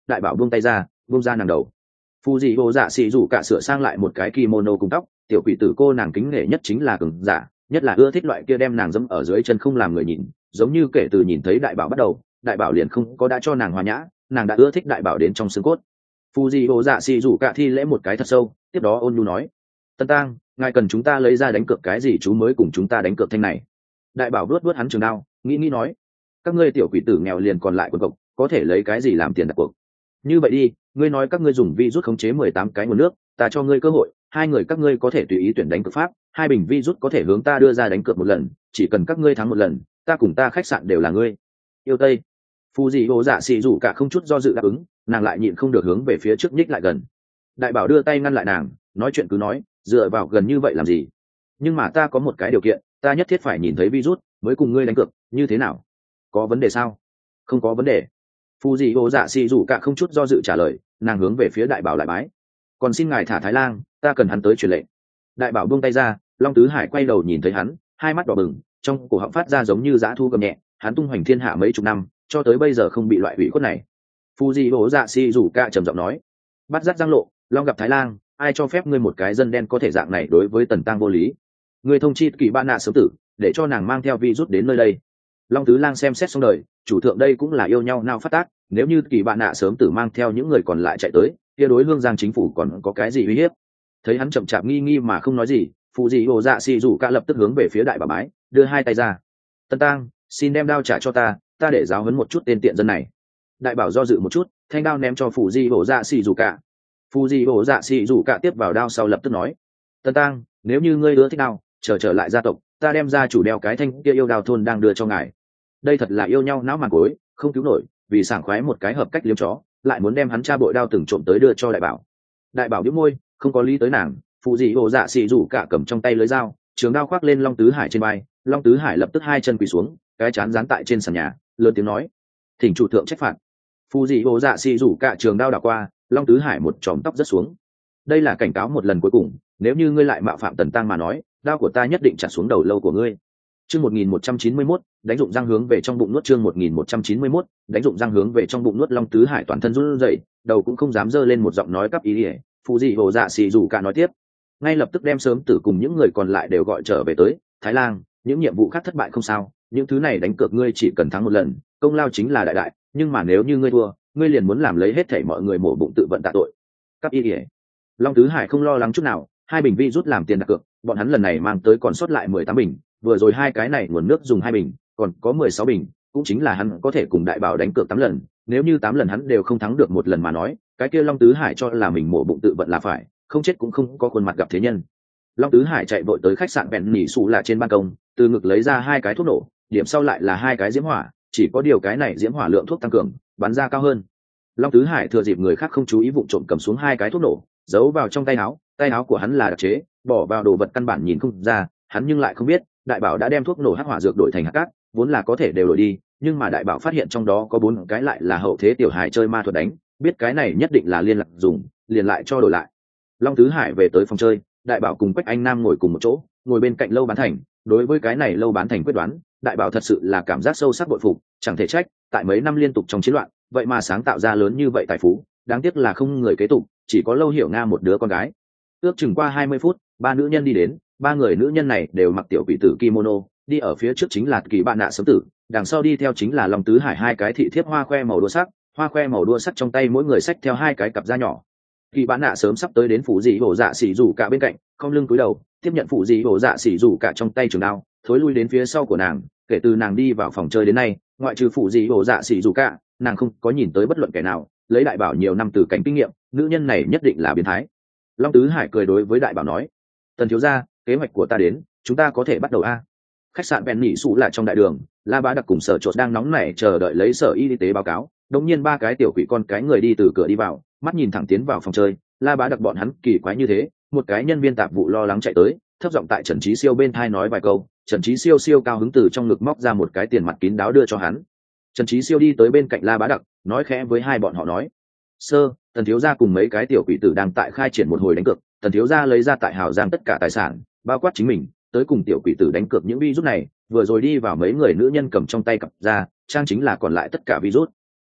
đại bảo buông tay ra, buông ra nàng đầu. Phù dị bộ dạ xì rủ cả sửa sang lại một cái kimono cùng tóc, tiểu quỷ tử cô nàng kính nể nhất chính là cường giả, nhất là ưa thích loại kia đem nàng dẫm ở dưới chân không làm người nhìn, giống như kể từ nhìn thấy đại bảo bắt đầu, đại bảo liền không có đã cho nàng hòa nhã, nàng đã ưa thích đại bảo đến trong xương cốt. Phù dị bộ dạ xì rủ cả thi lễ một cái thật sâu, tiếp đó ôn nhu nói: Tân Tang, ngài cần chúng ta lấy ra đánh cược cái gì chú mới cùng chúng ta đánh cược thanh này. Đại bảo vuốt vuốt hắn trường đao, nghĩ nghĩ nói: các ngươi tiểu quỷ tử nghèo liền còn lại quần cộc, có thể lấy cái gì làm tiền đặt cuộc? Như vậy đi, ngươi nói các ngươi dùng vi rút khống chế mười tám cái nguồn nước, ta cho ngươi cơ hội, hai người các ngươi có thể tùy ý tuyển đánh cược pháp, hai bình vi rút có thể hướng ta đưa ra đánh cược một lần, chỉ cần các ngươi thắng một lần, ta cùng ta khách sạn đều là ngươi. Yêu Tây. Phù dị hồ dạ xì rủ cả không chút do dự đáp ứng, nàng lại nhịn không được hướng về phía trước nhích lại gần. Đại bảo đưa tay ngăn lại nàng, nói chuyện cứ nói, dựa vào gần như vậy làm gì? Nhưng mà ta có một cái điều kiện, ta nhất thiết phải nhìn thấy virus mới cùng ngươi đánh cược, như thế nào? Có vấn đề sao? Không có vấn đề. Phù dị hồ dạ xì rủ cả không chút do dự trả lời, nàng hướng về phía đại bảo lại bái. Còn xin ngài thả Thái Lang, ta cần hắn tới truyền lệnh. Đại bảo buông tay ra, Long Tứ Hải quay đầu nhìn thấy hắn, hai mắt đỏ bừng, trong cổ họng phát ra giống như dã thu gầm nhẹ, hắn tung hoành thiên hạ mấy chục năm, cho tới bây giờ không bị loại ủy khuất này. Phù dị hồ dạ xì rủ cả trầm giọng nói: bắt giác giang lộ, Long gặp Thái Lang, ai cho phép ngươi một cái dân đen có thể dạng này đối với Tần Tăng vô lý? Ngươi thông chi Kỳ Bạn Nạ sớm tử, để cho nàng mang theo virus đến nơi đây. Long Tứ Lang xem xét xong đời, chủ thượng đây cũng là yêu nhau nao phát tác, nếu như Kỳ Bạn Nạ sớm tử mang theo những người còn lại chạy tới, kia đối Hương Giang chính phủ còn có cái gì uy hiếp? Thấy hắn chậm chạp nghi nghi mà không nói gì, Phù dị hồ dạ xì rủ cả lập tức hướng về phía đại bà bái, đưa hai tay ra. Tân Tăng, xin đem đao trả cho ta, ta để giáo huấn một chút tên tiện dân này. Đại bảo do dự một chút, thanh đao ném cho Phù dị hồ dạ xì rủ cả. Phù dị hồ dạ xì rủ cả tiếp vào đao sau lập tức nói: Tân Tăng, nếu như ngươi ưa thích đao, chờ trở lại gia tộc, ta đem ra chủ đeo cái thanh kia yêu đao thôn đang đưa cho ngài. Đây thật là yêu nhau não màn cối, không cứu nổi, vì sảng khoái một cái hợp cách liếm chó, lại muốn đem hắn cha bội đao từng trộm tới đưa cho đại bảo. Đại bảo bĩu môi, không có lý tới nàng. Phù dị hồ dạ xì rủ cả cầm trong tay lưới dao, trường đao khoác lên Long Tứ Hải trên vai, Long Tứ Hải lập tức hai chân quỳ xuống, cái chán dán tại trên sàn nhà, lớn tiếng nói: thỉnh chủ thượng trách phạt. Phù dị hồ dạ xì rủ cả trường đao đảo qua, Long Tứ Hải một chòm tóc rớt xuống. Đây là cảnh cáo một lần cuối cùng, nếu như ngươi lại mạo phạm Tần Tăng mà nói, đao của ta nhất định chặt xuống đầu lâu của ngươi. Chương một nghìn một trăm chín mươi mốt, đánh dụng răng hướng về trong bụng nuốt. Chương một nghìn một trăm chín mươi mốt, đánh dụng răng hướng về trong bụng nuốt. Long Tứ Hải toàn thân run rẩy, đầu cũng không dám dơ lên một giọng nói cắp ý ỉa. Phù dị hồ dạ xì rủ cả nói tiếp, ngay lập tức đem sớm tử cùng những người còn lại đều gọi trở về tới. Thái Lang, những nhiệm vụ khác thất bại không sao, những thứ này đánh cược ngươi chỉ cần thắng một lần, công lao chính là đại đại, nhưng mà nếu như ngươi thua, ngươi liền muốn làm lấy hết thảy mọi người mổ bụng tự vận tạ tội. Cắp ý ỉa. Long Tứ Hải không lo lắng chút nào, hai bình vi rút làm tiền đặt cược, bọn hắn lần này mang tới còn sót lại mười tám bình, vừa rồi hai cái này nguồn nước dùng hai bình, còn có mười sáu bình, cũng chính là hắn có thể cùng đại bảo đánh cược tám lần, nếu như tám lần hắn đều không thắng được một lần mà nói, cái kia Long Tứ Hải cho là mình mổ bụng tự vận là phải, không chết cũng không có khuôn mặt gặp thế nhân. Long Tứ Hải chạy vội tới khách sạn bèn nỉ sụ là trên ban công, từ ngực lấy ra hai cái thuốc nổ, điểm sau lại là hai cái diễm hỏa, chỉ có điều cái này diễm hỏa lượng thuốc tăng cường, bắn ra cao hơn. Long Tứ Hải thừa dịp người khác không chú ý vụng trộm cầm xuống hai cái thuốc nổ, giấu vào trong tay áo, tay áo của hắn là đặc chế, bỏ vào đồ vật căn bản nhìn không ra, hắn nhưng lại không biết, đại bảo đã đem thuốc nổ hắc hỏa dược đổi thành hắc cát, vốn là có thể đều đổi đi, nhưng mà đại bảo phát hiện trong đó có bốn cái lại là hậu thế tiểu hài chơi ma thuật đánh, biết cái này nhất định là liên lạc dùng, liền lại cho đổi lại. Long Tứ Hải về tới phòng chơi, đại bảo cùng Quách Anh Nam ngồi cùng một chỗ, ngồi bên cạnh Lâu Bán Thành, đối với cái này Lâu Bán Thành quyết đoán, đại bảo thật sự là cảm giác sâu sắc bội phục, chẳng thể trách, tại mấy năm liên tục trong chiến loạn, vậy mà sáng tạo ra lớn như vậy tài phú, đáng tiếc là không người kế tục, chỉ có Lâu Hiểu Nga một đứa con gái. Ước chừng qua hai mươi phút, ba nữ nhân đi đến, ba người nữ nhân này đều mặc tiểu quỷ tử kimono, đi ở phía trước chính là Kỳ Bạn Nạ sớm tử, đằng sau đi theo chính là Long Tứ Hải hai cái thị thiếp hoa khoe màu đua sắc, hoa khoe màu đua sắc trong tay mỗi người xách theo hai cái cặp da nhỏ. Kỳ Bạn Nạ sớm sắp tới đến phủ dị hổ dạ xỉ rủ cả bên cạnh, không lưng cúi đầu, tiếp nhận phủ dị hổ dạ xỉ rủ cả trong tay trường đao, thối lui đến phía sau của nàng. Kể từ nàng đi vào phòng chơi đến nay, ngoại trừ phủ dị hổ dạ xỉ rủ cả, nàng không có nhìn tới bất luận kẻ nào. Lấy đại bảo nhiều năm từ cảnh kinh nghiệm, nữ nhân này nhất định là biến thái. Long Tứ Hải cười đối với đại bảo nói: Tần thiếu gia, kế hoạch của ta đến, chúng ta có thể bắt đầu a. Khách sạn bèn nỉ sụ lại trong đại đường, La Bá Đặc cùng Sở Trột đang nóng nảy chờ đợi lấy sở y tế báo cáo. Đột nhiên ba cái tiểu quỷ con cái người đi từ cửa đi vào, mắt nhìn thẳng tiến vào phòng chơi. La Bá Đặc bọn hắn kỳ quái như thế, một cái nhân viên tạp vụ lo lắng chạy tới, thấp giọng tại Trần Chí Siêu bên thai nói vài câu. Trần Chí Siêu siêu cao hứng từ trong ngực móc ra một cái tiền mặt kín đáo đưa cho hắn. Trần Chí Siêu đi tới bên cạnh La Bá Đặc, nói khẽ với hai bọn họ nói: Sơ, Tần thiếu gia cùng mấy cái tiểu quỷ tử đang tại khai triển một hồi đánh cược. Tần thiếu gia lấy ra tại Hào Giang tất cả tài sản, bao quát chính mình, tới cùng tiểu quỷ tử đánh cược những virus này. Vừa rồi đi vào mấy người nữ nhân cầm trong tay cặp ra, trang chính là còn lại tất cả virus.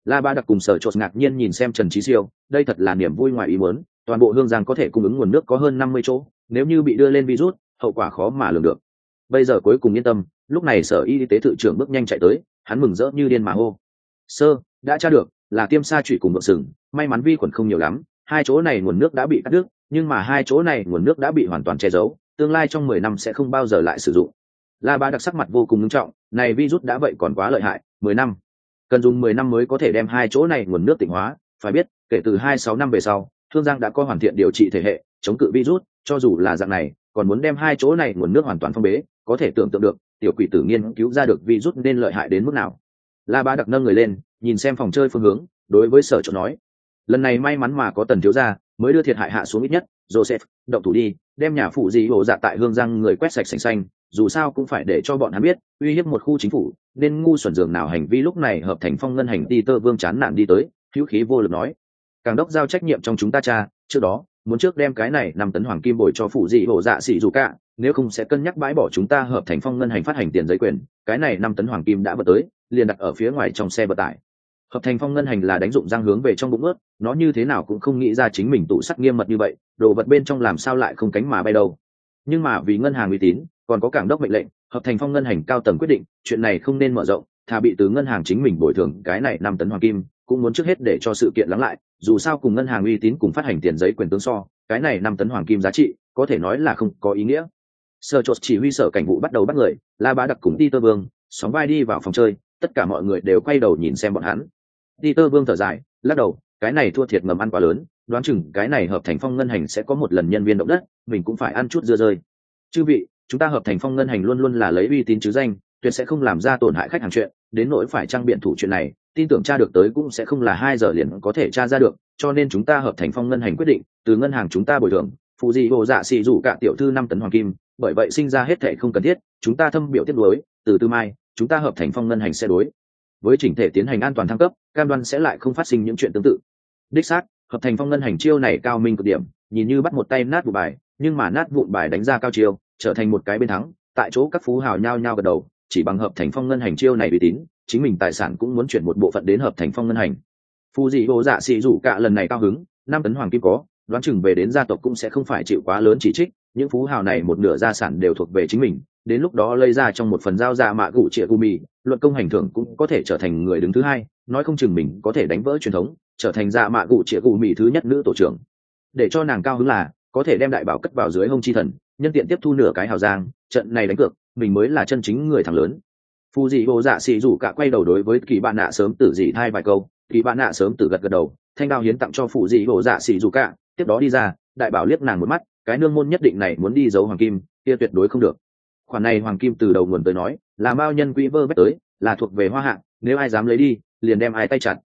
La Ba Đặc cùng Sở Chột ngạc nhiên nhìn xem Trần Chí Siêu, đây thật là niềm vui ngoài ý muốn, toàn bộ Hương Giang có thể cung ứng nguồn nước có hơn năm mươi chỗ, nếu như bị đưa lên virus, hậu quả khó mà lường được. Bây giờ cuối cùng yên tâm, lúc này Sở Y tế thự trưởng bước nhanh chạy tới, hắn mừng rỡ như điên mà hô: "Sơ, đã tra được, là tiêm sa chủy cùng vượng sừng, may mắn vi khuẩn không nhiều lắm, hai chỗ này nguồn nước đã bị cắt đứt, nhưng mà hai chỗ này nguồn nước đã bị hoàn toàn che giấu, tương lai trong mười năm sẽ không bao giờ lại sử dụng." La Ba Đặc sắc mặt vô cùng nghiêm trọng, này virus đã vậy còn quá lợi hại, mười năm. Cần dùng mười năm mới có thể đem hai chỗ này nguồn nước tịnh hóa, phải biết, kể từ hai sáu năm về sau, Thương Giang đã có hoàn thiện điều trị thể hệ, chống cự virus, cho dù là dạng này, còn muốn đem hai chỗ này nguồn nước hoàn toàn phong bế, có thể tưởng tượng được, tiểu quỷ tử nghiên cứu ra được virus nên lợi hại đến mức nào. La Ba Đặc nâng người lên, nhìn xem phòng chơi phương hướng, đối với Sở Chột nói: "Lần này may mắn mà có Tần thiếu gia, mới đưa thiệt hại hạ xuống ít nhất, Joseph, động thủ đi, đem nhà phụ gì hộ dạ tại Hương Giang người quét sạch sành xanh, dù sao cũng phải để cho bọn hắn biết, uy hiếp một khu chính phủ, nên ngu xuẩn dường nào hành vi." Lúc này hợp thành phong ngân hành ti tơ vương chán nản đi tới, hữu khí vô lực nói: "Càng đốc giao trách nhiệm trong chúng ta cha, trước đó, muốn trước đem cái này năm tấn hoàng kim bồi cho phụ dị hộ dạ xỉ dù cả, nếu không sẽ cân nhắc bãi bỏ chúng ta hợp thành phong ngân hành phát hành tiền giấy quyền, cái này năm tấn hoàng kim đã vật tới, liền đặt ở phía ngoài trong xe vận tải." Hợp thành phong ngân hành là đánh dụng răng hướng về trong bụng ướt, nó như thế nào cũng không nghĩ ra chính mình tủ sắt nghiêm mật như vậy, đồ vật bên trong làm sao lại không cánh mà bay đâu. Nhưng mà vì ngân hàng uy tín, còn có cảng đốc mệnh lệnh, hợp thành phong ngân hành cao tầng quyết định, chuyện này không nên mở rộng, thà bị từ ngân hàng chính mình bồi thường cái này năm tấn hoàng kim, cũng muốn trước hết để cho sự kiện lắng lại, dù sao cùng ngân hàng uy tín cùng phát hành tiền giấy quyền tương so, cái này năm tấn hoàng kim giá trị, có thể nói là không có ý nghĩa. Sở Chột chỉ huy sở cảnh vụ bắt đầu bắt người, La Bá Đặc cùng Peter Vương sóng vai đi vào phòng chơi, tất cả mọi người đều quay đầu nhìn xem bọn hắn. Peter Vương thở dài, lắc đầu, cái này thua thiệt ngầm ăn quá lớn, đoán chừng cái này hợp thành phong ngân hành sẽ có một lần nhân viên động đất, mình cũng phải ăn chút dưa rơi. Chư vị, chúng ta hợp thành phong ngân hành luôn luôn là lấy uy tín chứ danh, tuyệt sẽ không làm ra tổn hại khách hàng chuyện, đến nỗi phải trang biện thủ chuyện này, tin tưởng tra được tới cũng sẽ không là hai giờ liền có thể tra ra được, cho nên chúng ta hợp thành phong ngân hành quyết định, từ ngân hàng chúng ta bồi thường, phụ gì hồ dạ xì rủ cả tiểu thư năm tấn hoàng kim, bởi vậy sinh ra hết thảy không cần thiết, chúng ta thâm biểu tiếp đối, từ từ mai, chúng ta hợp thành phong ngân hành sẽ đối với chỉnh thể tiến hành an toàn thăng cấp, cam đoan sẽ lại không phát sinh những chuyện tương tự. Đích xác, hợp thành phong ngân hành chiêu này cao minh cực điểm, nhìn như bắt một tay nát vụ bài, nhưng mà nát vụn bài đánh ra cao chiêu, trở thành một cái bên thắng, tại chỗ các phú hào nhao nhao gật đầu, chỉ bằng hợp thành phong ngân hành chiêu này uy tín, chính mình tài sản cũng muốn chuyển một bộ phận đến hợp thành phong ngân hành. Phu dị hồ dạ xì rủ cả lần này cao hứng, năm tấn hoàng kim có, đoán chừng về đến gia tộc cũng sẽ không phải chịu quá lớn chỉ trích, những phú hào này một nửa gia sản đều thuộc về chính mình, đến lúc đó lấy ra trong một phần giao ra mạ gụ trịa gumi, luận công hành thưởng cũng có thể trở thành người đứng thứ hai, nói không chừng mình có thể đánh vỡ truyền thống, trở thành dạ mạ gụ trịa gumi thứ nhất nữ tổ trưởng. Để cho nàng cao hứng là có thể đem đại bảo cất vào dưới hông chi thần, nhân tiện tiếp thu nửa cái hào giang, trận này đánh cược, mình mới là chân chính người thắng lớn. Phu dị hồ dạ xì rủ cả quay đầu đối với kỳ bạn nạ sớm tử dị thai vài câu, kỳ bạn nạ sớm tử gật gật đầu, thanh đao hiến tặng cho phụ dị hồ dạ xì rủ cả, tiếp đó đi ra, đại bảo liếc nàng một mắt, cái nương môn nhất định này muốn đi giấu hoàng kim, kia tuyệt đối không được. Khoản này hoàng kim từ đầu nguồn tới nói, là bao nhân quỹ vơ vét tới, là thuộc về hoa hạng, nếu ai dám lấy đi, liền đem ai tay chặt.